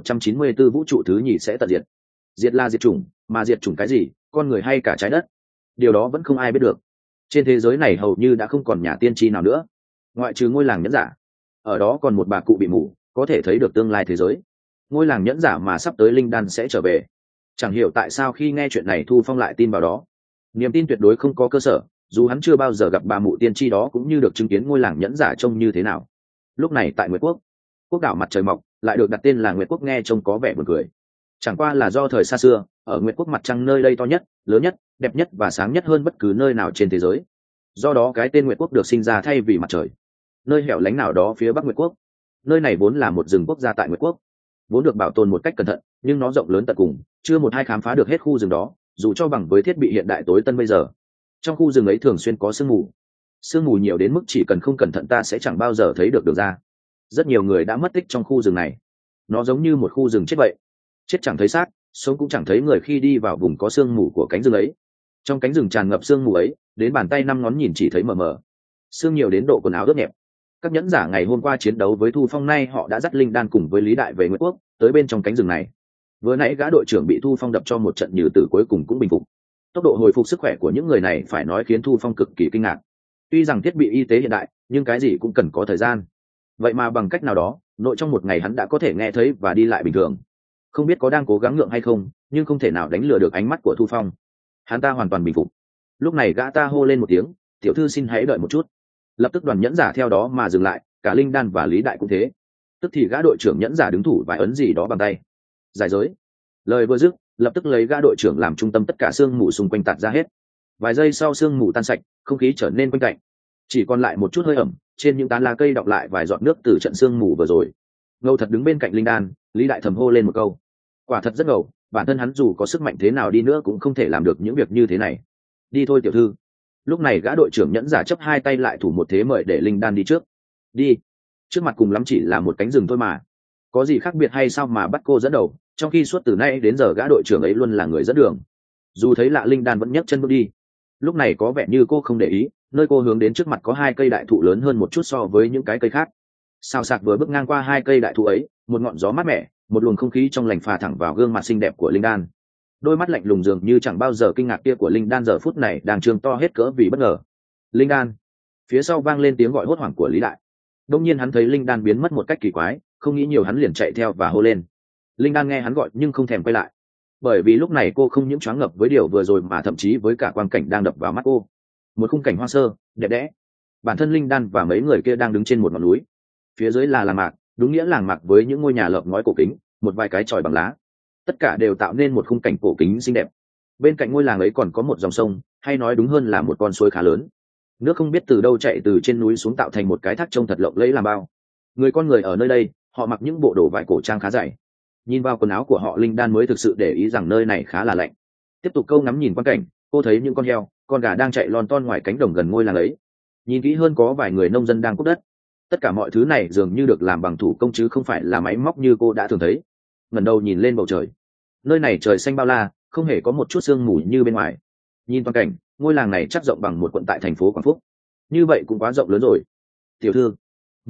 Speaker 1: 2194 vũ trụ thứ nhì sẽ tận diệt. Diệt là diệt chủng, mà diệt chủng cái gì, con người hay cả trái đất? Điều đó vẫn không ai biết được. Trên thế giới này hầu như đã không còn nhà tiên tri nào nữa, ngoại trừ ngôi làng nhẫn giả. Ở đó còn một bà cụ bị mù, có thể thấy được tương lai thế giới. Ngôi làng nhẫn giả mà sắp tới linh đan sẽ trở về. Chẳng hiểu tại sao khi nghe chuyện này Thu Phong lại tin vào đó. Niềm tin tuyệt đối không có cơ sở, dù hắn chưa bao giờ gặp bà mụ tiên tri đó cũng như được chứng kiến ngôi làng nhẫn giả trông như thế nào. Lúc này tại Nguyệt Quốc, quốc đảo mặt trời mọc lại được đặt tên là Nguyệt Quốc, nghe trông có vẻ buồn cười. Chẳng qua là do thời xa xưa, ở Nguyệt Quốc mặt trăng nơi đây to nhất, lớn nhất, đẹp nhất và sáng nhất hơn bất cứ nơi nào trên thế giới. Do đó cái tên Nguyệt Quốc được sinh ra thay vì mặt trời. Nơi hẻo lánh nào đó phía bắc Nguyệt Quốc, nơi này vốn là một rừng quốc gia tại Nguyệt Quốc, vốn được bảo tồn một cách cẩn thận, nhưng nó rộng lớn tận cùng, chưa một ai khám phá được hết khu rừng đó, dù cho bằng với thiết bị hiện đại tối tân bây giờ. Trong khu rừng ấy thường xuyên có sương mù nhiều đến mức chỉ cần không cẩn thận ta sẽ chẳng bao giờ thấy được đường ra. Rất nhiều người đã mất tích trong khu rừng này. Nó giống như một khu rừng chết vậy, chết chẳng thấy xác, sống cũng chẳng thấy người khi đi vào vùng có sương mù của cánh rừng ấy. Trong cánh rừng tràn ngập sương mù ấy, đến bàn tay năm ngón nhìn chỉ thấy mờ mờ, sương nhiều đến độ quần áo ướt nhẹp. Các nhẫn giả ngày hôm qua chiến đấu với Thu Phong, nay họ đã dắt linh đan cùng với Lý Đại về Nguyệt Quốc, tới bên trong cánh rừng này. Vừa nãy gã đội trưởng bị Thu Phong đập cho một trận nhừ tử cuối cùng cũng bình phục. Tốc độ hồi phục sức khỏe của những người này phải nói khiến Thu Phong cực kỳ kinh ngạc. Tuy rằng thiết bị y tế hiện đại, nhưng cái gì cũng cần có thời gian. Vậy mà bằng cách nào đó, nội trong một ngày hắn đã có thể nghe thấy và đi lại bình thường. Không biết có đang cố gắng ngượng hay không, nhưng không thể nào đánh lừa được ánh mắt của Thu Phong. Hắn ta hoàn toàn bình phục. Lúc này gã ta hô lên một tiếng, tiểu thư xin hãy đợi một chút. Lập tức đoàn nhẫn giả theo đó mà dừng lại, cả linh đan và Lý Đại cũng thế. Tức thì gã đội trưởng nhẫn giả đứng thủ vài ấn gì đó bằng tay. Giải giới. Lời vừa dứt, lập tức lấy gã đội trưởng làm trung tâm, tất cả sương mù xung quanh tạt ra hết. Vài giây sau sương mù tan sạch, không khí trở nên quanh quạnh, chỉ còn lại một chút hơi ẩm, trên những tán lá cây đọng lại vài giọt nước từ trận sương mù vừa rồi. Ngâu thật đứng bên cạnh linh đan, Lý Đại thầm hô lên một câu. Quả thật rất ngầu, bản thân hắn dù có sức mạnh thế nào đi nữa cũng không thể làm được những việc như thế này. Đi thôi tiểu thư. Lúc này gã đội trưởng nhẫn giả chấp hai tay lại thủ một thế mời để linh đan đi trước. Đi. Trước mặt cùng lắm chỉ là một cánh rừng thôi mà, có gì khác biệt hay sao mà bắt cô dẫn đầu, trong khi suốt từ nay đến giờ gã đội trưởng ấy luôn là người dẫn đường. Dù thấy lạ, linh đan vẫn nhấc chân bước đi. Lúc này có vẻ như cô không để ý, nơi cô hướng đến trước mặt có hai cây đại thụ lớn hơn một chút so với những cái cây khác. Sao sạc vừa bước ngang qua hai cây đại thụ ấy, một ngọn gió mát mẻ, một luồng không khí trong lành phả thẳng vào gương mặt xinh đẹp của linh đan. Đôi mắt lạnh lùng dường như chẳng bao giờ kinh ngạc kia của linh đan giờ phút này đang trương to hết cỡ vì bất ngờ. Linh đan. Phía sau vang lên tiếng gọi hốt hoảng của Lý Đại. Đông nhiên hắn thấy linh đan biến mất một cách kỳ quái, không nghĩ nhiều hắn liền chạy theo và hô lên. Linh đan nghe hắn gọi nhưng không thèm quay lại, bởi vì lúc này cô không những choáng ngợp với điều vừa rồi mà thậm chí với cả quang cảnh đang đập vào mắt cô. Một khung cảnh hoang sơ, đẹp đẽ. Bản thân linh đan và mấy người kia đang đứng trên một ngọn núi, phía dưới là làng mạc, đúng nghĩa làng mạc với những ngôi nhà lợp ngói cổ kính, một vài cái chòi bằng lá, tất cả đều tạo nên một khung cảnh cổ kính xinh đẹp. Bên cạnh ngôi làng ấy còn có một dòng sông, hay nói đúng hơn là một con suối khá lớn, nước không biết từ đâu chạy từ trên núi xuống tạo thành một cái thác trông thật lộng lẫy làm bao. Con người ở nơi đây, họ mặc những bộ đồ vải cổ trang khá dày. Nhìn vào quần áo của họ, linh đan mới thực sự để ý rằng nơi này khá là lạnh. Tiếp tục câu ngắm nhìn quang cảnh, cô thấy những con heo, con gà đang chạy lon ton ngoài cánh đồng gần ngôi làng ấy. Nhìn kỹ hơn có vài người nông dân đang cuốc đất. Tất cả mọi thứ này dường như được làm bằng thủ công chứ không phải là máy móc như cô đã thường thấy. Ngẩng đầu nhìn lên bầu trời, nơi này trời xanh bao la, không hề có một chút sương mù như bên ngoài. Nhìn toàn cảnh, ngôi làng này chắc rộng bằng một quận tại thành phố Quảng Phúc. Như vậy cũng quá rộng lớn rồi. Tiểu thư,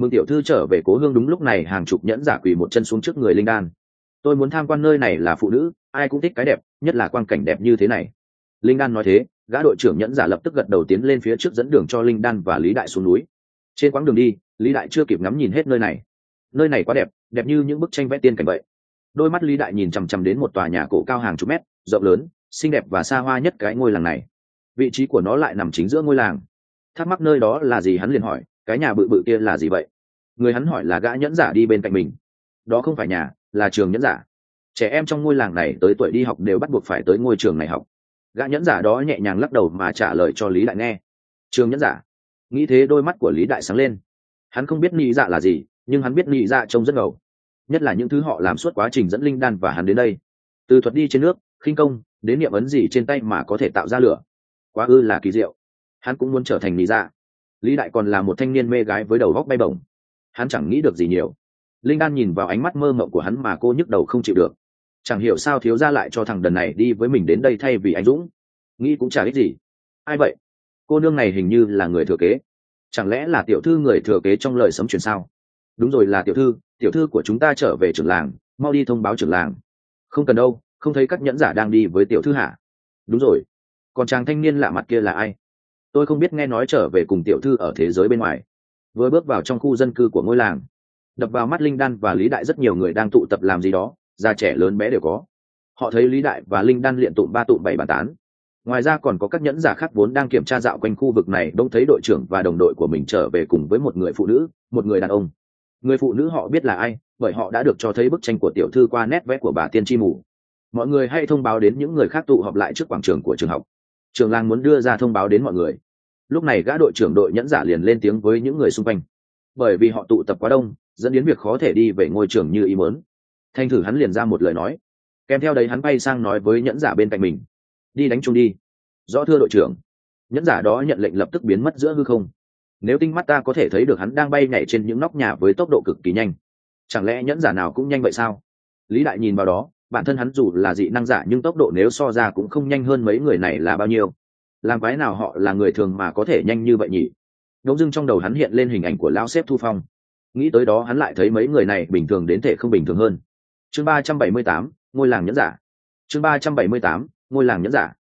Speaker 1: mừng tiểu thư trở về cố hương. Đúng lúc này hàng chục nhẫn giả quỳ một chân xuống trước người linh đan. Tôi muốn tham quan nơi này, là phụ nữ ai cũng thích cái đẹp, nhất là quang cảnh đẹp như thế này. Linh đan nói thế, gã đội trưởng nhẫn giả lập tức gật đầu tiến lên phía trước dẫn đường cho linh đan và Lý Đại xuống núi. Trên quãng đường đi, Lý Đại chưa kịp ngắm nhìn hết nơi này. Nơi này quá đẹp, đẹp như những bức tranh vẽ tiên cảnh vậy. Đôi mắt Lý Đại nhìn chằm chằm đến một tòa nhà cổ cao hàng chục mét, rộng lớn, xinh đẹp và xa hoa nhất cái ngôi làng này. Vị trí của nó lại nằm chính giữa ngôi làng. Thắc mắc nơi đó là gì, hắn liền hỏi, cái nhà bự bự kia là gì vậy? Người hắn hỏi là gã nhẫn giả đi bên cạnh mình. Đó không phải nhà, là trường nhẫn giả. Trẻ em trong ngôi làng này tới tuổi đi học đều bắt buộc phải tới ngôi trường này học. Gã nhẫn giả đó nhẹ nhàng lắc đầu mà trả lời cho Lý Đại nghe. Trường nhẫn giả? Nghĩ thế đôi mắt của Lý Đại sáng lên. Hắn không biết nhị dạ là gì, nhưng hắn biết nhị dạ trông rất ngầu, nhất là những thứ họ làm suốt quá trình dẫn linh đan và hắn đến đây. Từ thuật đi trên nước, khinh công, đến niệm ấn gì trên tay mà có thể tạo ra lửa, quá ư là kỳ diệu. Hắn cũng muốn trở thành nhị dạ. Lý Đại còn là một thanh niên mê gái với đầu góc bay bổng, hắn chẳng nghĩ được gì nhiều. Linh đan nhìn vào ánh mắt mơ mộng của hắn mà cô nhức đầu không chịu được. Chẳng hiểu sao thiếu gia lại cho thằng đần này đi với mình đến đây thay vì anh Dũng. Nghĩ cũng chả ích gì. Ai vậy? Cô nương này hình như là người thừa kế. Chẳng lẽ là tiểu thư người thừa kế trong lời sấm truyền sao? Đúng rồi, là tiểu thư của chúng ta trở về trưởng làng, mau đi thông báo trưởng làng. Không cần đâu, không thấy các nhẫn giả đang đi với tiểu thư hả? Đúng rồi, còn chàng thanh niên lạ mặt kia là ai? Tôi không biết, nghe nói trở về cùng tiểu thư ở thế giới bên ngoài. Vừa bước vào trong khu dân cư của ngôi làng, đập vào mắt Linh Đan và Lý Đại rất nhiều người đang tụ tập làm gì đó, già trẻ lớn bé đều có. Họ thấy Lý Đại và Linh Đan liên tụng ba tụng bảy bàn tán. Ngoài ra còn có các nhẫn giả khác vốn đang kiểm tra dạo quanh khu vực này đông thấy đội trưởng và đồng đội của mình trở về cùng với một người phụ nữ, một người đàn ông. Người phụ nữ họ biết là ai, bởi họ đã được cho thấy bức tranh của tiểu thư qua nét vẽ của bà tiên tri mù. Mọi người hãy thông báo đến những người khác tụ họp lại trước quảng trường của trường học. Trường làng muốn đưa ra thông báo đến mọi người. Lúc này gã đội trưởng đội nhẫn giả liền lên tiếng với những người xung quanh. Bởi vì họ tụ tập quá đông, dẫn đến việc khó thể đi về ngôi trường như ý muốn. Thành thử hắn liền ra một lời nói. Kèm theo đấy hắn bay sang nói với nhẫn giả bên cạnh mình. Đi đánh chung đi. Rõ thưa đội trưởng. Nhẫn giả đó nhận lệnh lập tức biến mất giữa hư không. Nếu tinh mắt ta có thể thấy được hắn đang bay nhảy trên những nóc nhà với tốc độ cực kỳ nhanh. Chẳng lẽ nhẫn giả nào cũng nhanh vậy sao? Lý Đại nhìn vào đó, bản thân hắn dù là dị năng giả nhưng tốc độ nếu so ra cũng không nhanh hơn mấy người này là bao nhiêu. Làm quái nào họ là người thường mà có thể nhanh như vậy nhỉ? Đống dưng trong đầu hắn hiện lên hình ảnh của lão sếp Thu Phong. Nghĩ tới đó hắn lại thấy mấy người này bình thường đến thể không bình thường hơn. Chương 378, ngôi làng nhẫn giả. Chương 378, ngôi làng nhẫn giả.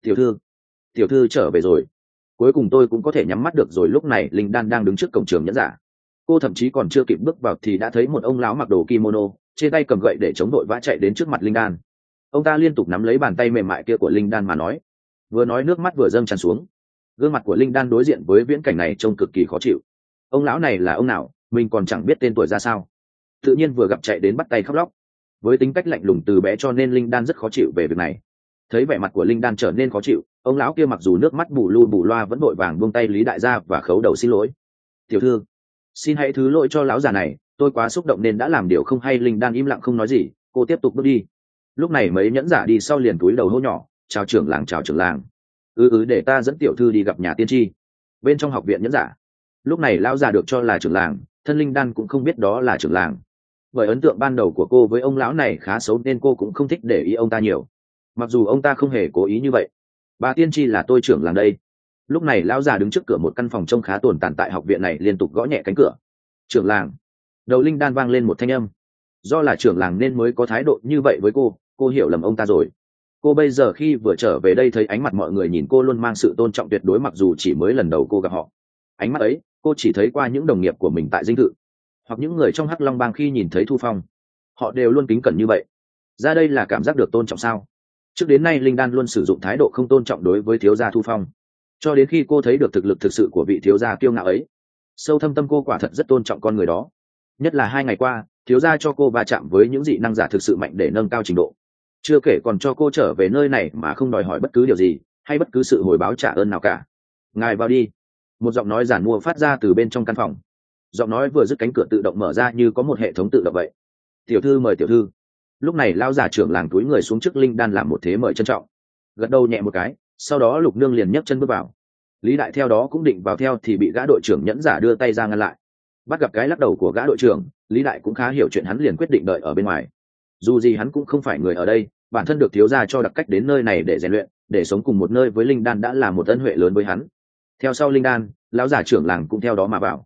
Speaker 1: Tiểu thư trở về rồi. Cuối cùng tôi cũng có thể nhắm mắt được rồi. Lúc này Linh Đan đang đứng trước cổng trường nhẫn giả. Cô thậm chí còn chưa kịp bước vào thì đã thấy một ông lão mặc đồ kimono, trên tay cầm gậy để chống đội vã chạy đến trước mặt Linh Đan. Ông ta liên tục nắm lấy bàn tay mềm mại kia của Linh Đan mà nói. Vừa nói nước mắt vừa dâng tràn xuống. Gương mặt của Linh Đan đối diện với viễn cảnh này trông cực kỳ khó chịu. Ông lão này là ông nào, mình còn chẳng biết tên tuổi ra sao. Tự nhiên vừa gặp chạy đến bắt tay khóc lóc. Với tính cách lạnh lùng từ bé cho nên Linh Đan rất khó chịu về việc này. Thấy vẻ mặt của Linh Đan trở nên khó chịu, ông lão kia mặc dù nước mắt bù lu bù loa vẫn vội vàng buông tay Lý Đại ra và khấu đầu xin lỗi. Tiểu thư, xin hãy thứ lỗi cho lão già này, tôi quá xúc động nên đã làm điều không hay. Linh Đan im lặng không nói gì, cô tiếp tục bước đi. Lúc này mấy nhẫn giả đi sau liền túi đầu hô nhỏ, chào trưởng làng, chào trưởng làng. Để ta dẫn tiểu thư đi gặp nhà tiên tri. Bên trong học viện nhẫn giả, lúc này lão già được cho là trưởng làng, thân Linh Đan cũng không biết đó là trưởng làng. Bởi ấn tượng ban đầu của cô với ông lão này khá xấu nên cô cũng không thích để ý ông ta nhiều, mặc dù ông ta không hề cố ý như vậy. Bà tiên tri là tôi trưởng làng đây. Lúc này lão già đứng trước cửa một căn phòng trông khá tồi tàn tại học viện này liên tục gõ nhẹ cánh cửa. Trưởng làng. Đầu Linh Đan vang lên một thanh âm. Do là trưởng làng nên mới có thái độ như vậy với cô hiểu lầm ông ta rồi. Cô bây giờ khi vừa trở về đây thấy ánh mặt mọi người nhìn cô luôn mang sự tôn trọng tuyệt đối, mặc dù chỉ mới lần đầu cô gặp họ. Ánh mắt ấy cô chỉ thấy qua những đồng nghiệp của mình tại dinh thự, hoặc những người trong Hắc Long Bang khi nhìn thấy Thu Phong. Họ đều luôn kính cẩn như vậy. Ra đây là cảm giác được tôn trọng sao? Trước đến nay Linh Đan luôn sử dụng thái độ không tôn trọng đối với thiếu gia Thu Phong, cho đến khi cô thấy được thực lực thực sự của vị thiếu gia kiêu ngạo ấy. Sâu thâm tâm cô quả thật rất tôn trọng con người đó. Nhất là 2 ngày qua, thiếu gia cho cô va chạm với những dị năng giả thực sự mạnh để nâng cao trình độ. Chưa kể còn cho cô trở về nơi này mà không đòi hỏi bất cứ điều gì hay bất cứ sự hồi báo trả ơn nào cả. Ngài vào đi. Một giọng nói giản mua phát ra từ bên trong căn phòng. Giọng nói vừa dứt cánh cửa tự động mở ra như có một hệ thống tự động vậy. Tiểu thư mời tiểu thư. Lúc này lão giả trưởng làng túi người xuống trước Linh Đan làm một thế mời trân trọng, gật đầu nhẹ một cái, sau đó Lục Nương liền nhấc chân bước vào. Lý Đại theo đó cũng định vào theo thì bị gã đội trưởng nhẫn giả đưa tay ra ngăn lại. Bắt gặp cái lắc đầu của gã đội trưởng, Lý Đại cũng khá hiểu chuyện, hắn liền quyết định đợi ở bên ngoài. Dù gì hắn cũng không phải người ở đây, bản thân được thiếu gia cho đặc cách đến nơi này để rèn luyện, để sống cùng một nơi với Linh Đan đã là một ân huệ lớn với hắn. Theo sau Linh Đan, lão giả trưởng làng cũng theo đó mà vào.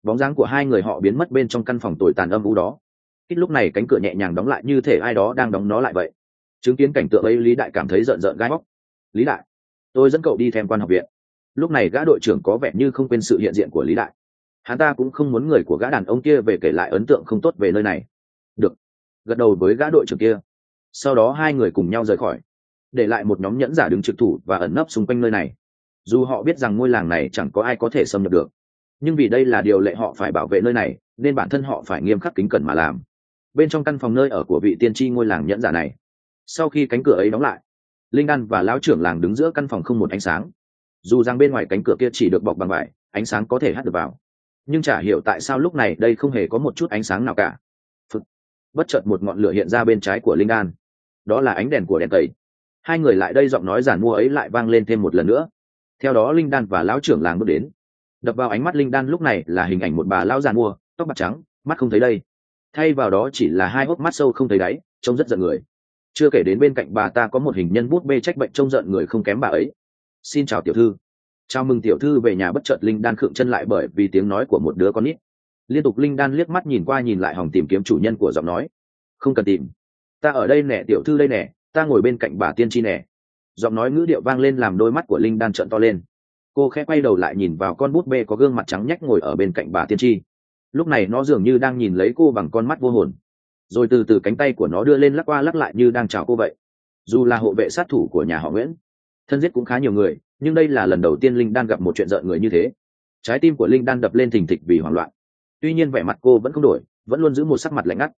Speaker 1: bóng dáng của hai người họ biến mất bên trong căn phòng tồi tàn âm u đó. Ít lúc này cánh cửa nhẹ nhàng đóng lại như thể ai đó đang đóng nó lại vậy. Chứng kiến cảnh tượng ấy, Lý Đại cảm thấy rợn rợn gai óc. Lý Đại, tôi dẫn cậu đi tham quan học viện. Lúc này gã đội trưởng có vẻ như không quên sự hiện diện của Lý Đại. Hắn ta cũng không muốn người của gã đàn ông kia về kể lại ấn tượng không tốt về nơi này. Được, gật đầu với gã đội trưởng kia. Sau đó hai người cùng nhau rời khỏi, để lại một nhóm nhẫn giả đứng trực thủ và ẩn nấp xung quanh nơi này. Dù họ biết rằng ngôi làng này chẳng có ai có thể xâm nhập được, nhưng vì đây là điều lệ họ phải bảo vệ nơi này, nên bản thân họ phải nghiêm khắc kính cẩn mà làm. Bên trong căn phòng nơi ở của vị tiên tri ngôi làng nhẫn giả này, sau khi cánh cửa ấy đóng lại, Linh Đan và lão trưởng làng đứng giữa căn phòng không một ánh sáng. Dù rằng bên ngoài cánh cửa kia chỉ được bọc bằng vải, ánh sáng có thể hắt được vào, nhưng chả hiểu tại sao lúc này đây không hề có một chút ánh sáng nào cả. Bất chợt một ngọn lửa hiện ra bên trái của Linh Đan. Đó là ánh đèn của đèn tẩy. Hai người lại đây, giọng nói giản mua ấy lại vang lên thêm một lần nữa. Theo đó Linh Đan và lão trưởng làng bước đến. Đập vào ánh mắt Linh Đan lúc này là hình ảnh một bà lão giàn mua, tóc bạc trắng, mắt không thấy đây, thay vào đó chỉ là hai hốc mắt sâu không thấy đáy, trông rất giận người. Chưa kể đến bên cạnh bà ta có một hình nhân bút bê trách bệnh trông giận người không kém bà ấy. Xin chào tiểu thư. Chào mừng tiểu thư về nhà. Bất chợt Linh Đan khựng chân lại bởi vì tiếng nói của một đứa con nít. Liên tục Linh Đan liếc mắt nhìn qua nhìn lại hòng tìm kiếm chủ nhân của giọng nói. Không cần tìm, ta ở đây nè tiểu thư, đây nè, ta ngồi bên cạnh bà tiên tri nè. Giọng nói ngữ điệu vang lên làm đôi mắt của Linh Đan trợn to lên. Cô khẽ quay đầu lại nhìn vào con bút bê có gương mặt trắng nhách ngồi ở bên cạnh bà tiên tri. Lúc này nó dường như đang nhìn lấy cô bằng con mắt vô hồn, rồi từ từ cánh tay của nó đưa lên lắc qua lắc lại như đang chào cô vậy. Dù là hộ vệ sát thủ của nhà họ Nguyễn, thân giết cũng khá nhiều người, nhưng đây là lần đầu tiên Linh Đan gặp một chuyện rợn người như thế. Trái tim của Linh Đan đập lên thình thịch vì hoảng loạn. Tuy nhiên vẻ mặt cô vẫn không đổi, vẫn luôn giữ một sắc mặt lạnh ngắt.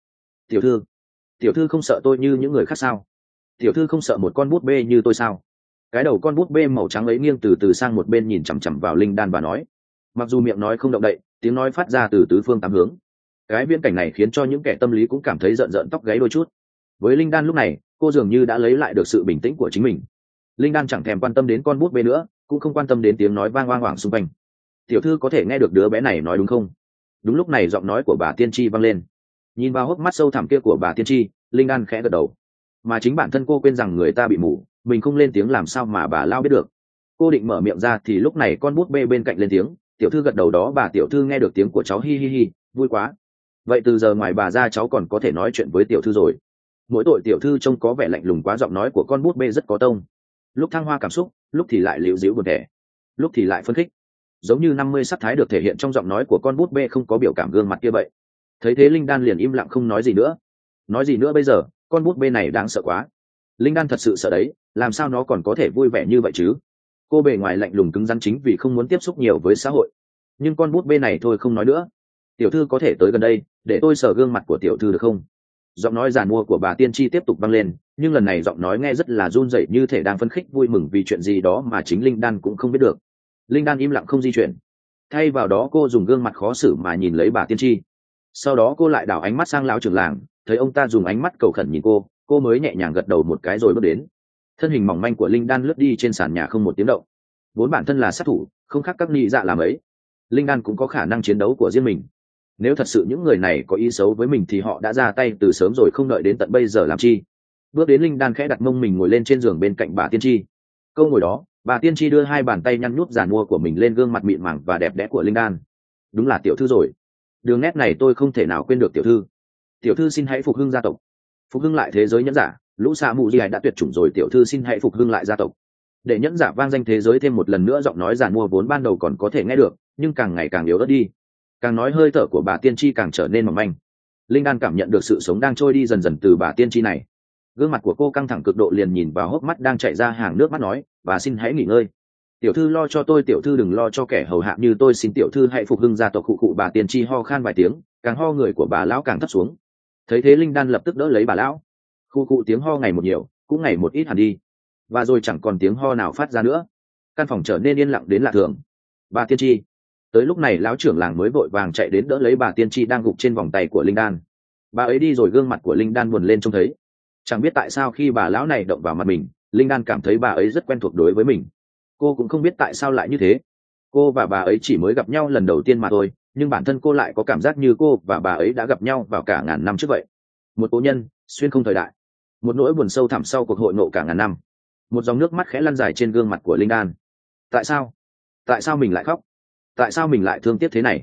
Speaker 1: Tiểu thư không sợ tôi như những người khác sao? Tiểu thư không sợ một con bút bê như tôi sao? Cái đầu con bút bê màu trắng ấy nghiêng từ từ sang một bên, nhìn chằm chằm vào Linh Đan và nói. Mặc dù miệng nói không động đậy, tiếng nói phát ra từ tứ phương tám hướng. Cái viễn cảnh này khiến cho những kẻ tâm lý cũng cảm thấy rợn rợn tóc gáy đôi chút. Với Linh Đan lúc này, cô dường như đã lấy lại được sự bình tĩnh của chính mình. Linh Đan chẳng thèm quan tâm đến con bút bê nữa, cũng không quan tâm đến tiếng nói vang hoảng xung quanh. Tiểu thư có thể nghe được đứa bé này nói đúng không? Đúng lúc này giọng nói của bà tiên tri vang lên. Nhìn vào hốc mắt sâu thẳm kia của bà tiên tri, Linh Đan khẽ gật đầu. Mà chính bản thân cô quên rằng người ta bị mù, mình không lên tiếng làm sao mà bà lao biết được. Cô định mở miệng ra thì lúc này con bút bê bên cạnh lên tiếng. Tiểu thư gật đầu đó, bà tiểu thư nghe được tiếng của cháu, hi hi hi, vui quá. Vậy từ giờ ngoài bà ra cháu còn có thể nói chuyện với tiểu thư rồi. Mỗi tội tiểu thư trông có vẻ lạnh lùng quá. Giọng nói của con bút bê rất có tông, lúc thăng hoa cảm xúc, lúc thì lại liễu díu buồn tẻ, lúc thì lại phấn khích, giống như 50 sắc thái được thể hiện trong giọng nói của con bút bê không có biểu cảm gương mặt kia vậy. Thấy thế Linh Đan liền im lặng không nói gì nữa. Nói gì nữa bây giờ, con bút bê này đáng sợ quá. Linh Đan thật sự sợ đấy, làm sao nó còn có thể vui vẻ như vậy chứ? Cô bề ngoài lạnh lùng cứng rắn chính vì không muốn tiếp xúc nhiều với xã hội, nhưng con bút bê này thôi không nói nữa. Tiểu thư có thể tới gần đây để tôi sờ gương mặt của tiểu thư được không? Giọng nói giàn mua của bà tiên tri tiếp tục vang lên, nhưng lần này giọng nói nghe rất là run rẩy, như thể đang phấn khích vui mừng vì chuyện gì đó mà chính Linh Đan cũng không biết được. Linh Đan im lặng không di chuyển, thay vào đó cô dùng gương mặt khó xử mà nhìn lấy bà tiên tri. Sau đó cô lại đảo ánh mắt sang lão trưởng làng, thấy ông ta dùng ánh mắt cầu khẩn nhìn cô mới nhẹ nhàng gật đầu một cái rồi bước đến. Thân hình mỏng manh của Linh Đan lướt đi trên sàn nhà không một tiếng động. Vốn bản thân là sát thủ, không khác các nị dạ làm ấy, Linh Đan cũng có khả năng chiến đấu của riêng mình. Nếu thật sự những người này có ý xấu với mình thì họ đã ra tay từ sớm rồi, không đợi đến tận bây giờ làm chi. Bước đến, Linh Đan khẽ đặt mông mình ngồi lên trên giường bên cạnh bà tiên tri. Câu ngồi đó, bà tiên tri đưa hai bàn tay nhăn nhút giàn mua của mình lên gương mặt mịn màng và đẹp đẽ của Linh Đan. Đúng là tiểu thư rồi, đường nét này tôi không thể nào quên được tiểu thư. Tiểu thư xin hãy phục hưng gia tộc, phục hưng lại thế giới nhẫn giả. Lũ xạ mù gì đã tuyệt chủng rồi, tiểu thư xin hãy phục hưng lại gia tộc, để nhẫn giả vang danh thế giới thêm một lần nữa. Giọng nói giàn mua vốn ban đầu còn có thể nghe được, nhưng càng ngày càng yếu ớt đi. Càng nói hơi thở của bà tiên tri càng trở nên mỏng manh. Linh Đan cảm nhận được sự sống đang trôi đi dần dần từ bà tiên tri này. Gương mặt của cô căng thẳng cực độ, liền nhìn vào hốc mắt đang chảy ra hàng nước mắt nói, bà xin hãy nghỉ ngơi. Tiểu thư lo cho tôi, tiểu thư đừng lo cho kẻ hầu hạ như tôi, xin tiểu thư hãy phục hưng gia tộc. Khụ khụ, bà tiên tri ho khan vài tiếng, càng ho người của bà lão càng thấp xuống. Thấy thế Linh Đan lập tức đỡ lấy bà lão. Khụ khụ, tiếng ho ngày một nhiều, cũng ngày một ít hẳn đi, và rồi chẳng còn tiếng ho nào phát ra nữa. Căn phòng trở nên yên lặng đến lạ thường. Bà tiên tri. Tới lúc này lão trưởng làng mới vội vàng chạy đến đỡ lấy bà tiên tri đang gục trên vòng tay của Linh Đan. Bà ấy đi rồi, gương mặt của Linh Đan buồn lên trông thấy. Chẳng biết tại sao khi bà lão này động vào mặt mình, Linh Đan cảm thấy bà ấy rất quen thuộc đối với mình. Cô cũng không biết tại sao lại như thế. Cô và bà ấy chỉ mới gặp nhau lần đầu tiên mà thôi, nhưng bản thân cô lại có cảm giác như cô và bà ấy đã gặp nhau vào cả ngàn năm trước vậy. Một cố nhân xuyên không thời đại, một nỗi buồn sâu thẳm sau cuộc hội ngộ cả ngàn năm. Một dòng nước mắt khẽ lăn dài trên gương mặt của Linh Đan. Tại sao mình lại khóc? Tại sao mình lại thương tiếc thế này?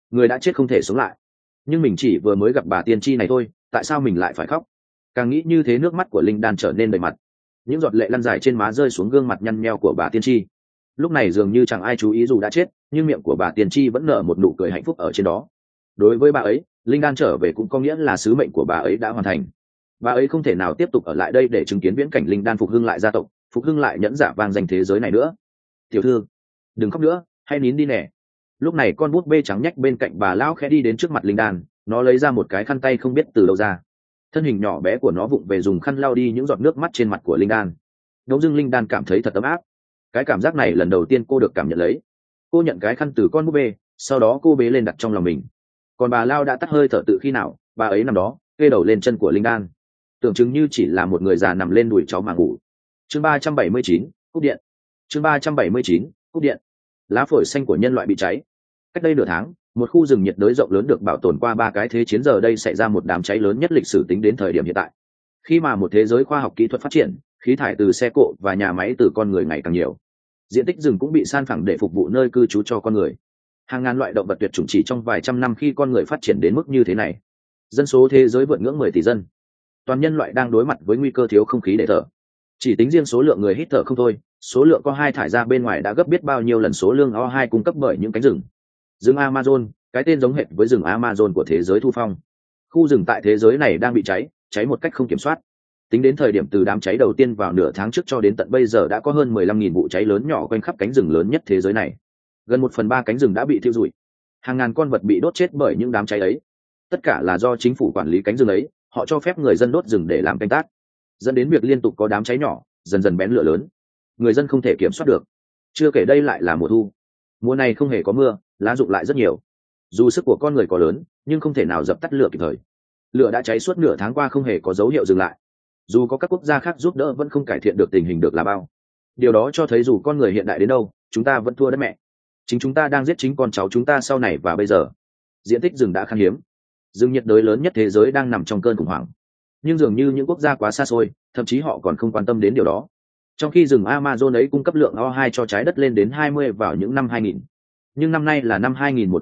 Speaker 1: người đã chết không thể sống lại, nhưng mình chỉ vừa mới gặp bà tiên tri này thôi, tại sao mình lại phải khóc? Càng nghĩ như thế, nước mắt của linh đan trở nên đầy mặt, những giọt lệ lăn dài trên má rơi xuống gương mặt nhăn nheo của bà tiên tri. Lúc này dường như chẳng ai chú ý, dù đã chết nhưng miệng của bà tiên tri vẫn nở một nụ cười hạnh phúc ở trên đó. Đối với bà ấy, linh đan trở về cũng có nghĩa là sứ mệnh của bà ấy đã hoàn thành. Bà ấy không thể nào tiếp tục ở lại đây để chứng kiến viễn cảnh linh đan phục hưng lại gia tộc, phục hưng lại nhẫn giả vang danh thế giới này nữa. Tiểu thư, đừng khóc nữa, hãy nín đi nè. Lúc này con búp bê trắng nhách bên cạnh bà lão khẽ đi đến trước mặt linh đan, nó lấy ra một cái khăn tay không biết từ đâu ra. Thân hình nhỏ bé của nó vụng về dùng khăn lau đi những giọt nước mắt trên mặt của linh đan. Đống dưng linh đan cảm thấy thật ấm áp. Cái cảm giác này lần đầu tiên cô được cảm nhận lấy. Cô nhận cái khăn từ con búp bê, sau đó cô bế lên đặt trong lòng mình. Còn bà lao đã tắt hơi thở tự khi nào, bà ấy nằm đó kê đầu lên chân của linh đan, tưởng chừng như chỉ là một người già nằm lên đùi cháu mà ngủ. Chương 379, cúp điện. Chương 379, cúp điện. Lá phổi xanh của nhân loại bị cháy. Cách đây nửa tháng, một khu rừng nhiệt đới rộng lớn được bảo tồn qua 3 cái thế chiến giờ đây xảy ra một đám cháy lớn nhất lịch sử tính đến thời điểm hiện tại. Khi mà một thế giới khoa học kỹ thuật phát triển, khí thải từ xe cộ và nhà máy từ con người ngày càng nhiều, diện tích rừng cũng bị san phẳng để phục vụ nơi cư trú cho con người. Hàng ngàn loại động vật tuyệt chủng chỉ trong vài trăm năm khi con người phát triển đến mức như thế này. Dân số thế giới vượt ngưỡng 10 tỷ dân. Toàn nhân loại đang đối mặt với nguy cơ thiếu không khí để thở. Chỉ tính riêng số lượng người hít thở không thôi, số lượng CO2 thải ra bên ngoài đã gấp biết bao nhiêu lần số lượng O2 cung cấp bởi những cánh rừng. Rừng Amazon, cái tên giống hệt với rừng Amazon của thế giới thu phong. Khu rừng tại thế giới này đang bị cháy một cách không kiểm soát. Tính đến thời điểm từ đám cháy đầu tiên vào nửa tháng trước cho đến tận bây giờ đã có hơn 15.000 vụ cháy lớn nhỏ quanh khắp cánh rừng lớn nhất thế giới này. Gần 1/3 cánh rừng đã bị thiêu rụi. Hàng ngàn con vật bị đốt chết bởi những đám cháy ấy. Tất cả là do chính phủ quản lý cánh rừng ấy, họ cho phép người dân đốt rừng để làm canh tác, dẫn đến việc liên tục có đám cháy nhỏ, dần dần bén lửa lớn. Người dân không thể kiểm soát được. Chưa kể đây lại là mùa thu. Mùa này không hề có mưa, lá rụng lại rất nhiều. Dù sức của con người có lớn, nhưng không thể nào dập tắt lửa kịp thời. Lửa đã cháy suốt nửa tháng qua không hề có dấu hiệu dừng lại. Dù có các quốc gia khác giúp đỡ vẫn không cải thiện được tình hình được là bao. Điều đó cho thấy dù con người hiện đại đến đâu, chúng ta vẫn thua đất mẹ. Chính chúng ta đang giết chính con cháu chúng ta sau này và bây giờ. Diện tích rừng đã khan hiếm. Rừng nhiệt đới lớn nhất thế giới đang nằm trong cơn khủng hoảng. Nhưng dường như những quốc gia quá xa xôi, thậm chí họ còn không quan tâm đến điều đó. Trong khi rừng Amazon ấy cung cấp lượng O2 cho trái đất lên đến 20 vào những năm 2000. Nhưng năm nay là năm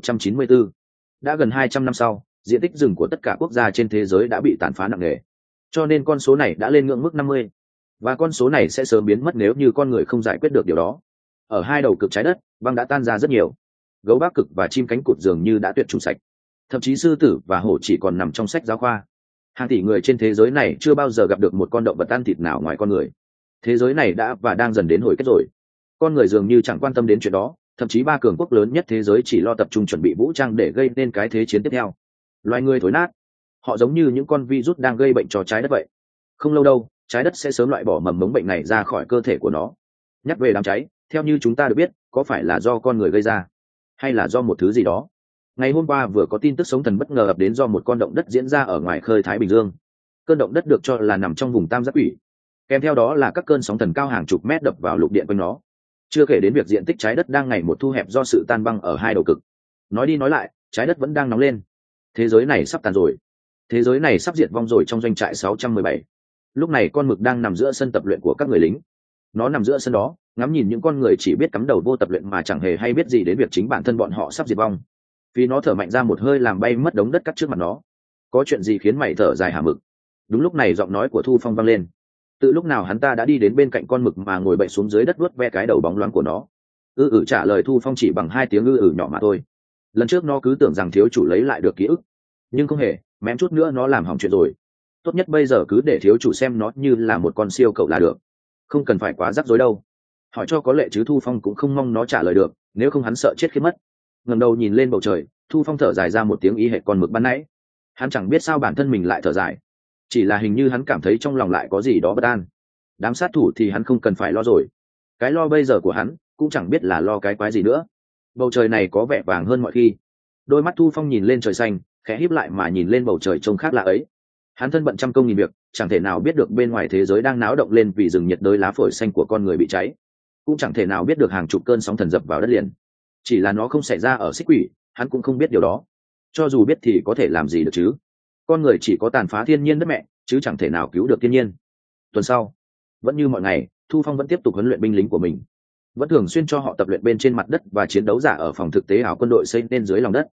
Speaker 1: 2194. Đã gần 200 năm sau, diện tích rừng của tất cả quốc gia trên thế giới đã bị tàn phá nặng nề. Cho nên con số này đã lên ngưỡng mức 50. Và con số này sẽ sớm biến mất nếu như con người không giải quyết được điều đó. Ở hai đầu cực trái đất, băng đã tan ra rất nhiều. Gấu Bắc Cực và chim cánh cụt dường như đã tuyệt chủng sạch. Thậm chí sư tử và hổ chỉ còn nằm trong sách giáo khoa. Hàng tỷ người trên thế giới này chưa bao giờ gặp được một con động vật ăn thịt nào ngoài con người. Thế giới này đã và đang dần đến hồi kết rồi. Con người dường như chẳng quan tâm đến chuyện đó, thậm chí 3 cường quốc lớn nhất thế giới chỉ lo tập trung chuẩn bị vũ trang để gây nên cái thế chiến tiếp theo. Loài người thối nát. Họ giống như những con virus đang gây bệnh cho trái đất vậy. Không lâu đâu, trái đất sẽ sớm loại bỏ mầm mống bệnh này ra khỏi cơ thể của nó. Nhắc về đám cháy, theo như chúng ta được biết, có phải là do con người gây ra, hay là do một thứ gì đó? Ngày hôm qua vừa có tin tức sóng thần bất ngờ ập đến do một con động đất diễn ra ở ngoài khơi Thái Bình Dương. Cơn động đất được cho là nằm trong vùng Tam Giác Ủy. Kèm theo đó là các cơn sóng thần cao hàng chục mét đập vào lục điện quanh nó. Chưa kể đến việc diện tích trái đất đang ngày một thu hẹp do sự tan băng ở hai đầu cực. Nói đi nói lại, trái đất vẫn đang nóng lên. Thế giới này sắp tàn rồi. Thế giới này sắp diệt vong rồi. Trong doanh trại 617. Lúc này con mực đang nằm giữa sân tập luyện của các người lính. Nó nằm giữa sân đó, ngắm nhìn những con người chỉ biết cắm đầu vô tập luyện mà chẳng hề hay biết gì đến việc chính bản thân bọn họ sắp diệt vong. Vì nó thở mạnh ra một hơi làm bay mất đống đất cắt trước mặt nó. Có chuyện gì khiến mày thở dài hả mực? Đúng lúc này giọng nói của Thu Phong vang lên. Từ lúc nào hắn ta đã đi đến bên cạnh con mực mà ngồi bậy xuống dưới đất vuốt ve cái đầu bóng loáng của nó. Trả lời Thu Phong chỉ bằng 2 tiếng nhỏ mà thôi. Lần trước nó cứ tưởng rằng thiếu chủ lấy lại được ký ức, nhưng không hề, mém chút nữa nó làm hỏng chuyện rồi. Tốt nhất bây giờ cứ để thiếu chủ xem nó như là một con siêu cậu là được, không cần phải quá rắc rối đâu. Hỏi cho có lệ chứ Thu Phong cũng không mong nó trả lời được, nếu không hắn sợ chết khiếp mất. Ngẩng đầu nhìn lên bầu trời, Thu Phong thở dài ra một tiếng y hệt con mực ban nãy. Hắn chẳng biết sao bản thân mình lại thở dài, chỉ là hình như hắn cảm thấy trong lòng lại có gì đó bất an. Đám sát thủ thì hắn không cần phải lo rồi, cái lo bây giờ của hắn cũng chẳng biết là lo cái quái gì nữa. Bầu trời này có vẻ vàng hơn mọi khi. Đôi mắt Thu Phong nhìn lên trời xanh, khẽ híp lại mà nhìn lên bầu trời trông khác lạ ấy. Hắn thân bận trăm công nghìn việc, chẳng thể nào biết được bên ngoài thế giới đang náo động lên vì rừng nhiệt đới lá phổi xanh của con người bị cháy, cũng chẳng thể nào biết được hàng chục cơn sóng thần dập vào đất liền. Chỉ là nó không xảy ra ở Xích Quỷ, hắn cũng không biết điều đó. Cho dù biết thì có thể làm gì được chứ? Con người chỉ có tàn phá thiên nhiên đất mẹ, chứ chẳng thể nào cứu được thiên nhiên. Tuần sau, vẫn như mọi ngày, Thu Phong vẫn tiếp tục huấn luyện binh lính của mình, vẫn thường xuyên cho họ tập luyện bên trên mặt đất và chiến đấu giả ở phòng thực tế ảo quân đội xây nên dưới lòng đất.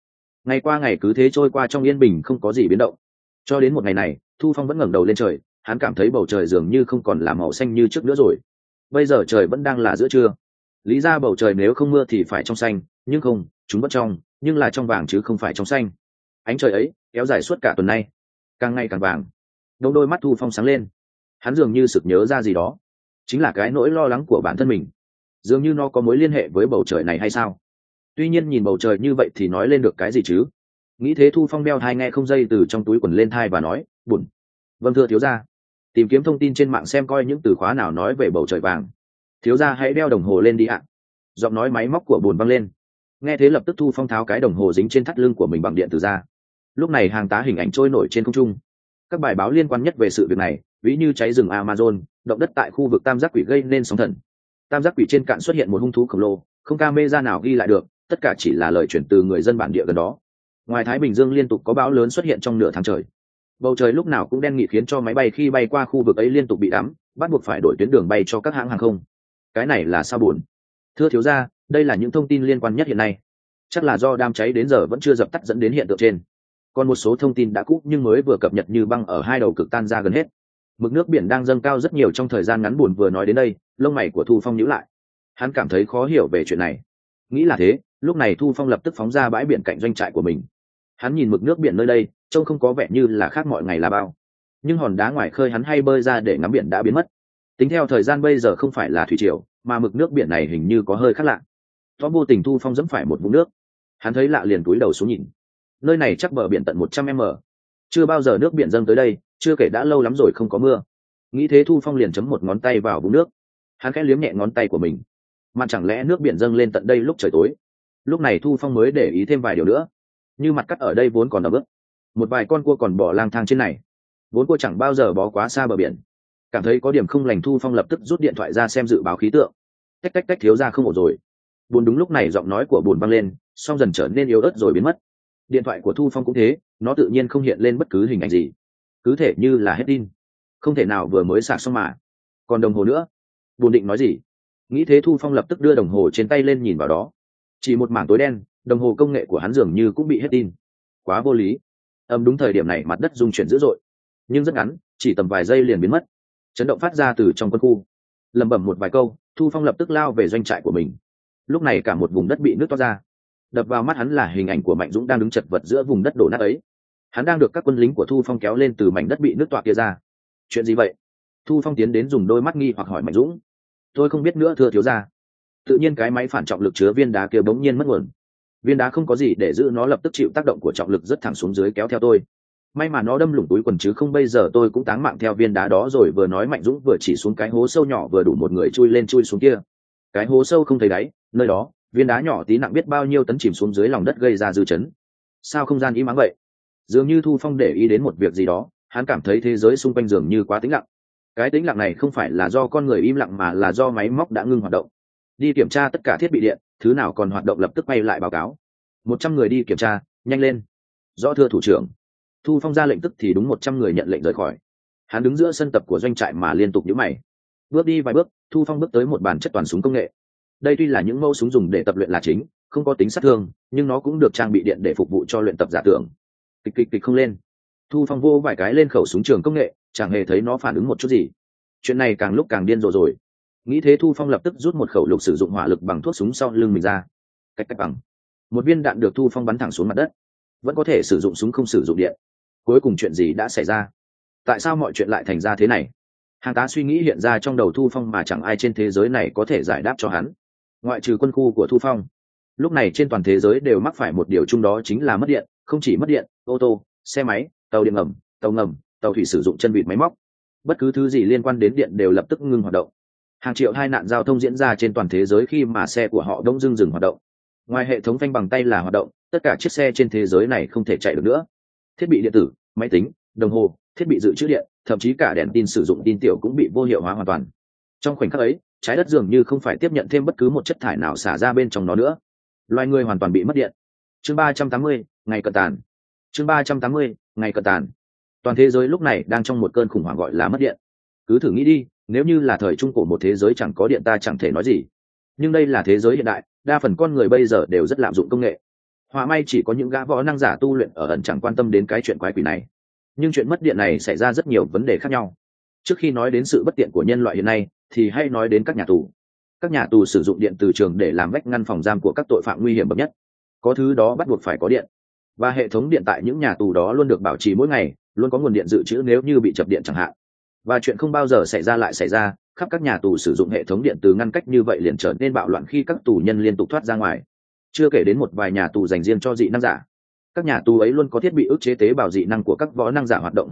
Speaker 1: Ngày qua ngày cứ thế trôi qua trong yên bình không có gì biến động, cho đến một ngày này Thu Phong vẫn ngẩng đầu lên trời. Hắn cảm thấy bầu trời dường như không còn là màu xanh như trước nữa rồi. Bây giờ trời vẫn đang là giữa trưa, lý ra bầu trời nếu không mưa thì phải trong xanh, nhưng không, chúng vẫn trong, nhưng là trong vàng chứ không phải trong xanh. Ánh trời ấy kéo dài suốt cả tuần nay, càng ngày càng vàng. Đôi mắt Thu Phong sáng lên, hắn dường như sực nhớ ra gì đó, chính là cái nỗi lo lắng của bản thân mình. Dường như nó có mối liên hệ với bầu trời này hay sao? Tuy nhiên nhìn bầu trời như vậy thì nói lên được cái gì chứ? Nghĩ thế Thu Phong đeo thai nghe không dây từ trong túi quần lên thai và nói, buồn. Vâng thưa thiếu gia. Tìm kiếm thông tin trên mạng xem coi những từ khóa nào nói về bầu trời vàng. Thiếu gia hãy đeo đồng hồ lên đi ạ. Giọng nói máy móc của buồn vang lên. Nghe thế lập tức Thu Phong tháo cái đồng hồ dính trên thắt lưng của mình bằng điện tử ra. Lúc này hàng tá hình ảnh trôi nổi trên không trung. Các bài báo liên quan nhất về sự việc này, ví như cháy rừng Amazon, động đất tại khu vực Tam Giác Quỷ gây nên sóng thần. Tam Giác Quỷ trên cạn xuất hiện một hung thú khổng lồ, không camera nào ghi lại được, tất cả chỉ là lời chuyển từ người dân bản địa gần đó. Ngoài Thái Bình Dương liên tục có bão lớn xuất hiện trong nửa tháng trời. Bầu trời lúc nào cũng đen nghịt khiến cho máy bay khi bay qua khu vực ấy liên tục bị đắm, bắt buộc phải đổi tuyến đường bay cho các hãng hàng không. Cái này là sao buồn? Thưa thiếu gia, đây là những thông tin liên quan nhất hiện nay. Chắc là do đám cháy đến giờ vẫn chưa dập tắt dẫn đến hiện tượng trên. Còn một số thông tin đã cũ nhưng mới vừa cập nhật như băng ở hai đầu cực tan ra gần hết. Mực nước biển đang dâng cao rất nhiều trong thời gian ngắn. Buồn vừa nói đến đây, lông mày của Thu Phong nhíu lại. Hắn cảm thấy khó hiểu về chuyện này. Nghĩ là thế, lúc này Thu Phong lập tức phóng ra bãi biển cạnh doanh trại của mình. Hắn nhìn mực nước biển nơi đây, trông không có vẻ như là khác mọi ngày là bao. Nhưng hòn đá ngoài khơi hắn hay bơi ra để ngắm biển đã biến mất. Tính theo thời gian bây giờ không phải là thủy triều, mà mực nước biển này hình như có hơi khác lạ. Thoáng vô tình Thu Phong dẫm phải một vũng nước. Hắn thấy lạ liền cúi đầu xuống nhìn. Nơi này chắc bờ biển tận 100 m. Chưa bao giờ nước biển dâng tới đây, chưa kể đã lâu lắm rồi không có mưa. Nghĩ thế Thu Phong liền chấm một ngón tay vào vũng nước. Hắn khẽ liếm nhẹ ngón tay của mình. Mà chẳng lẽ nước biển dâng lên tận đây lúc trời tối? Lúc này Thu Phong mới để ý thêm vài điều nữa. Như mặt cắt ở đây vốn còn ẩm ướt, một vài con cua còn bỏ lang thang trên này. Vốn cua chẳng bao giờ bó quá xa bờ biển. Cảm thấy có điểm không lành Thu Phong lập tức rút điện thoại ra xem dự báo khí tượng. Tách tách tách, thiếu gia không ổn rồi. Buồn đúng lúc này giọng nói của buồn vang lên, song dần trở nên yếu ớt rồi biến mất. Điện thoại của Thu Phong cũng thế, nó tự nhiên không hiện lên bất cứ hình ảnh gì, cứ thể như là hết pin. Không thể nào vừa mới sạc xong mà. Còn đồng hồ nữa. Buồn định nói gì? Nghĩ thế Thu Phong lập tức đưa đồng hồ trên tay lên nhìn vào đó. Chỉ một mảng tối đen, đồng hồ công nghệ của hắn dường như cũng bị hết pin. Quá vô lý. Đúng thời điểm này mặt đất rung chuyển dữ dội, nhưng rất ngắn, chỉ tầm vài giây liền biến mất. Chấn động phát ra từ trong quân khu. Lẩm bẩm một vài câu, Thu Phong lập tức lao về doanh trại của mình. Lúc này cả một vùng đất bị nước toát ra. Đập vào mắt hắn là hình ảnh của Mạnh Dũng đang đứng chật vật giữa vùng đất đổ nát ấy. Hắn đang được các quân lính của Thu Phong kéo lên từ mảnh đất bị nước toạc kia ra. Chuyện gì vậy? Thu Phong tiến đến dùng đôi mắt nghi hoặc hỏi Mạnh Dũng. Tôi không biết nữa thưa thiếu gia. Tự nhiên cái máy phản trọng lực chứa viên đá kia bỗng nhiên mất nguồn. Viên đá không có gì để giữ nó lập tức chịu tác động của trọng lực rất thẳng xuống dưới kéo theo tôi. May mà nó đâm lủng túi quần chứ không bây giờ tôi cũng táng mạng theo viên đá đó rồi. Vừa nói Mạnh Dũng vừa chỉ xuống cái hố sâu nhỏ vừa đủ một người chui lên chui xuống kia. Cái hố sâu không thấy đáy, nơi đó viên đá nhỏ tí nặng biết bao nhiêu tấn chìm xuống dưới lòng đất gây ra dư chấn. Sao không gian im ắng vậy? Dường như Thu Phong để ý đến một việc gì đó, hắn cảm thấy thế giới xung quanh dường như quá tĩnh lặng. Cái tĩnh lặng này không phải là do con người im lặng mà là do máy móc đã ngưng hoạt động. Đi kiểm tra tất cả thiết bị điện, thứ nào còn hoạt động lập tức quay lại báo cáo. 100 người đi kiểm tra, nhanh lên. Rõ thưa thủ trưởng. Thu Phong ra lệnh tức thì đúng 100 người nhận lệnh rời khỏi. Hắn đứng giữa sân tập của doanh trại mà liên tục nhíu mày. Bước đi vài bước, Thu Phong bước tới một bàn chất toàn súng công nghệ. Đây tuy là những mẫu súng dùng để tập luyện là chính, không có tính sát thương, nhưng nó cũng được trang bị điện để phục vụ cho luyện tập giả tưởng. Kịch kịch kịch không lên. Thu Phong vô vài cái lên khẩu súng trường công nghệ, chẳng hề thấy nó phản ứng một chút gì. Chuyện này càng lúc càng điên rồ rồi. Nghĩ thế Thu Phong lập tức rút một khẩu lục sử dụng hỏa lực bằng thuốc súng sau lưng mình ra. Cách cách bằng. Một viên đạn được Thu Phong bắn thẳng xuống mặt đất. Vẫn có thể sử dụng súng không sử dụng điện. Cuối cùng chuyện gì đã xảy ra? Tại sao mọi chuyện lại thành ra thế này? Hàng tá suy nghĩ hiện ra trong đầu Thu Phong mà chẳng ai trên thế giới này có thể giải đáp cho hắn. Ngoại trừ quân khu của Thu Phong. Lúc này trên toàn thế giới đều mắc phải một điều chung, đó chính là mất điện. Không chỉ mất điện, ô tô, xe máy, tàu điện ngầm, tàu thủy sử dụng chân vịt máy móc. Bất cứ thứ gì liên quan đến điện đều lập tức ngưng hoạt động. Hàng triệu tai nạn giao thông diễn ra trên toàn thế giới khi mà xe của họ đông dưng dừng hoạt động. Ngoài hệ thống phanh bằng tay là hoạt động, tất cả chiếc xe trên thế giới này không thể chạy được nữa. Thiết bị điện tử, máy tính, đồng hồ, thiết bị dự trữ điện, thậm chí cả đèn tin sử dụng tin tiểu cũng bị vô hiệu hóa hoàn toàn. Trong khoảnh khắc ấy, trái đất dường như không phải tiếp nhận thêm bất cứ một chất thải nào xả ra bên trong nó nữa. Loài người hoàn toàn bị mất điện. Chương 380, ngày cận tàn. Chương 380, ngày cận tàn. Toàn thế giới lúc này đang trong một cơn khủng hoảng gọi là mất điện. Cứ thử nghĩ đi, nếu như là thời trung cổ một thế giới chẳng có điện ta chẳng thể nói gì. Nhưng đây là thế giới hiện đại, đa phần con người bây giờ đều rất lạm dụng công nghệ. Họa may chỉ có những gã võ năng giả tu luyện ở ẩn chẳng quan tâm đến cái chuyện quái quỷ này, nhưng chuyện mất điện này xảy ra rất nhiều vấn đề khác nhau. Trước khi nói đến sự bất tiện của nhân loại hiện nay thì hãy nói đến các nhà tù. Các nhà tù sử dụng điện từ trường để làm vách ngăn phòng giam của các tội phạm nguy hiểm bậc nhất. Có thứ đó bắt buộc phải có điện, và hệ thống điện tại những nhà tù đó luôn được bảo trì mỗi ngày, luôn có nguồn điện dự trữ nếu như bị chập điện chẳng hạn. Và chuyện không bao giờ xảy ra lại xảy ra, khắp các nhà tù sử dụng hệ thống điện từ ngăn cách như vậy liền trở nên bạo loạn khi các tù nhân liên tục thoát ra ngoài. Chưa kể đến một vài nhà tù dành riêng cho dị năng giả. Các nhà tù ấy luôn có thiết bị ức chế tế bào dị năng của các võ năng giả hoạt động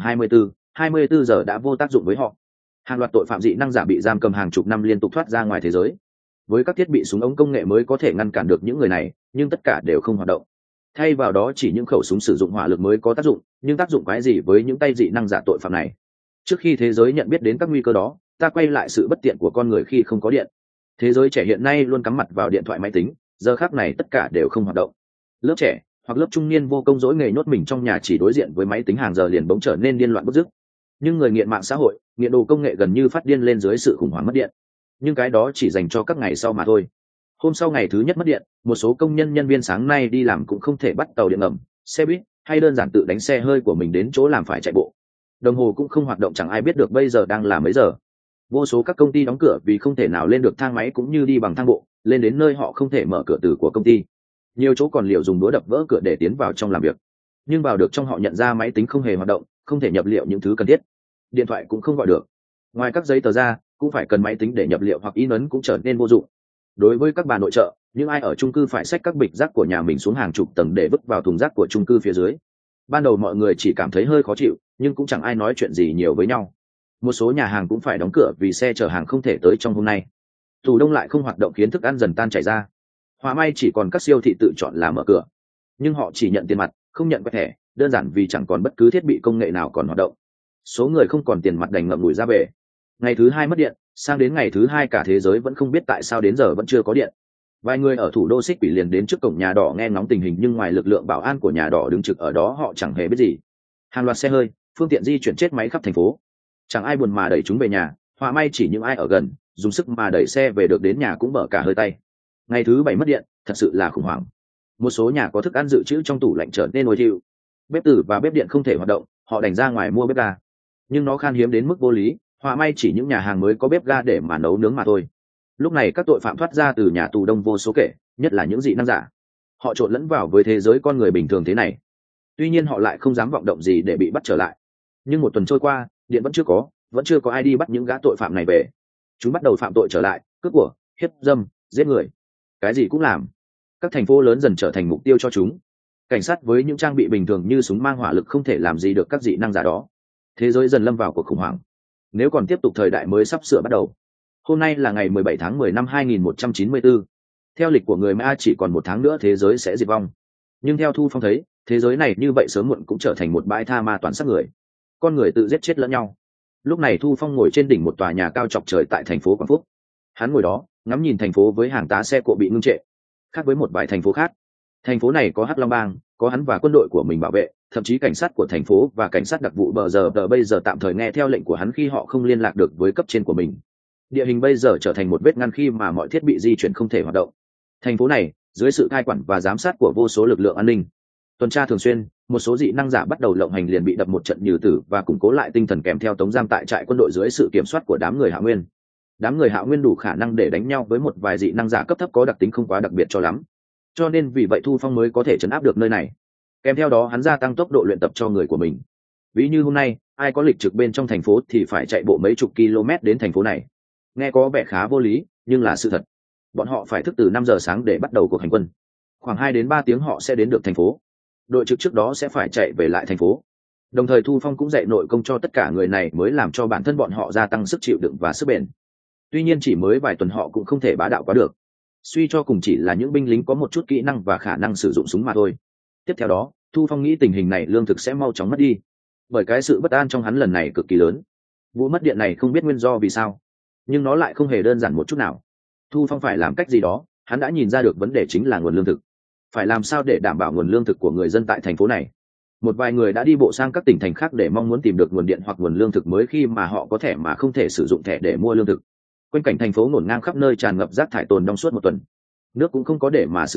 Speaker 1: 24 giờ đã vô tác dụng với họ. Hàng loạt tội phạm dị năng giả bị giam cầm hàng chục năm liên tục thoát ra ngoài thế giới. Với các thiết bị súng ống công nghệ mới có thể ngăn cản được những người này, nhưng tất cả đều không hoạt động. Thay vào đó chỉ những khẩu súng sử dụng hỏa lực mới có tác dụng, nhưng tác dụng cái gì với những tay dị năng giả tội phạm này? Trước khi thế giới nhận biết đến các nguy cơ đó, ta quay lại sự bất tiện của con người khi không có điện. Thế giới trẻ hiện nay luôn cắm mặt vào điện thoại máy tính, giờ khắc này tất cả đều không hoạt động. Lớp trẻ hoặc lớp trung niên vô công dỗi nghề nhốt mình trong nhà chỉ đối diện với máy tính hàng giờ liền bỗng trở nên điên loạn bứt rứt. Nhưng người nghiện mạng xã hội, nghiện đồ công nghệ gần như phát điên lên dưới sự khủng hoảng mất điện. Nhưng cái đó chỉ dành cho các ngày sau mà thôi. Hôm sau ngày thứ nhất mất điện, một số công nhân nhân viên sáng nay đi làm cũng không thể bắt tàu điện ngầm, xe buýt hay đơn giản tự đánh xe hơi của mình đến chỗ làm phải chạy bộ. Đồng hồ cũng không hoạt động, chẳng ai biết được bây giờ đang là mấy giờ. Vô số các công ty đóng cửa vì không thể nào lên được thang máy cũng như đi bằng thang bộ, lên đến nơi họ không thể mở cửa từ của công ty. Nhiều chỗ còn liệu dùng búa đập vỡ cửa để tiến vào trong làm việc, nhưng vào được trong họ nhận ra máy tính không hề hoạt động, không thể nhập liệu những thứ cần thiết, điện thoại cũng không gọi được. Ngoài các giấy tờ ra, cũng phải cần máy tính để nhập liệu hoặc in ấn cũng trở nên vô dụng. Đối với các bà nội trợ, những ai ở chung cư phải xách các bịch rác của nhà mình xuống hàng chục tầng để vứt vào thùng rác của chung cư phía dưới. Ban đầu mọi người chỉ cảm thấy hơi khó chịu, nhưng cũng chẳng ai nói chuyện gì nhiều với nhau. Một số nhà hàng cũng phải đóng cửa vì xe chở hàng không thể tới trong hôm nay. Tủ đông lại không hoạt động khiến thức ăn dần tan chảy ra. Họa may chỉ còn các siêu thị tự chọn là mở cửa, nhưng họ chỉ nhận tiền mặt, không nhận quẹt thẻ, đơn giản vì chẳng còn bất cứ thiết bị công nghệ nào còn hoạt động. Số người không còn tiền mặt đành ngậm ngùi ra về. Ngày thứ hai mất điện, sang đến ngày thứ hai cả thế giới vẫn không biết tại sao đến giờ vẫn chưa có điện. Vài người ở thủ đô Xích Quỷ liền đến trước cổng nhà đỏ nghe ngóng tình hình, nhưng ngoài lực lượng bảo an của nhà đỏ đứng trực ở đó họ chẳng hề biết gì. Hàng loạt xe hơi, phương tiện di chuyển chết máy khắp thành phố, chẳng ai buồn mà đẩy chúng về nhà. Họa may chỉ những ai ở gần dùng sức mà đẩy xe về được đến nhà cũng bở cả hơi tay. Ngày thứ bảy mất điện, thật sự là khủng hoảng. Một số nhà có thức ăn dự trữ trong tủ lạnh trở nên ôi thiu, bếp từ và bếp điện không thể hoạt động, họ đành ra ngoài mua bếp ga, nhưng nó khan hiếm đến mức vô lý. Họa may chỉ những nhà hàng mới có bếp ga để mà nấu nướng mà thôi. Lúc này các tội phạm thoát ra từ nhà tù đông vô số kể, nhất là những dị năng giả. Họ trộn lẫn vào với thế giới con người bình thường thế này. Tuy nhiên họ lại không dám vọng động gì để bị bắt trở lại. Nhưng một tuần trôi qua, điện vẫn chưa có ai đi bắt những gã tội phạm này về. Chúng bắt đầu phạm tội trở lại, cướp của, hiếp dâm, giết người, cái gì cũng làm. Các thành phố lớn dần trở thành mục tiêu cho chúng. Cảnh sát với những trang bị bình thường như súng mang hỏa lực không thể làm gì được các dị năng giả đó. Thế giới dần lâm vào cuộc khủng hoảng. Nếu còn tiếp tục, thời đại mới sắp sửa bắt đầu. Hôm nay là ngày 17 tháng 10 năm 2194. Theo lịch của người Maya chỉ còn một tháng nữa thế giới sẽ diệt vong. Nhưng theo Thu Phong thấy, thế giới này như vậy sớm muộn cũng trở thành một bãi tha ma toàn xác người. Con người tự giết chết lẫn nhau. Lúc này Thu Phong ngồi trên đỉnh một tòa nhà cao chọc trời tại thành phố Quảng Phúc. Hắn ngồi đó, ngắm nhìn thành phố với hàng tá xe cộ bị ngưng trệ. Khác với một vài thành phố khác, thành phố này có Hắc Long Bang, có hắn và quân đội của mình bảo vệ, thậm chí cảnh sát của thành phố và cảnh sát đặc vụ bờ giờ bây giờ tạm thời nghe theo lệnh của hắn khi họ không liên lạc được với cấp trên của mình. Địa hình bây giờ trở thành một vết ngăn khi mà mọi thiết bị di chuyển không thể hoạt động. Thành phố này dưới sự cai quản và giám sát của vô số lực lượng an ninh tuần tra thường xuyên, một số dị năng giả bắt đầu lộng hành liền bị đập một trận nhừ tử và củng cố lại tinh thần kèm theo tống giam tại trại quân đội dưới sự kiểm soát của đám người Hạ Nguyên. Đám người Hạ Nguyên đủ khả năng để đánh nhau với một vài dị năng giả cấp thấp có đặc tính không quá đặc biệt cho lắm, cho nên vì vậy Thu Phong mới có thể trấn áp được nơi này. Kèm theo đó hắn gia tăng tốc độ luyện tập cho người của mình. Ví như hôm nay ai có lịch trực bên trong thành phố thì phải chạy bộ mấy chục km đến thành phố này. Nghe có vẻ khá vô lý, nhưng là sự thật. Bọn họ phải thức từ 5 giờ sáng để bắt đầu cuộc hành quân. Khoảng 2 đến 3 tiếng họ sẽ đến được thành phố. Đội trực trước đó sẽ phải chạy về lại thành phố. Đồng thời Thu Phong cũng dạy nội công cho tất cả người này mới làm cho bản thân bọn họ gia tăng sức chịu đựng và sức bền. Tuy nhiên chỉ mới vài tuần họ cũng không thể bá đạo quá được. Suy cho cùng chỉ là những binh lính có một chút kỹ năng và khả năng sử dụng súng mà thôi. Tiếp theo đó, Thu Phong nghĩ tình hình này lương thực sẽ mau chóng mất đi, bởi cái sự bất an trong hắn lần này cực kỳ lớn. Vụ mất điện này không biết nguyên do vì sao, nhưng nó lại không hề đơn giản một chút nào. Thu Phong phải làm cách gì đó, hắn đã nhìn ra được vấn đề chính là nguồn lương thực. Phải làm sao để đảm bảo nguồn lương thực của người dân tại thành phố này. Một vài người đã đi bộ sang các tỉnh thành khác để mong muốn tìm được nguồn điện hoặc nguồn lương thực mới khi mà họ có thẻ mà không thể sử dụng thẻ để mua lương thực. Quanh cảnh thành phố ngổn ngang khắp nơi tràn ngập rác thải tồn đong suốt một tuần. Nước cũng không có để mà sử dụng,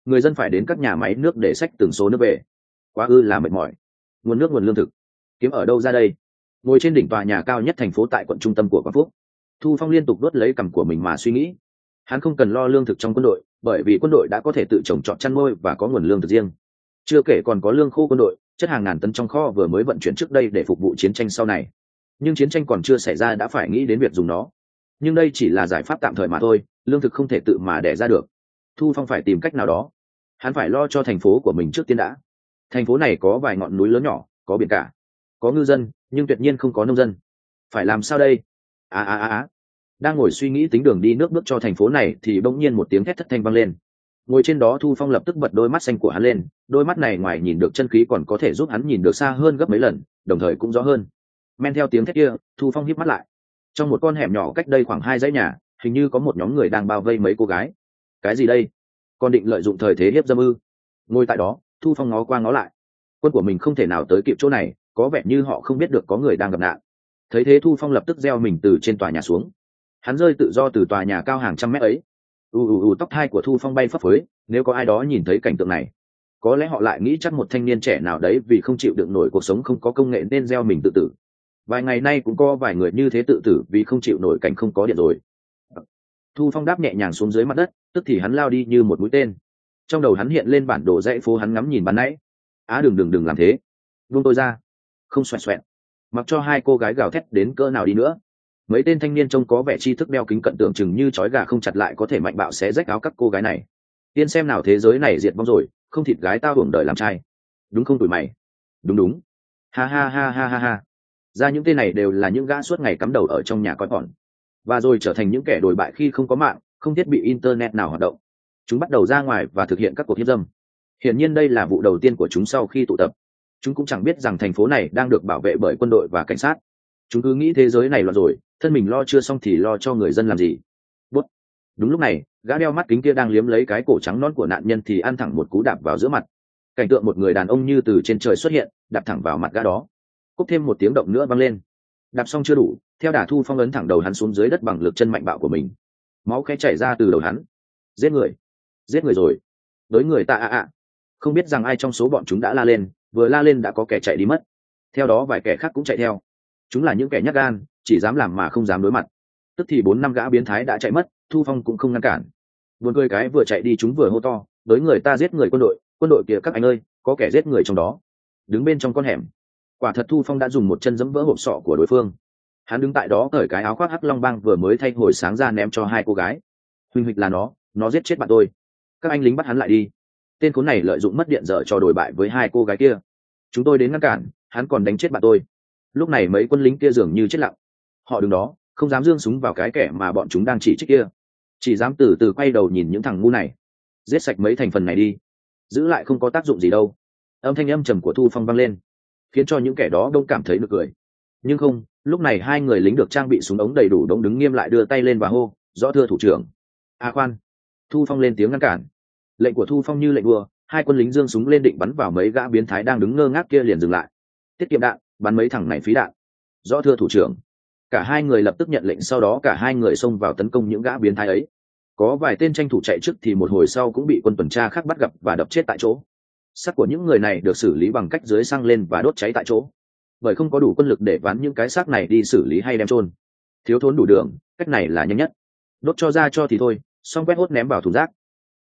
Speaker 1: người dân phải đến các nhà máy nước để xách từng số nước về, quá ư là mệt mỏi. Nguồn nước, nguồn lương thực kiếm ở đâu ra đây? Ngồi trên đỉnh tòa nhà cao nhất thành phố tại quận trung tâm của Quảng Phúc, Thu Phong liên tục đốt lấy cằm của mình mà suy nghĩ. Hắn không cần lo lương thực trong quân đội, bởi vì quân đội đã có thể tự trồng trọt chăn nuôi và có nguồn lương thực riêng. Chưa kể còn có lương khô quân đội, chất hàng ngàn tấn trong kho vừa mới vận chuyển trước đây để phục vụ chiến tranh sau này. Nhưng chiến tranh còn chưa xảy ra đã phải nghĩ đến việc dùng nó. Nhưng đây chỉ là giải pháp tạm thời mà thôi, lương thực không thể tự mà đẻ ra được. Thu Phong phải tìm cách nào đó. Hắn phải lo cho thành phố của mình trước tiên đã. Thành phố này có vài ngọn núi lớn nhỏ, có biển cả, có ngư dân, nhưng tuyệt nhiên không có nông dân. Phải làm sao đây? Đang ngồi suy nghĩ tính đường đi nước bước cho thành phố này thì bỗng nhiên một tiếng thét thất thanh vang lên. Ngồi trên đó Thu Phong lập tức bật đôi mắt xanh của hắn lên, đôi mắt này ngoài nhìn được chân khí còn có thể giúp hắn nhìn được xa hơn gấp mấy lần, đồng thời cũng rõ hơn. Men theo tiếng thét kia, Thu Phong híp mắt lại. Trong một con hẻm nhỏ cách đây khoảng 2 dãy nhà, hình như có một nhóm người đang bao vây mấy cô gái. Cái gì đây? Còn định lợi dụng thời thế hiếp dâm ư? Ngồi tại đó, Thu Phong ngó qua ngó lại. Quân của mình không thể nào tới kịp chỗ này, có vẻ như họ không biết được có người đang gặp nạn. Thấy thế Thu Phong lập tức gieo mình từ trên tòa nhà xuống. Hắn rơi tự do từ tòa nhà cao hàng trăm mét ấy. Tóc hai của Thu Phong bay phấp phới. Nếu có ai đó nhìn thấy cảnh tượng này, có lẽ họ lại nghĩ chắc một thanh niên trẻ nào đấy vì không chịu đựng nổi cuộc sống không có công nghệ nên gieo mình tự tử. Vài ngày nay cũng có vài người như thế tự tử vì không chịu nổi cảnh không có điện rồi. Thu Phong đáp nhẹ nhàng xuống dưới mặt đất, tức thì hắn lao đi như một mũi tên. Trong đầu hắn hiện lên bản đồ dãy phố hắn ngắm nhìn ban nãy. Đừng làm thế, buông tôi ra. Không xoẹt xoẹt. Mặc cho hai cô gái gào thét đến cỡ nào đi nữa, mấy tên thanh niên trông có vẻ tri thức đeo kính cận tưởng chừng như trói gà không chặt lại có thể mạnh bạo xé rách áo các cô gái này. Tiên xem nào, thế giới này diệt vong rồi, không thịt gái tao hưởng đời làm trai. Đúng không tụi mày? Đúng. Ha. Ra những tên này đều là những gã suốt ngày cắm đầu ở trong nhà coi bọn, và rồi trở thành những kẻ đồi bại khi không có mạng, không thiết bị internet nào hoạt động. Chúng bắt đầu ra ngoài và thực hiện các cuộc hiếp dâm. Hiển nhiên đây là vụ đầu tiên của chúng sau khi tụ tập. Chúng cũng chẳng biết rằng thành phố này đang được bảo vệ bởi quân đội và cảnh sát. Chúng cứ nghĩ thế giới này loạn rồi, thân mình lo chưa xong thì lo cho người dân làm gì. Bút. Đúng lúc này, gã đeo mắt kính kia đang liếm lấy cái cổ trắng nõn của nạn nhân thì ăn thẳng một cú đạp vào giữa mặt. Cảnh tượng một người đàn ông như từ trên trời xuất hiện, đạp thẳng vào mặt gã đó. Cúp thêm một tiếng động nữa vang lên. Đạp xong chưa đủ, theo đà Thu Phong ấn thẳng đầu hắn xuống dưới đất bằng lực chân mạnh bạo của mình. Máu khẽ chảy ra từ đầu hắn. Giết người rồi. Đối người ta Không biết rằng ai trong số bọn chúng đã la lên, vừa la lên đã có kẻ chạy đi mất. Theo đó vài kẻ khác cũng chạy theo. Chúng là những kẻ nhát gan, chỉ dám làm mà không dám đối mặt. Tức thì 4-5 gã biến thái đã chạy mất, Thu Phong cũng không ngăn cản. Buồn cười cái vừa chạy đi chúng vừa hô to, đối người ta giết người, quân đội kìa các anh ơi, có kẻ giết người trong đó. Đứng bên trong con hẻm. Quả thật Thu Phong đã dùng một chân giẫm vỡ hộp sọ của đối phương. Hắn đứng tại đó cởi cái áo khoác hắc long băng vừa mới thay hồi sáng ra ném cho hai cô gái. Huỳnh huỳnh là nó giết chết bạn tôi. Các anh lính bắt hắn lại đi. Tên khốn này lợi dụng mất điện dở trò đổi bại với hai cô gái kia. Chúng tôi đến ngăn cản, hắn còn đánh chết bạn tôi. Lúc này mấy quân lính kia dường như chết lặng. Họ đứng đó, không dám giương súng vào cái kẻ mà bọn chúng đang chỉ trích kia, chỉ dám từ từ quay đầu nhìn những thằng ngu này. Giết sạch mấy thành phần này đi, giữ lại không có tác dụng gì đâu. Âm thanh âm trầm của Thu Phong vang lên, khiến cho những kẻ đó đông cảm thấy nực cười. Nhưng không, lúc này hai người lính được trang bị súng ống đầy đủ đống đứng nghiêm lại đưa tay lên và hô, rõ thưa thủ trưởng. Khoan. Thu Phong lên tiếng ngăn cản. Lệnh của Thu Phong như lệnh vua, hai quân lính giương súng lên định bắn vào mấy gã biến thái đang đứng ngơ ngác kia liền dừng lại. Tiết kiệm đạn, bắn mấy thằng này phí đạn. Rõ thưa thủ trưởng. Cả hai người lập tức nhận lệnh, sau đó cả hai người xông vào tấn công những gã biến thái ấy. Có vài tên tranh thủ chạy trước thì một hồi sau cũng bị quân tuần tra khác bắt gặp và đập chết tại chỗ. Xác của những người này được xử lý bằng cách dưới xăng lên và đốt cháy tại chỗ, bởi không có đủ quân lực để ván những cái xác này đi xử lý hay đem chôn. Thiếu thốn đủ đường, cách này là nhanh nhất. Đốt cho ra cho thì thôi, xong quét hốt ném vào thùng rác,